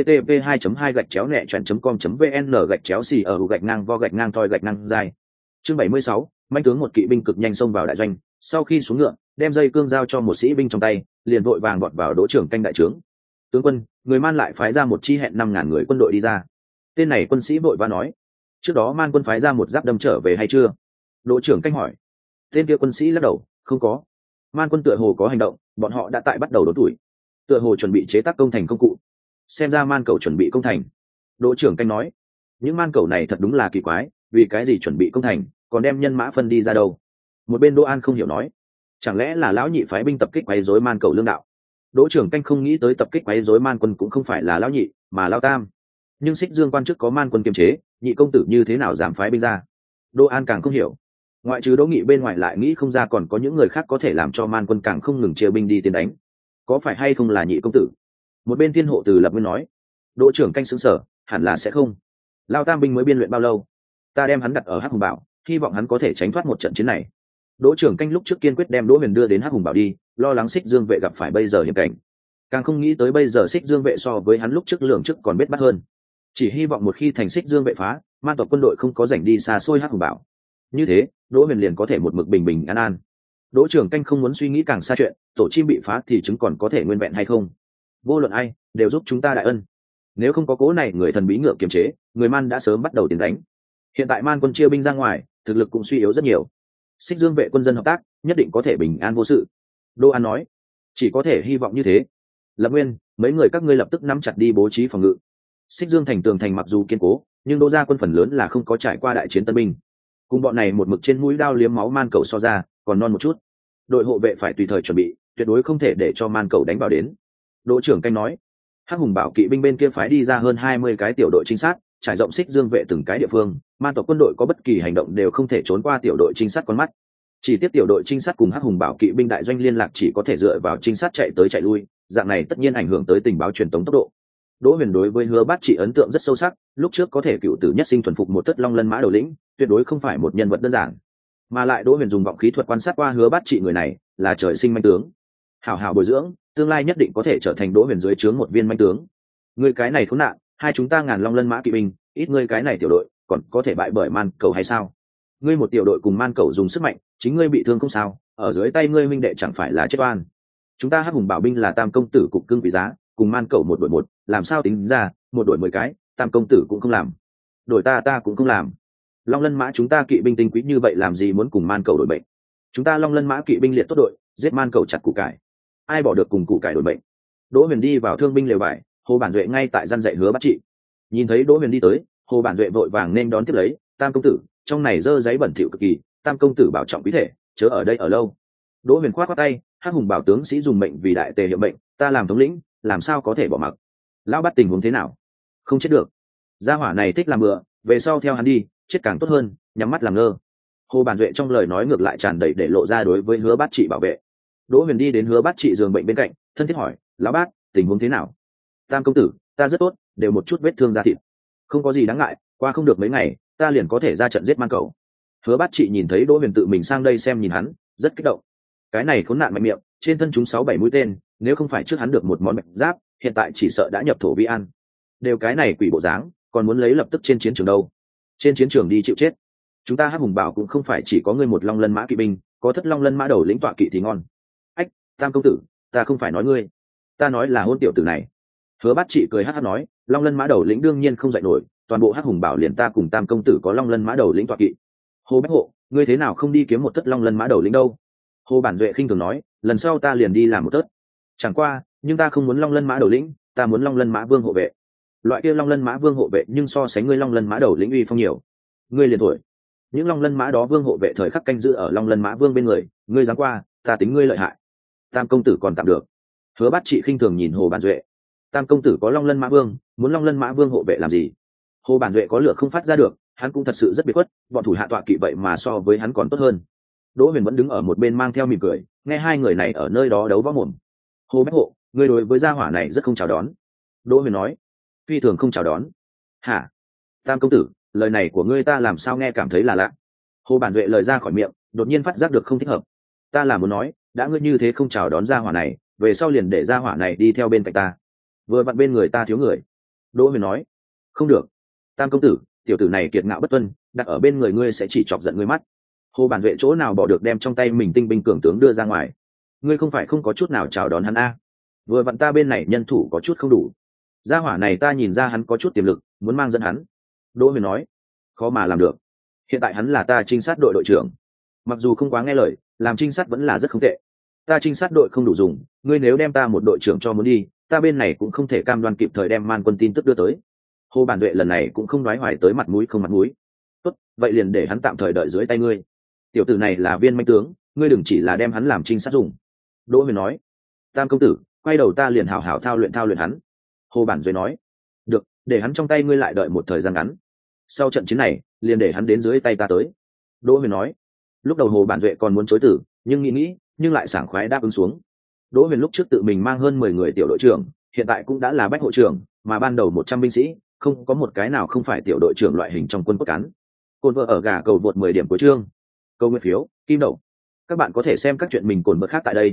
http://2-nẹ.com.vn/xì/vo-thoi chương 76, manh tướng một kỵ binh cực nhanh xông vào đại doanh, sau khi xuống ngựa, đem dây cương giao cho một sĩ binh trong tay, liền vội vàng vọt vào Đỗ trưởng canh đại trướng. Tướng quân, người Man lại phái ra một chi hẹn 5.000 người quân đội đi ra. Tên này quân sĩ vội vã nói, trước đó Man quân phái ra một giáp đâm trở về hay chưa? Đỗ trưởng canh hỏi. Tên kia quân sĩ lắc đầu, không có. Man quân tựa hồ có hành động, bọn họ đã tại bắt đầu đốn tuổi, tựa hồ chuẩn bị chế tác công thành công cụ. Xem ra Man cầu chuẩn bị công thành. Đỗ trưởng canh nói, những Man cầu này thật đúng là kỳ quái, vì cái gì chuẩn bị công thành, còn đem nhân mã phân đi ra đâu? Một bên Đỗ An không hiểu nói, chẳng lẽ là lão nhị phái binh tập kích quấy rối Man cầu lương đạo? Đỗ trưởng canh không nghĩ tới tập kích quấy rối Man quân cũng không phải là lão nhị, mà lão tam. Nhưng Xích Dương quan chức có Man quân kiềm chế, nhị công tử như thế nào dám phái binh ra? Đỗ An càng không hiểu. Ngoại trừ Đỗ Nghị bên ngoài lại nghĩ không ra còn có những người khác có thể làm cho Man quân càng không ngừng chia binh đi tiến đánh. Có phải hay không là nhị công tử? Một bên Thiên Hộ Từ Lập Nguyên nói. Đỗ trưởng canh sững sờ, hẳn là sẽ không. Lão tam binh mới biên luyện bao lâu? Ta đem hắn đặt ở Hắc Hùng Bảo, hy vọng hắn có thể tránh thoát một trận chiến này. Đỗ trưởng canh lúc trước kiên quyết đem Đỗ Huyền đưa đến Hắc Hùng Bảo đi, lo lắng Xích Dương vệ gặp phải bây giờ hiểm cảnh. Càng không nghĩ tới bây giờ Xích Dương vệ so với hắn lúc trước lường trước còn biết bắt hơn. Chỉ hy vọng một khi thành Xích Dương vệ phá, Man tộc quân đội không có rảnh đi xa xôi Hắc Hùng Bảo. Như thế, Đỗ Huyền liền có thể một mực bình bình an an. Đỗ trưởng canh không muốn suy nghĩ càng xa chuyện, tổ chim bị phá thì chứng còn có thể nguyên vẹn hay không. Vô luận ai, đều giúp chúng ta đại ân. Nếu không có cố này người thần bí ngựa kiềm chế, người Man đã sớm bắt đầu tiến đánh. Hiện tại Man quân chia binh ra ngoài, thực lực cũng suy yếu rất nhiều. Xích Dương vệ quân dân hợp tác, nhất định có thể bình an vô sự. Đỗ An nói, chỉ có thể hy vọng như thế. Lập Nguyên, mấy người các ngươi lập tức nắm chặt đi bố trí phòng ngự. Xích Dương thành tường thành mặc dù kiên cố, nhưng Đỗ gia quân phần lớn là không có trải qua đại chiến tân binh. Cùng bọn này một mực trên mũi đao liếm máu Man cầu so ra, còn non một chút. Đội hộ vệ phải tùy thời chuẩn bị, tuyệt đối không thể để cho Man cầu đánh vào đến. Đỗ trưởng canh nói, Hắc Hùng Bảo kỵ binh bên kia phái đi ra hơn 20 cái tiểu đội trinh sát, trải rộng Xích Dương vệ từng cái địa phương, Man tộc quân đội có bất kỳ hành động đều không thể trốn qua tiểu đội trinh sát con mắt. Chỉ tiếp tiểu đội trinh sát cùng Hắc Hùng Bảo kỵ binh đại doanh liên lạc chỉ có thể dựa vào trinh sát chạy tới chạy lui, dạng này tất nhiên ảnh hưởng tới tình báo truyền tống tốc độ. Đỗ Huyền đối với Hứa Bát Trị ấn tượng rất sâu sắc, lúc trước có thể cựu tử nhất sinh thuần phục một tất long lân mã đầu lĩnh, tuyệt đối không phải một nhân vật đơn giản. Mà lại Đỗ Huyền dùng vọng khí thuật quan sát qua Hứa Bát Trị người này, là trời sinh manh tướng. Hảo hảo bồi dưỡng, tương lai nhất định có thể trở thành Đỗ Huyền dưới trướng một viên manh tướng. Ngươi cái này khốn nạn, hai chúng ta ngàn long lân mã kỵ binh, ít ngươi cái này tiểu đội, còn có thể bại bởi Man cầu hay sao? Ngươi một tiểu đội cùng Man cầu dùng sức mạnh, chính ngươi bị thương không sao, ở dưới tay ngươi minh đệ chẳng phải là chết oan. Chúng ta Hắc Hùng Bảo binh là Tam công tử cục cưng quý giá, cùng Man cầu một đội một, làm sao tính ra, một đội 10 cái, Tam công tử cũng không làm. Đổi ta cũng không làm. Long lân mã chúng ta kỵ binh tinh quý như vậy làm gì muốn cùng Man cầu đổi bệnh? Chúng ta Long lân mã kỵ binh liệt tốt đội, giết Man cầu chặt củ cải. Ai bỏ được cùng củ cải đổi bệnh? Đỗ Huyền đi vào thương binh lều vải, Hồ Bản Duệ ngay tại gian dạy Hứa Bát Trị. Nhìn thấy Đỗ Huyền đi tới, Hồ Bản Duệ vội vàng nên đón tiếp lấy, Tam công tử, trong này dơ giấy bẩn thỉu cực kỳ, Tam công tử bảo trọng quý thể, chớ ở đây ở lâu. Đỗ Huyền khoát khoát tay, Hắc Hùng Bảo tướng sĩ dùng mệnh vì đại tề hiệu mệnh, ta làm thống lĩnh, làm sao có thể bỏ mặc? Lão Bát tình huống thế nào? Không chết được. Gia hỏa này thích làm bừa, về sau theo hắn đi, chết càng tốt hơn, nhắm mắt làm ngơ. Hồ Bản Duệ trong lời nói ngược lại tràn đầy để lộ ra đối với Hứa Bát Trị bảo vệ. Đỗ Huyền đi đến Hứa Bát Trị giường bệnh bên cạnh, thân thiết hỏi, lão Bát, tình huống thế nào? Tam công tử, ta rất tốt, đều một chút vết thương da thịt, không có gì đáng ngại, qua không được mấy ngày, ta liền có thể ra trận giết Man cầu. Hứa Bát Trị nhìn thấy Đỗ Huyền tự mình sang đây xem nhìn hắn, rất kích động. Cái này khốn nạn mạnh miệng, trên thân chúng 6-7 mũi tên, nếu không phải trước hắn được một món mệnh giáp, hiện tại chỉ sợ đã nhập thổ vi an. Đều cái này quỷ bộ dáng, còn muốn lấy lập tức trên chiến trường đâu? Trên chiến trường đi chịu chết. Chúng ta Hắc Hùng Bảo cũng không phải chỉ có ngươi một long lân mã kỵ binh, có thất long lân mã đầu lĩnh tọa kỵ thì ngon. Ách, Tam công tử, ta không phải nói ngươi, ta nói là hôn tiểu tử này. Hứa Bát Trị cười hắc hắc nói, long lân mã đầu lĩnh đương nhiên không dạy nổi, toàn bộ Hắc Hùng Bảo liền ta cùng Tam công tử có long lân mã đầu lĩnh tọa kỵ. Hồ Bách Hộ, ngươi thế nào không đi kiếm một thất long lân mã đầu lĩnh đâu? Hồ Bản Duệ khinh thường nói, lần sau ta liền đi làm một tớt. Chẳng qua, nhưng ta không muốn long lân mã đầu lĩnh, ta muốn long lân mã vương hộ vệ. Loại kia long lân mã vương hộ vệ nhưng so sánh ngươi long lân mã đầu lĩnh uy phong nhiều. Ngươi liền tuổi. Những long lân mã đó vương hộ vệ thời khắc canh giữ ở long lân mã vương bên người, ngươi dám qua, ta tính ngươi lợi hại. Tam công tử còn tạm được. Hứa Bát Trị khinh thường nhìn Hồ Bản Duệ. Tam công tử có long lân mã vương, muốn long lân mã vương hộ vệ làm gì? Hồ Bản Duệ có lửa không phát ra được, hắn cũng thật sự rất biệt khuất, bọn thủ hạ tọa kỵ vậy mà so với hắn còn tốt hơn. Đỗ Huyền vẫn đứng ở một bên mang theo mỉm cười, nghe hai người này ở nơi đó đấu võ mồm. Hồ Bách Hộ, ngươi đối với gia hỏa này rất không chào đón. Đỗ Huyền nói. Phi thường không chào đón. Hả? Tam công tử, lời này của ngươi ta làm sao nghe cảm thấy là lạ. Hồ Bản Duệ lời ra khỏi miệng, đột nhiên phát giác được không thích hợp. Ta là muốn nói, đã ngươi như thế không chào đón gia hỏa này, về sau liền để gia hỏa này đi theo bên cạnh ta. Vừa vặn bên người ta thiếu người. Đỗ Huyền nói. Không được. Tam công tử, tiểu tử này kiệt ngạo bất tuân, đặt ở bên người ngươi sẽ chỉ chọc giận ngươi mắt. Hồ Bản Duệ chỗ nào bỏ được đem trong tay mình tinh binh cường tướng đưa ra ngoài. Ngươi không phải không có chút nào chào đón hắn a? Vừa vặn ta bên này nhân thủ có chút không đủ. Gia hỏa này ta nhìn ra hắn có chút tiềm lực, muốn mang dẫn hắn. Đỗ Huyền nói. Khó mà làm được. Hiện tại hắn là ta trinh sát đội đội trưởng, mặc dù không quá nghe lời, làm trinh sát vẫn là rất không tệ. Ta trinh sát đội không đủ dùng, ngươi nếu đem ta một đội trưởng cho muốn đi, ta bên này cũng không thể cam đoan kịp thời đem man quân tin tức đưa tới. Hồ Bản Duệ lần này cũng không nói hoài tới mặt mũi không mặt mũi. Tốt, vậy liền để hắn tạm thời đợi dưới tay ngươi. Tiểu tử này là viên manh tướng, ngươi đừng chỉ là đem hắn làm trinh sát dùng. Đỗ Huyền nói. Tam công tử, quay đầu ta liền hảo hảo thao luyện hắn. Hồ Bản Duệ nói. Được, để hắn trong tay ngươi lại đợi một thời gian ngắn. Sau trận chiến này, liền để hắn đến dưới tay ta tới. Đỗ Huyền nói. Lúc đầu Hồ Bản Duệ còn muốn chối từ, nhưng nghĩ, nhưng lại sảng khoái đáp ứng xuống. Đỗ Huyền lúc trước tự mình mang hơn 10 người tiểu đội trưởng, hiện tại cũng đã là bách hộ trưởng, mà ban đầu 100 binh sĩ, không có một cái nào không phải tiểu đội trưởng loại hình trong quân cốt cán. Cồn vợ ở gà cầu vượt 10 điểm cuối chương. Câu nguyên phiếu, kim đậu. Các bạn có thể xem các chuyện mình cồn vợ khác tại đây.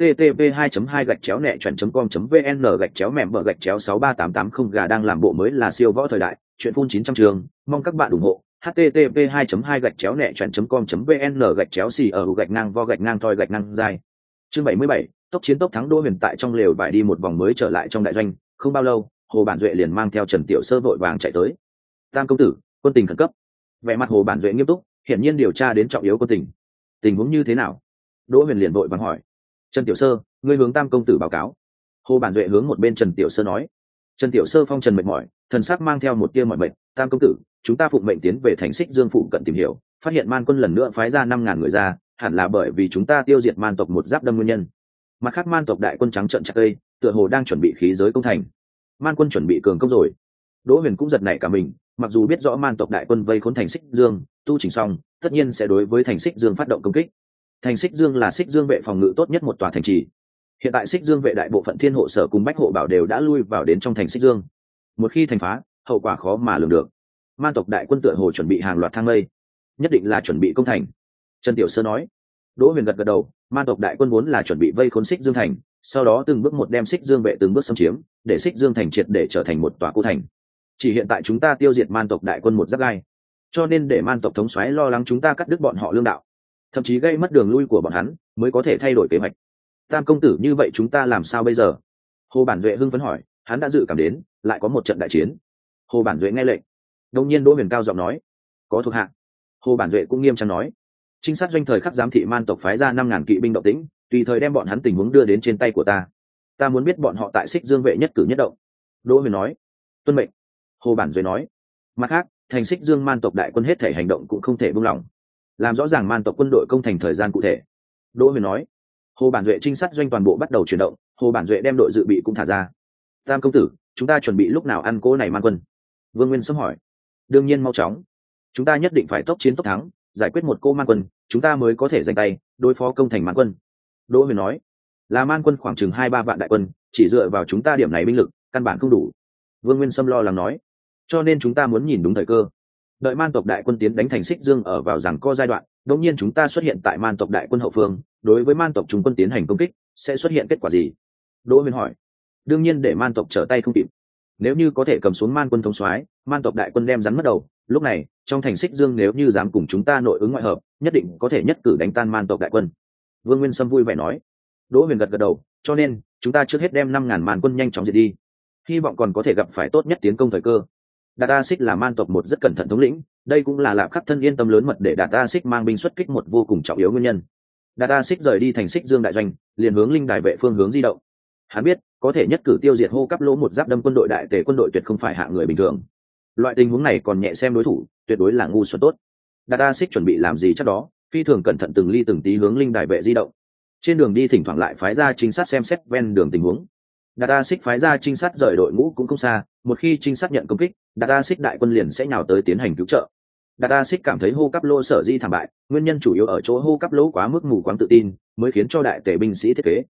http://2.2-nẹ.com.vn/mẻm 6388 gà đang làm bộ mới là siêu võ thời đại, chuyện phun 900 trường, mong các bạn ủng hộ. http://2.2-nẹ.com.vn/xì/vo/thoi/dài. Chương 77, tốc chiến tốc thắng. Đỗ Huyền tại trong lều vải đi một vòng mới trở lại trong đại doanh, không bao lâu, Hồ Bản Duệ liền mang theo Trần Tiểu Sơ vội vàng chạy tới. Tam công tử, quân tình khẩn cấp. Vẻ mặt Hồ Bản Duệ nghiêm túc, hiển nhiên điều tra đến trọng yếu quân tình. Tình huống như thế nào? Đỗ Huyền liền vội vàng hỏi. Trần Tiểu Sơ, ngươi hướng Tam công tử báo cáo. Hồ Bản Duệ hướng một bên Trần Tiểu Sơ nói. Trần Tiểu Sơ phong trần mệt mỏi, thần sắc mang theo một tia mỏi mệt. Tam công tử, chúng ta phụng mệnh tiến về thành Xích Dương phụ cận tìm hiểu, phát hiện man quân lần nữa phái ra 5.000 người ra, hẳn là bởi vì chúng ta tiêu diệt man tộc một giáp đâm nguyên nhân. Mặt khác man tộc đại quân trắng trợn chặt cây, tựa hồ đang chuẩn bị khí giới công thành. Man quân chuẩn bị cường công rồi. Đỗ Huyền cũng giật nảy cả mình, mặc dù biết rõ man tộc đại quân vây khốn thành Xích Dương, tu chỉnh xong, tất nhiên sẽ đối với thành Xích Dương phát động công kích. Thành Xích Dương là Xích Dương vệ phòng ngự tốt nhất một tòa thành trì. Hiện tại Xích Dương vệ đại bộ phận Thiên hộ sở cùng Bách hộ bảo đều đã lui vào đến trong thành Xích Dương. Một khi thành phá, hậu quả khó mà lường được. Man tộc đại quân tựa hồ chuẩn bị hàng loạt thang lây, nhất định là chuẩn bị công thành. Trần Tiểu Sơ nói. Đỗ Huyền gật gật đầu, man tộc đại quân vốn là chuẩn bị vây khốn Xích Dương thành, sau đó từng bước một đem Xích Dương vệ từng bước xâm chiếm, để Xích Dương thành triệt để trở thành một tòa cô thành. Chỉ hiện tại chúng ta tiêu diệt man tộc đại quân một giáp gai, cho nên để man tộc thống soái lo lắng chúng ta cắt đứt bọn họ lương đạo, thậm chí gây mất đường lui của bọn hắn, mới có thể thay đổi kế hoạch. Tam công tử, như vậy chúng ta làm sao bây giờ? Hồ Bản Duệ hưng phấn hỏi, hắn đã dự cảm đến lại có một trận đại chiến. Hồ Bản Duệ nghe lệnh. Đông nhiên Đỗ Huyền cao giọng nói, có thuộc hạ. Hồ Bản Duệ cũng nghiêm trang nói, trinh sát doanh thời khắc giám thị man tộc phái ra 5.000 kỵ binh động tĩnh, tùy thời đem bọn hắn tình huống đưa đến trên tay của ta. Ta muốn biết bọn họ tại Xích Dương vệ nhất cử nhất động. Đỗ Huyền nói. Tuân mệnh. Hồ Bản Duệ nói. Mặt khác, thành Xích Dương man tộc đại quân hết thể hành động cũng không thể buông lỏng, làm rõ ràng man tộc quân đội công thành thời gian cụ thể. Đỗ Huyền nói. Hồ Bản Duệ trinh sát doanh toàn bộ bắt đầu chuyển động, Hồ Bản Duệ đem đội dự bị cũng thả ra. Tam công tử, chúng ta chuẩn bị lúc nào ăn cỗ này man quân? Vương Nguyên Sâm hỏi. Đương nhiên mau chóng. Chúng ta nhất định phải tốc chiến tốc thắng, giải quyết một cô man quân, chúng ta mới có thể giành tay đối phó công thành man quân. Đỗ Huyền nói. Là man quân khoảng chừng 2-3 vạn đại quân, chỉ dựa vào chúng ta điểm này binh lực căn bản không đủ. Vương Nguyên Sâm lo lắng nói. Cho nên chúng ta muốn nhìn đúng thời cơ, đợi man tộc đại quân tiến đánh thành Xích Dương ở vào giằng co giai đoạn, đột nhiên chúng ta xuất hiện tại man tộc đại quân hậu phương, đối với man tộc trung quân tiến hành công kích, sẽ xuất hiện kết quả gì? Đỗ Huyền hỏi. Đương nhiên để man tộc trở tay không kịp. Nếu như có thể cầm xuống man quân thống soái, man tộc đại quân đem rắn mất đầu, lúc này trong thành Xích Dương nếu như dám cùng chúng ta nội ứng ngoại hợp, nhất định có thể nhất cử đánh tan man tộc đại quân. Vương Nguyên Sâm vui vẻ nói. Đỗ Huyền gật gật đầu, cho nên chúng ta trước hết đem 5.000 man quân nhanh chóng diệt đi, hy vọng còn có thể gặp phải tốt nhất tiến công thời cơ. Đạt A Xích là man tộc một rất cẩn thận thống lĩnh, đây cũng là Lạp Khắc Thân yên tâm lớn mật để Đạt A Xích mang binh xuất kích một vô cùng trọng yếu nguyên nhân. Đạt A Xích rời đi thành Xích Dương đại doanh, liền hướng linh đài vệ phương hướng di động. Hắn biết, có thể nhất cử tiêu diệt hô cắp lỗ một giáp đâm quân đội đại tề quân đội tuyệt không phải hạ người bình thường. Loại tình huống này còn nhẹ xem đối thủ, tuyệt đối là ngu xuẩn tốt. Đạt A Xích chuẩn bị làm gì chắc đó, phi thường cẩn thận từng ly từng tí hướng linh đài vệ di động. Trên đường đi thỉnh thoảng lại phái ra trinh sát xem xét ven đường tình huống. Đạt A Xích phái ra trinh sát rời đội ngũ cũng không xa, một khi trinh sát nhận công kích, Đạt A Xích đại quân liền sẽ nhào tới tiến hành cứu trợ. Đạt A Xích cảm thấy hô cắp lỗ sở di thảm bại, nguyên nhân chủ yếu ở chỗ hô cắp lỗ quá mức mù quáng tự tin, mới khiến cho đại tề binh sĩ thiết kế.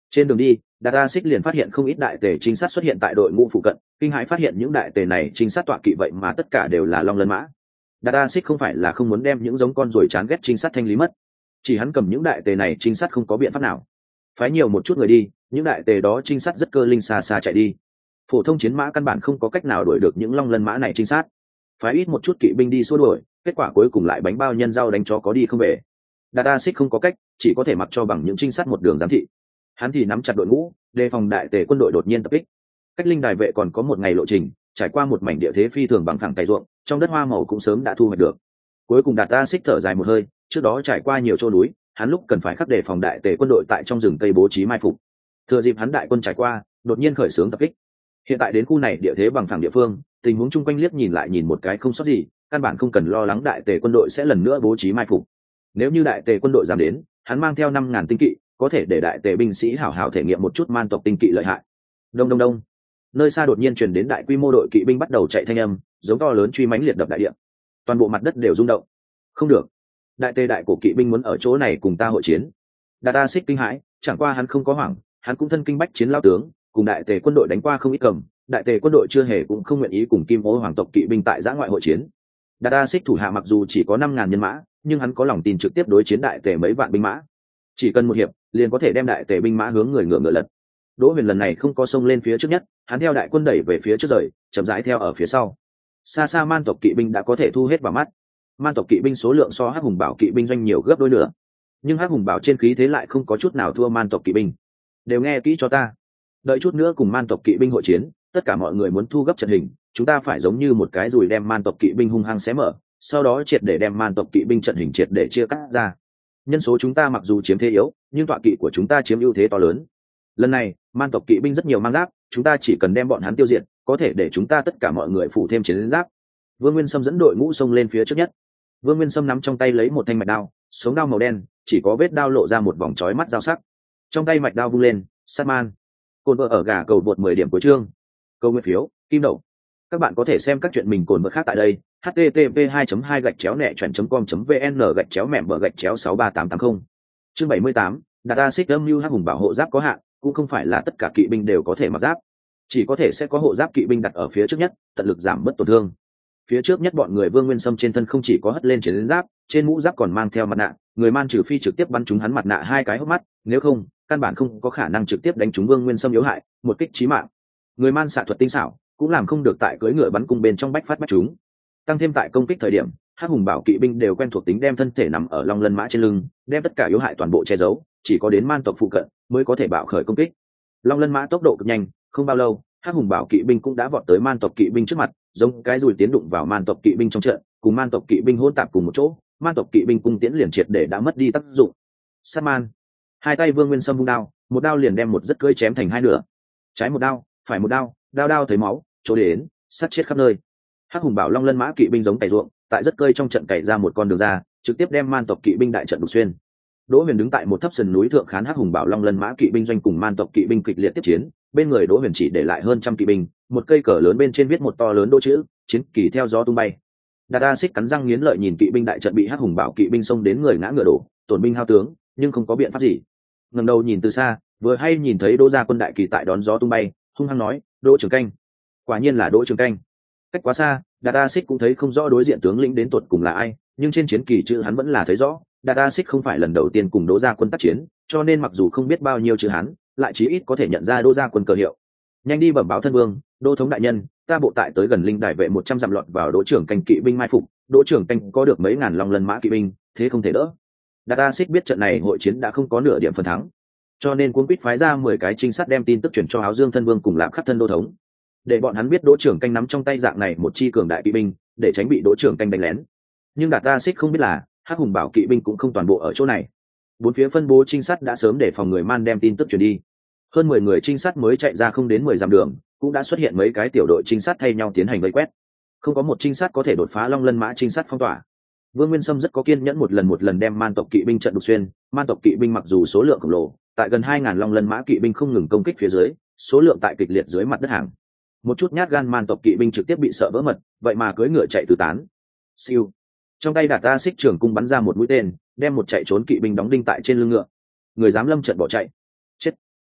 Trên đường đi, Data Six liền phát hiện không ít đại tề trinh sát xuất hiện tại đội ngũ phụ cận, kinh hãi phát hiện những đại tề này trinh sát tọa kỵ vậy mà tất cả đều là long lân mã. Data Six không phải là không muốn đem những giống con ruồi chán ghét trinh sát thanh lý mất, chỉ hắn cầm những đại tề này trinh sát không có biện pháp nào. Phái nhiều một chút người đi, những đại tề đó trinh sát rất cơ linh xa xa chạy đi. Phổ thông chiến mã căn bản không có cách nào đuổi được những long lân mã này trinh sát. Phái ít một chút kỵ binh đi xua đuổi, kết quả cuối cùng lại bánh bao nhân rau đánh chó có đi không về. Data Six không có cách, chỉ có thể mặc cho bằng những trinh sát một đường giám thị. Hắn thì nắm chặt đội ngũ, đề phòng đại tề quân đội đột nhiên tập kích. Cách linh đài vệ còn có một ngày lộ trình, trải qua một mảnh địa thế phi thường bằng phẳng cày ruộng, trong đất hoa màu cũng sớm đã thu hoạch được. Cuối cùng Data Six thở dài một hơi, trước đó trải qua nhiều chỗ núi, hắn lúc cần phải khắc đề phòng đại tề quân đội tại trong rừng cây bố trí mai phục. Thừa dịp hắn đại quân trải qua, đột nhiên khởi xướng tập kích. Hiện tại đến khu này địa thế bằng phẳng địa phương, tình huống chung quanh liếc nhìn lại nhìn một cái không sót gì, căn bản không cần lo lắng đại tề quân đội sẽ lần nữa bố trí mai phục. Nếu như đại tề quân đội dám đến, hắn mang theo 5.000 tinh kỵ, có thể để đại tề binh sĩ hảo hảo thể nghiệm một chút man tộc tinh kỵ lợi hại. Đông đông đông, nơi xa đột nhiên truyền đến đại quy mô đội kỵ binh bắt đầu chạy thanh âm, giống to lớn truy mãnh liệt đập đại địa. Toàn bộ mặt đất đều rung động. Không được, đại tề đại cổ kỵ binh muốn ở chỗ này cùng ta hội chiến. Data Six kinh hãi, chẳng qua hắn không có hoảng, hắn cũng thân kinh bách chiến lao tướng, cùng đại tề quân đội đánh qua không ít cầm, đại tề quân đội chưa hề cũng không nguyện ý cùng kim ô hoàng tộc kỵ binh tại giã ngoại hội chiến. Data Six thủ hạ mặc dù chỉ có 5.000 nhân mã, nhưng hắn có lòng tin trực tiếp đối chiến đại tề mấy vạn binh mã. Chỉ cần một hiệp, liền có thể đem đại tề binh mã hướng người ngựa ngựa lật. Đỗ Huyền lần này không có xông lên phía trước nhất, hắn theo đại quân đẩy về phía trước rời, chậm rãi theo ở phía sau. Xa xa man tộc kỵ binh đã có thể thu hết vào mắt. Man tộc kỵ binh số lượng so Hắc Hùng Bảo kỵ binh doanh nhiều gấp đôi nữa, nhưng Hắc Hùng Bảo trên khí thế lại không có chút nào thua man tộc kỵ binh. Đều nghe kỹ cho ta, đợi chút nữa cùng man tộc kỵ binh hội chiến, tất cả mọi người muốn thu gấp trận hình, chúng ta phải giống như một cái dùi đem man tộc kỵ binh hung hăng xé mở, sau đó triệt để đem man tộc kỵ binh trận hình triệt để chia cắt ra. Nhân số chúng ta mặc dù chiếm thế yếu, nhưng tọa kỵ của chúng ta chiếm ưu thế to lớn. Lần này man tộc kỵ binh rất nhiều mang giáp, chúng ta chỉ cần đem bọn hắn tiêu diệt, có thể để chúng ta tất cả mọi người phủ thêm chiến giáp. Vương Nguyên Sâm dẫn đội ngũ xông lên phía trước nhất. Vương Nguyên Sâm nắm trong tay lấy một thanh mạch đao, sống đao màu đen, chỉ có vết đao lộ ra một vòng chói mắt dao sắc. Trong tay mạch đao vung lên, sát man. Cồn vợ ở gà cầu vượt 10 điểm cuối chương. Câu nguyên phiếu, kim đậu. Các bạn có thể xem các chuyện mình cồn vợ khác tại đây. http://2.2-com.vn/gạch chéo mẻm bờ gạch chéo 63880. Chương 78, Data Six âm lưu Hắc Hùng Bảo hộ giáp có hạn, cũng không phải là tất cả kỵ binh đều có thể mặc giáp, chỉ có thể sẽ có hộ giáp kỵ binh đặt ở phía trước nhất, tận lực giảm bớt tổn thương. Phía trước nhất bọn người Vương Nguyên Sâm trên thân không chỉ có hất lên chiến giáp, trên mũ giáp còn mang theo mặt nạ, người man trừ phi trực tiếp bắn trúng hắn mặt nạ 2 cái hốc mắt, nếu không, căn bản không có khả năng trực tiếp đánh trúng Vương Nguyên Sâm yếu hại, một kích chí mạng. Người man xạ thuật tinh xảo, cũng làm không được tại cưỡi ngựa bắn cung bên trong bách phát bách trúng. Tăng thêm tại công kích thời điểm, Hắc Hùng Bảo kỵ binh đều quen thuộc tính đem thân thể nằm ở long lân mã trên lưng, đem tất cả yếu hại toàn bộ che giấu, chỉ có đến man tộc phụ cận mới có thể bạo khởi công kích. Long lân mã tốc độ cực nhanh, không bao lâu, Hắc Hùng Bảo kỵ binh cũng đã vọt tới man tộc kỵ binh trước mặt, giống cái dùi tiến đụng vào man tộc kỵ binh trong trận, cùng man tộc kỵ binh hỗn tạp cùng một chỗ, man tộc kỵ binh cung tiễn liền triệt để đã mất đi tác dụng. Sát man, hai tay Vương Nguyên Sâm vung đao, một đao liền đem một rất cưỡi chém thành hai nửa. Trái một đao, phải một đao, đao đao thấy máu, chỗ đến, sát chết khắp nơi. Hắc Hùng Bảo long lân mã kỵ binh giống cày ruộng, tại rất cơi trong trận cày ra một con đường ra, trực tiếp đem man tộc kỵ binh đại trận đục xuyên. Đỗ Huyền đứng tại một thấp sườn núi thượng khán Hắc Hùng Bảo long lân mã kỵ binh doanh cùng man tộc kỵ binh kịch liệt tiếp chiến, bên người Đỗ Huyền chỉ để lại hơn trăm kỵ binh, một cây cờ lớn bên trên viết một to lớn đỗ chữ, chiến kỳ theo gió tung bay. Data Six cắn răng nghiến lợi nhìn kỵ binh đại trận bị Hắc Hùng Bảo kỵ binh xông đến người ngã ngựa đổ, tổn binh hao tướng, nhưng không có biện pháp gì. Ngẩng đầu nhìn từ xa, vừa hay nhìn thấy Đỗ gia quân đại kỳ tại đón gió tung bay, hung hăng nói, Đỗ Trường Canh. Quả nhiên là Đỗ Trường Canh. Cách quá xa, Data Six cũng thấy không rõ đối diện tướng lĩnh đến tuột cùng là ai, nhưng trên chiến kỳ chữ hắn vẫn là thấy rõ. Data Six không phải lần đầu tiên cùng Đỗ gia quân tác chiến, cho nên mặc dù không biết bao nhiêu chữ hắn, lại chí ít có thể nhận ra Đỗ gia quân cờ hiệu. Nhanh đi bẩm báo thân vương, Đỗ thống đại nhân, ta bộ tại tới gần linh đài vệ 100 dặm lọt vào Đỗ Trường Canh kỵ binh mai phục, Đỗ Trường Canh có được mấy ngàn long lân mã kỵ binh, thế không thể đỡ. Data Six biết trận này hội chiến đã không có nửa điểm phần thắng, cho nên cuốn quýt phái ra 10 cái trinh sát đem tin tức truyền cho Áo Dương thân vương cùng Lạp Khắc thân Đỗ thống, để bọn hắn biết Đỗ Trường Canh nắm trong tay dạng này một chi cường đại kỵ binh, để tránh bị Đỗ Trường Canh đánh lén. Nhưng Data Six không biết là Hắc Hùng Bảo kỵ binh cũng không toàn bộ ở chỗ này. Bốn phía phân bố trinh sát đã sớm để phòng người man đem tin tức truyền đi. Hơn 10 người trinh sát mới chạy ra không đến 10 dặm đường, cũng đã xuất hiện mấy cái tiểu đội trinh sát thay nhau tiến hành vây quét. Không có một trinh sát có thể đột phá long lân mã trinh sát phong tỏa. Vương Nguyên Sâm rất có kiên nhẫn một lần đem man tộc kỵ binh trận đục xuyên. Man tộc kỵ binh mặc dù số lượng khổng lồ, tại gần 2.000 long lân mã kỵ binh không ngừng công kích phía dưới, số lượng tại kịch liệt dưới mặt đất hàng. Một chút nhát gan man tộc kỵ binh trực tiếp bị sợ vỡ mật, vậy mà cưỡi ngựa chạy tứ tán. Siêu. Trong tay Data Six trường cung bắn ra một mũi tên, đem một chạy trốn kỵ binh đóng đinh tại trên lưng ngựa. Người dám lâm trận bỏ chạy, chết.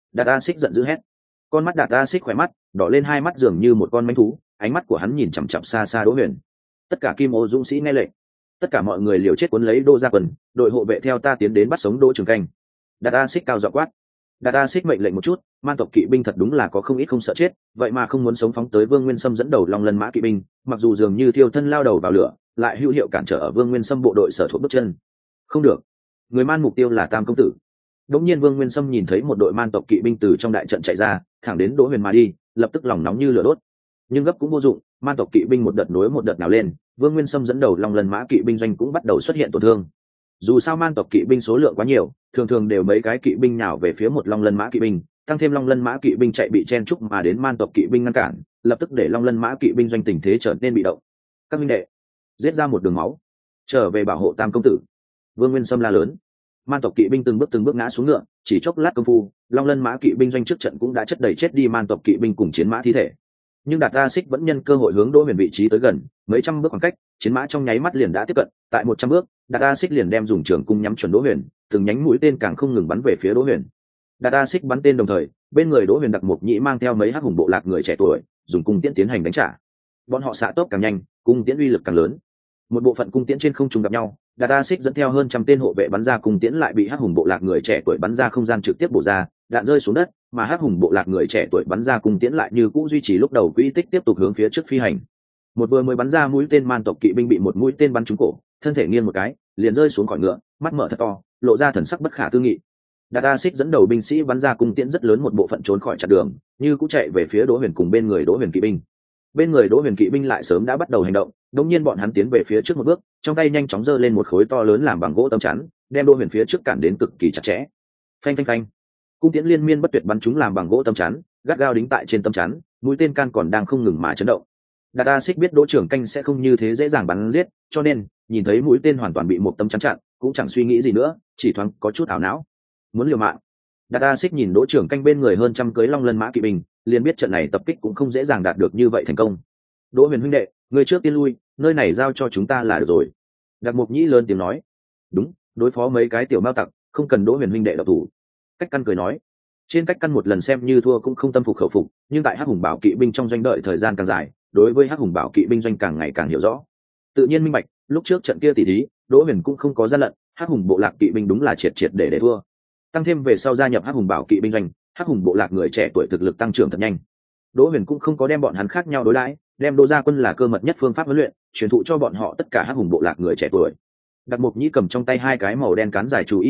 Đạt A Xích giận dữ hét. Con mắt Đạt A Xích khỏe mắt đỏ lên, hai mắt dường như một con manh thú, ánh mắt của hắn nhìn chằm chằm xa xa Đỗ Huyền. Tất cả Kim Ô dũng sĩ nghe lệnh, tất cả mọi người liều chết cuốn lấy Đỗ Gia Quân, đội hộ vệ theo ta tiến đến bắt sống Đỗ Trường Canh. Đạt A Xích cao giọng quát. Đạt A Xích mệnh lệnh một chút, man tộc kỵ binh thật đúng là có không ít không sợ chết, vậy mà không muốn sống phóng tới Vương Nguyên Sâm dẫn đầu Long Lân mã kỵ binh, mặc dù dường như thiêu thân lao đầu vào lửa, lại hữu hiệu cản trở ở Vương Nguyên Sâm bộ đội sở thuộc bước chân. Không được, người man mục tiêu là Tam công tử. Đống nhiên Vương Nguyên Sâm nhìn thấy một đội man tộc kỵ binh từ trong đại trận chạy ra, thẳng đến Đỗ Huyền mà đi, lập tức lòng nóng như lửa đốt. Nhưng gấp cũng vô dụng, man tộc kỵ binh một đợt nối một đợt nào lên, Vương Nguyên Sâm dẫn đầu Long Lân mã kỵ binh doanh cũng bắt đầu xuất hiện tổn thương. Dù sao man tộc kỵ binh số lượng quá nhiều, thường thường đều mấy cái kỵ binh nhào về phía một Long Lân mã kỵ binh, tăng thêm Long Lân mã kỵ binh chạy bị chen chúc mà đến man tộc kỵ binh ngăn cản, lập tức để Long Lân mã kỵ binh doanh tình thế trở nên bị động. Các minh đệ, giết ra một đường máu, trở về bảo hộ Tam công tử. Vương Nguyên Sâm la lớn. Man tộc kỵ binh từng bước ngã xuống ngựa, chỉ chốc lát công phu, Long Lân mã kỵ binh doanh trước trận cũng đã chất đầy chết đi man tộc kỵ binh cùng chiến mã thi thể. Nhưng Đạt A Xích vẫn nhân cơ hội hướng Đỗ Huyền vị trí tới gần, mấy trăm bước khoảng cách, chiến mã trong nháy mắt liền đã tiếp cận, tại 100 bước, Đạt A Xích liền đem dùng trường cung nhắm chuẩn Đỗ Huyền, từng nhánh mũi tên càng không ngừng bắn về phía Đỗ Huyền. Đạt A Xích bắn tên đồng thời, bên người Đỗ Huyền Đặc Mục Nhĩ mang theo mấy hắc hùng bộ lạc người trẻ tuổi, dùng cung tiễn tiến hành đánh trả. Bọn họ xạ tốc càng nhanh, cung tiễn uy lực càng lớn. Một bộ phận cung tiễn trên không trung gặp nhau, Đạt A Xích dẫn theo hơn trăm tên hộ vệ bắn ra cung tiễn lại bị hắc hùng bộ lạc người trẻ tuổi bắn ra không gian trực tiếp bổ ra, đạn rơi xuống đất, mà hắc hùng bộ lạc người trẻ tuổi bắn ra cung tiễn lại như cũ duy trì lúc đầu quỹ tích tiếp tục hướng phía trước phi hành. Một vừa mới bắn ra mũi tên man tộc kỵ binh bị một mũi tên bắn trúng cổ, thân thể nghiêng một cái, liền rơi xuống khỏi ngựa, mắt mở thật to, lộ ra thần sắc bất khả tư nghị. Đạt A Xích dẫn đầu binh sĩ bắn ra cung tiễn rất lớn một bộ phận trốn khỏi chặn đường, như cũng chạy về phía Đỗ Huyền cùng bên người Đỗ Huyền kỵ binh. Bên người Đỗ Huyền kỵ binh lại sớm đã bắt đầu hành động, đống nhiên bọn hắn tiến về phía trước một bước, trong tay nhanh chóng giơ lên một khối to lớn làm bằng gỗ tấm chắn, đem Đỗ Huyền phía trước cản đến cực kỳ chặt chẽ. Phanh phanh phanh, cung tiễn liên miên bất tuyệt bắn chúng làm bằng gỗ tấm chắn, gắt gao đính tại trên tấm chắn, mũi tên can còn đang không ngừng mà chấn động. Đạt A Xích biết Đỗ Trường Canh sẽ không như thế dễ dàng bắn giết, cho nên nhìn thấy mũi tên hoàn toàn bị một tấm chắn chặn, cũng chẳng suy nghĩ gì nữa, chỉ thoáng có chút ảo não, muốn liều mạng. Đạt A Xích nhìn Đỗ Trường Canh bên người hơn trăm cưới Long Lân mã kỵ binh, liền biết trận này tập kích cũng không dễ dàng đạt được như vậy thành công. Đỗ Huyền huynh đệ, người trước tiên lui, nơi này giao cho chúng ta là được rồi. Đặc Mục Nhĩ lớn tiếng nói. Đúng, đối phó mấy cái tiểu mao tặc, không cần Đỗ Huyền huynh đệ độc thủ. Cách Căn cười nói. Trên Cách Căn một lần xem như thua cũng không tâm phục khẩu phục, nhưng tại hắc hùng bảo kỵ binh trong doanh đợi thời gian càng dài, đối với hắc hùng bảo kỵ binh doanh càng ngày càng hiểu rõ. Tự nhiên minh bạch, lúc trước trận kia tỉ thí, Đỗ Huyền cũng không có gian lận, hắc hùng bộ lạc kỵ binh đúng là triệt để thua. Tăng thêm về sau gia nhập hắc hùng bảo kỵ binh doanh, hắc hùng bộ lạc người trẻ tuổi thực lực tăng trưởng thật nhanh. Đỗ Huyền cũng không có đem bọn hắn khác nhau đối đãi, đem Đỗ Gia Quân là cơ mật nhất phương pháp huấn luyện, truyền thụ cho bọn họ tất cả hắc hùng bộ lạc người trẻ tuổi. Đặc Mục Nhĩ cầm trong tay hai cái màu đen cán dài chú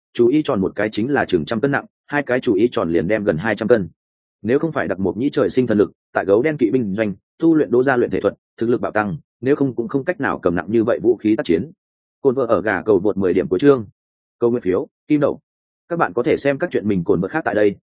ý tròn một cái chính là chừng 100 cân nặng, hai cái chú ý tròn liền đem gần 200 cân. Nếu không phải Đặc Mục Nhĩ trời sinh thần lực, tại gấu đen kỵ binh doanh, tu luyện Đỗ gia luyện thể thuật, thực lực bạo tăng, nếu không cũng không cách nào cầm nặng như vậy vũ khí tác chiến. Cồn vợ ở gà cầu vượt 10 điểm của chương. Câu nguyên phiếu, kim đậu. Các bạn có thể xem các chuyện mình cồn vợ khác tại đây.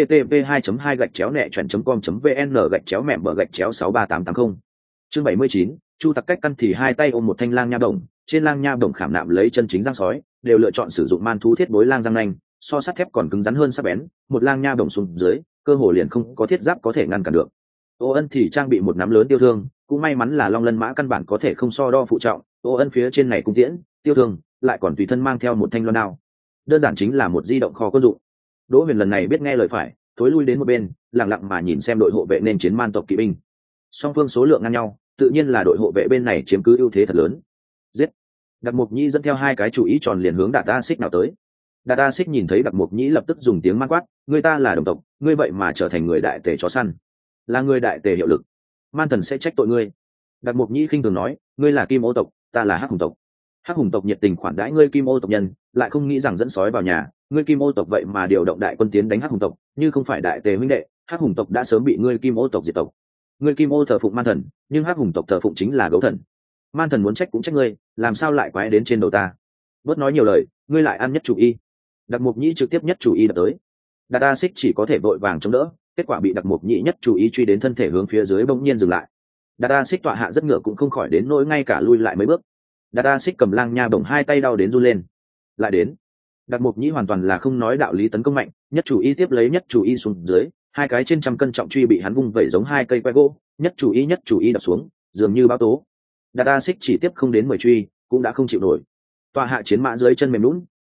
http://2.2-nẹ-com.vn/6380. Chương 79, Chu Tặc Cách Căn thì hai tay ôm một thanh lang nha bổng, trên lang nha bổng khảm nạm lấy chân chính răng sói, đều lựa chọn sử dụng man thú thiết bối lang răng nanh, so sắt thép còn cứng rắn hơn sắc bén, một lang nha bổng xuống dưới, cơ hồ liền không có thiết giáp có thể ngăn cản được. Ô Ân thì trang bị một nắm lớn tiêu thương, cũng may mắn là Long Lân mã căn bản có thể không so đo phụ trọng, Ô Ân phía trên này cung tiễn, tiêu thương, lại còn tùy thân mang theo một thanh loan đao. Đơn giản chính là một di động kho quân dụng. Đỗ Huyền lần này biết nghe lời phải, thối lui đến một bên, lặng lặng mà nhìn xem đội hộ vệ nên chiến man tộc kỵ binh. Song phương số lượng ngang nhau, tự nhiên là đội hộ vệ bên này chiếm cứ ưu thế thật lớn. Giết! Đặc Mục Nhĩ dẫn theo hai cái chủ ý tròn liền hướng Đạt A Xích nào tới. Đạt A Xích nhìn thấy Đặc Mục Nhĩ lập tức dùng tiếng man quát, người ta là đồng tộc, ngươi vậy mà trở thành người đại tề chó săn, là người đại tề hiệu lực, man thần sẽ trách tội ngươi. Đặc Mục Nhĩ khinh thường nói, ngươi là Kim Ô tộc, ta là Hắc Hùng tộc. Hắc Hùng tộc nhiệt tình khoản đãi ngươi Kim Ô tộc nhân, lại không nghĩ rằng dẫn sói vào nhà, ngươi Kim Ô tộc vậy mà điều động đại quân tiến đánh Hắc Hùng tộc, như không phải đại tề huynh đệ, Hắc Hùng tộc đã sớm bị ngươi Kim Ô tộc diệt tộc. Ngươi Kim Ô thờ phụng man thần, nhưng Hắc Hùng tộc thờ phụng chính là gấu thần. Man thần muốn trách cũng trách ngươi, làm sao lại quái đến trên đầu ta? Bớt nói nhiều lời, ngươi lại ăn nhất chủ y. Đặc Mục Nhĩ trực tiếp nhất chủ y đập tới. Đạt A Xích chỉ có thể vội vàng chống đỡ, kết quả bị Đặc Mục Nhĩ nhất chủ y truy đến thân thể hướng phía dưới bỗng nhiên dừng lại. Đạt A Xích tọa hạ rất ngựa cũng không khỏi đến nỗi ngay cả lui lại mấy bước. Đạt A Xích cầm lang nha bổng hai tay đau đến run lên. Lại đến. Đặc Mục Nhĩ hoàn toàn là không nói đạo lý tấn công mạnh, nhất chủ y tiếp lấy nhất chủ y xuống dưới, hai cái trên 100 cân trọng truy bị hắn vung vẩy giống hai cây que gỗ, nhất chủ y đập xuống, dường như bão tố. Đạt A Xích chỉ tiếp không đến 10 truy, cũng đã không chịu nổi. Tọa hạ chiến mã dưới chân mềm lún,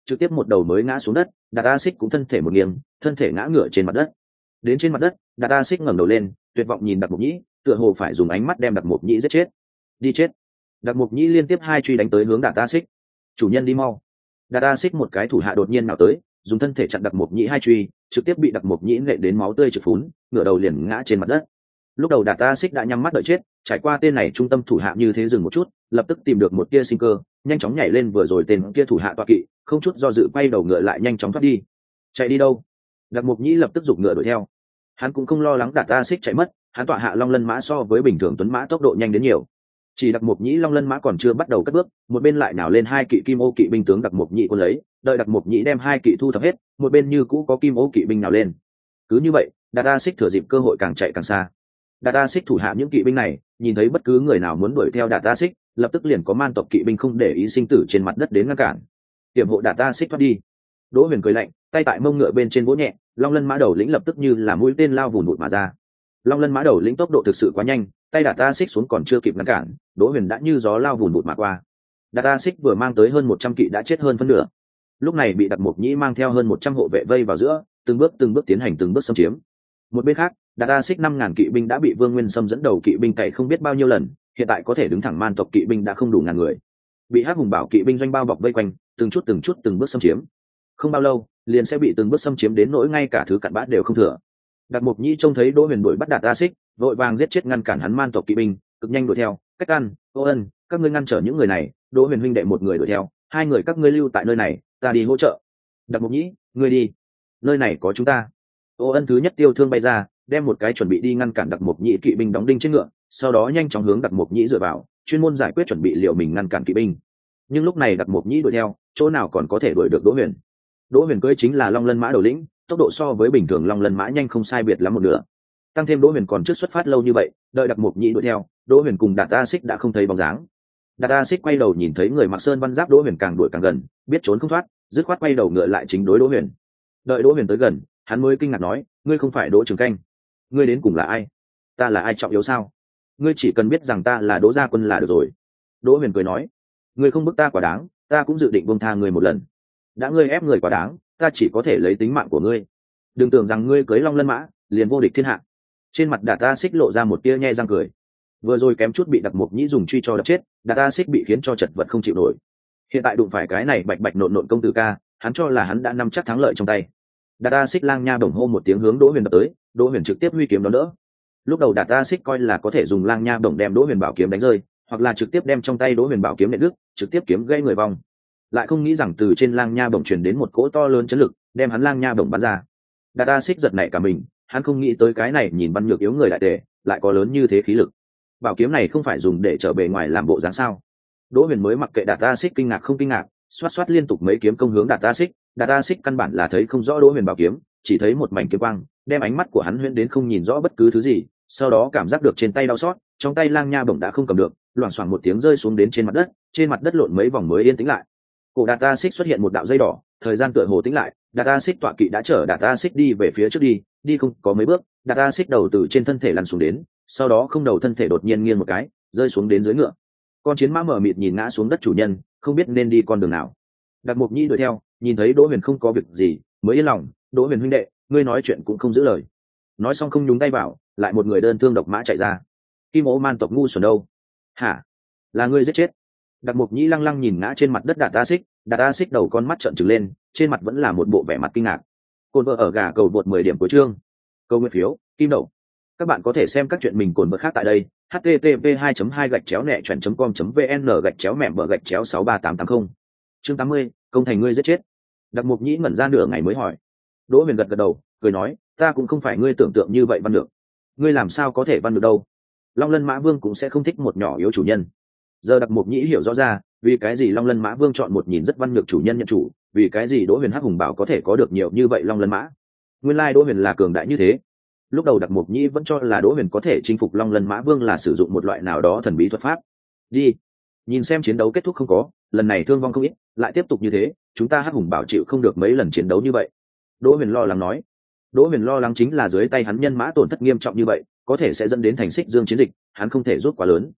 trực tiếp một đầu mới ngã xuống đất. Đạt A Xích cũng thân thể một nghiêng, thân thể ngã ngửa trên mặt đất. Đến trên mặt đất, Đạt A Xích ngẩng đầu lên, tuyệt vọng nhìn Đặc Mục Nhĩ, tựa hồ phải dùng ánh mắt đem Đặc Mục Nhĩ giết chết. Đi chết! Đặc Mục Nhĩ liên tiếp hai truy đánh tới hướng Đạt A Xích. Chủ nhân đi mau! Đạt A Xích một cái thủ hạ đột nhiên nào tới, dùng thân thể chặn Đặc Mục Nhĩ hai truy, trực tiếp bị Đặc Mục Nhĩ nện đến máu tươi trực phún, ngửa đầu liền ngã trên mặt đất. Lúc đầu Đạt A Xích đã nhắm mắt đợi chết, trải qua tên này trung tâm thủ hạ như thế dừng một chút, lập tức tìm được một tia sinh cơ, nhanh chóng nhảy lên vừa rồi tên kia thủ hạ tọa kỵ, không chút do dự quay đầu ngựa lại nhanh chóng thoát đi. Chạy đi đâu? Đặc Mục Nhĩ lập tức giục ngựa đuổi theo. Hắn cũng không lo lắng Đạt A Xích chạy mất, hắn tọa hạ Long Lân mã so với bình thường tuấn mã tốc độ nhanh đến nhiều. Chỉ Đặc Mục Nhĩ Long Lân mã còn chưa bắt đầu cất bước, một bên lại nào lên hai kỵ kim ô kỵ binh tướng Đặc Mục Nhĩ quân lấy, đợi Đặc Mục Nhĩ đem hai kỵ thu thập hết, một bên như cũ có kim ô kỵ binh nào lên. Cứ như vậy, Đạt A Xích thừa dịp cơ hội càng chạy càng xa. Đạt A Xích thủ hạ những kỵ binh này, nhìn thấy bất cứ người nào muốn đuổi theo Đạt A Xích, lập tức liền có man tộc kỵ binh không để ý sinh tử trên mặt đất đến ngăn cản. Tiềm hộ Đạt A Xích thoát đi. Đỗ Huyền cười lạnh, tay tại mông ngựa bên trên vỗ nhẹ, Long Lân mã đầu lĩnh lập tức như là mũi tên lao vùn vụt mà ra. Long Lân mã đầu lĩnh tốc độ thực sự quá nhanh, tay Đạt A Xích xuống còn chưa kịp ngăn cản, Đỗ Huyền đã như gió lao vùn vụt mà qua. Đạt A Xích vừa mang tới hơn 100 kỵ đã chết hơn phân nửa. Lúc này bị Đặc Mục Nhĩ mang theo hơn 100 hộ vệ vây vào giữa, từng bước tiến hành từng bước xâm chiếm. Một bên khác, Đạt A Xích 5.000 kỵ binh đã bị Vương Nguyên Sâm dẫn đầu kỵ binh cày không biết bao nhiêu lần, hiện tại có thể đứng thẳng man tộc kỵ binh đã không đủ ngàn người. Bị Hắc Hùng Bảo kỵ binh doanh bao bọc vây quanh, từng chút từng bước xâm chiếm. Không bao lâu, liền sẽ bị từng bước xâm chiếm đến nỗi ngay cả thứ cặn bã đều không thừa. Đạt Mục Nhĩ trông thấy Đỗ Huyền đuổi bắt Đạt A Xích, vội vàng giết chết ngăn cản hắn man tộc kỵ binh, cực nhanh đuổi theo. Cách Ăn, Ô Ân, các ngươi ngăn trở những người này, Đỗ Huyền huynh đệ một người đuổi theo, hai người các ngươi lưu tại nơi này, ta đi hỗ trợ. Đạt Mục Nhĩ, ngươi đi, nơi này có chúng ta. Ô Ân thứ nhất tiêu thương bay ra, đem một cái chuẩn bị đi ngăn cản Đặc Mục Nhĩ kỵ binh đóng đinh trên ngựa, sau đó nhanh chóng hướng Đặc Mục Nhĩ dựa vào, chuyên môn giải quyết chuẩn bị liệu mình ngăn cản kỵ binh. Nhưng lúc này Đặc Mục Nhĩ đuổi theo, chỗ nào còn có thể đuổi được Đỗ Huyền. Đỗ Huyền cưỡi chính là Long Lân mã đầu lĩnh, tốc độ so với bình thường Long Lân mã nhanh không sai biệt lắm một nửa. Tăng thêm Đỗ Huyền còn trước xuất phát lâu như vậy, đợi Đặc Mục Nhĩ đuổi theo, Đỗ Huyền cùng Đạt A Xích đã không thấy bóng dáng. Đạt A Xích quay đầu nhìn thấy người mặc sơn văn giáp Đỗ Huyền càng đuổi càng gần, biết trốn không thoát, dứt khoát quay đầu ngựa lại chính đối Đỗ Huyền. Đợi Đỗ Huyền tới gần, hắn mới kinh ngạc nói, ngươi không phải Đỗ Trường Canh, ngươi đến cùng là ai? Ta là ai trọng yếu sao? Ngươi chỉ cần biết rằng ta là Đỗ Gia Quân là được rồi. Đỗ Huyền cười nói, ngươi không bức ta quá đáng, ta cũng dự định buông tha ngươi một lần. Đã ngươi ép người quá đáng, ta chỉ có thể lấy tính mạng của ngươi. Đừng tưởng rằng ngươi cưới Long Lân mã liền vô địch thiên hạ. Trên mặt Đạt A Xích lộ ra một tia nhe răng cười. Vừa rồi kém chút bị Đặc Mục Nhĩ dùng truy cho đập chết, Đạt A Xích bị khiến cho chật vật không chịu nổi. Hiện tại đụng phải cái này bạch bạch nộn nộn công tử ca, hắn cho là hắn đã nắm chắc thắng lợi trong tay. Đạt A Xích lang nha bổng hô một tiếng hướng Đỗ Huyền đập tới, Đỗ Huyền trực tiếp huy kiếm đón đỡ. Lúc đầu Đạt A Xích coi là có thể dùng lang nha bổng đem Đỗ Huyền bảo kiếm đánh rơi, hoặc là trực tiếp đem trong tay Đỗ Huyền bảo kiếm nện đứt, trực tiếp kiếm gây người vong. Lại không nghĩ rằng từ trên lang nha bổng truyền đến một cỗ to lớn chấn lực, đem hắn lang nha bổng bắn ra. Đạt A Xích giật nảy cả mình, hắn không nghĩ tới cái này nhìn văn nhược yếu người đại tề, lại có lớn như thế khí lực. Bảo kiếm này không phải dùng để trở bề ngoài làm bộ dáng sao? Đỗ Huyền mới mặc kệ Đạt A Xích kinh ngạc không kinh ngạc, xoát xoát liên tục mấy kiếm công hướng Đạt A Xích. Đạt A Xích căn bản là thấy không rõ Đỗ Huyền bảo kiếm, chỉ thấy một mảnh kiếm quang, đem ánh mắt của hắn huyễn đến không nhìn rõ bất cứ thứ gì. Sau đó cảm giác được trên tay đau xót, trong tay lang nha bổng đã không cầm được, loảng xoảng một tiếng rơi xuống đến trên mặt đất lộn mấy vòng mới yên tĩnh lại. Cổ Đạt A Xích xuất hiện một đạo dây đỏ, thời gian tựa hồ tĩnh lại, Đạt A Xích tọa kỵ đã chở Đạt A Xích đi về phía trước đi không có mấy bước, Đạt A Xích đầu từ trên thân thể lăn xuống đến, sau đó không đầu thân thể đột nhiên nghiêng một cái, rơi xuống đến dưới ngựa. Con chiến mã mở mịt nhìn ngã xuống đất chủ nhân, không biết nên đi con đường nào. Đạt Mục Nhĩ đuổi theo, nhìn thấy Đỗ Huyền không có việc gì, mới yên lòng, Đỗ Huyền huynh đệ, ngươi nói chuyện cũng không giữ lời. Nói xong không nhúng tay vào, lại một người đơn thương độc mã chạy ra. Kim Ô man tộc ngu xuẩn đâu? Hả? Là ngươi giết chết? Đạt Mục Nhĩ lăng lăng nhìn ngã trên mặt đất Đạt A Xích, Đạt A Xích đầu con mắt trợn trừng lên, trên mặt vẫn là một bộ vẻ mặt kinh ngạc. Cồn vợ ở gà cầu vượt 10 điểm của chương. Câu nguyên phiếu, kim đậu. Các bạn có thể xem các chuyện mình cồn vợ khác tại đây. http://2-nẹ-com.vn/63880. Chương 80, công thành ngươi giết chết. Đạt Mục Nhĩ ngẩn ra nửa ngày mới hỏi. Đỗ Huyền gật gật đầu, cười nói, ta cũng không phải ngươi tưởng tượng như vậy văn được. Ngươi làm sao có thể văn được đâu? Long Lân Mã Vương cũng sẽ không thích một nhỏ yếu chủ nhân. Giờ Đạt Mục Nhĩ hiểu rõ ra, vì cái gì Long Lân Mã Vương chọn một nhìn rất văn nhược chủ nhân nhận chủ, vì cái gì Đỗ Huyền Hắc Hùng Bảo có thể có được nhiều như vậy Long Lân Mã. Nguyên lai Đỗ Huyền là cường đại như thế. Lúc đầu Đạt Mục Nhĩ vẫn cho là Đỗ Huyền có thể chinh phục Long Lân Mã Vương là sử dụng một loại nào đó thần bí thuật pháp. Đi, nhìn xem chiến đấu kết thúc không có, lần này thương vong không ít, lại tiếp tục như thế, chúng ta Hắc Hùng Bảo chịu không được mấy lần chiến đấu như vậy. Đỗ Huyền lo lắng nói. Đỗ Huyền lo lắng chính là dưới tay hắn nhân mã tổn thất nghiêm trọng như vậy, có thể sẽ dẫn đến thành Xích Dương chiến dịch, hắn không thể rút quá lớn.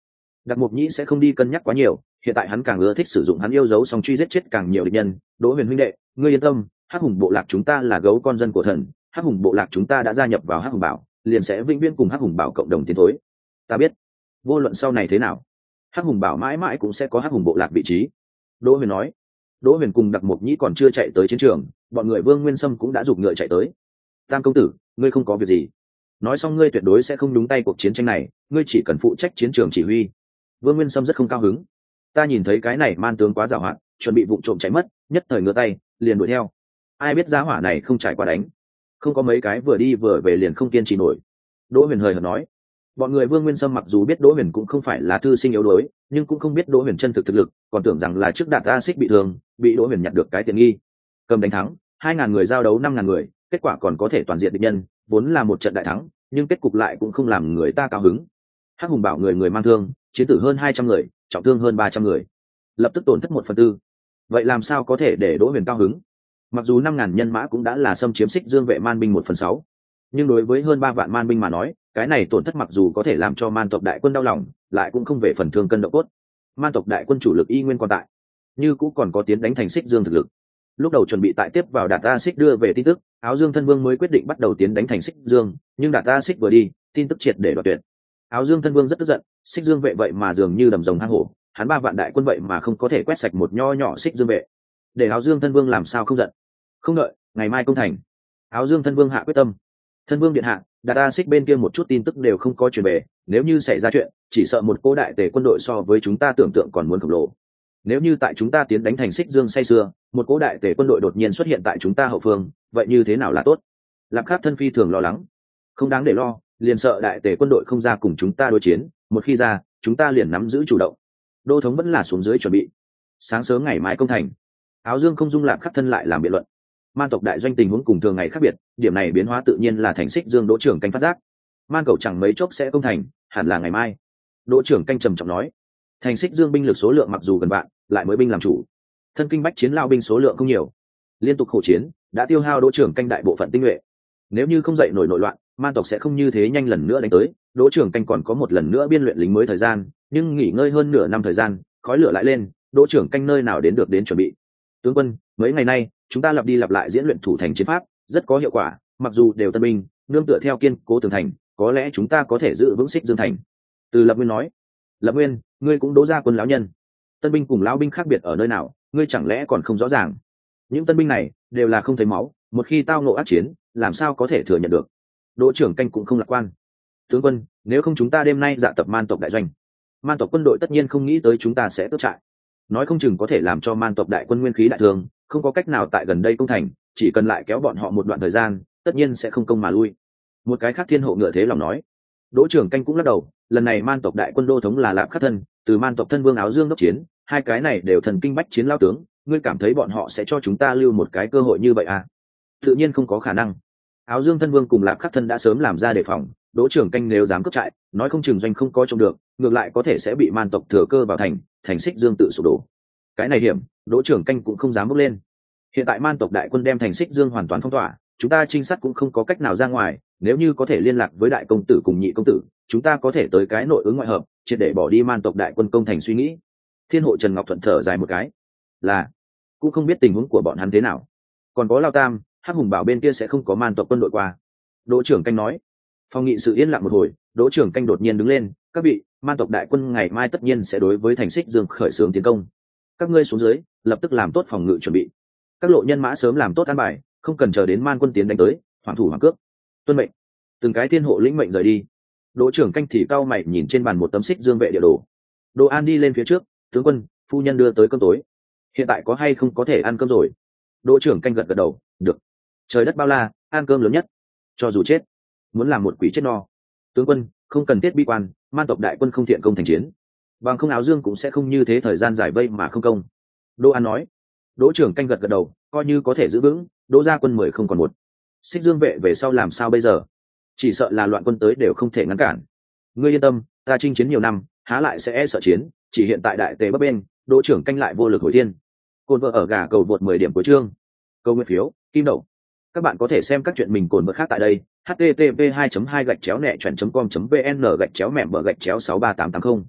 Đặc Mục Nhĩ sẽ không đi cân nhắc quá nhiều, hiện tại hắn càng ưa thích sử dụng hắn yêu dấu song truy giết chết càng nhiều địch nhân. Đỗ Huyền huynh đệ, ngươi yên tâm, Hắc Hùng bộ lạc chúng ta là gấu con dân của thần, Hắc Hùng bộ lạc chúng ta đã gia nhập vào Hắc Hùng bảo, liền sẽ vĩnh viễn cùng Hắc Hùng bảo cộng đồng tiến thối. Ta biết, vô luận sau này thế nào, Hắc Hùng bảo mãi mãi cũng sẽ có Hắc Hùng bộ lạc vị trí. Đỗ Huyền nói. Đỗ Huyền cùng Đặc Mục Nhĩ còn chưa chạy tới chiến trường, bọn người Vương Nguyên Sâm cũng đã giục ngựa chạy tới. Tam công tử, ngươi không có việc gì? Nói xong ngươi tuyệt đối sẽ không nhúng tay cuộc chiến tranh này, ngươi chỉ cần phụ trách chiến trường chỉ huy. Vương Nguyên Sâm rất không cao hứng. Ta nhìn thấy cái này man tướng quá giàu hạn, chuẩn bị vụ trộm chạy mất, nhất thời ngửa tay, liền đuổi theo. Ai biết giá hỏa này không trải qua đánh, không có mấy cái vừa đi vừa về liền không kiên trì nổi. Đỗ Huyền hời hợt nói. Bọn người Vương Nguyên Sâm mặc dù biết Đỗ Huyền cũng không phải là thư sinh yếu đuối, nhưng cũng không biết Đỗ Huyền chân thực thực lực, còn tưởng rằng là trước Đạt A Xích bị thương, bị Đỗ Huyền nhặt được cái tiện nghi. Cầm đánh thắng, 2.000 người giao đấu 5.000 người, kết quả còn có thể toàn diện địch nhân, vốn là một trận đại thắng, nhưng kết cục lại cũng không làm người ta cao hứng. Hắc Hùng bảo người người mang thương, chiến tử hơn 200 người, trọng thương hơn 300 người, lập tức tổn thất 1/4. Vậy làm sao có thể để Đỗ Huyền cao hứng? Mặc dù 5.000 nhân mã cũng đã là xâm chiếm Xích Dương vệ man binh 1/6, nhưng đối với hơn 3 vạn man binh mà nói, cái này tổn thất mặc dù có thể làm cho man tộc đại quân đau lòng, lại cũng không về phần thương cân độ cốt. Man tộc đại quân chủ lực y nguyên còn tại, như cũng còn có tiến đánh thành Xích Dương thực lực. Lúc đầu chuẩn bị tại tiếp vào Đạt A Xích đưa về tin tức, Áo Dương Thân Vương mới quyết định bắt đầu tiến đánh thành Xích Dương, nhưng Đạt A Xích vừa đi, tin tức triệt để đoạt tuyệt. Áo Dương Thân Vương rất tức giận, Xích Dương vệ vậy mà dường như đầm rồng hang hổ, hắn 3 vạn đại quân vậy mà không có thể quét sạch một nho nhỏ Xích Dương vệ. Để Áo Dương Thân Vương làm sao không giận? Không đợi, ngày mai công thành. Áo Dương Thân Vương hạ quyết tâm. Thân Vương điện hạ, Đạt A Xích bên kia một chút tin tức đều không có truyền về, nếu như xảy ra chuyện, chỉ sợ một cô đại tề quân đội so với chúng ta tưởng tượng còn muốn khổng lồ. Nếu như tại chúng ta tiến đánh thành Xích Dương say sưa, một cỗ đại tề quân đội đột nhiên xuất hiện tại chúng ta hậu phương, vậy như thế nào là tốt? Lạp Khắc Thân phi thường lo lắng. Không đáng để lo, liền sợ đại tề quân đội không ra cùng chúng ta đối chiến, một khi ra, chúng ta liền nắm giữ chủ động. Đô thống vẫn là xuống dưới chuẩn bị. Sáng sớm ngày mai công thành. Áo Dương không dung Lạp Khắc Thân lại làm biện luận. Man tộc đại doanh tình huống cùng thường ngày khác biệt, điểm này biến hóa tự nhiên là thành Xích Dương Đỗ trưởng canh phát giác. Man cầu chẳng mấy chốc sẽ công thành, hẳn là ngày mai. Đỗ trưởng canh trầm trọng nói. Thành Xích Dương binh lực số lượng mặc dù gần vạn, lại mới binh làm chủ, thân kinh bách chiến lao binh số lượng không nhiều, liên tục khổ chiến đã tiêu hao Đỗ trưởng canh đại bộ phận tinh nhuệ. Nếu như không dậy nổi nội loạn, man tộc sẽ không như thế nhanh lần nữa đánh tới. Đỗ trưởng canh còn có một lần nữa biên luyện lính mới thời gian, nhưng nghỉ ngơi hơn nửa năm thời gian, khói lửa lại lên, Đỗ trưởng canh nơi nào đến được đến chuẩn bị. Tướng quân, mấy ngày nay chúng ta lặp đi lặp lại diễn luyện thủ thành chiến pháp, rất có hiệu quả, mặc dù đều tân binh, nương tựa theo kiên cố tường thành, có lẽ chúng ta có thể giữ vững Xích Dương thành. Từ Lập Nguyên nói. Lập Nguyên, ngươi cũng Đỗ gia quân lão nhân, tân binh cùng lão binh khác biệt ở nơi nào, ngươi chẳng lẽ còn không rõ ràng? Những tân binh này đều là không thấy máu, một khi tao nộ ác chiến, làm sao có thể thừa nhận được? Đỗ trưởng canh cũng không lạc quan. Tướng quân, nếu không chúng ta đêm nay dạ tập man tộc đại doanh, man tộc quân đội tất nhiên không nghĩ tới chúng ta sẽ cướp trại, nói không chừng có thể làm cho man tộc đại quân nguyên khí đại thương, không có cách nào tại gần đây công thành, chỉ cần lại kéo bọn họ một đoạn thời gian, tất nhiên sẽ không công mà lui. Một cái khác thiên hộ ngựa thế lòng nói. Đỗ trưởng canh cũng lắc đầu, lần này man tộc đại quân đô thống là Lạp Khắc Thân, từ man tộc Thân Vương Áo Dương đốc chiến, hai cái này đều thần kinh bách chiến lao tướng, ngươi cảm thấy bọn họ sẽ cho chúng ta lưu một cái cơ hội như vậy à? Tự nhiên không có khả năng. Áo Dương Thân Vương cùng Lạp Khắc Thân đã sớm làm ra đề phòng, Đỗ trưởng canh nếu dám cướp trại, nói không chừng doanh không có trông được, ngược lại có thể sẽ bị man tộc thừa cơ vào thành Xích Dương tự sụp đổ. Cái này hiểm, Đỗ trưởng canh cũng không dám bước lên. Hiện tại man tộc đại quân đem thành Xích Dương hoàn toàn phong tỏa, chúng ta trinh sát cũng không có cách nào ra ngoài, nếu như có thể liên lạc với đại công tử cùng nhị công tử, chúng ta có thể tới cái nội ứng ngoại hợp, triệt để bỏ đi man tộc đại quân công thành suy nghĩ. Thiên hộ Trần Ngọc Thuận thở dài một cái, là cũng không biết tình huống của bọn hắn thế nào. Còn có Lao Tam, Hắc Hùng bảo bên kia sẽ không có man tộc quân đội qua. Đỗ trưởng canh nói. Phòng nghị sự yên lặng một hồi, Đỗ trưởng canh đột nhiên đứng lên, các vị, man tộc đại quân ngày mai tất nhiên sẽ đối với thành Xích Dương khởi xướng tiến công. Các ngươi xuống dưới, lập tức làm tốt phòng ngự chuẩn bị. Các lộ nhân mã sớm làm tốt an bài, không cần chờ đến man quân tiến đánh tới, hoàng thủ hoàng cướp. Tuân mệnh. Từng cái thiên hộ lĩnh mệnh rời đi. Đỗ trưởng canh thì cau mày nhìn trên bàn một tấm Xích Dương vệ địa đồ. Đỗ An đi lên phía trước, tướng quân, phu nhân đưa tới cơm tối, hiện tại có hay không có thể ăn cơm rồi? Đỗ trưởng canh gật gật đầu, được. Trời đất bao la, ăn cơm lớn nhất, cho dù chết muốn làm một quỷ chết no. Tướng quân, không cần thiết bi quan, man tộc đại quân không thiện công thành chiến, bằng không Áo Dương cũng sẽ không như thế thời gian dài vây mà không công. Đỗ An nói. Đỗ trưởng canh gật gật đầu, coi như có thể giữ vững. Đỗ gia quân 10 không còn một. Xích Dương vệ về sau làm sao bây giờ? Chỉ sợ là loạn quân tới đều không thể ngăn cản. Ngươi yên tâm, ta chinh chiến nhiều năm, há lại sẽ sợ chiến, chỉ hiện tại đại tề bấp bênh, Đỗ trưởng canh lại vô lực hồi thiên. Cồn vợ ở gà cầu vượt 10 điểm cuối chương. Câu nguyên phiếu, kim đậu. Các bạn có thể xem các chuyện mình cồn vợ khác tại đây. http 2 2 gạch chéo nẹ chuẩn com vn gạch chéo mẹm bờ gạch chéo 63880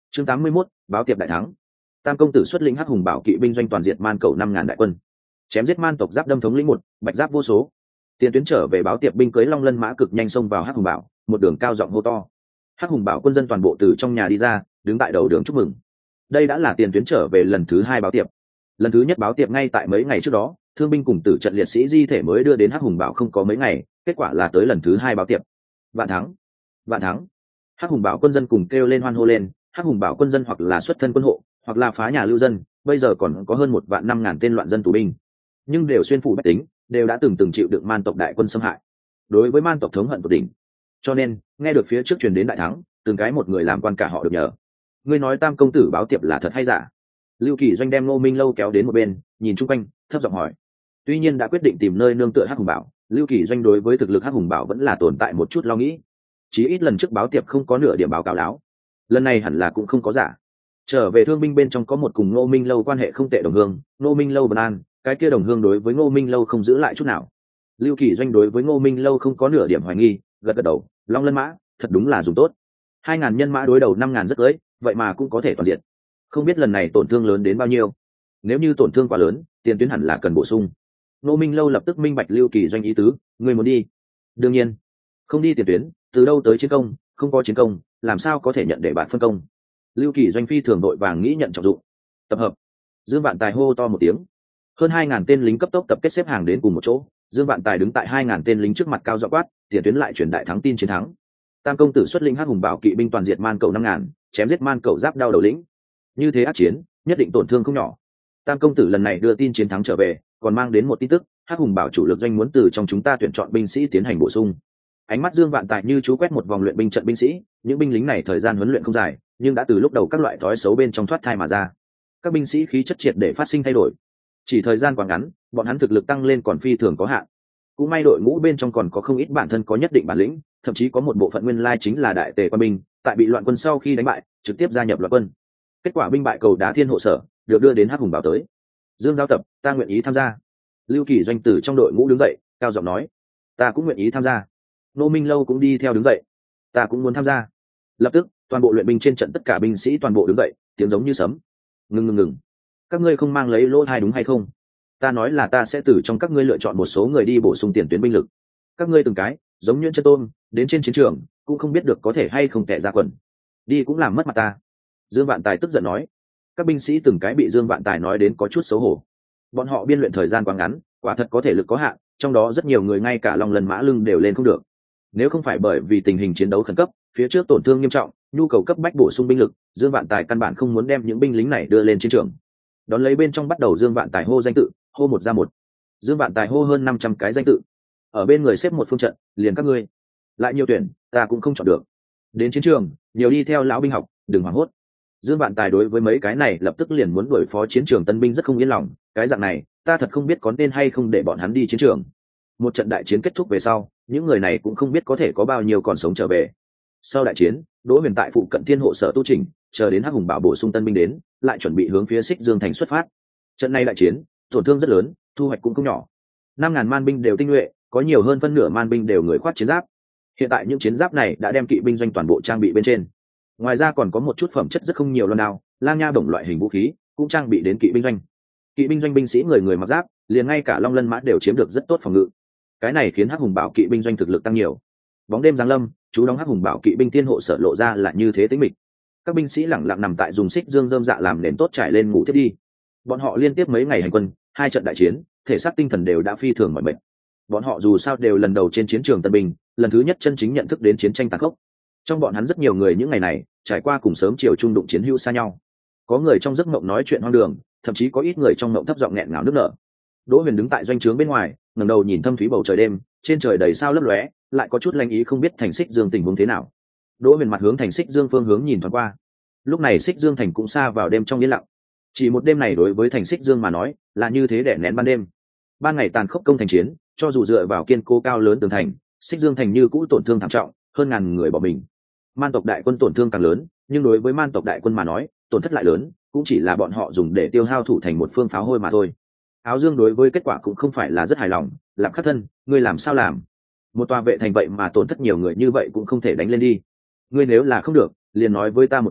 Chương 81, báo tiệp đại thắng. Tam công tử xuất lĩnh hắc hùng bảo kỵ binh doanh toàn diệt man cầu 5.000 đại quân, chém giết man tộc giáp đâm thống lĩnh một, bạch giáp vô số. Tiền tuyến trở về báo tiệp binh cưới long lân mã cực nhanh xông vào hắc hùng bảo, một đường cao giọng hô to. Hắc hùng bảo quân dân toàn bộ từ trong nhà đi ra, đứng tại đầu đường chúc mừng. Đây đã là tiền tuyến trở về lần thứ 2 báo tiệp. Lần thứ nhất báo tiệp ngay tại mấy ngày trước đó, thương binh cùng tử trận liệt sĩ di thể mới đưa đến hắc hùng bảo không có mấy ngày, kết quả là tới lần thứ 2 báo tiệp. Vạn thắng, vạn thắng. Hắc hùng bảo quân dân cùng kêu lên hoan hô lên. Hắc hùng bảo quân dân hoặc là xuất thân quân hộ, hoặc là phá nhà lưu dân, bây giờ còn có hơn 1.500.000 tên loạn dân tù binh, nhưng đều xuyên phủ bách tính, đều đã từng chịu đựng man tộc đại quân xâm hại, đối với man tộc thống hận tột đỉnh. Cho nên nghe được phía trước truyền đến đại thắng, từng cái một người làm quan cả họ được nhờ. Ngươi nói Tam công tử báo tiệp là thật hay giả? Lưu Kỳ Doanh đem Ngô Minh Lâu kéo đến một bên, nhìn chung quanh, thấp giọng hỏi. Tuy nhiên đã quyết định tìm nơi nương tựa hắc hùng bảo, Lưu Kỳ Doanh đối với thực lực hắc hùng bảo vẫn là tồn tại một chút lo nghĩ. Chí ít lần trước báo tiệp không có nửa điểm báo cáo láo, lần này hẳn là cũng không có giả. Trở về thương binh bên trong có một cùng Ngô Minh Lâu quan hệ không tệ đồng hương, Ngô Minh Lâu Bần An, cái kia đồng hương đối với Ngô Minh Lâu không giữ lại chút nào. Lưu Kỳ Doanh đối với Ngô Minh Lâu không có nửa điểm hoài nghi, gật gật đầu. Long lân mã thật đúng là dùng tốt, 2.000 nhân mã đối đầu 5.000 rất cưới, vậy mà cũng có thể toàn diện. Không biết lần này tổn thương lớn đến bao nhiêu. Nếu như tổn thương quá lớn, tiền tuyến hẳn là cần bổ sung. Ngô Minh Lâu lập tức minh bạch Lưu Kỳ Doanh ý tứ. Người muốn đi? Đương nhiên không đi tiền tuyến, từ đâu tới chiến công, không có chiến công làm sao có thể nhận để bạn phân công. Lưu Kỳ Doanh phi thường đội vàng nghĩ nhận trọng dụng. Tập hợp. Dương Vạn Tài hô to một tiếng. Hơn 2.000 tên lính cấp tốc tập kết xếp hàng đến cùng một chỗ. Dương Vạn Tài đứng tại 2.000 tên lính trước mặt cao giọng quát, tiền tuyến lại truyền đại thắng tin chiến thắng. Tam công tử xuất lĩnh hắc hùng bảo kỵ binh toàn diệt man cầu 5.000, chém giết man cầu giáp đau đầu lĩnh. Như thế ác chiến, nhất định tổn thương không nhỏ. Tam công tử lần này đưa tin chiến thắng trở về, còn mang đến một tin tức, hắc hùng bảo chủ lực doanh muốn từ trong chúng ta tuyển chọn binh sĩ tiến hành bổ sung. Ánh mắt Dương Vạn Tài như chú quét một vòng luyện binh trận binh sĩ, những binh lính này thời gian huấn luyện không dài, nhưng đã từ lúc đầu các loại thói xấu bên trong thoát thai mà ra. Các binh sĩ khí chất triệt để phát sinh thay đổi. Chỉ thời gian quá ngắn, bọn hắn thực lực tăng lên còn phi thường có hạn. Cũng may đội ngũ bên trong còn có không ít bản thân có nhất định bản lĩnh, thậm chí có một bộ phận nguyên lai chính là đại tề quân binh, tại bị loạn quân sau khi đánh bại, trực tiếp gia nhập loạn quân. Kết quả binh bại cầu đá thiên hộ sở, được đưa đến hắc hùng bảo tới. Dương Giao Tập, ta nguyện ý tham gia. Lưu Kỳ Doanh tử trong đội ngũ đứng dậy, cao giọng nói, ta cũng nguyện ý tham gia. Nô Minh Lâu cũng đi theo đứng dậy, ta cũng muốn tham gia. Lập tức toàn bộ luyện binh trên trận tất cả binh sĩ toàn bộ đứng dậy, tiếng giống như sấm. Ngừng, các ngươi không mang lấy lỗ thai đúng hay không? Ta nói là ta sẽ từ trong các ngươi lựa chọn một số người đi bổ sung tiền tuyến binh lực. Các ngươi từng cái giống Nhuyễn Chân Tôn đến trên chiến trường cũng không biết được có thể hay không tệ ra quần, đi cũng làm mất mặt ta. Dương Vạn Tài tức giận nói. Các binh sĩ từng cái bị Dương Vạn Tài nói đến có chút xấu hổ. Bọn họ biên luyện thời gian quá ngắn, quả thật có thể lực có hạn, trong đó rất nhiều người ngay cả lòng lần mã lưng đều lên không được. Nếu không phải bởi vì tình hình chiến đấu khẩn cấp, phía trước tổn thương nghiêm trọng, nhu cầu cấp bách bổ sung binh lực, Dương Vạn Tài căn bản không muốn đem những binh lính này đưa lên chiến trường. Đón lấy bên trong bắt đầu Dương Vạn Tài hô danh tự, hô một ra một. Dương Vạn Tài hô hơn 500 cái danh tự. Ở bên người xếp một phương trận, liền các ngươi. Lại nhiều tuyển, ta cũng không chọn được. Đến chiến trường, nhiều đi theo lão binh học, đừng hoảng hốt. Dương Vạn Tài đối với mấy cái này lập tức liền muốn đuổi phó chiến trường tân binh rất không yên lòng, cái dạng này, ta thật không biết có nên hay không để bọn hắn đi chiến trường. Một trận đại chiến kết thúc về sau, những người này cũng không biết có thể có bao nhiêu còn sống trở về. Sau đại chiến, Đỗ Huyền tại phụ cận Thiên hộ sở tu trình, chờ đến hắc hùng bảo bổ sung tân binh đến, lại chuẩn bị hướng phía Xích Dương thành xuất phát. Trận này đại chiến, tổn thương rất lớn, thu hoạch cũng không nhỏ. 5.000 man binh đều tinh nhuệ, có nhiều hơn phân nửa man binh đều người khoác chiến giáp. Hiện tại những chiến giáp này đã đem kỵ binh doanh toàn bộ trang bị bên trên. Ngoài ra còn có một chút phẩm chất rất không nhiều loan đao, lang nha bổng loại hình vũ khí cũng trang bị đến kỵ binh doanh. Kỵ binh doanh binh sĩ người người mặc giáp, liền ngay cả long lân mã đều chiếm được rất tốt phòng ngự. Cái này khiến hắc hùng bảo kỵ binh doanh thực lực tăng nhiều. Bóng đêm giáng lâm, chú đóng hắc hùng bảo kỵ binh Thiên hộ sở lộ ra là như thế tĩnh mịch. Các binh sĩ lẳng lặng nằm tại dùng xích dương rơm dạ làm nền tốt trải lên ngủ thiết đi. Bọn họ liên tiếp mấy ngày hành quân, 2 trận đại chiến, thể xác tinh thần đều đã phi thường mỏi mệt. Bọn họ dù sao đều lần đầu trên chiến trường tân binh, lần thứ nhất chân chính nhận thức đến chiến tranh tàn khốc. Trong bọn hắn rất nhiều người những ngày này trải qua cùng sớm chiều trung đụng chiến hữu xa nhau. Có người trong giấc mộng nói chuyện hoang đường, thậm chí có ít người trong mộng thấp giọng nghẹn ngào nức nở. Đỗ Huyền đứng tại doanh trướng bên ngoài, ngẩng đầu nhìn thâm thúy bầu trời đêm, trên trời đầy sao lấp lóe, lại có chút lanh ý không biết thành Xích Dương tình huống thế nào. Đỗ Huyền mặt hướng thành Xích Dương phương hướng nhìn thoáng qua. Lúc này Xích Dương thành cũng xa vào đêm trong yên lặng. Chỉ một đêm này đối với thành Xích Dương mà nói, là như thế để nén ban đêm. Ban ngày tàn khốc công thành chiến, cho dù dựa vào kiên cố cao lớn tường thành, Xích Dương thành như cũ tổn thương thảm trọng, hơn ngàn người bỏ mình. Man tộc đại quân tổn thương càng lớn, nhưng đối với man tộc đại quân mà nói, tổn thất lại lớn, cũng chỉ là bọn họ dùng để tiêu hao thủ thành một phương pháo hôi mà thôi. Áo Dương đối với kết quả cũng không phải là rất hài lòng, Lạp Khắc Thân, ngươi làm sao làm? Một tòa vệ thành vậy mà tổn thất nhiều người như vậy cũng không thể đánh lên đi. Ngươi nếu là không được, liền nói với ta một tiếng,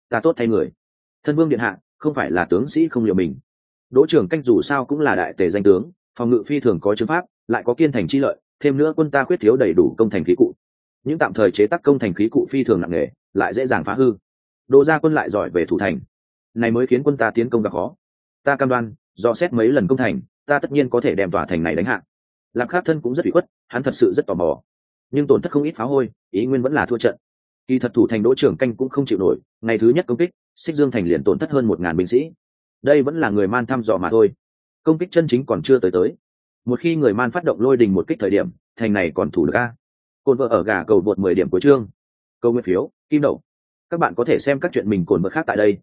ta tốt thay người. Thân vương điện hạ, không phải là tướng sĩ không liệu mình. Đỗ Trường Canh dù sao cũng là đại tề danh tướng, phòng ngự phi thường có chứng pháp, lại có kiên thành chi lợi, thêm nữa quân ta khuyết thiếu đầy đủ công thành khí cụ. Những tạm thời chế tác công thành khí cụ phi thường nặng nề, lại dễ dàng phá hư. Đỗ gia quân lại giỏi về thủ thành, này mới khiến quân ta tiến công gặp khó. Ta cam đoan, do xét mấy lần công thành, ta tất nhiên có thể đem tòa thành này đánh hạ. Lạc Khắc Thân cũng rất ủy khuất, hắn thật sự rất tò mò, nhưng tổn thất không ít phá hôi, ý nguyên vẫn là thua trận. Kỳ thật thủ thành Đỗ Trường Canh cũng không chịu nổi, ngày thứ nhất công kích, Xích Dương thành liền tổn thất hơn 1000 binh sĩ. Đây vẫn là người Man thăm dò mà thôi, công kích chân chính còn chưa tới. Một khi người Man phát động lôi đình một kích thời điểm, thành này còn thủ được a. Cồn vợ ở gà cầu vượt 10 điểm cuối chương. Câu nguyên phiếu, kim đậu. Các bạn có thể xem các chuyện mình cồn vợ khác tại đây.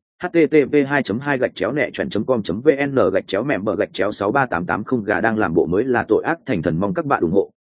http://2-nẹ-vn-63880 gà đang làm bộ mới là tội ác thành thần, mong các bạn ủng hộ.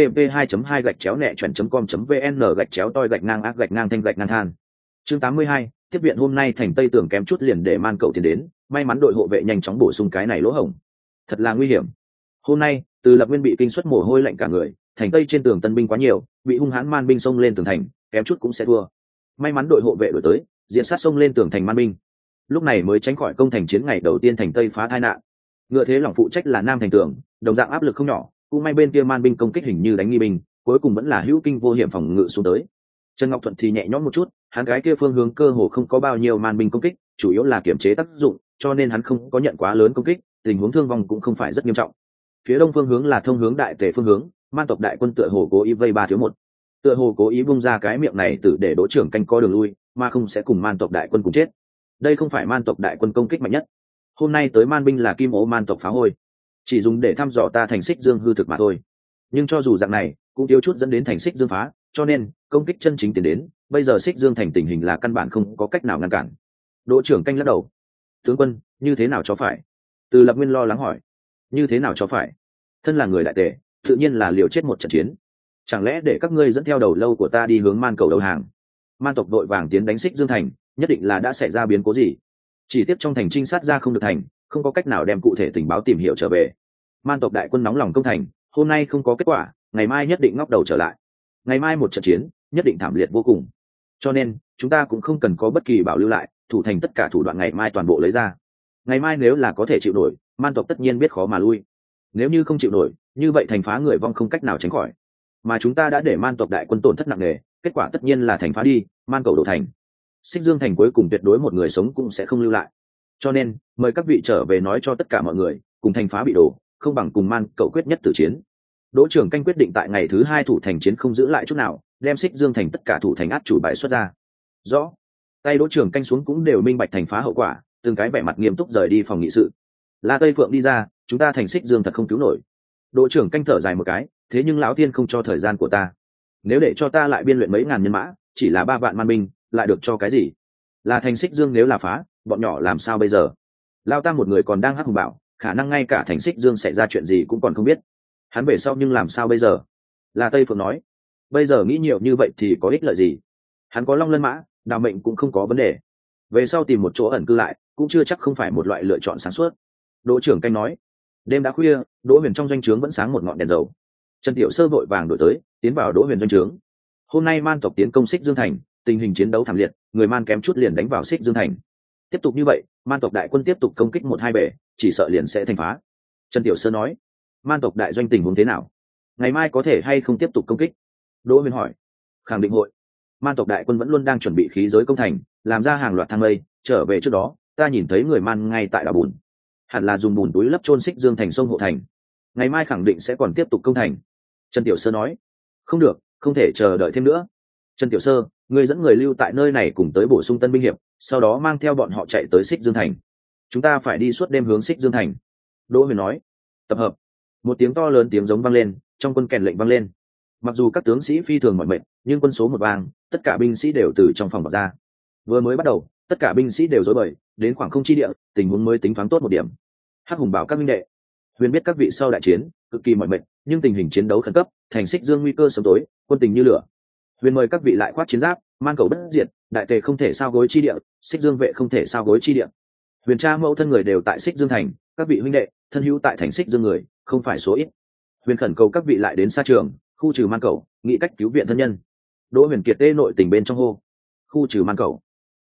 http://2-nẹ-vn-toi-ác-thanh chương 82, tiếp viện hôm nay thành Tây Tường kém chút liền để Man cậu tiến đến, may mắn đội hộ vệ nhanh chóng bổ sung cái này lỗ hổng. Thật là nguy hiểm. Hôm nay, Từ Lập Nguyên bị kinh suất mồ hôi lạnh cả người, thành Tây trên tường tân binh quá nhiều, bị hung hãn Man binh xông lên tường thành, kém chút cũng sẽ thua. May mắn đội hộ vệ đuổi tới, diện sát xông lên tường thành Man binh. Lúc này mới tránh khỏi công thành chiến ngày đầu tiên thành Tây phá tai nạn. Ngựa thế lòng phụ trách là Nam thành tường, đồng dạng áp lực không nhỏ, cũng may bên kia Man binh công kích hình như đánh nghi binh, cuối cùng vẫn là hữu kinh vô hiểm phòng ngự xuống tới. Trần Ngọc Thuận thì nhẹ nhõm một chút, hắn cái kia phương hướng cơ hồ không có bao nhiêu Man binh công kích, chủ yếu là kiểm chế tác dụng, cho nên hắn không có nhận quá lớn công kích, tình huống thương vong cũng không phải rất nghiêm trọng. Phía đông phương hướng là thông hướng đại tề phương hướng, Man tộc đại quân tựa hồ cố ý vây 3-1, tựa hồ cố ý bung ra cái miệng này từ để Đỗ Trường Canh có đường lui, mà không sẽ cùng Man tộc đại quân cùng chết. Đây không phải Man tộc đại quân công kích mạnh nhất. Hôm nay tới Man binh là kim ố Man tộc phá hôi, chỉ dùng để thăm dò ta thành Xích Dương hư thực mà thôi. Nhưng cho dù dạng này, cũng thiếu chút dẫn đến thành Xích Dương phá, cho nên công kích chân chính tiến đến, bây giờ Xích Dương thành tình hình là căn bản không có cách nào ngăn cản. Đỗ Trường Canh lắc đầu. Tướng quân, như thế nào cho phải? Từ Lập Nguyên lo lắng hỏi. Như thế nào cho phải? Thân là người đại tề, tự nhiên là liều chết một trận chiến. Chẳng lẽ để các ngươi dẫn theo đầu lâu của ta đi hướng Man cầu đầu hàng? Man tộc đội vàng tiến đánh Xích Dương thành, nhất định là đã xảy ra biến cố gì? Chỉ tiếp trong thành trinh sát ra không được thành, không có cách nào đem cụ thể tình báo tìm hiểu trở về. Man tộc đại quân nóng lòng công thành, hôm nay không có kết quả, ngày mai nhất định ngóc đầu trở lại. Ngày mai một trận chiến, nhất định thảm liệt vô cùng. Cho nên, chúng ta cũng không cần có bất kỳ bảo lưu lại, thủ thành tất cả thủ đoạn ngày mai toàn bộ lấy ra. Ngày mai nếu là có thể chịu nổi, Man tộc tất nhiên biết khó mà lui. Nếu như không chịu nổi, như vậy thành phá người vong không cách nào tránh khỏi. Mà chúng ta đã để Man tộc đại quân tổn thất nặng nề, kết quả tất nhiên là thành phá đi, Man cầu đổ thành. Xích Dương thành cuối cùng tuyệt đối một người sống cũng sẽ không lưu lại. Cho nên, mời các vị trở về nói cho tất cả mọi người, cùng thành phá bị đổ, không bằng cùng Man cậu quyết nhất tử chiến. Đỗ Trường Canh quyết định tại ngày thứ 2 thủ thành chiến không giữ lại chút nào, đem Xích Dương thành tất cả thủ thành át chủ bài xuất ra. Rõ. Tay Đỗ Trường Canh xuống cũng đều minh bạch thành phá hậu quả, từng cái vẻ mặt nghiêm túc rời đi phòng nghị sự. La Tây Phượng đi ra, chúng ta thành Xích Dương thật không cứu nổi. Đỗ Trường Canh thở dài một cái, thế nhưng lão tiên không cho thời gian của ta. Nếu để cho ta lại biên luyện mấy ngàn nhân mã, chỉ là 3 vạn man binh, lại được cho cái gì? Là thành Xích Dương nếu là phá, bọn nhỏ làm sao bây giờ? Lao Tam một người còn đang hắc hùng bảo, khả năng ngay cả thành Xích Dương xảy ra chuyện gì cũng còn không biết. Hắn về sau nhưng làm sao bây giờ? Là Tây Phượng nói, bây giờ nghĩ nhiều như vậy thì có ích lợi gì? Hắn có Long Lân mã, đào mệnh cũng không có vấn đề. Về sau tìm một chỗ ẩn cư lại, cũng chưa chắc không phải một loại lựa chọn sáng suốt. Đỗ Trưởng Canh nói. Đêm đã khuya, Đỗ Huyền trong doanh trướng vẫn sáng một ngọn đèn dầu. Trần Tiểu Sơ vội vàng đổi tới, tiến vào Đỗ Huyền doanh trướng. Hôm nay Man tộc tiến công Xích Dương thành, tình hình chiến đấu thảm liệt, người Man kém chút liền đánh vào Xích Dương thành. Tiếp tục như vậy, Man tộc đại quân tiếp tục công kích 1-2 bể, chỉ sợ liền sẽ thành phá. Trần Tiểu Sơ nói. Man tộc đại doanh tình huống thế nào? Ngày mai có thể hay không tiếp tục công kích? Đỗ Huyền hỏi. Khẳng định hội. Man tộc đại quân vẫn luôn đang chuẩn bị khí giới công thành, làm ra hàng loạt thang mây. Trở về trước đó, ta nhìn thấy người Man ngay tại đảo bùn, hẳn là dùng bùn túi lấp chôn Xích Dương thành sông hộ thành. Ngày mai khẳng định sẽ còn tiếp tục công thành. Trần Tiểu Sơ nói. Không được, không thể chờ đợi thêm nữa. Trần Tiểu Sơ, người dẫn người lưu tại nơi này cùng tới bổ sung tân binh hiệp, sau đó mang theo bọn họ chạy tới Xích Dương thành. Chúng ta phải đi suốt đêm hướng Xích Dương thành. Đỗ Huyền nói. Tập hợp. Một tiếng to lớn tiếng giống vang lên, trong quân kèn lệnh vang lên. Mặc dù các tướng sĩ phi thường mỏi mệt, nhưng quân số một vang, tất cả binh sĩ đều từ trong phòng bật ra. Vừa mới bắt đầu, tất cả binh sĩ đều rối bời, đến khoảng không chi địa, tình huống mới tính thoáng tốt một điểm. Hắc Hùng bảo các minh đệ, Huyền biết các vị sau đại chiến cực kỳ mỏi mệt, nhưng tình hình chiến đấu khẩn cấp, thành Xích Dương nguy cơ sớm tối, quân tình như lửa. Huyền mời các vị lại khoác chiến giáp, man cầu bất diệt, đại tề không thể sao gối chi địa, Xích Dương vệ không thể sao gối chi địa. Huyền cha mẫu thân người đều tại Xích Dương thành, các vị huynh đệ thân hữu tại thành Xích Dương người không phải số ít. Huyền khẩn cầu các vị lại đến xa trường, khu trừ man cầu, nghĩ cách cứu viện thân nhân. Đỗ Huyền kiệt tê nội tình bên trong hô, khu trừ man cầu.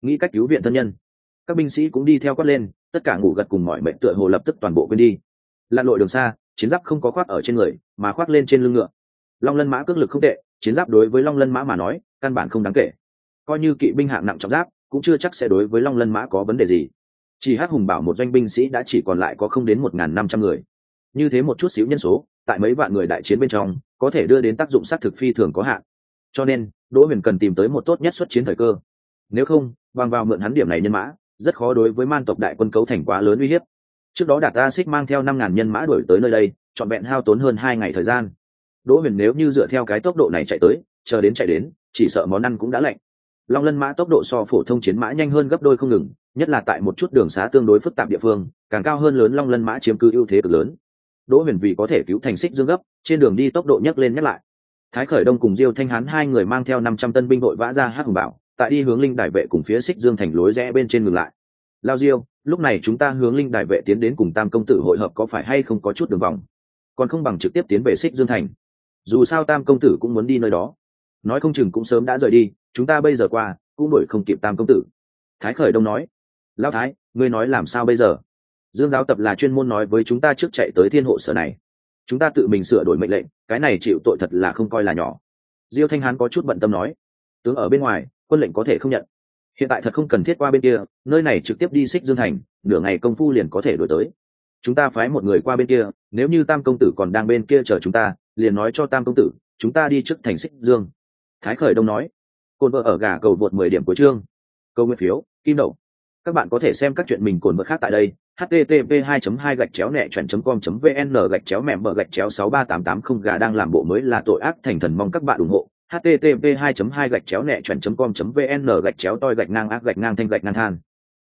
nghĩ cách cứu viện thân nhân. Các binh sĩ cũng đi theo quát lên, tất cả ngủ gật cùng mọi mệnh tựa hồ lập tức toàn bộ quên đi. Lặn lội đường xa, chiến giáp không có khoác ở trên người mà khoác lên trên lưng ngựa. Long lân mã cước lực không tệ, chiến giáp đối với long lân mã mà nói căn bản không đáng kể, coi như kỵ binh hạng nặng trọng giáp cũng chưa chắc sẽ đối với long lân mã có vấn đề gì. Chỉ Hắc Hùng Bảo một doanh binh sĩ đã chỉ còn lại có không đến 1.500 người. Như thế một chút xíu nhân số tại mấy vạn người đại chiến bên trong có thể đưa đến tác dụng sát thực phi thường có hạn, cho nên Đỗ Huyền cần tìm tới một tốt nhất xuất chiến thời cơ. Nếu không, bằng vào mượn hắn điểm này nhân mã rất khó đối với man tộc đại quân cấu thành quá lớn uy hiếp. Trước đó Đạt A Xích mang theo 5.000 nhân mã đuổi tới nơi đây, trọn vẹn hao tốn hơn 2 ngày thời gian. Đỗ Huyền nếu như dựa theo cái tốc độ này chạy tới, chờ đến chạy đến, chỉ sợ món ăn cũng đã lạnh. Long lân mã tốc độ so phổ thông chiến mã nhanh hơn gấp đôi không ngừng, nhất là tại một chút đường xá tương đối phức tạp địa phương, càng cao hơn lớn long lân mã chiếm cứ ưu thế cực lớn. Đỗ Huyền vì có thể cứu thành Xích Dương gấp, trên đường đi tốc độ nhấc lên nhắc lại. Thái Khởi Đông cùng Diêu Thanh Hán hai người mang theo 500 tân binh đội vã ra Hắc Hùng Bảo, tại đi hướng Linh Đài vệ cùng phía Xích Dương thành lối rẽ bên trên ngừng lại. Lao Diêu, lúc này chúng ta hướng Linh Đài vệ tiến đến cùng Tam công tử hội hợp có phải hay không có chút đường vòng, còn không bằng trực tiếp tiến về Xích Dương thành. Dù sao Tam công tử cũng muốn đi nơi đó, nói không chừng cũng sớm đã rời đi, chúng ta bây giờ qua cũng đuổi không kịp Tam công tử. Thái Khởi Đông nói. Lão Thái, ngươi nói làm sao bây giờ? Dương giáo tập là chuyên môn nói với chúng ta trước chạy tới Thiên hộ sở này, chúng ta tự mình sửa đổi mệnh lệnh, cái này chịu tội thật là không coi là nhỏ. Diêu Thanh Hán có chút bận tâm nói. Tướng ở bên ngoài, quân lệnh có thể không nhận, hiện tại thật không cần thiết qua bên kia, nơi này trực tiếp đi Xích Dương thành, nửa ngày công phu liền có thể đổi tới. Chúng ta phái một người qua bên kia, nếu như Tam công tử còn đang bên kia chờ chúng ta, liền nói cho Tam công tử chúng ta đi trước thành Xích Dương. Thái Khởi Đông nói. Cồn vợ ở gà cầu vượt 10 điểm của chương, câu nguyên phiếu kim đậu. Các bạn có thể xem các chuyện mình cồn vợ khác tại đây. http://2-nẹ-chọn.com.vn/mẹm/6388 gà đang làm bộ mới là tội ác thành thần, mong các bạn ủng hộ. http://2-2-nẹ-chọn.com.vn/toi-ác-thanh-than